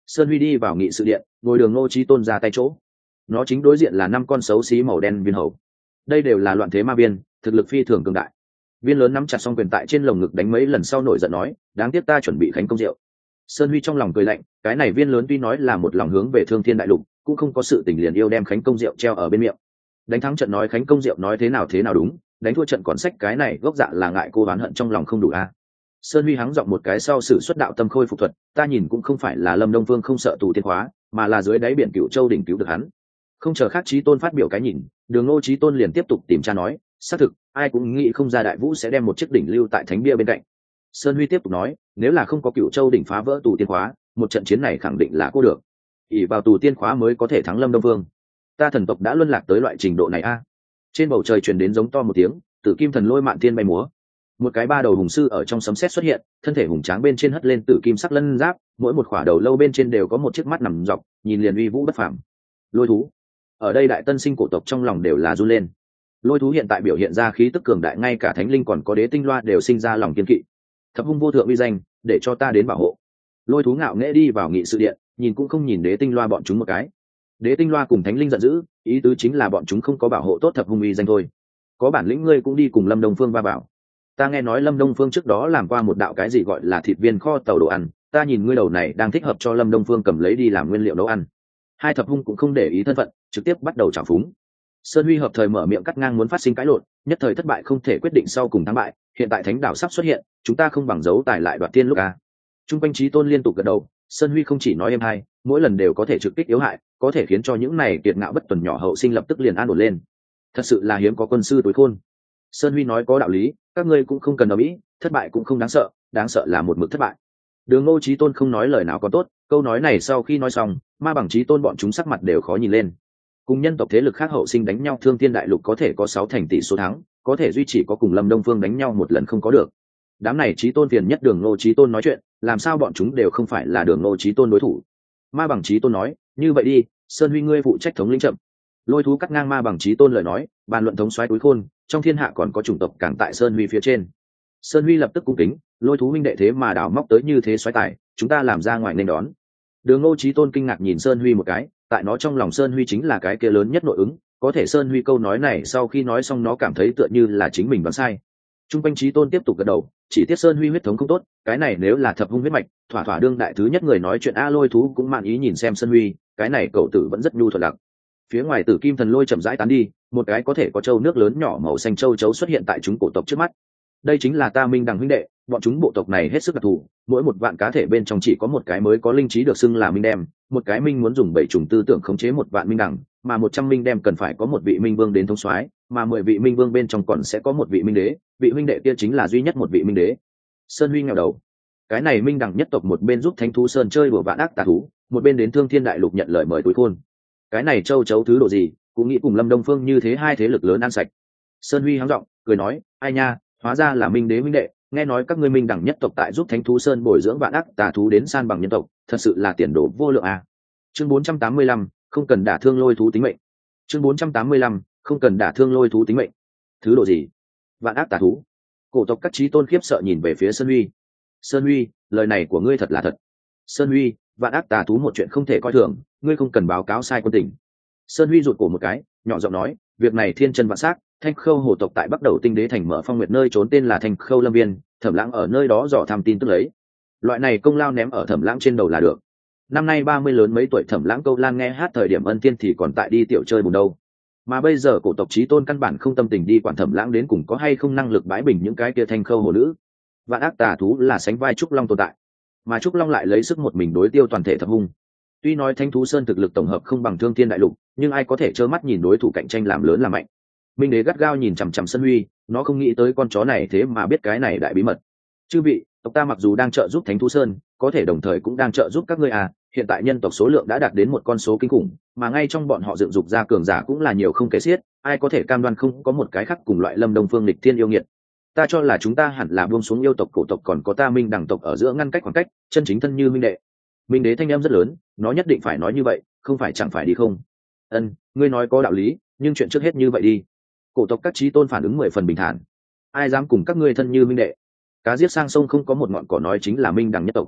Sơn Huy đi vào nghị sự điện, ngồi đường Ngô Chí Tôn ra tay chỗ. Nó chính đối diện là năm con xấu xí màu đen viên hầu. Đây đều là loạn thế ma viên, thực lực phi thường cường đại. Viên lớn nắm chặt song quyền tại trên lồng ngực đánh mấy lần sau nổi giận nói, đáng tiếc ta chuẩn bị khánh công rượu. Sơn Huy trong lòng cười lạnh, cái này viên lớn tuy nói là một lòng hướng về Thương Thiên Đại Lục, cũng không có sự tình liền yêu đem khánh công rượu treo ở bên miệng. Đánh thắng trận nói khánh công rượu nói thế nào thế nào đúng, đánh thua trận còn sách cái này gốc dạ là ngại cô oán hận trong lòng không đủ a. À. Sơn Huy hắng giọng một cái sau sử xuất đạo tâm khôi phục thuật, ta nhìn cũng không phải là Lâm Đông Vương không sợ tù tiên hóa, mà là dưới đáy biển Cửu Châu đỉnh cứu được hắn. Không chờ khác Chí Tôn phát biểu cái nhìn, Đường Ngô Chí Tôn liền tiếp tục tìm tra nói, xác thực, ai cũng nghĩ không ra Đại Vũ sẽ đem một chiếc đỉnh lưu tại thánh bia bên cạnh. Sơn Huy tiếp tục nói, nếu là không có Cửu Châu đỉnh phá vỡ tù tiên khóa, một trận chiến này khẳng định là cô được. ỷ vào tù tiên khóa mới có thể thắng Lâm Đông Vương. Ta thần tộc đã luân lạc tới loại trình độ này a. À. Trên bầu trời truyền đến giống to một tiếng, Tử Kim Thần Lôi mạn thiên bay múa. Một cái ba đầu hùng sư ở trong sấm sét xuất hiện, thân thể hùng tráng bên trên hất lên tử kim sắc lân giáp, mỗi một khỏa đầu lâu bên trên đều có một chiếc mắt nằm dọc, nhìn liền uy vũ bất phàm. Lôi thú. Ở đây đại tân sinh cổ tộc trong lòng đều là run lên. Lôi thú hiện tại biểu hiện ra khí tức cường đại, ngay cả thánh linh còn có đế tinh loa đều sinh ra lòng kiên kỵ. Thập hung vô thượng uy danh, để cho ta đến bảo hộ. Lôi thú ngạo nghễ đi vào nghị sự điện, nhìn cũng không nhìn đế tinh loa bọn chúng một cái. Đế tinh loa cùng thánh linh giận dữ, ý tứ chính là bọn chúng không có bảo hộ tốt thập hung uy danh thôi. Có bản lĩnh ngươi cũng đi cùng Lâm Đông Phương va bảo. Ta nghe nói Lâm Đông Phương trước đó làm qua một đạo cái gì gọi là thịt viên kho tàu đồ ăn, ta nhìn ngươi đầu này đang thích hợp cho Lâm Đông Phương cầm lấy đi làm nguyên liệu nấu ăn. Hai thập hung cũng không để ý thân phận, trực tiếp bắt đầu trào phúng. Sơn Huy hợp thời mở miệng cắt ngang muốn phát sinh cãi lộn, nhất thời thất bại không thể quyết định sau cùng thắng bại, hiện tại thánh đảo sắp xuất hiện, chúng ta không bằng giấu tài lại đoạt tiên lúc a. Trung quanh Chí Tôn liên tục gật đầu, Sơn Huy không chỉ nói êm hay, mỗi lần đều có thể trực kích yếu hại, có thể khiến cho những này kiệt ngạo bất tuần nhỏ hậu sinh lập tức liền an ổn lên. Thật sự là hiếm có quân sư tối khôn. Sơn Huy nói có đạo lý, các ngươi cũng không cần đồng ý, thất bại cũng không đáng sợ, đáng sợ là một mực thất bại. Đường Ngô Chí Tôn không nói lời nào có tốt, câu nói này sau khi nói xong, Ma Bằng Chí Tôn bọn chúng sắc mặt đều khó nhìn lên. Cùng nhân tộc thế lực khác hậu sinh đánh nhau Thương Thiên Đại Lục có thể có sáu thành tỷ số thắng, có thể duy trì có cùng Lâm Đông Phương đánh nhau một lần không có được. Đám này Chí Tôn phiền nhất Đường Ngô Chí Tôn nói chuyện, làm sao bọn chúng đều không phải là Đường Ngô Chí Tôn đối thủ. Ma Bằng Chí Tôn nói, như vậy đi, Sơn Huy ngươi phụ trách thống lĩnh chậm. Lôi thú cắt ngang Ma Bằng Chí Tôn lời nói, bàn luận thống soái túi khôn, trong thiên hạ còn có chủng tộc càng tại Sơn Huy phía trên. Sơn Huy lập tức cung kính, Lôi thú huynh đệ thế mà đào móc tới như thế soái tài, chúng ta làm ra ngoài nên đón. Đường Ngô Chí Tôn kinh ngạc nhìn Sơn Huy một cái, tại nó trong lòng Sơn Huy chính là cái kia lớn nhất nội ứng, có thể Sơn Huy câu nói này sau khi nói xong nó cảm thấy tựa như là chính mình đoán sai. Trung quanh Chí Tôn tiếp tục gật đầu, chỉ tiếc Sơn Huy huyết thống không tốt, cái này nếu là thập hung huyết mạch, thỏa thỏa đương đại thứ nhất người nói chuyện a. Lôi thú cũng mạn ý nhìn xem Sơn Huy, cái này cậu tử vẫn rất nhu thuận đặc. Phía ngoài Tử Kim Thần Lôi chậm rãi tán đi, một cái có thể có châu nước lớn nhỏ màu xanh châu chấu xuất hiện tại chúng cổ tộc trước mắt. Đây chính là ta Minh Đằng huynh đệ, bọn chúng bộ tộc này hết sức đặc thù, mỗi một vạn cá thể bên trong chỉ có một cái mới có linh trí được xưng là Minh Đem, một cái Minh muốn dùng bảy trùng tư tưởng khống chế một vạn Minh Đằng, mà một trăm Minh Đem cần phải có một vị Minh Vương đến thống soái, mà mười vị Minh Vương bên trong còn sẽ có một vị Minh Đế, vị huynh đệ kia chính là duy nhất một vị Minh Đế. Sơn Huy nghèo đầu. Cái này Minh Đằng nhất tộc một bên giúp Thánh thú Sơn chơi đùa vạn ác tà thú, một bên đến Thương Thiên Đại Lục nhận lời mời túi khôn. Cái này châu chấu thứ độ gì, cũng nghĩ cùng Lâm Đông Phương như thế hai thế lực lớn ăn sạch. Sơn Huy hắng giọng, cười nói, ai nha, hóa ra là Minh Đế huynh đệ, nghe nói các ngươi Minh Đẳng nhất tộc tại giúp Thánh thú Sơn bồi dưỡng vạn ác tà thú đến san bằng nhân tộc, thật sự là tiền đồ vô lượng à. Chương bốn trăm tám mươi lăm, không cần đả thương Lôi thú tính mệnh. Chương bốn trăm tám mươi lăm, không cần đả thương Lôi thú tính mệnh. Thứ độ gì? Vạn ác tà thú. Cổ tộc các chí tôn khiếp sợ nhìn về phía Sơn Huy. Sơn Huy, lời này của ngươi thật là thật. Sơn Huy, vạn ác tà thú một chuyện không thể coi thường, ngươi không cần báo cáo sai quân tình. Sơn Huy rụt cổ một cái, nhỏ giọng nói, việc này thiên chân vạn xác, Thanh Khâu hồ tộc tại Bắc Đầu Tinh Đế thành mở phong nguyệt nơi trốn tên là Thanh Khâu Lâm Viên, Thẩm Lãng ở nơi đó dò tham tin tức lấy. Loại này công lao ném ở Thẩm Lãng trên đầu là được. Năm nay ba mươi lớn mấy tuổi Thẩm Lãng câu lan nghe hát thời điểm ân tiên thì còn tại đi tiểu chơi bùn đâu. Mà bây giờ cổ tộc chí tôn căn bản không tâm tình đi quản Thẩm Lãng đến cùng có hay không năng lực bãi bình những cái kia Thanh Khâu hồ nữ. Vạn ác tà thú là sánh vai Trúc Long tồn tại, mà Trúc Long lại lấy sức một mình đối tiêu toàn thể thập hung. Tuy nói Thanh thú Sơn thực lực tổng hợp không bằng Thương Thiên Đại Lục, nhưng ai có thể trơ mắt nhìn đối thủ cạnh tranh làm lớn làm mạnh. Minh Đế gắt gao nhìn chằm chằm Sơn Huy, nó không nghĩ tới con chó này thế mà biết cái này đại bí mật. Chư vị, tộc ta mặc dù đang trợ giúp Thánh thú Sơn, có thể đồng thời cũng đang trợ giúp các ngươi à, hiện tại nhân tộc số lượng đã đạt đến một con số kinh khủng, mà ngay trong bọn họ dựng dục ra cường giả cũng là nhiều không kể xiết, ai có thể cam đoan không có một cái khác cùng loại Lâm Đông Phương lịch thiên yêu nghiệt. Ta cho là chúng ta hẳn là buông xuống yêu tộc cổ tộc còn có ta Minh Đẳng tộc ở giữa ngăn cách khoảng cách, chân chính thân như minh đệ. Minh Đế thanh âm rất lớn, nó nhất định phải nói như vậy, không phải chẳng phải đi không. Ân, ngươi nói có đạo lý, nhưng chuyện trước hết như vậy đi. Cổ tộc các chí tôn phản ứng mười phần bình thản. Ai dám cùng các ngươi thân như minh đệ? Cá giết sang sông không có một ngọn cỏ nói chính là Minh Đẳng nhất tộc.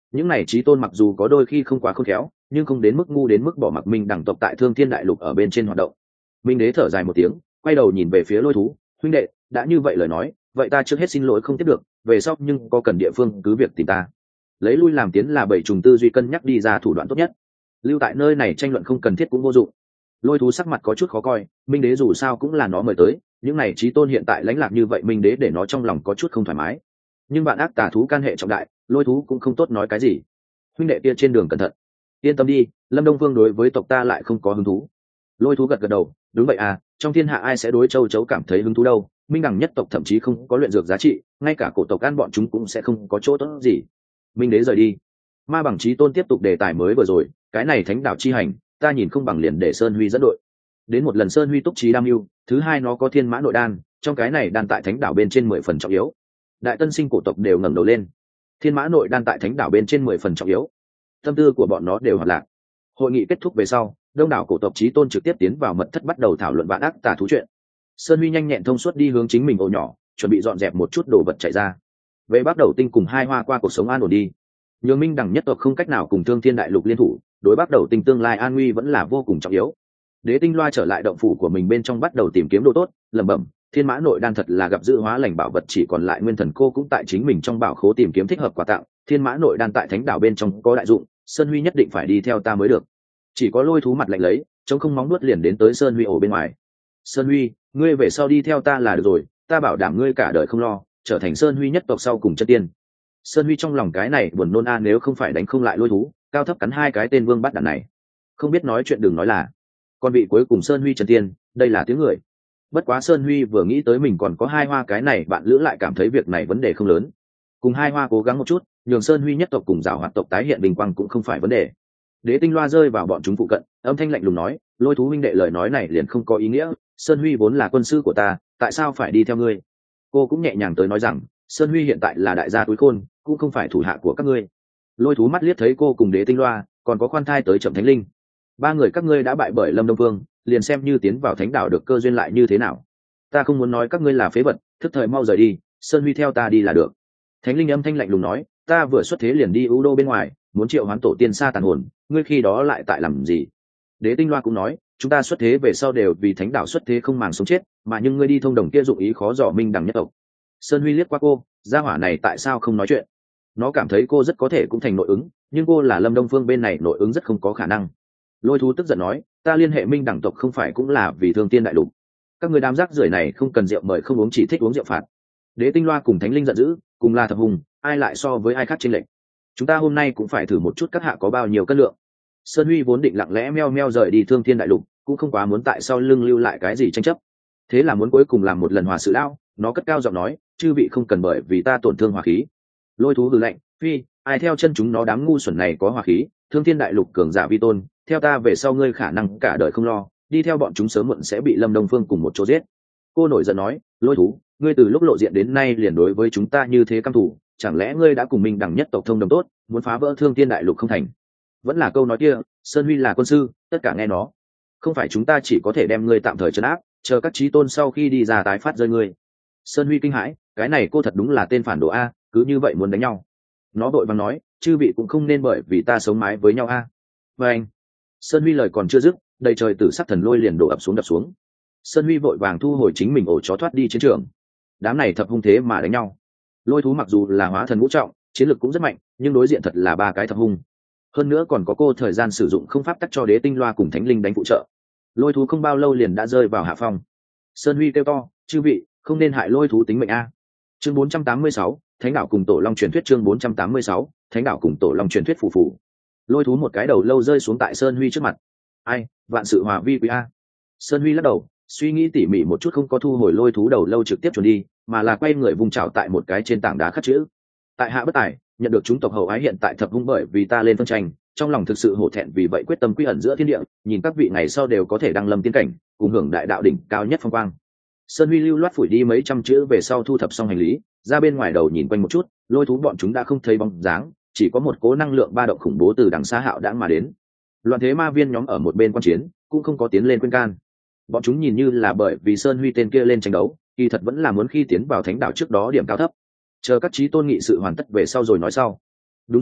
những này trí tôn mặc dù có đôi khi không quá khôn khéo, nhưng không đến mức ngu đến mức bỏ mặc minh đẳng tộc tại Thương Thiên Đại Lục ở bên trên hoạt động. Minh đế thở dài một tiếng, quay đầu nhìn về phía Lôi thú, huynh đệ, đã như vậy lời nói, vậy ta trước hết xin lỗi không tiếp được, về sau nhưng có cần địa phương cứ việc tìm ta. Lấy lui làm tiến là bảy trùng tư duy cân nhắc đi ra thủ đoạn tốt nhất. Lưu tại nơi này tranh luận không cần thiết cũng vô dụng. Lôi thú sắc mặt có chút khó coi, Minh đế dù sao cũng là nó mời tới, những này trí tôn hiện tại lãnh lạc như vậy, Minh đế để nó trong lòng có chút không thoải mái. Nhưng bạn ác tà thú can hệ trọng đại, Lôi thú cũng không tốt nói cái gì. Huynh đệ kia trên đường cẩn thận, yên tâm đi, Lâm Đông Vương đối với tộc ta lại không có hứng thú. Lôi thú gật gật đầu, đúng vậy à, trong thiên hạ ai sẽ đối châu chấu cảm thấy hứng thú đâu, minh đẳng nhất tộc thậm chí không có luyện dược giá trị, ngay cả cổ tộc ăn bọn chúng cũng sẽ không có chỗ tốt gì. Minh đế rời đi. Ma bằng trí tôn tiếp tục đề tài mới vừa rồi, cái này thánh đảo chi hành, ta nhìn không bằng liền để Sơn Huy dẫn đội. Đến một lần Sơn Huy túc trí đam mưu, thứ hai nó có thiên mã nội đan, trong cái này đan tại thánh đảo bên trên mười phần trọng yếu. Đại tân sinh cổ tộc đều ngẩng đầu lên. Thiên mã nội đan tại thánh đảo bên trên mười phần trọng yếu. Tâm tư của bọn nó đều hoạt lạc. Hội nghị kết thúc về sau, đông đảo cổ tộc chí tôn trực tiếp tiến vào mật thất bắt đầu thảo luận vạn ác tà thú chuyện. Sơn Huy nhanh nhẹn thông suốt đi hướng chính mình ổ nhỏ, chuẩn bị dọn dẹp một chút đồ vật chạy ra. Về bắt đầu tinh cùng hai hoa qua cuộc sống an ổn đi. Nhường minh đẳng nhất tộc không cách nào cùng Thương Thiên Đại Lục liên thủ, đối bắt đầu tinh tương lai an nguy vẫn là vô cùng trọng yếu. Đế Tinh Loa trở lại động phủ của mình bên trong bắt đầu tìm kiếm đồ tốt, lẩm bẩm, thiên mã nội đan thật là gặp dự hóa lành bảo vật, chỉ còn lại nguyên thần cô cũng tại chính mình trong bảo khố tìm kiếm thích hợp quà tặng, thiên mã nội đan tại thánh đảo bên trong có đại dụng, Sơn Huy nhất định phải đi theo ta mới được. Chỉ có Lôi thú mặt lạnh lấy, chống không móng nuốt liền đến tới Sơn Huy ổ bên ngoài. Sơn Huy, ngươi về sau đi theo ta là được rồi, ta bảo đảm ngươi cả đời không lo, trở thành Sơn Huy nhất tộc sau cùng chất tiên. Sơn Huy trong lòng cái này buồn nôn a, nếu không phải đánh không lại Lôi thú, cao thấp cắn hai cái tên vương bắt đàn này. Không biết nói chuyện đừng nói là. Con vị cuối cùng Sơn Huy chân tiên, đây là tiếng người. Bất quá Sơn Huy vừa nghĩ tới mình còn có hai hoa cái này, bạn lữ lại cảm thấy việc này vấn đề không lớn. Cùng hai hoa cố gắng một chút, nhường Sơn Huy nhất tộc cùng giảo hoạt tộc tái hiện bình quang cũng không phải vấn đề. Đế Tinh Loa rơi vào bọn chúng phụ cận, âm thanh lạnh lùng nói, Lôi thú huynh đệ lời nói này liền không có ý nghĩa, Sơn Huy vốn là quân sư của ta, tại sao phải đi theo ngươi? Cô cũng nhẹ nhàng tới nói rằng, Sơn Huy hiện tại là đại gia túi khôn, cũng không phải thủ hạ của các ngươi. Lôi thú mắt liếc thấy cô cùng Đế Tinh Loa, còn có khoan thai tới Trầm Thánh Linh. Ba người các ngươi đã bại bởi Lâm Đông Vương, liền xem như tiến vào thánh đảo được cơ duyên lại như thế nào? Ta không muốn nói các ngươi là phế vật, thức thời mau rời đi, Sơn Huy theo ta đi là được. Thánh Linh âm thanh lạnh lùng nói, ta vừa xuất thế liền đi ưu đô bên ngoài, muốn triệu hoán tổ tiên sa tàn hồn, ngươi khi đó lại tại làm gì? Đế Tinh Loa cũng nói, chúng ta xuất thế về sau đều vì thánh đảo xuất thế không màng sống chết, mà nhưng ngươi đi thông đồng kia dụng ý khó dò minh đẳng nhất tộc. Sơn Huy liếc qua cô, gia hỏa này tại sao không nói chuyện? Nó cảm thấy cô rất có thể cũng thành nội ứng, nhưng cô là Lâm Đông Phương bên này nội ứng rất không có khả năng. Lôi thú tức giận nói, ta liên hệ minh đẳng tộc không phải cũng là vì Thương Thiên Đại Lục. Các người đám rác rưởi này không cần rượu mời không uống, chỉ thích uống rượu phạt. Đế Tinh Loa cùng Thánh Linh giận dữ, cùng là thập hùng, ai lại so với ai khác chênh lệch. Chúng ta hôm nay cũng phải thử một chút các hạ có bao nhiêu cân lượng. Sơn Huy vốn định lặng lẽ meo meo rời đi Thương Thiên Đại Lục, cũng không quá muốn tại sau lưng lưu lại cái gì tranh chấp. Thế là muốn cuối cùng làm một lần hòa sự đao, nó cất cao giọng nói, chư vị không cần bởi vì ta tổn thương hòa khí. Lôi thú hừ lạnh, phi, ai theo chân chúng nó đám ngu xuẩn này có hòa khí, Thương Thiên Đại Lục cường giả vi tôn, theo ta về sau ngươi khả năng cả đời không lo, đi theo bọn chúng sớm muộn sẽ bị Lâm Đông Phương cùng một chỗ giết. Cô nổi giận nói, Lôi thú, ngươi từ lúc lộ diện đến nay liền đối với chúng ta như thế căm thù, chẳng lẽ ngươi đã cùng mình đẳng nhất tộc thông đồng tốt, muốn phá vỡ Thương Thiên Đại Lục không thành? Vẫn là câu nói kia, Sơn Huy là quân sư, tất cả nghe nó. Không phải chúng ta chỉ có thể đem ngươi tạm thời trấn áp, chờ các chí tôn sau khi đi ra tái phát rơi ngươi. Sơn Huy kinh hãi, cái này cô thật đúng là tên phản đồ a, cứ như vậy muốn đánh nhau. Nó vội vàng nói, chư vị cũng không nên bởi vì ta sống mái với nhau a. Và anh, Sơn Huy lời còn chưa dứt, đầy trời tử sắc thần lôi liền đổ ập xuống đập xuống. Sơn Huy vội vàng thu hồi chính mình ổ chó thoát đi chiến trường. Đám này thập hung thế mà đánh nhau. Lôi thú mặc dù là hóa thần ngũ trọng, chiến lực cũng rất mạnh, nhưng đối diện thật là ba cái thập hung. Hơn nữa còn có cô thời gian sử dụng không pháp tắc cho Đế Tinh Loa cùng Thánh Linh đánh phụ trợ. Lôi thú không bao lâu liền đã rơi vào hạ phong. Sơn Huy kêu to, chư vị không nên hại lôi thú tính mệnh a. Chương bốn trăm tám mươi sáu, Thánh đảo cùng Tổ Long truyền thuyết. Chương bốn trăm tám mươi sáu, Thánh đảo cùng Tổ Long truyền thuyết. Phù phù. Lôi thú một cái đầu lâu rơi xuống tại Sơn Huy trước mặt. Ai, vạn sự hòa vi quý a. Sơn Huy lắc đầu, suy nghĩ tỉ mỉ một chút không có thu hồi lôi thú đầu lâu trực tiếp chuẩn đi, mà là quay người vùng trào tại một cái trên tảng đá khắc chữ. Tại hạ bất tài, nhận được chúng tộc hậu ái hiện tại thập hung bởi vì ta lên phân tranh, trong lòng thực sự hổ thẹn, vì vậy quyết tâm quy ẩn giữa thiên địa, nhìn các vị ngày sau đều có thể đăng lâm tiên cảnh, cùng hưởng đại đạo đỉnh cao nhất phong quang. Sơn Huy lưu loát phủi đi mấy trăm chữ về sau thu thập xong hành lý, ra bên ngoài đầu nhìn quanh một chút, lôi thú bọn chúng đã không thấy bóng dáng, chỉ có một cố năng lượng ba động khủng bố từ đằng xa hạo đãng mà đến. Loạn thế ma viên nhóm ở một bên quan chiến, cũng không có tiến lên khuyên can. Bọn chúng nhìn như là bởi vì Sơn Huy tên kia lên tranh đấu, kỳ thật vẫn là muốn khi tiến vào thánh đảo trước đó điểm cao thấp, chờ các chí tôn nghị sự hoàn tất về sau rồi nói sau. Đúng rồi,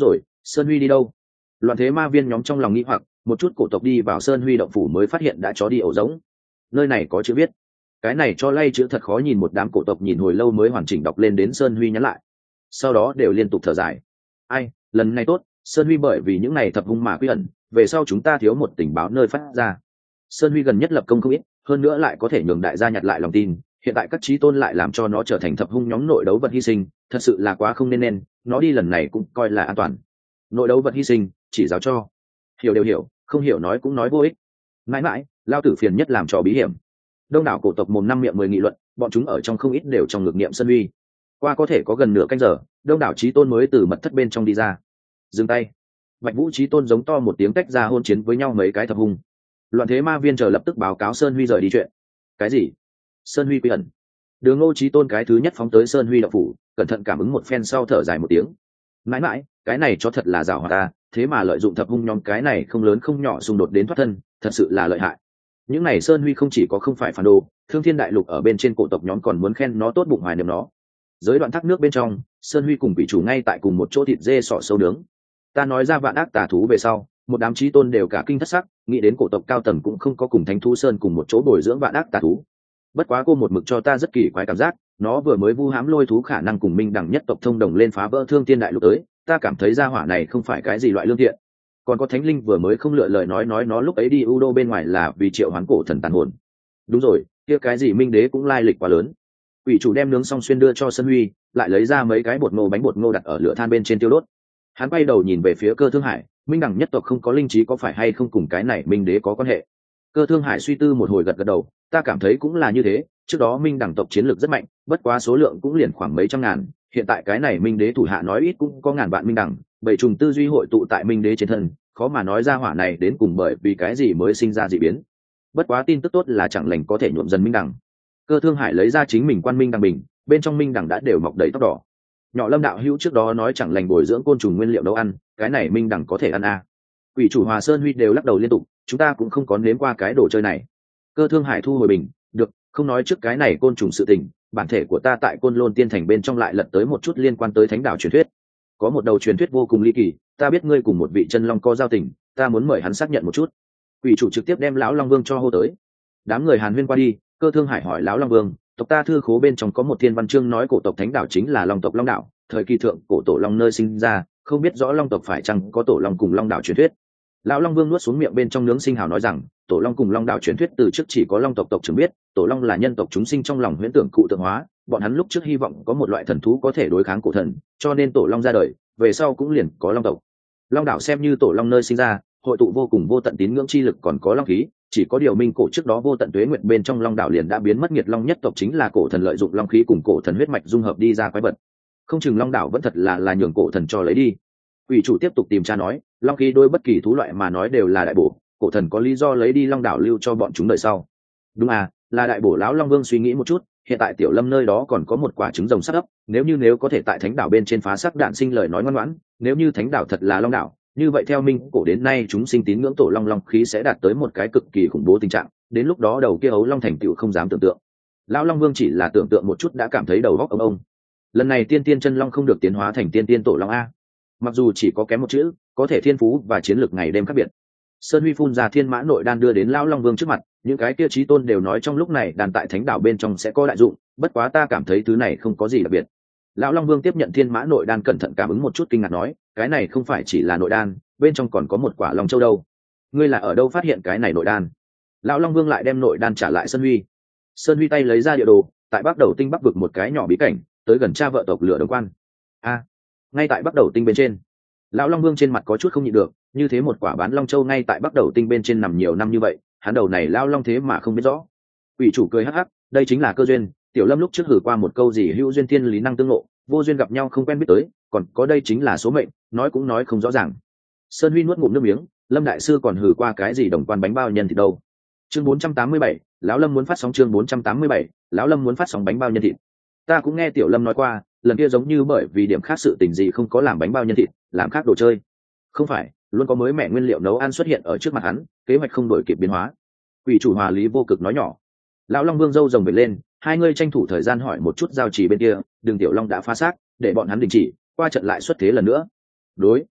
Sơn Huy đi đâu? Loạn thế ma viên nhóm trong lòng nghĩ hoặc, một chút cổ tộc đi vào Sơn Huy động phủ mới phát hiện đã chó đi ổ giống. Nơi này có chữ viết. Cái này cho lay chữ thật khó nhìn, một đám cổ tộc nhìn hồi lâu mới hoàn chỉnh đọc lên đến Sơn Huy nhắn lại. Sau đó đều liên tục thở dài. Ai, lần này tốt, Sơn Huy bởi vì những này thập hung mà quy ẩn, về sau chúng ta thiếu một tình báo nơi phát ra. Sơn Huy gần nhất lập công không ít, hơn nữa lại có thể nhường đại gia nhặt lại lòng tin, hiện tại các chí tôn lại làm cho nó trở thành thập hung nhóm nội đấu vật hy sinh, thật sự là quá không nên nên, nó đi lần này cũng coi là an toàn. Nội đấu vật hy sinh, chỉ giáo cho. Hiểu đều hiểu, không hiểu nói cũng nói vô ích. Mãi mãi, lao tử phiền nhất làm trò bí hiểm. Đông đảo cổ tộc mồm năm miệng mười nghị luận, bọn chúng ở trong không ít đều trong ngược niệm Sơn Huy. Qua có thể có gần nửa canh giờ, đông đảo chí tôn mới từ mật thất bên trong đi ra. Dừng tay. Bạch Vũ chí tôn giống to một tiếng tách ra hôn chiến với nhau mấy cái thập hung. Loạn thế ma viên chờ lập tức báo cáo Sơn Huy rời đi chuyện. Cái gì? Sơn Huy quy ẩn. Đường Ngô chí tôn cái thứ nhất phóng tới Sơn Huy đạo phủ, cẩn thận cảm ứng một phen sau thở dài một tiếng. Mãi mãi, cái này cho thật là giảo hoạt ta, thế mà lợi dụng thập hung nhóm cái này không lớn không nhỏ xung đột đến thoát thân, thật sự là lợi hại. Những này Sơn Huy không chỉ có không phải phản đồ, Thương Thiên Đại Lục ở bên trên cổ tộc nhóm còn muốn khen nó tốt bụng hoài niệm nó. Giới đoạn thác nước bên trong, Sơn Huy cùng vị chủ ngay tại cùng một chỗ thịt dê sọ sâu nướng. Ta nói ra vạn ác tà thú về sau, một đám chí tôn đều cả kinh thất sắc, nghĩ đến cổ tộc cao tầng cũng không có cùng Thánh Thú Sơn cùng một chỗ bồi dưỡng vạn ác tà thú. Bất quá cô một mực cho ta rất kỳ quái cảm giác, nó vừa mới vu hãm lôi thú khả năng cùng minh đẳng nhất tộc thông đồng lên phá vỡ Thương Thiên Đại Lục tới, ta cảm thấy gia hỏa này không phải cái gì loại lương thiện. Còn có Thánh Linh vừa mới không lựa lời nói nói nó lúc ấy đi u đô bên ngoài là vì triệu hoán cổ thần tàn hồn. Đúng rồi, kia cái gì minh đế cũng lai lịch quá lớn. Ủy chủ đem nướng xong xuyên đưa cho Sơn Huy, lại lấy ra mấy cái bột ngô bánh bột ngô đặt ở lửa than bên trên tiêu đốt. Hắn quay đầu nhìn về phía Cơ Thương Hải, minh đẳng nhất tộc không có linh trí có phải hay không cùng cái này minh đế có quan hệ? Cơ Thương Hải suy tư một hồi gật gật đầu, ta cảm thấy cũng là như thế, trước đó minh đẳng tộc chiến lược rất mạnh, bất quá số lượng cũng liền khoảng mấy trăm ngàn, hiện tại cái này minh đế thủ hạ nói ít cũng có ngàn vạn minh đẳng, bảy trùng tư duy hội tụ tại minh đế trên thân, khó mà nói ra hỏa này đến cùng bởi vì cái gì mới sinh ra dị biến. Bất quá tin tức tốt là chẳng lành có thể nhuộm dần minh đẳng. Cơ Thương Hải lấy ra chính mình quan minh đẳng bình, bên trong minh đẳng đã đều mọc đầy tóc đỏ. Nhỏ Lâm đạo hữu trước đó nói chẳng lành bồi dưỡng côn trùng nguyên liệu nấu ăn, cái này minh đẳng có thể ăn à. Quỷ chủ Hòa Sơn Huy đều lắc đầu liên tục, chúng ta cũng không có nếm qua cái đồ chơi này. Cơ Thương Hải thu hồi bình, được, không nói trước cái này côn trùng sự tình, bản thể của ta tại Côn Lôn Tiên Thành bên trong lại lật tới một chút liên quan tới thánh đạo truyền thuyết. Có một đầu truyền thuyết vô cùng ly kỳ, ta biết ngươi cùng một vị chân long có giao tình, ta muốn mời hắn xác nhận một chút. Quỷ chủ trực tiếp đem lão Long Vương cho hô tới. Đám người Hàn Huyên qua đi, Cơ Thương Hải hỏi lão Long Vương, tộc ta thư khố bên trong có một thiên văn chương nói cổ tộc thánh đạo chính là Long tộc Long đạo, thời kỳ thượng cổ tổ long nơi sinh ra, không biết rõ Long tộc phải chăng có tổ long cùng Long đạo truyền thuyết. Lão Long Vương nuốt xuống miệng bên trong nướng sinh hào nói rằng, tổ long cùng Long đạo truyền thuyết từ trước chỉ có Long tộc tộc trưởng biết, tổ long là nhân tộc chúng sinh trong lòng huyễn tưởng cụ tượng hóa, bọn hắn lúc trước hy vọng có một loại thần thú có thể đối kháng cổ thần, cho nên tổ long ra đời, về sau cũng liền có Long tộc. Long đạo xem như tổ long nơi sinh ra, hội tụ vô cùng vô tận tín ngưỡng chi lực còn có long khí, chỉ có điều minh cổ trước đó vô tận tuế nguyệt bên trong Long đạo liền đã biến mất, nghiệt long nhất tộc chính là cổ thần lợi dụng long khí cùng cổ thần huyết mạch dung hợp đi ra quái vật. Không chừng Long đạo vẫn thật là là nhường cổ thần cho lấy đi. Quỷ chủ tiếp tục tìm tra nói, long khí đôi bất kỳ thú loại mà nói đều là đại bổ, cổ thần có lý do lấy đi Long đạo lưu cho bọn chúng đời sau. Đúng à, là đại bổ. Lão Long Vương suy nghĩ một chút, hiện tại Tiểu Lâm nơi đó còn có một quả trứng rồng sắt ấp, nếu như nếu có thể tại thánh đảo bên trên phá sắc đạn sinh lời nói ngoan ngoãn, nếu như thánh đảo thật là Long đảo, như vậy theo minh cổ đến nay chúng sinh tín ngưỡng tổ long long khí sẽ đạt tới một cái cực kỳ khủng bố tình trạng, đến lúc đó đầu kia ấu long thành tựu không dám tưởng tượng. Lão Long Vương chỉ là tưởng tượng một chút đã cảm thấy đầu góc ông ông. Lần này tiên tiên chân long không được tiến hóa thành tiên tiên tổ long a, mặc dù chỉ có kém một chữ, có thể thiên phú và chiến lược ngày đêm khác biệt. Sơn Huy phun ra thiên mã nội đan đưa đến Lão Long Vương trước mặt, những cái kia chí tôn đều nói trong lúc này đàn tại thánh đảo bên trong sẽ có đại dụng, bất quá ta cảm thấy thứ này không có gì đặc biệt. Lão Long Vương tiếp nhận thiên mã nội đan cẩn thận cảm ứng một chút kinh ngạc nói, cái này không phải chỉ là nội đan, bên trong còn có một quả long châu đâu. Ngươi là ở đâu phát hiện cái này nội đan? Lão Long Vương lại đem nội đan trả lại Sơn Huy. Sơn Huy tay lấy ra địa đồ, tại Bắc Đầu Tinh bắc vực một cái nhỏ bí cảnh, tới gần cha vợ tộc Lửa Đồng Quan. A, à, ngay tại Bắc Đầu Tinh bên trên. Lão Long Vương trên mặt có chút không nhịn được, như thế một quả bán long châu ngay tại Bắc Đầu Tinh bên trên nằm nhiều năm như vậy, hắn đầu này lão long thế mà không biết rõ. Quỷ chủ cười hắc hắc, đây chính là cơ duyên, Tiểu Lâm lúc trước hử qua một câu gì hữu duyên thiên lý năng tương ngộ, vô duyên gặp nhau không quen biết tới, còn có đây chính là số mệnh, nói cũng nói không rõ ràng. Sơn Huy nuốt ngụm nước miếng, Lâm đại sư còn hử qua cái gì đồng quan bánh bao nhân thịt đâu. Chương bốn trăm tám mươi bảy, lão Lâm muốn phát sóng. Chương bốn trăm tám mươi bảy, lão Lâm muốn phát sóng bánh bao nhân thịt. Ta cũng nghe Tiểu Lâm nói qua, lần kia giống như bởi vì điểm khác sự tình gì không có làm bánh bao nhân thịt, làm khác đồ chơi. Không phải, luôn có mới mẻ nguyên liệu nấu ăn xuất hiện ở trước mặt hắn, kế hoạch không đổi kịp biến hóa. Quỷ chủ Hòa Lý vô cực nói nhỏ. Lão Long Vương râu rồng về lên, hai ngươi tranh thủ thời gian hỏi một chút giao trì bên kia, Đường Tiểu Long đã phá xác, để bọn hắn đình chỉ, qua trận lại xuất thế lần nữa. Đối.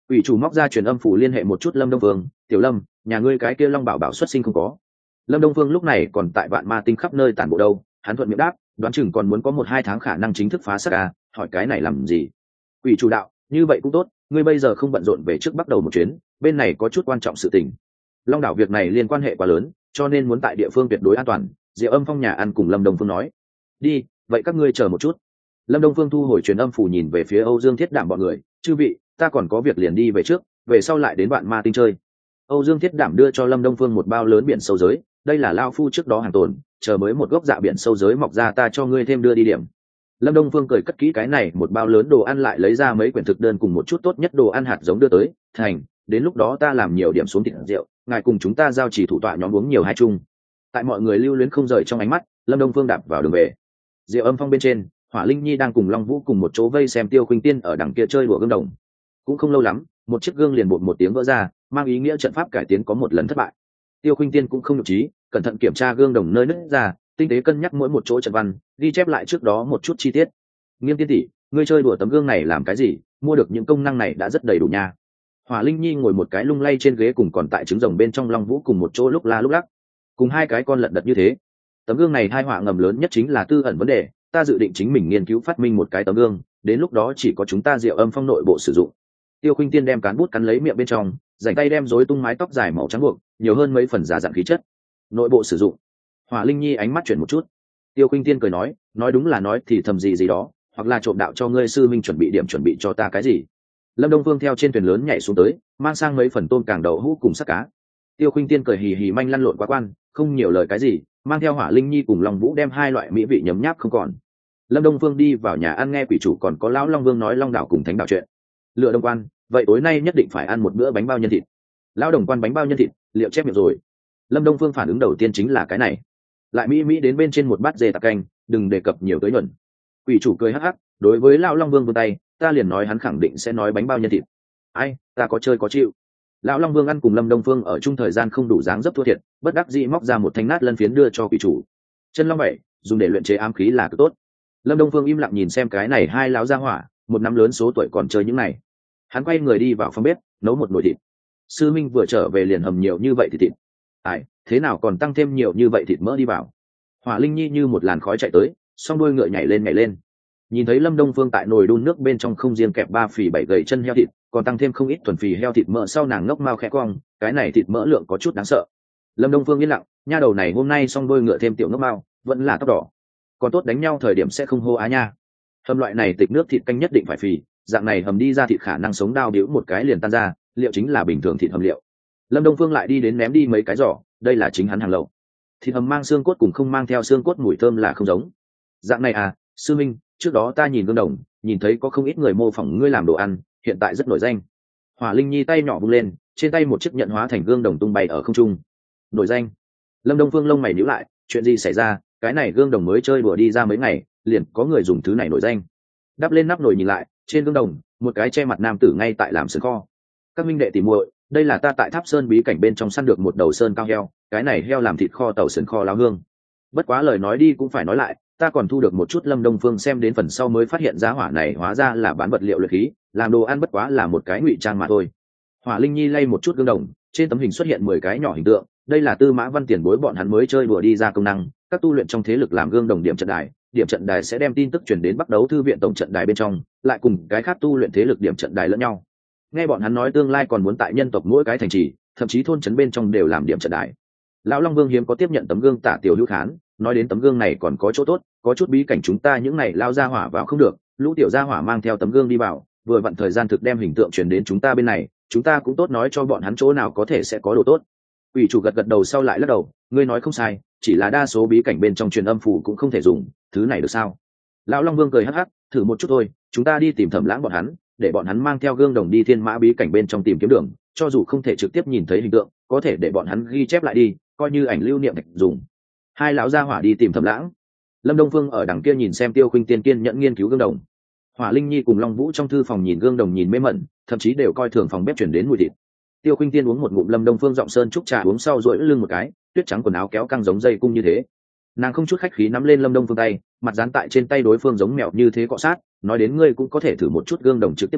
Quỷ chủ móc ra truyền âm phủ liên hệ một chút Lâm Đông Phương. Tiểu Lâm, nhà ngươi cái kia Long Bảo Bảo xuất sinh không có? Lâm Đông Phương lúc này còn tại Vạn Ma Tinh khắp nơi tản bộ đâu. Hắn thuận miệng đáp, đoán chừng còn muốn có một hai tháng khả năng chính thức phá xác à, hỏi cái này làm gì? Quỷ chủ đạo, như vậy cũng tốt, ngươi bây giờ không bận rộn về trước bắt đầu một chuyến, bên này có chút quan trọng sự tình. Long đảo việc này liên quan hệ quá lớn, cho nên muốn tại địa phương tuyệt đối an toàn. Diệu Âm Phong nhà ăn cùng Lâm Đông Phương nói. Đi, vậy các ngươi chờ một chút. Lâm Đông Phương thu hồi truyền âm phủ nhìn về phía Âu Dương Thiết Đảm bọn người, chư vị, ta còn có việc liền đi về trước, về sau lại đến Vạn Ma Tinh chơi. Âu Dương Thiết Đảm đưa cho Lâm Đông Phương một bao lớn biển sâu giới, đây là lao phu trước đó hàng tồn, chờ mới một gốc dạ biển sâu giới mọc ra ta cho ngươi thêm đưa đi điểm. Lâm Đông Phương cười cất kỹ cái này một bao lớn đồ ăn, lại lấy ra mấy quyển thực đơn cùng một chút tốt nhất đồ ăn hạt giống đưa tới. Thành, đến lúc đó ta làm nhiều điểm xuống thịt rượu, ngài cùng chúng ta giao chỉ thủ tọa nhóm uống nhiều hai chung. Tại mọi người lưu luyến không rời trong ánh mắt, Lâm Đông Phương đạp vào đường về. Diệu Âm Phong bên trên, Hỏa Linh Nhi đang cùng Long Vũ cùng một chỗ vây xem Tiêu Khuynh Tiên ở đằng kia chơi đùa gương đồng. Cũng không lâu lắm, một chiếc gương liền bột một tiếng vỡ ra, mang ý nghĩa trận pháp cải tiến có một lần thất bại. Tiêu Khuynh Tiên cũng không nhục trí, cẩn thận kiểm tra gương đồng nơi nứt ra, tinh tế cân nhắc mỗi một chỗ trận văn, ghi chép lại trước đó một chút chi tiết. Nghiêm tiên tỷ, ngươi chơi đùa tấm gương này làm cái gì? Mua được những công năng này đã rất đầy đủ nha. Hỏa Linh Nhi ngồi một cái lung lay trên ghế, cùng còn tại trứng rồng bên trong Long Vũ cùng một chỗ lúc la lúc lắc, cùng hai cái con lật đật như thế. Tấm gương này hai họa ngầm lớn nhất chính là tư ẩn vấn đề, ta dự định chính mình nghiên cứu phát minh một cái tấm gương, đến lúc đó chỉ có chúng ta Diệu Âm Phong nội bộ sử dụng. Tiêu Khuynh Tiên đem cán bút cắn lấy miệng bên trong, rảnh tay đem rối tung mái tóc dài màu trắng buộc, nhiều hơn mấy phần giả dặn khí chất. Nội bộ sử dụng. Hỏa Linh Nhi ánh mắt chuyển một chút. Tiêu Khuynh Tiên cười nói, nói đúng là nói thì thầm gì gì đó, hoặc là trộm đạo cho ngươi sư minh chuẩn bị điểm chuẩn bị cho ta cái gì. Lâm Đông Phương theo trên thuyền lớn nhảy xuống tới, mang sang mấy phần tôm càng đậu hũ cùng sắc cá. Tiêu Khuynh Tiên cười hì hì manh lăn lộn quá quan, không nhiều lời cái gì, mang theo Hỏa Linh Nhi cùng Long Vũ đem hai loại mỹ vị nhấm nháp không còn. Lâm Đông Phương đi vào nhà ăn nghe quỷ chủ còn có lão Long Vương nói Long đảo cùng Thánh đảo chuyện. Lựa Đông Quan, vậy tối nay nhất định phải ăn một bữa bánh bao nhân thịt. Lão Đồng Quan bánh bao nhân thịt, liệu chép miệng rồi. Lâm Đông Phương phản ứng đầu tiên chính là cái này. Lại mỹ mỹ đến bên trên một bát dê tạc canh, đừng đề cập nhiều tới nhuận. Quỷ chủ cười hắc hắc, đối với lão Long Vương vươn tay, ta liền nói hắn khẳng định sẽ nói bánh bao nhân thịt. Ai, ta có chơi có chịu. Lão Long Vương ăn cùng Lâm Đông Phương ở chung thời gian không đủ dáng dấp thua thiệt, bất đắc dĩ móc ra một thanh nát lân phiến đưa cho quỷ chủ. Chân long bảy, dùng để luyện chế ám khí là cực tốt. Lâm Đông Phương im lặng nhìn xem cái này hai lão gia hỏa, một năm lớn số tuổi còn chơi những này. Hắn quay người đi vào phòng bếp, nấu một nồi thịt. Sư Minh vừa trở về liền hầm nhiều như vậy thì thịt. Ai, thế nào còn tăng thêm nhiều như vậy thịt mỡ đi vào. Hỏa Linh Nhi như một làn khói chạy tới, song đuôi ngựa nhảy lên nhảy lên. Nhìn thấy Lâm Đông Phương tại nồi đun nước bên trong không riêng kẹp ba phì bảy gầy chân heo thịt, còn tăng thêm không ít thuần phì heo thịt mỡ, sau nàng ngốc mao khẽ cong, cái này thịt mỡ lượng có chút đáng sợ. Lâm Đông Phương yên lặng, nha đầu này hôm nay song đuôi ngựa thêm tiểu ngốc mao, vẫn là tóc đỏ. Còn tốt đánh nhau thời điểm sẽ không hô á nha. Hầm loại này tịch nước thịt canh nhất định phải phì, dạng này hầm đi ra thịt khả năng sống đao điếu một cái liền tan ra, liệu chính là bình thường thịt hầm liệu. Lâm Đông Phương lại đi đến ném đi mấy cái giỏ, đây là chính hắn hàng lậu. Thịt hầm mang xương cốt cùng không mang theo xương cốt mùi thơm là không giống. Dạng này à, sư minh, trước đó ta nhìn gương đồng, nhìn thấy có không ít người mô phỏng ngươi làm đồ ăn, hiện tại rất nổi danh. Hỏa Linh Nhi tay nhỏ vung lên, trên tay một chiếc nhận hóa thành gương đồng tung bay ở không trung. Nổi danh. Lâm Đông Phương lông mày nhíu lại, chuyện gì xảy ra, cái này gương đồng mới chơi đùa đi ra mấy ngày, liền có người dùng thứ này nổi danh. Đắp lên nắp nồi nhìn lại, trên gương đồng, một cái che mặt nam tử ngay tại làm sườn kho. Các minh đệ tỉ muội, đây là ta tại Tháp Sơn bí cảnh bên trong săn được một đầu sơn cao heo, cái này heo làm thịt kho tàu sườn kho láo hương. Bất quá lời nói đi cũng phải nói lại, ta còn thu được một chút Lâm Đông Phương xem đến phần sau mới phát hiện giá hỏa này hóa ra là bán vật liệu luyện khí, làm đồ ăn bất quá là một cái ngụy trang mà thôi. Hỏa Linh Nhi lay một chút gương đồng, trên tấm hình xuất hiện mười cái nhỏ hình tượng, đây là Tư Mã Văn tiền bối bọn hắn mới chơi đùa đi ra công năng, các tu luyện trong thế lực làm gương đồng điểm trận đài, điểm trận đài sẽ đem tin tức truyền đến Bắc Đấu thư viện tổng trận đài bên trong, lại cùng cái khác tu luyện thế lực điểm trận đài lẫn nhau. Nghe bọn hắn nói tương lai còn muốn tại nhân tộc mỗi cái thành trì, thậm chí thôn trấn bên trong đều làm điểm trận đài. Lão Long Vương hiếm có tiếp nhận tấm gương Tả Tiểu Hữu Khán, nói đến tấm gương này còn có chỗ tốt, có chút bí cảnh chúng ta những này lao ra hỏa vào không được, lũ tiểu gia hỏa mang theo tấm gương đi vào, vừa vặn thời gian thực đem hình tượng truyền đến chúng ta bên này, chúng ta cũng tốt nói cho bọn hắn chỗ nào có thể sẽ có đồ tốt. Ủy chủ gật gật đầu sau lại lắc đầu, ngươi nói không sai, chỉ là đa số bí cảnh bên trong truyền âm phủ cũng không thể dùng, thứ này được sao? Lão Long Vương cười hắc hắc, thử một chút thôi, chúng ta đi tìm Thẩm Lãng bọn hắn, để bọn hắn mang theo gương đồng đi thiên mã bí cảnh bên trong tìm kiếm đường, cho dù không thể trực tiếp nhìn thấy hình tượng, có thể để bọn hắn ghi chép lại đi, coi như ảnh lưu niệm thạch dùng. Hai lão gia hỏa đi tìm Thẩm Lãng. Lâm Đông Phương ở đằng kia nhìn xem Tiêu Khuynh Tiên kiên nhẫn nghiên cứu gương đồng. Hỏa Linh Nhi cùng Long Vũ trong thư phòng nhìn gương đồng nhìn mê mẩn, thậm chí đều coi thường phòng bếp chuyển đến mùi thịt. Tiêu Khuynh Tiên uống một ngụm Lâm Đông Phương giọng sơn trúc trà uống sau duỗi lưng một cái, tuyết trắng quần áo kéo căng giống dây cung như thế. Nàng không chút khách khí nắm lên Lâm Đông Phương tay, mặt dán tại trên tay đối phương giống mèo như thế cọ sát, nói đến ngươi cũng có thể thử một chút gương đồng trực tiếp nha,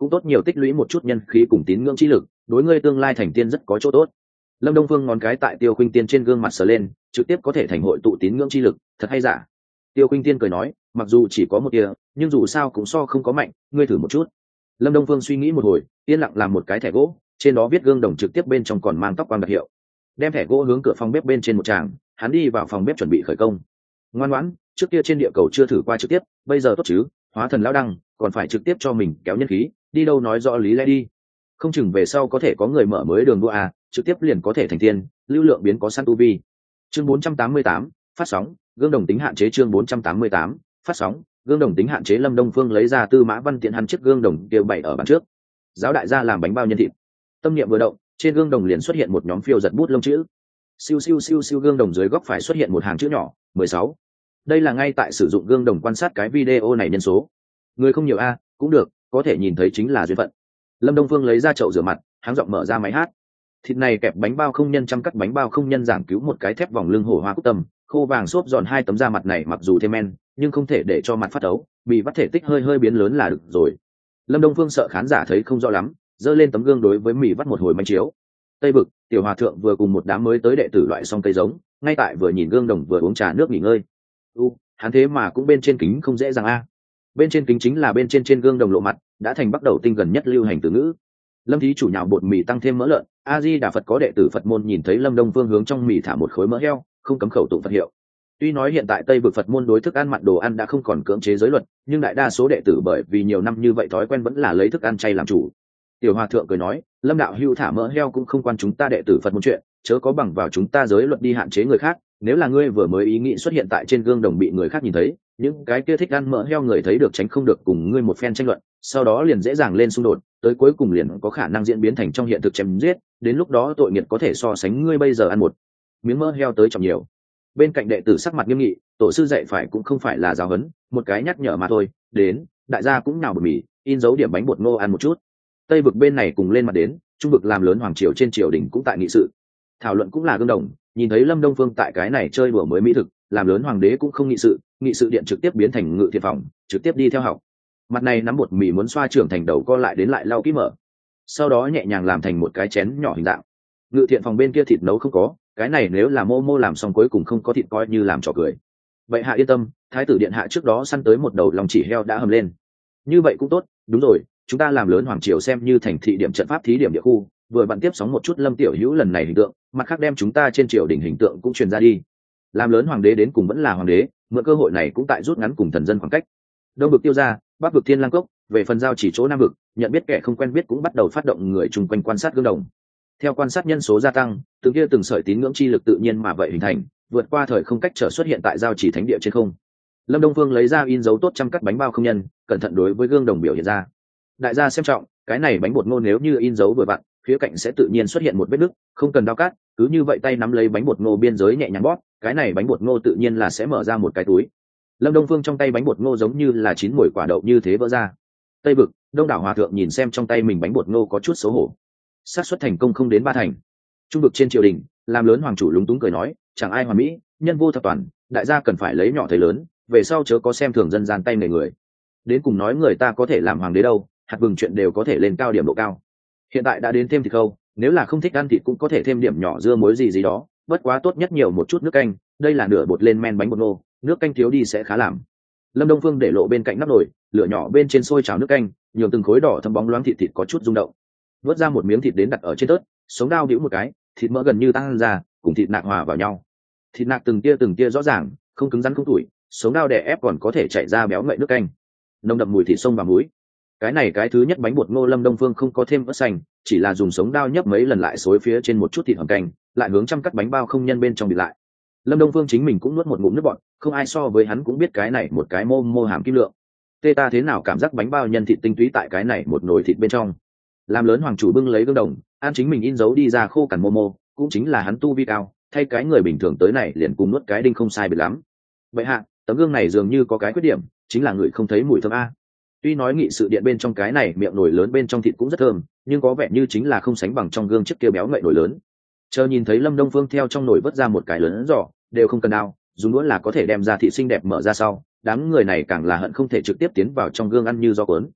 cũng tốt nhiều tích lũy một chút nhân khí cùng tín ngưỡng trí lực, đối ngươi tương lai thành tiên rất có chỗ tốt. Lâm Đông Phương ngón cái tại Tiêu Khuynh Tiên trên gương mặt sờ lên, trực tiếp có thể thành hội tụ tín ngưỡng chi lực, thật hay giả? Tiêu Khuynh Tiên cười nói, mặc dù chỉ có một tia, nhưng dù sao cũng so không có mạnh, ngươi thử một chút. Lâm Đông Phương suy nghĩ một hồi, yên lặng làm một cái thẻ gỗ, trên đó viết gương đồng trực tiếp bên trong còn mang tóc quang đặc hiệu. Đem thẻ gỗ hướng cửa phòng bếp bên trên một tràng, hắn đi vào phòng bếp chuẩn bị khởi công. Ngoan ngoãn, trước kia trên địa cầu chưa thử qua trực tiếp, bây giờ tốt chứ, hóa thần lão đăng, còn phải trực tiếp cho mình kéo nhân khí, đi đâu nói rõ lý lẽ đi. Không chừng về sau có thể có người mở mới đường đua à, trực tiếp liền có thể thành tiên, lưu lượng biến có sẵn tu vi. Chương bốn trăm tám mươi tám, phát sóng, gương đồng tính hạn chế. Chương bốn trăm tám mươi tám, phát sóng, gương đồng tính hạn chế. Lâm Đông Phương lấy ra Tư Mã Văn Tiện hắn chiếc gương đồng kia bày ở bàn trước. Giáo đại gia làm bánh bao nhân thịt. Tâm niệm vừa động, trên gương đồng liền xuất hiện một nhóm phiêu giật bút lông chữ. Siêu siêu siêu siêu, gương đồng dưới góc phải xuất hiện một hàng chữ nhỏ, mười sáu. Đây là ngay tại sử dụng gương đồng quan sát cái video này nhân số. Người không nhiều a, cũng được, có thể nhìn thấy chính là duyên phận. Lâm Đông Phương lấy ra chậu rửa mặt, háng giọng mở ra máy hát. Thịt này kẹp bánh bao không nhân, trăm cắt bánh bao không nhân, giảng cứu một cái thép vòng lưng hổ hoa cúc tâm, khô vàng xốp giòn hai tấm da mặt này mặc dù thêm men, nhưng không thể để cho mặt phát ấu, bị vắt thể tích hơi hơi biến lớn là được rồi. Lâm Đông Phương sợ khán giả thấy không rõ lắm, giơ lên tấm gương đối với mì vắt một hồi manh chiếu. Tây Vực, Tiểu Hòa thượng vừa cùng một đám mới tới đệ tử loại xong cây giống, ngay tại vừa nhìn gương đồng vừa uống trà nước nghỉ ngơi. U, hắn thế mà cũng bên trên kính không dễ dàng a. Bên trên kính chính là bên trên trên gương đồng lộ mặt, đã thành bắt đầu tinh gần nhất lưu hành từ ngữ. Lâm thí chủ nhào bột mì tăng thêm mỡ lợn, a di đà Phật. Có đệ tử Phật môn nhìn thấy Lâm Đông Phương hướng trong mì thả một khối mỡ heo, không cấm khẩu tụng Phật hiệu. Tuy nói hiện tại Tây Vực Phật môn đối thức ăn mặn đồ ăn đã không còn cưỡng chế giới luật, nhưng đại đa số đệ tử bởi vì nhiều năm như vậy thói quen vẫn là lấy thức ăn chay làm chủ. Tiểu Hòa thượng cười nói, Lâm đạo hưu thả mỡ heo cũng không quan chúng ta đệ tử Phật môn chuyện, chớ có bằng vào chúng ta giới luật đi hạn chế người khác. Nếu là ngươi vừa mới ý nghĩ xuất hiện tại trên gương đồng bị người khác nhìn thấy, những cái kia thích ăn mỡ heo người thấy được tránh không được cùng ngươi một phen tranh luận, sau đó liền dễ dàng lên xung đột, tới cuối cùng liền có khả năng diễn biến thành trong hiện thực chém giết, đến lúc đó tội nghiệp có thể so sánh ngươi bây giờ ăn một miếng mỡ heo tới trọng nhiều. Bên cạnh đệ tử sắc mặt nghiêm nghị, tổ sư dạy phải cũng không phải là giáo huấn, một cái nhắc nhở mà thôi. Đến, đại gia cũng nào bột mì, in dấu điểm bánh bột ngô ăn một chút. Tây Vực bên này cùng lên mặt đến, Trung Vực làm lớn hoàng triều trên triều đình cũng tại nghị sự, thảo luận cũng là gương đồng. Nhìn thấy Lâm Đông Phương tại cái này chơi đùa mới mỹ thực, làm lớn hoàng đế cũng không nghị sự, nghị sự điện trực tiếp biến thành ngự thiện phòng, trực tiếp đi theo học. Mặt này nắm bột mì muốn xoa trưởng thành đầu co lại đến lại lau kỹ mở, sau đó nhẹ nhàng làm thành một cái chén nhỏ hình dạng. Ngự thiện phòng bên kia thịt nấu không có, cái này nếu là mô mô làm xong cuối cùng không có thịt coi như làm trò cười. Vậy hạ yên tâm, thái tử điện hạ trước đó săn tới một đầu lòng chỉ heo đã hầm lên. Như vậy cũng tốt, đúng rồi, chúng ta làm lớn hoàng triều xem như thành thị điểm trận pháp thí điểm địa khu, vừa bạn tiếp sóng một chút Lâm tiểu hữu lần này hình tượng, mặt khác đem chúng ta trên triều đình hình tượng cũng truyền ra đi. Làm lớn hoàng đế đến cùng vẫn là hoàng đế, mượn cơ hội này cũng tại rút ngắn cùng thần dân khoảng cách. Đông vực Tiêu gia, bắc vực Thiên Lang cốc, về phần giao chỉ chỗ nam vực, nhận biết kẻ không quen biết cũng bắt đầu phát động người chung quanh quan sát gương đồng. Theo quan sát nhân số gia tăng, từng kia từng sợi tín ngưỡng chi lực tự nhiên mà vậy hình thành, vượt qua thời không cách trở xuất hiện tại giao chỉ thánh địa trên không. Lâm Đông Phương lấy ra in dấu tốt trăm cắt bánh bao không nhân, cẩn thận đối với gương đồng biểu hiện ra. Đại gia xem trọng, cái này bánh bột ngô nếu như in dấu vừa vặn, phía cạnh sẽ tự nhiên xuất hiện một vết nứt, không cần đao cát, cứ như vậy tay nắm lấy bánh bột ngô biên giới nhẹ nhàng bóp, cái này bánh bột ngô tự nhiên là sẽ mở ra một cái túi. Lâm Đông Phương trong tay bánh bột ngô giống như là chín mùi quả đậu như thế vỡ ra. Tây Vực, Đông đảo hòa thượng nhìn xem trong tay mình bánh bột ngô có chút xấu hổ. Xác suất thành công không đến ba thành. Trung vực trên triều đình, làm lớn hoàng chủ lúng túng cười nói, chẳng ai hoàn mỹ, nhân vô thập toàn, đại gia cần phải lấy nhỏ thấy lớn, về sau chớ có xem thường dân gian tay người người. Đến cùng nói người ta có thể làm hoàng đế đâu, hạt vừng chuyện đều có thể lên cao điểm độ cao. Hiện tại đã đến thêm thịt khâu, nếu là không thích ăn thịt cũng có thể thêm điểm nhỏ dưa muối gì gì đó, bất quá tốt nhất nhiều một chút nước canh, đây là nửa bột lên men bánh bột ngô, nước canh thiếu đi sẽ khá làm. Lâm Đông Phương để lộ bên cạnh nắp nồi, lửa nhỏ bên trên sôi trào nước canh, nhường từng khối đỏ thâm bóng loáng thịt thịt có chút rung động. Vớt ra một miếng thịt đến đặt ở trên tớt, sống đao đĩu một cái, thịt mỡ gần như tăng ra, cùng thịt nạc hòa vào nhau. Thịt nạc từng tia từng tia rõ ràng, không cứng rắn không tủi, sống đao đè ép còn có thể chảy ra béo ngậy nước canh, nồng đậm mùi thịt sông và muối. Cái này cái thứ nhất bánh bột ngô Lâm Đông Phương không có thêm ớt xanh, chỉ là dùng sống đao nhấp mấy lần lại xối phía trên một chút thịt hầm canh, lại hướng trăm cắt bánh bao không nhân bên trong bịt lại. Lâm Đông Phương chính mình cũng nuốt một ngụm nước bọt, không ai so với hắn cũng biết cái này một cái mô mô hàm kim lượng. Tê ta thế nào cảm giác bánh bao nhân thịt tinh túy tại cái này một nồi thịt bên trong. Làm lớn hoàng chủ bưng lấy gương đồng, an chính mình in dấu đi ra khô cằn mô mô, cũng chính là hắn tu vi cao, thay cái người bình thường tới này liền cùng nuốt cái đinh không sai biệt lắm. Vậy hạ, tấm gương này dường như có cái khuyết điểm, chính là người không thấy mùi thơm a. Tuy nói nghị sự điện bên trong cái này miệng nồi lớn bên trong thịt cũng rất thơm, nhưng có vẻ như chính là không sánh bằng trong gương chiếc kia béo ngậy nồi lớn. Chờ nhìn thấy Lâm Đông Phương theo trong nồi vớt ra một cái lớn giỏ, đều không cần đao, dùng đũa là có thể đem ra thịt xinh đẹp mở ra sau, đám người này càng là hận không thể trực tiếp tiến vào trong gương ăn như gió cuốn.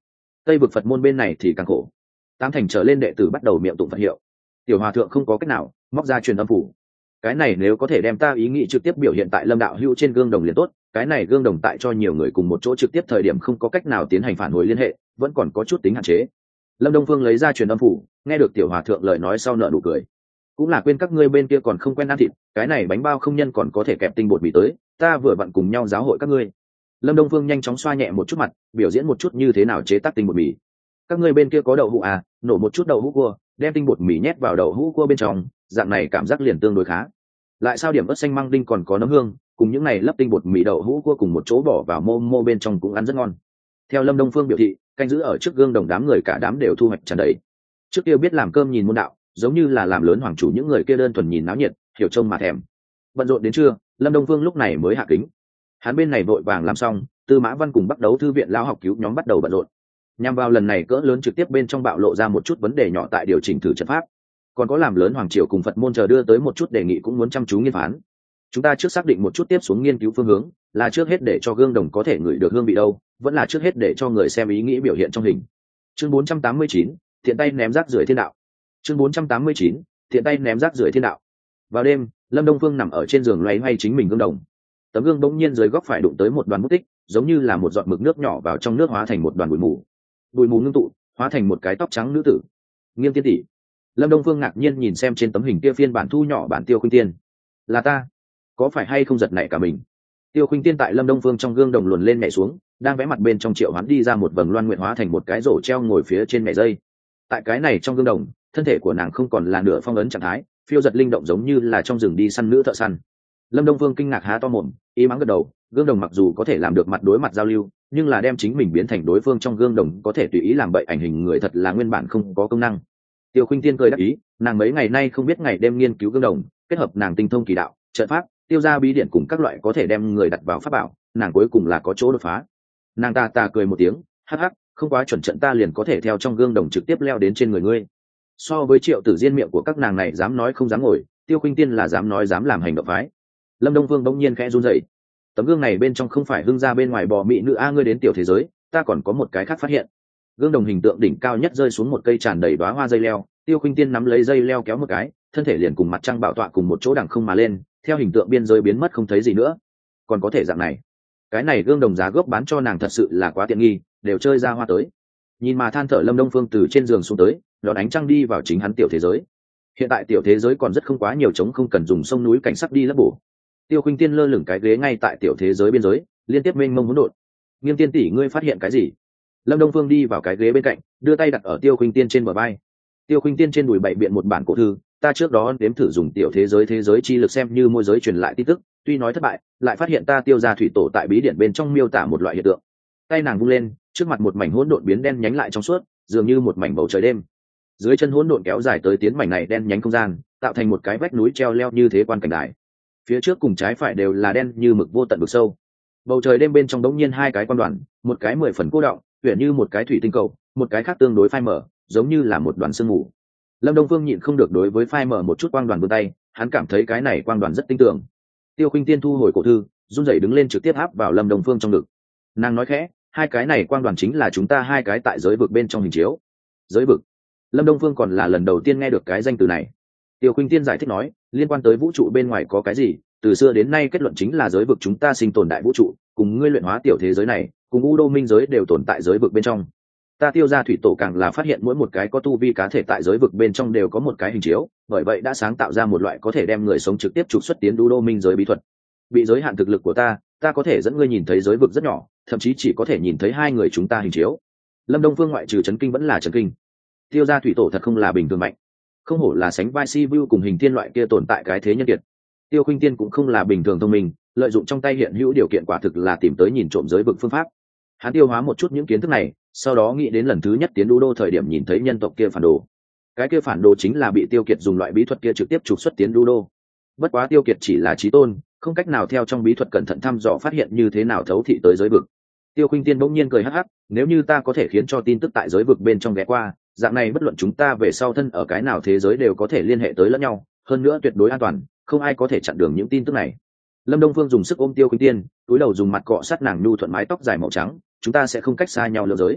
tây vực Phật môn bên này thì càng khổ. Tám thành trở lên đệ tử bắt đầu miệng tụng Phật hiệu. Tiểu hòa thượng không có cách nào, móc ra truyền âm phủ. Cái này nếu có thể đem ta ý nghĩ trực tiếp biểu hiện tại Lâm đạo hữu trên gương đồng liền tốt, cái này gương đồng tại cho nhiều người cùng một chỗ trực tiếp thời điểm không có cách nào tiến hành phản hồi liên hệ, vẫn còn có chút tính hạn chế. Lâm Đông Phương lấy ra truyền âm phủ, nghe được tiểu hòa thượng lời nói sau nợ nụ cười. Cũng là quên các ngươi bên kia còn không quen ăn thịt, cái này bánh bao không nhân còn có thể kẹp tinh bột mì tới, ta vừa vặn cùng nhau giáo hội các ngươi. Lâm Đông Phương nhanh chóng xoa nhẹ một chút mặt, biểu diễn một chút như thế nào chế tác tinh bột mì. Các ngươi bên kia có đậu hũ à, nổ một chút đậu hũ cua, đem tinh bột mì nhét vào đậu hũ cua bên trong, dạng này cảm giác liền tương đối khá. Lại sao điểm ớt xanh măng đinh còn có nấm hương, cùng những này lấp tinh bột mì đậu hũ cua cùng một chỗ bỏ vào mô mô bên trong cũng ăn rất ngon. Theo Lâm Đông Phương biểu thị, canh giữ ở trước gương đồng đám người cả đám đều thu hoạch tràn đầy. Trước kia biết làm cơm nhìn môn đạo, giống như là làm lớn hoàng chủ, những người kia đơn thuần nhìn náo nhiệt, hiểu trông mà thèm. Bận rộn đến trưa, Lâm Đông Phương lúc này mới hạ kính. Hắn bên này vội vàng làm xong, Tư Mã Văn cùng Bắc Đấu thư viện lão học cứu nhóm bắt đầu bận rộn. Nhằm vào lần này cỡ lớn trực tiếp bên trong bạo lộ ra một chút vấn đề nhỏ tại điều chỉnh thử trận pháp, còn có làm lớn hoàng triều cùng Phật môn chờ đưa tới một chút đề nghị cũng muốn chăm chú nghiên phán. Chúng ta trước xác định một chút tiếp xuống nghiên cứu phương hướng, là trước hết để cho gương đồng có thể ngửi được hương vị đâu, vẫn là trước hết để cho người xem ý nghĩ biểu hiện trong hình. Chương bốn trăm tám mươi chín, thiện tay ném rác rưởi thiên đạo. Chương bốn trăm tám mươi chín, thiện tay ném rác rưởi thiên đạo. Vào đêm, Lâm Đông Phương nằm ở trên giường loay hoay chính mình gương đồng. Tấm gương bỗng nhiên dưới góc phải đụng tới một đoàn bút tích, giống như là một giọt mực nước nhỏ vào trong nước hóa thành một đoàn bụi mù. Bụi mù ngưng tụ, hóa thành một cái tóc trắng nữ tử. Nghiêng tiên tỷ. Lâm Đông Phương ngạc nhiên nhìn xem trên tấm hình kia phiên bản thu nhỏ bản Tiêu Khuynh Tiên. Là ta? Có phải hay không giật nảy cả mình? Tiêu Khuynh Tiên tại Lâm Đông Phương trong gương đồng luồn lên nhảy xuống, đang vẽ mặt bên trong triệu hoán đi ra một vầng loan nguyện hóa thành một cái rổ treo ngồi phía trên mẹ dây. Tại cái này trong gương đồng, thân thể của nàng không còn là nửa phong ấn trạng thái, phiêu giật linh động giống như là trong rừng đi săn nữ thợ săn. Lâm Đông Phương kinh ngạc há to mồm, ý mắng gật đầu. Gương đồng mặc dù có thể làm được mặt đối mặt giao lưu, nhưng là đem chính mình biến thành đối phương trong gương đồng có thể tùy ý làm bậy ảnh hình người thật là nguyên bản không có công năng. Tiêu Khuynh Tiên cười đáp ý, nàng mấy ngày nay không biết ngày đêm nghiên cứu gương đồng, kết hợp nàng tinh thông kỳ đạo, trận pháp, tiêu ra bí điện cùng các loại có thể đem người đặt vào pháp bảo, nàng cuối cùng là có chỗ đột phá. Nàng ta ta cười một tiếng, hắc hắc, không quá chuẩn trận ta liền có thể theo trong gương đồng trực tiếp leo đến trên người ngươi. So với Triệu Tử Diên miệng của các nàng này dám nói không dám ngồi, Tiêu Khuynh Tiên là dám nói dám làm hành động phái. Lâm Đông Phương bỗng nhiên khẽ run rẩy. Tấm gương này bên trong không phải hưng ra bên ngoài bò mị nữ a, ngươi đến tiểu thế giới, ta còn có một cái khác phát hiện. Gương đồng hình tượng đỉnh cao nhất rơi xuống một cây tràn đầy đóa hoa dây leo, Tiêu Khuynh Tiên nắm lấy dây leo kéo một cái, thân thể liền cùng mặt trăng bảo tọa cùng một chỗ đằng không mà lên, theo hình tượng biên giới biến mất không thấy gì nữa. Còn có thể dạng này, cái này gương đồng giá gốc bán cho nàng thật sự là quá tiện nghi, đều chơi ra hoa tới. Nhìn mà than thở Lâm Đông Phương từ trên giường xuống tới, đón ánh trăng đi vào chính hắn tiểu thế giới. Hiện tại tiểu thế giới còn rất không quá nhiều trống không cần dùng sông núi cảnh sắc đi lấp bổ. Tiêu Khuynh Tiên lơ lửng cái ghế ngay tại tiểu thế giới biên giới, liên tiếp mênh mông hỗn độn. Nghiêng tiên tỷ, ngươi phát hiện cái gì? Lâm Đông Phương đi vào cái ghế bên cạnh, đưa tay đặt ở Tiêu Khuynh Tiên trên bờ vai. Tiêu Khuynh Tiên trên đùi bày biện một bản cổ thư, ta trước đó đếm thử dùng tiểu thế giới thế giới chi lực xem như môi giới truyền lại tin tức, tuy nói thất bại, lại phát hiện ta Tiêu gia thủy tổ tại bí điển bên trong miêu tả một loại hiện tượng. Tay nàng vung lên, trước mặt một mảnh hỗn độn biến đen nhánh lại trong suốt, dường như một mảnh bầu trời đêm. Dưới chân hỗn độn kéo dài tới tiến mảnh này đen nhánh không gian, tạo thành một cái vách núi treo leo như thế quan cảnh đài. Phía trước cùng trái phải đều là đen như mực vô tận vực sâu. Bầu trời đêm bên trong đống nhiên hai cái quan đoàn, một cái mười phần cô đọng, tuyển như một cái thủy tinh cầu, một cái khác tương đối phai mở, giống như là một đoàn sương mù. Lâm Đông Phương nhịn không được đối với phai mở một chút quang đoàn vươn tay, hắn cảm thấy cái này quang đoàn rất tinh tường. Tiêu Khuynh Tiên thu hồi cổ thư, run rẩy đứng lên trực tiếp áp vào Lâm Đông Phương trong ngực. Nàng nói khẽ, hai cái này quang đoàn chính là chúng ta hai cái tại giới vực bên trong hình chiếu. Giới vực? Lâm Đông Phương còn là lần đầu tiên nghe được cái danh từ này. Tiêu Khuynh Tiên giải thích nói, liên quan tới vũ trụ bên ngoài có cái gì, từ xưa đến nay kết luận chính là giới vực chúng ta sinh tồn đại vũ trụ, cùng ngươi luyện hóa tiểu thế giới này, cùng u đô minh giới đều tồn tại giới vực bên trong. Ta Tiêu gia thủy tổ càng là phát hiện mỗi một cái có tu vi cá thể tại giới vực bên trong đều có một cái hình chiếu, bởi vậy đã sáng tạo ra một loại có thể đem người sống trực tiếp trục xuất tiến u đô minh giới bí thuật. Bị giới hạn thực lực của ta, ta có thể dẫn ngươi nhìn thấy giới vực rất nhỏ, thậm chí chỉ có thể nhìn thấy hai người chúng ta hình chiếu. Lâm Đông Phương ngoại trừ chấn kinh vẫn là chấn kinh. Tiêu gia thủy tổ thật không là bình thường mạnh, không hổ là sánh vai si vu cùng hình thiên loại kia tồn tại cái thế nhân kiệt. Tiêu Khuynh Tiên cũng không là bình thường thông minh, lợi dụng trong tay hiện hữu điều kiện quả thực là tìm tới nhìn trộm giới vực phương pháp. Hắn tiêu hóa một chút những kiến thức này, sau đó nghĩ đến lần thứ nhất tiến đu đô thời điểm nhìn thấy nhân tộc kia phản đồ. Cái kia phản đồ chính là bị Tiêu Kiệt dùng loại bí thuật kia trực tiếp trục xuất tiến đu đô. Bất quá Tiêu Kiệt chỉ là chí tôn, không cách nào theo trong bí thuật cẩn thận thăm dò phát hiện như thế nào thấu thị tới giới vực. Tiêu Khuynh Tiên bỗng nhiên cười hắc hắc, nếu như ta có thể khiến cho tin tức tại giới vực bên trong ghé qua, dạng này bất luận chúng ta về sau thân ở cái nào thế giới đều có thể liên hệ tới lẫn nhau, hơn nữa tuyệt đối an toàn, không ai có thể chặn đường những tin tức này. Lâm Đông Phương dùng sức ôm Tiêu Khuynh Tiên, túi đầu dùng mặt cọ sát nàng nhu thuận mái tóc dài màu trắng, chúng ta sẽ không cách xa nhau lưỡng giới.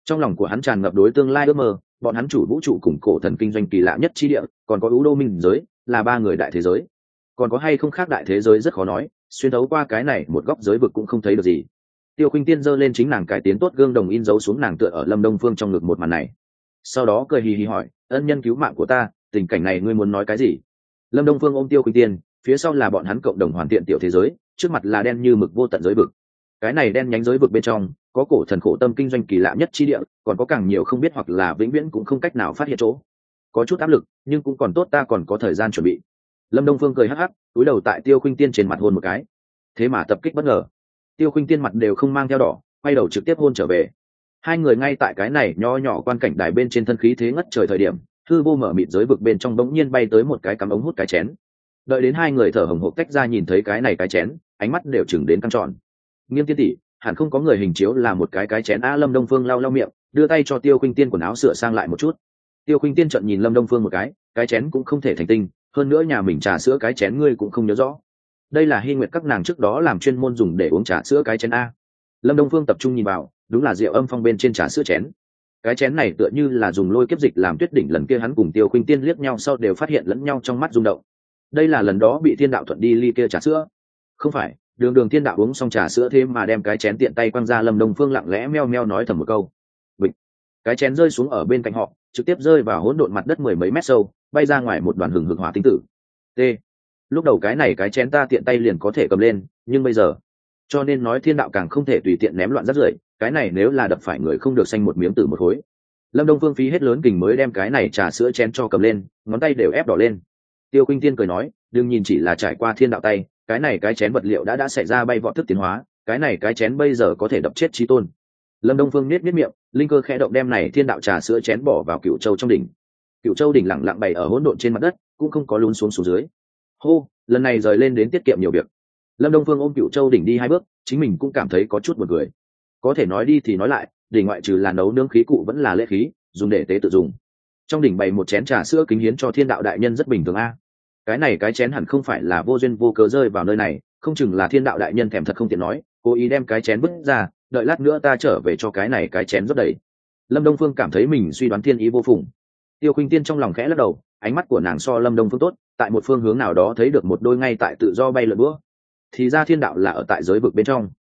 Trong lòng của hắn tràn ngập đối tương lai ước mơ, bọn hắn chủ vũ trụ cùng cổ thần kinh doanh kỳ lạ nhất chi địa, còn có ưu đô minh giới, là ba người đại thế giới. Còn có hay không khác đại thế giới rất khó nói, xuyên thấu qua cái này một góc giới vực cũng không thấy được gì. Tiêu Khuynh Tiên giơ lên chính nàng cái tiến tốt gương đồng in dấu xuống nàng tựa ở Lâm Đông Phương trong ngực một màn này. Sau đó cười hì hì hỏi, ân nhân cứu mạng của ta, tình cảnh này ngươi muốn nói cái gì? Lâm Đông Phương ôm Tiêu Khuynh Tiên, phía sau là bọn hắn cộng đồng hoàn thiện tiểu thế giới, trước mặt là đen như mực vô tận giới vực. Cái này đen nhánh giới vực bên trong có cổ thần khổ tâm kinh doanh kỳ lạ nhất chi địa, còn có càng nhiều không biết hoặc là vĩnh viễn cũng không cách nào phát hiện chỗ. Có chút áp lực, nhưng cũng còn tốt ta còn có thời gian chuẩn bị. Lâm Đông Phương cười hắc hắc, cúi đầu tại Tiêu Khuynh Tiên trên mặt hôn một cái. Thế mà tập kích bất ngờ. Tiêu Khuynh Tiên mặt đều không mang theo đỏ, quay đầu trực tiếp hôn trở về. Hai người ngay tại cái này nho nhỏ quan cảnh đài bên trên thân khí thế ngất trời thời điểm, hư vô mở mịt giới vực bên trong bỗng nhiên bay tới một cái cắm ống hút cái chén. Đợi đến hai người thở hổn hộc tách ra nhìn thấy cái này cái chén, ánh mắt đều chừng đến căng tròn. Nghiêm Tiên tỷ, hẳn không có người hình chiếu là một cái cái chén a. Lâm Đông Phương lau lau miệng, đưa tay cho Tiêu Khuynh Tiên quần áo sửa sang lại một chút. Tiêu Khuynh Tiên trợn nhìn Lâm Đông Phương một cái, cái chén cũng không thể thành tinh, hơn nữa nhà mình trà sữa cái chén ngươi cũng không nhớ rõ. Đây là Hy Nguyệt các nàng trước đó làm chuyên môn dùng để uống trà sữa cái chén a. Lâm Đông Phương tập trung nhìn vào, đúng là rượu âm phong bên trên trà sữa chén. Cái chén này tựa như là dùng lôi kiếp dịch làm tuyết đỉnh, lần kia hắn cùng Tiêu Khuynh Tiên liếc nhau sau đều phát hiện lẫn nhau trong mắt rung động. Đây là lần đó bị Thiên Đạo thuận đi ly kia trà sữa. Không phải, đường đường Thiên Đạo uống xong trà sữa thêm mà đem cái chén tiện tay quăng ra. Lâm Đông Phương lặng lẽ meo meo nói thầm một câu. Bịch. Cái chén rơi xuống ở bên cạnh họ, trực tiếp rơi vào hỗn độn mặt đất mười mấy mét sâu, bay ra ngoài một đoàn hừng hực hỏa tinh tử. T. Lúc đầu cái này cái chén ta tiện tay liền có thể cầm lên, nhưng bây giờ, cho nên nói Thiên Đạo càng không thể tùy tiện ném loạn rác rưởi, cái này nếu là đập phải người không được xanh một miếng tử một khối. Lâm Đông Phương phí hết lớn kình mới đem cái này trà sữa chén cho cầm lên, ngón tay đều ép đỏ lên. Tiêu Khuynh Tiên cười nói, đừng nhìn chỉ là trải qua Thiên Đạo tay, cái này cái chén vật liệu đã đã xảy ra bay vọt thức tiến hóa, cái này cái chén bây giờ có thể đập chết chí tôn. Lâm Đông Phương nhếch nhếch miệng, linh cơ khẽ động đem này Thiên Đạo trà sữa chén bỏ vào Cựu Châu trong đỉnh. Cựu Châu đỉnh lặng lặng bày ở hỗn độn trên mặt đất, cũng không có lún xuống xuống dưới. Hô, lần này rời lên đến tiết kiệm nhiều việc. Lâm Đông Phương ôm Cựu Châu đỉnh đi hai bước, chính mình cũng cảm thấy có chút buồn cười. Có thể nói đi thì nói lại, đỉnh ngoại trừ là nấu nướng khí cụ vẫn là lễ khí, dùng để tế tự dùng. Trong đỉnh bày một chén trà sữa kính hiến cho Thiên Đạo đại nhân rất bình thường a. Cái này cái chén hẳn không phải là vô duyên vô cớ rơi vào nơi này, không chừng là Thiên Đạo đại nhân thèm thật không tiện nói, cố ý đem cái chén vứt ra, đợi lát nữa ta trở về cho cái này cái chén rót đầy. Lâm Đông Phương cảm thấy mình suy đoán thiên ý vô phùng. Tiêu Khuynh Tiên trong lòng khẽ lắc đầu, ánh mắt của nàng so Lâm Đông Phương tốt, tại một phương hướng nào đó thấy được một đôi ngay tại tự do bay lượn búa. Thì ra Thiên Đạo là ở tại giới vực bên trong.